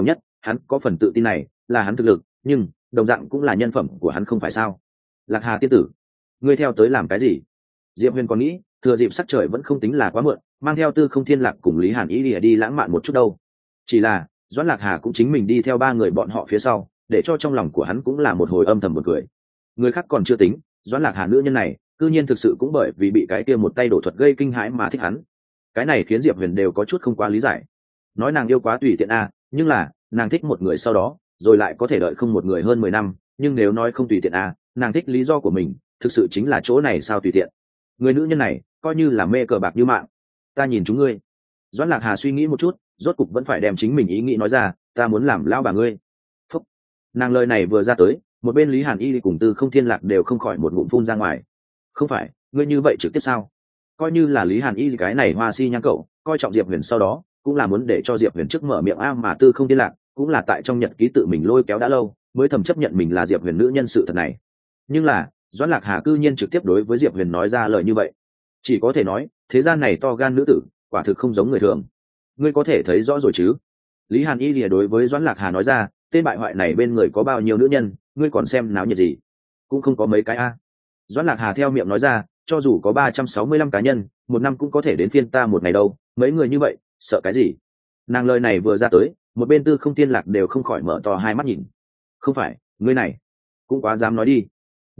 hắn có phần tự tin này là hắn thực lực, nhưng đồng dạng cũng là nhân phẩm của hắn không phải sao? Lạc Hà tiên tử, ngươi theo tới làm cái gì? Diệp Huyền còn nghĩ thừa dịp sắc trời vẫn không tính là quá muộn, mang theo Tư Không Thiên Lạc cùng Lý Hàn Y đi lãng mạn một chút đâu. Chỉ là Doãn Lạc Hà cũng chính mình đi theo ba người bọn họ phía sau, để cho trong lòng của hắn cũng là một hồi âm thầm một cười. Người khác còn chưa tính, Doãn Lạc Hà nữ nhân này cư nhiên thực sự cũng bởi vì bị cái kia một tay đổ thuật gây kinh hãi mà thích hắn. Cái này khiến Diệp Huyền đều có chút không quá lý giải. Nói nàng yêu quá tùy tiện a, nhưng là nàng thích một người sau đó rồi lại có thể đợi không một người hơn 10 năm, nhưng nếu nói không tùy tiện a, nàng thích lý do của mình thực sự chính là chỗ này sao tùy tiện. Người nữ nhân này coi như là mê cờ bạc như mạng. Ta nhìn chúng ngươi. Doãn Lạc Hà suy nghĩ một chút, rốt cục vẫn phải đem chính mình ý nghĩ nói ra, ta muốn làm lão bà ngươi. Phúc. Nàng lời này vừa ra tới, một bên Lý Hàn Y cùng Tư Không Thiên Lạc đều không khỏi một ngụm phun ra ngoài. Không phải, ngươi như vậy trực tiếp sao? Coi như là Lý Hàn Y cái này hoa si nhang cậu, coi trọng Diệp Huyền sau đó, cũng là muốn để cho Diệp Huyền trước mở miệng a, mà Tư Không Thiên Lạc cũng là tại trong nhật ký tự mình lôi kéo đã lâu, mới thầm chấp nhận mình là Diệp Huyền nữ nhân sự thật này. Nhưng là, Doãn Lạc Hà cư nhiên trực tiếp đối với Diệp Huyền nói ra lời như vậy. Chỉ có thể nói, thế gian này to gan nữ tử, quả thực không giống người thường. Ngươi có thể thấy rõ rồi chứ? Lý Hàn Y lìa đối với Doãn Lạc Hà nói ra, tên bại hoại này bên người có bao nhiêu nữ nhân, ngươi còn xem náo nhiệt gì? Cũng không có mấy cái a. Doãn Lạc Hà theo miệng nói ra, cho dù có 365 cá nhân, một năm cũng có thể đến phiên ta một ngày đâu, mấy người như vậy, sợ cái gì? Nàng lời này vừa ra tới, một bên Tư Không Thiên Lạc đều không khỏi mở to hai mắt nhìn. Không phải, ngươi này cũng quá dám nói đi.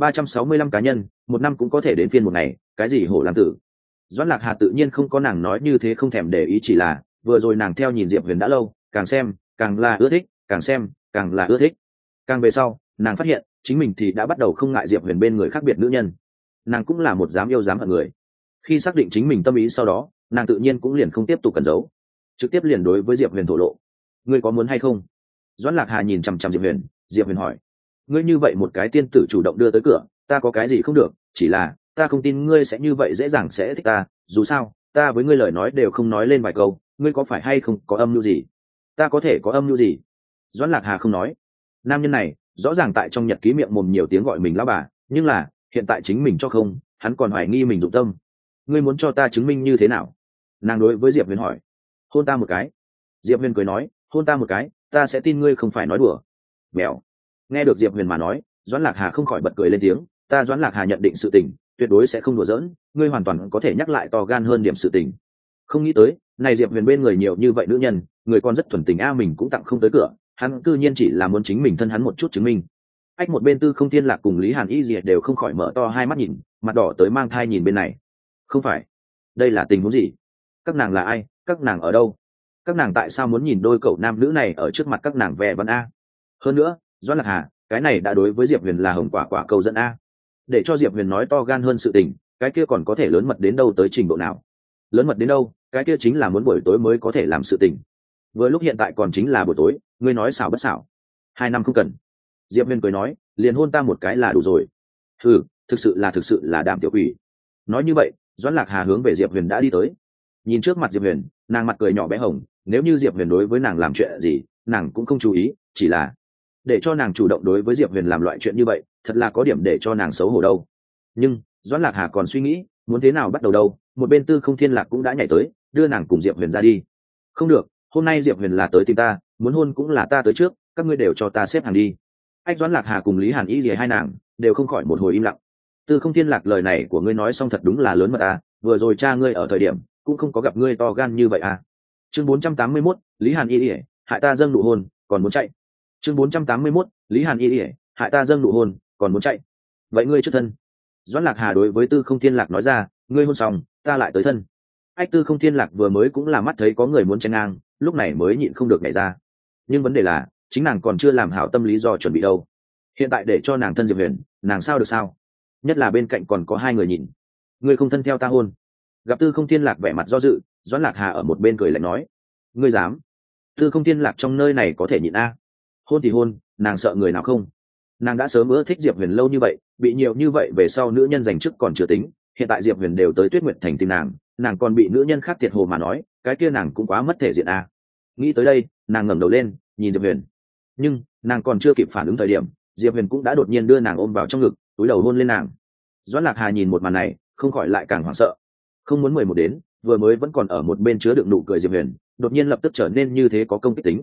365 cá nhân, một năm cũng có thể đến phiên một ngày, cái gì hổ làm tử. Doãn Lạc Hà tự nhiên không có nàng nói như thế không thèm để ý, chỉ là vừa rồi nàng theo nhìn Diệp Huyền đã lâu, càng xem càng là ưa thích, càng xem càng là ưa thích. Càng về sau, nàng phát hiện chính mình thì đã bắt đầu không ngại Diệp Huyền bên người khác biệt nữ nhân. Nàng cũng là một dám yêu dám hận người. Khi xác định chính mình tâm ý sau đó, nàng tự nhiên cũng liền không tiếp tục cẩn giấu, trực tiếp liền đối với Diệp Huyền thổ lộ. Ngươi có muốn hay không? Doãn Lạc Hà nhìn chằm chằm Diệp Huyền, Diệp Huyền hỏi, ngươi như vậy một cái tiên tử chủ động đưa tới cửa, ta có cái gì không được, chỉ là ta không tin ngươi sẽ như vậy dễ dàng sẽ thích ta, dù sao ta với ngươi lời nói đều không nói lên vài câu, ngươi có phải hay không có âm mưu gì? Ta có thể có âm mưu gì? Doãn Lạc Hà không nói. Nam nhân này rõ ràng tại trong nhật ký miệng mồm nhiều tiếng gọi mình lão bà, nhưng là hiện tại chính mình cho không, hắn còn hoài nghi mình dụng tâm. Ngươi muốn cho ta chứng minh như thế nào? Nàng đối với Diệp Huyền hỏi. Hôn ta một cái. Diệp Huyền cười nói, hôn ta một cái, ta sẽ tin ngươi không phải nói đùa. Mèo. Nghe được Diệp Huyền mà nói, Doãn Lạc Hà không khỏi bật cười lên tiếng, ta Doãn Lạc Hà nhận định sự tình tuyệt đối sẽ không đùa giỡn, ngươi hoàn toàn có thể nhắc lại to gan hơn điểm sự tình. Không nghĩ tới này Diệp Huyền bên người nhiều như vậy nữ nhân, người con rất thuần tình a, mình cũng tặng không tới cửa, hắn cư nhiên chỉ là muốn chính mình thân hắn một chút chứng minh. Ách, một bên Tư Không Thiên Lạc cùng Lý Hàn Y Diệt đều không khỏi mở to hai mắt nhìn, mặt đỏ tới mang thai nhìn bên này. Không phải, đây là tình huống gì? Các nàng là ai? Các nàng ở đâu? Các nàng tại sao muốn nhìn đôi cậu nam nữ này ở trước mặt các nàng ve vãn a? Hơn nữa, Doãn Lạc Hà, cái này đã đối với Diệp Huyền là hồng quả quả câu dẫn a. Để cho Diệp Huyền nói to gan hơn sự tình, cái kia còn có thể lớn mật đến đâu tới trình độ nào? Lớn mật đến đâu, cái kia chính là muốn buổi tối mới có thể làm sự tình. Vừa lúc hiện tại còn chính là buổi tối, ngươi nói xảo bất xảo? 2 năm không cần. Diệp Huyền cười nói, liền hôn ta một cái là đủ rồi. Thực sự là đạm tiểu quỷ. Nói như vậy, Doãn Lạc Hà hướng về Diệp Huyền đã đi tới. Nhìn trước mặt Diệp Huyền, nàng mặt cười nhỏ bé hồng, nếu như Diệp Huyền đối với nàng làm chuyện gì, nàng cũng không chú ý, chỉ là để cho nàng chủ động đối với Diệp Huyền làm loại chuyện như vậy, thật là có điểm để cho nàng xấu hổ đâu. Nhưng Doãn Lạc Hà còn suy nghĩ muốn thế nào bắt đầu đâu, một bên Tư Không Thiên Lạc cũng đã nhảy tới, đưa nàng cùng Diệp Huyền ra đi. Không được, hôm nay Diệp Huyền là tới tìm ta, muốn hôn cũng là ta tới trước, các ngươi đều cho ta xếp hàng đi. Anh Doãn Lạc Hà cùng Lý Hàn Y gì hai nàng đều không khỏi một hồi im lặng. Tư Không Thiên Lạc, lời này của ngươi nói xong thật đúng là lớn mật à, vừa rồi cha ngươi ở thời điểm cũng không có gặp ngươi to gan như vậy à. Chương 481, Lý Hàn Y hại ta dâng nụ hôn còn muốn chạy. Chương 481, Lý Hàn Y hại ta dâng nụ hôn còn muốn chạy. Vậy ngươi trước thân. Doãn Lạc Hà đối với Tư Không Thiên Lạc nói ra, ngươi hôn xong ta lại tới thân. Ách, Tư Không Thiên Lạc vừa mới cũng là mắt thấy có người muốn chen ngang, lúc này mới nhịn không được nhảy ra. Nhưng vấn đề là chính nàng còn chưa làm hảo tâm lý do chuẩn bị đâu. Hiện tại để cho nàng thân Diệp Huyền, nàng sao được sao? Nhất là bên cạnh còn có hai người nhìn. Ngươi không thân theo ta hôn? Gặp Tư Không Thiên Lạc vẻ mặt do dự, Doãn Lạc Hà ở một bên cười lạnh nói, ngươi dám? Tư Không Thiên Lạc trong nơi này có thể nhịn a. Hôn thì hôn, nàng sợ người nào không? Nàng đã sớm ưa thích Diệp Huyền lâu như vậy, bị nhiều như vậy về sau nữ nhân giành chức còn chưa tính, hiện tại Diệp Huyền đều tới Tuyết Nguyệt Thành tìm nàng còn bị nữ nhân khác thiệt hồ mà nói, cái kia nàng cũng quá mất thể diện a. Nghĩ tới đây, nàng ngẩng đầu lên, nhìn Diệp Huyền. Nhưng nàng còn chưa kịp phản ứng thời điểm, Diệp Huyền cũng đã đột nhiên đưa nàng ôm vào trong ngực, túi đầu hôn lên nàng. Doãn Lạc Hà nhìn một màn này, không khỏi lại càng hoảng sợ. Không muốn 11 đến, vừa mới vẫn còn ở một bên chứa đựng nụ cười Diệp Huyền, đột nhiên lập tức trở nên như thế có công kích tính.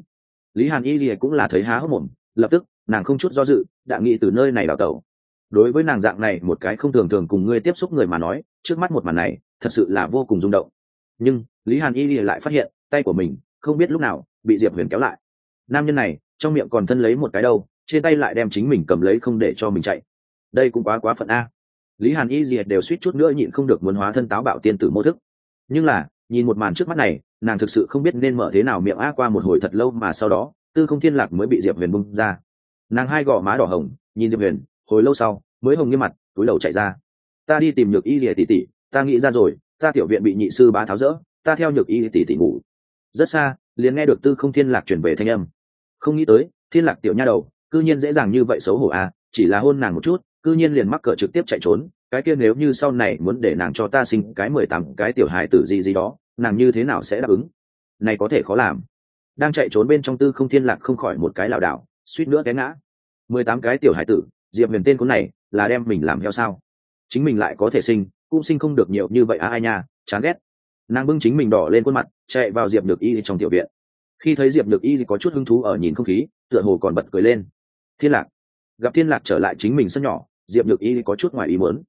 Lý Hàn Y Lìa cũng là thấy há hốc mồm, lập tức nàng không chút do dự đã nghĩ từ nơi này đào tẩu. Đối với nàng dạng này một cái không thường thường cùng ngươi tiếp xúc người mà nói, trước mắt một màn này thật sự là vô cùng rung động. Nhưng Lý Hàn Y Lìa lại phát hiện tay của mình không biết lúc nào bị Diệp Huyền kéo lại. Nam nhân này trong miệng còn thân lấy một cái đầu, trên tay lại đem chính mình cầm lấy không để cho mình chạy. Đây cũng quá phận a. Lý Hàn Y Lìa đều suýt chút nữa nhịn không được muốn hóa thân táo bạo tiên tử mô thức. Nhưng là nhìn một màn trước mắt này, nàng thực sự không biết nên mở thế nào miệng a. Qua một hồi thật lâu mà sau đó Tư Không Thiên Lạc mới bị Diệp Huyền bung ra. Nàng hai gò má đỏ hồng nhìn Diệp Huyền, hồi lâu sau mới hồng như mặt túi đầu chạy ra. Ta đi tìm Nhược Y Lìa tỷ tỷ, ta nghĩ ra rồi, ta tiểu viện bị nhị sư bá tháo rỡ, ta theo Nhược Y tỷ tỷ ngủ. Rất xa liền nghe được Tư Không Thiên Lạc chuyển về thanh âm. Không nghĩ tới Thiên Lạc tiểu nha đầu cư nhiên dễ dàng như vậy, xấu hổ a, chỉ là hôn nàng một chút cư nhiên liền mắc cỡ trực tiếp chạy trốn. Cái kia nếu như sau này muốn để nàng cho ta sinh cái 18 cái tiểu hài tử gì đó, nàng như thế nào sẽ đáp ứng? Này có thể khó làm. Đang chạy trốn bên trong Tư Không Thiên Lạc không khỏi một cái lảo đảo, suýt nữa té ngã. 18 cái tiểu hài tử, Diệp Huyền tên con này là đem mình làm heo sao? Chính mình lại có thể sinh, cũng sinh không được nhiều như vậy ai nha, chán ghét. Nàng bưng chính mình đỏ lên khuôn mặt, chạy vào Diệp Nhược Y trong tiểu viện. Khi thấy Diệp Nhược Y có chút hứng thú ở nhìn không khí, tựa hồ còn bật cười lên. Thiên Lạc gặp Thiên Lạc trở lại chính mình sân nhỏ, Diệp Nhược Y có chút ngoài ý muốn.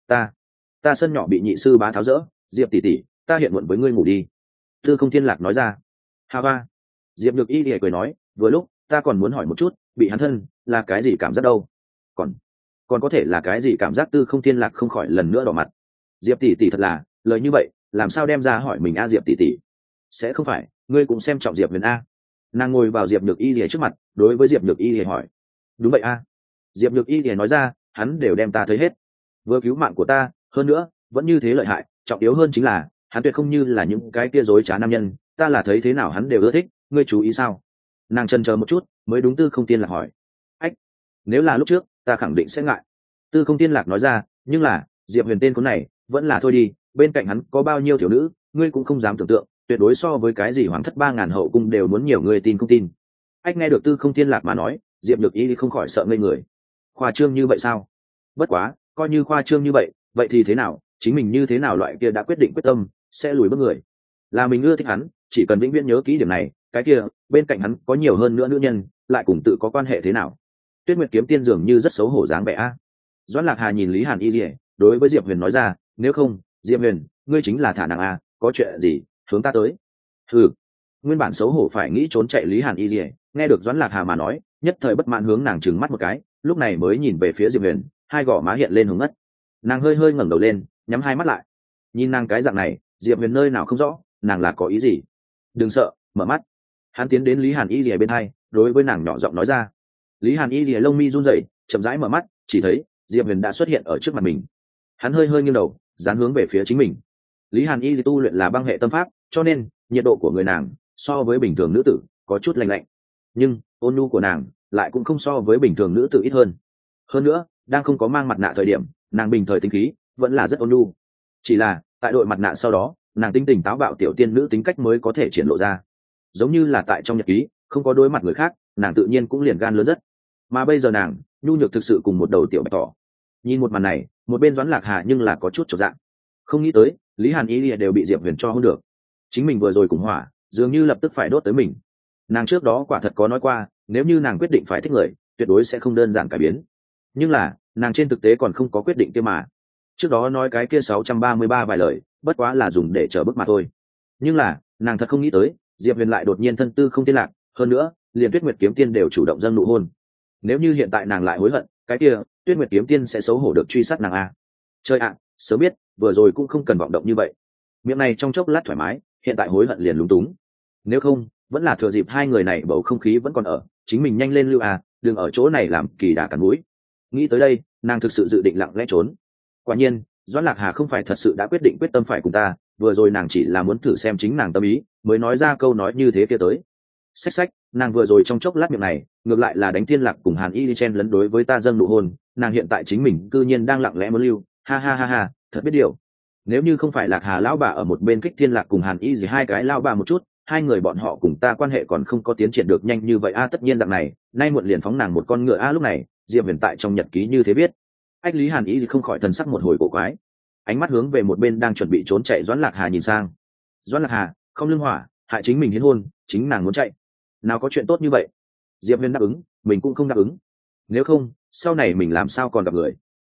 Ta sân nhỏ bị nhị sư bá tháo rỡ, Diệp tỷ tỷ, ta hiện muộn với ngươi ngủ đi. Tư Không Thiên Lạc nói ra. Ha ha. Diệp Nhược Y cười nói, vừa lúc ta còn muốn hỏi một chút, bị hắn thân là cái gì cảm giác đâu? Còn có thể là cái gì cảm giác? Tư Không Thiên Lạc không khỏi lần nữa đỏ mặt. Diệp tỷ tỷ thật là, lời như vậy làm sao đem ra hỏi mình a? Diệp tỷ tỷ, sẽ không phải ngươi cũng xem trọng Diệp Huyền a? Nàng ngồi vào Diệp Nhược Y trước mặt, đối với Diệp Nhược Y hỏi. Đúng vậy a. Diệp Nhược Y nói ra, hắn đều đem ta thấy hết, vừa cứu mạng của ta, hơn nữa vẫn như thế lợi hại, trọng yếu hơn chính là hắn tuyệt không như là những cái kia dối trá nam nhân, ta là thấy thế nào hắn đều ưa thích, ngươi chú ý sao? Nàng chần chờ một chút mới đúng Tư Không Thiên Lạc hỏi. Ách, nếu là lúc trước ta khẳng định sẽ ngại. Tư Không Thiên Lạc nói ra, nhưng là Diệp Huyền tên con này vẫn là thôi đi, bên cạnh hắn có bao nhiêu thiếu nữ ngươi cũng không dám tưởng tượng, tuyệt đối so với cái gì hoàng thất 3000 hậu cung đều muốn nhiều, người tin không tin? Ách, nghe được Tư Không Thiên Lạc mà nói, Diệp Nhược Y không khỏi sợ ngây người. Khoa trương như vậy sao? Bất quá coi như khoa trương như vậy, vậy thì thế nào, chính mình như thế nào loại kia đã quyết định quyết tâm sẽ lùi bước người, là mình ưa thích hắn, chỉ cần vĩnh viễn nhớ kỹ điểm này, cái kia bên cạnh hắn có nhiều hơn nữa nữ nhân lại cùng tự có quan hệ thế nào? Tuyết Nguyệt Kiếm Tiên dường như rất xấu hổ dáng vẻ a. Doãn Lạc Hà nhìn Lý Hàn Y Lìa, đối với Diệp Huyền nói ra, nếu không Diệp Huyền ngươi chính là thả nàng a, có chuyện gì hướng ta tới. Ừ. Nguyên bản xấu hổ phải nghĩ trốn chạy Lý Hàn Y Lìa nghe được Doãn Lạc Hà mà nói, nhất thời bất mãn hướng nàng trừng mắt một cái, lúc này mới nhìn về phía Diệp Huyền, hai gò má hiện lên hướng ngất. Nàng hơi hơi ngẩng đầu lên, nhắm hai mắt lại. Nhìn nàng cái dạng này, Diệp Huyền nơi nào không rõ nàng là có ý gì. Đừng sợ, mở mắt. Hắn tiến đến Lý Hàn Y Lìa bên hai, đối với nàng nhỏ giọng nói ra. Lý Hàn Y Lìa lông mi run rẩy, chậm rãi mở mắt, chỉ thấy Diệp Huyền đã xuất hiện ở trước mặt mình. Hắn hơi hơi nghiêng đầu, dán hướng về phía chính mình. Lý Hàn Y tu luyện là băng hệ tâm pháp, cho nên nhiệt độ của người nàng so với bình thường nữ tử có chút lạnh lạnh, nhưng ôn nhu của nàng lại cũng không so với bình thường nữ tử ít hơn. Hơn nữa, đang không có mang mặt nạ thời điểm, nàng bình thời tính khí vẫn là rất ôn nhu. Chỉ là tại đội mặt nạ sau đó, nàng tính tình táo bạo tiểu tiên nữ tính cách mới có thể triển lộ ra. Giống như là tại trong nhật ký, không có đối mặt người khác, nàng tự nhiên cũng liền gan lớn rất. Mà bây giờ nàng nhu nhược thực sự cùng một đầu tiểu bạch thỏ. Nhìn một màn này, một bên Doãn Lạc Hà nhưng là có chút chột dạ. Không nghĩ tới Lý Hàn Y đều bị Diệp Huyền cho hôn được, chính mình vừa rồi cùng hỏa dường như lập tức phải đốt tới mình. Nàng trước đó quả thật có nói qua, nếu như nàng quyết định phải thích người, tuyệt đối sẽ không đơn giản cải biến. Nhưng là nàng trên thực tế còn không có quyết định kia mà. Trước đó nói cái kia 633 vài lời, bất quá là dùng để trở bức mà thôi. Nhưng là nàng thật không nghĩ tới Diệp Huyền lại đột nhiên thân Tư Không Thiên Lạc, hơn nữa liền Tuyết Nguyệt Kiếm Tiên đều chủ động dâng nụ hôn. Nếu như hiện tại nàng lại hối hận, cái kia Tuyết Nguyệt Kiếm Tiên sẽ xấu hổ được truy sát nàng a. Chơi ạ, sớm biết vừa rồi cũng không cần vọng động như vậy. Miệng này trong chốc lát thoải mái, hiện tại hối hận liền lúng túng. Nếu không vẫn là thừa dịp hai người này bầu không khí vẫn còn ở, chính mình nhanh lên lưu à, đừng ở chỗ này làm kỳ đà cắn mũi. Nghĩ tới đây, nàng thực sự dự định lặng lẽ trốn. Quả nhiên Doãn Lạc Hà không phải thật sự đã quyết định quyết tâm phải cùng ta, vừa rồi nàng chỉ là muốn thử xem chính nàng tâm ý mới nói ra câu nói như thế kia tới. Xách xách, nàng vừa rồi trong chốc lát miệng này ngược lại là đánh Thiên Lạc cùng Hàn Y chen lấn đối với ta dâng nụ hôn, nàng hiện tại chính mình cư nhiên đang lặng lẽ muốn lưu, ha ha ha ha, thật biết điều. Nếu như không phải Lạc Hà lão bà ở một bên kích Thiên Lạc cùng Hàn Y gì hai cái lão bà một chút, hai người bọn họ cùng ta quan hệ còn không có tiến triển được nhanh như vậy a. Tất nhiên dạng này, nay muộn liền phóng nàng một con ngựa a. Lúc này Diệp Huyền tại trong nhật ký như thế biết. Ách, Lý Hàn Y gì không khỏi thần sắc một hồi cổ quái, ánh mắt hướng về một bên đang chuẩn bị trốn chạy Doãn Lạc Hà nhìn sang. Doãn Lạc Hà không lưng hỏa, hại chính mình hiến hôn, chính nàng muốn chạy. nào có chuyện tốt như vậy. Diệp Huyền đáp ứng, mình cũng không đáp ứng. Nếu không, sau này mình làm sao còn gặp người.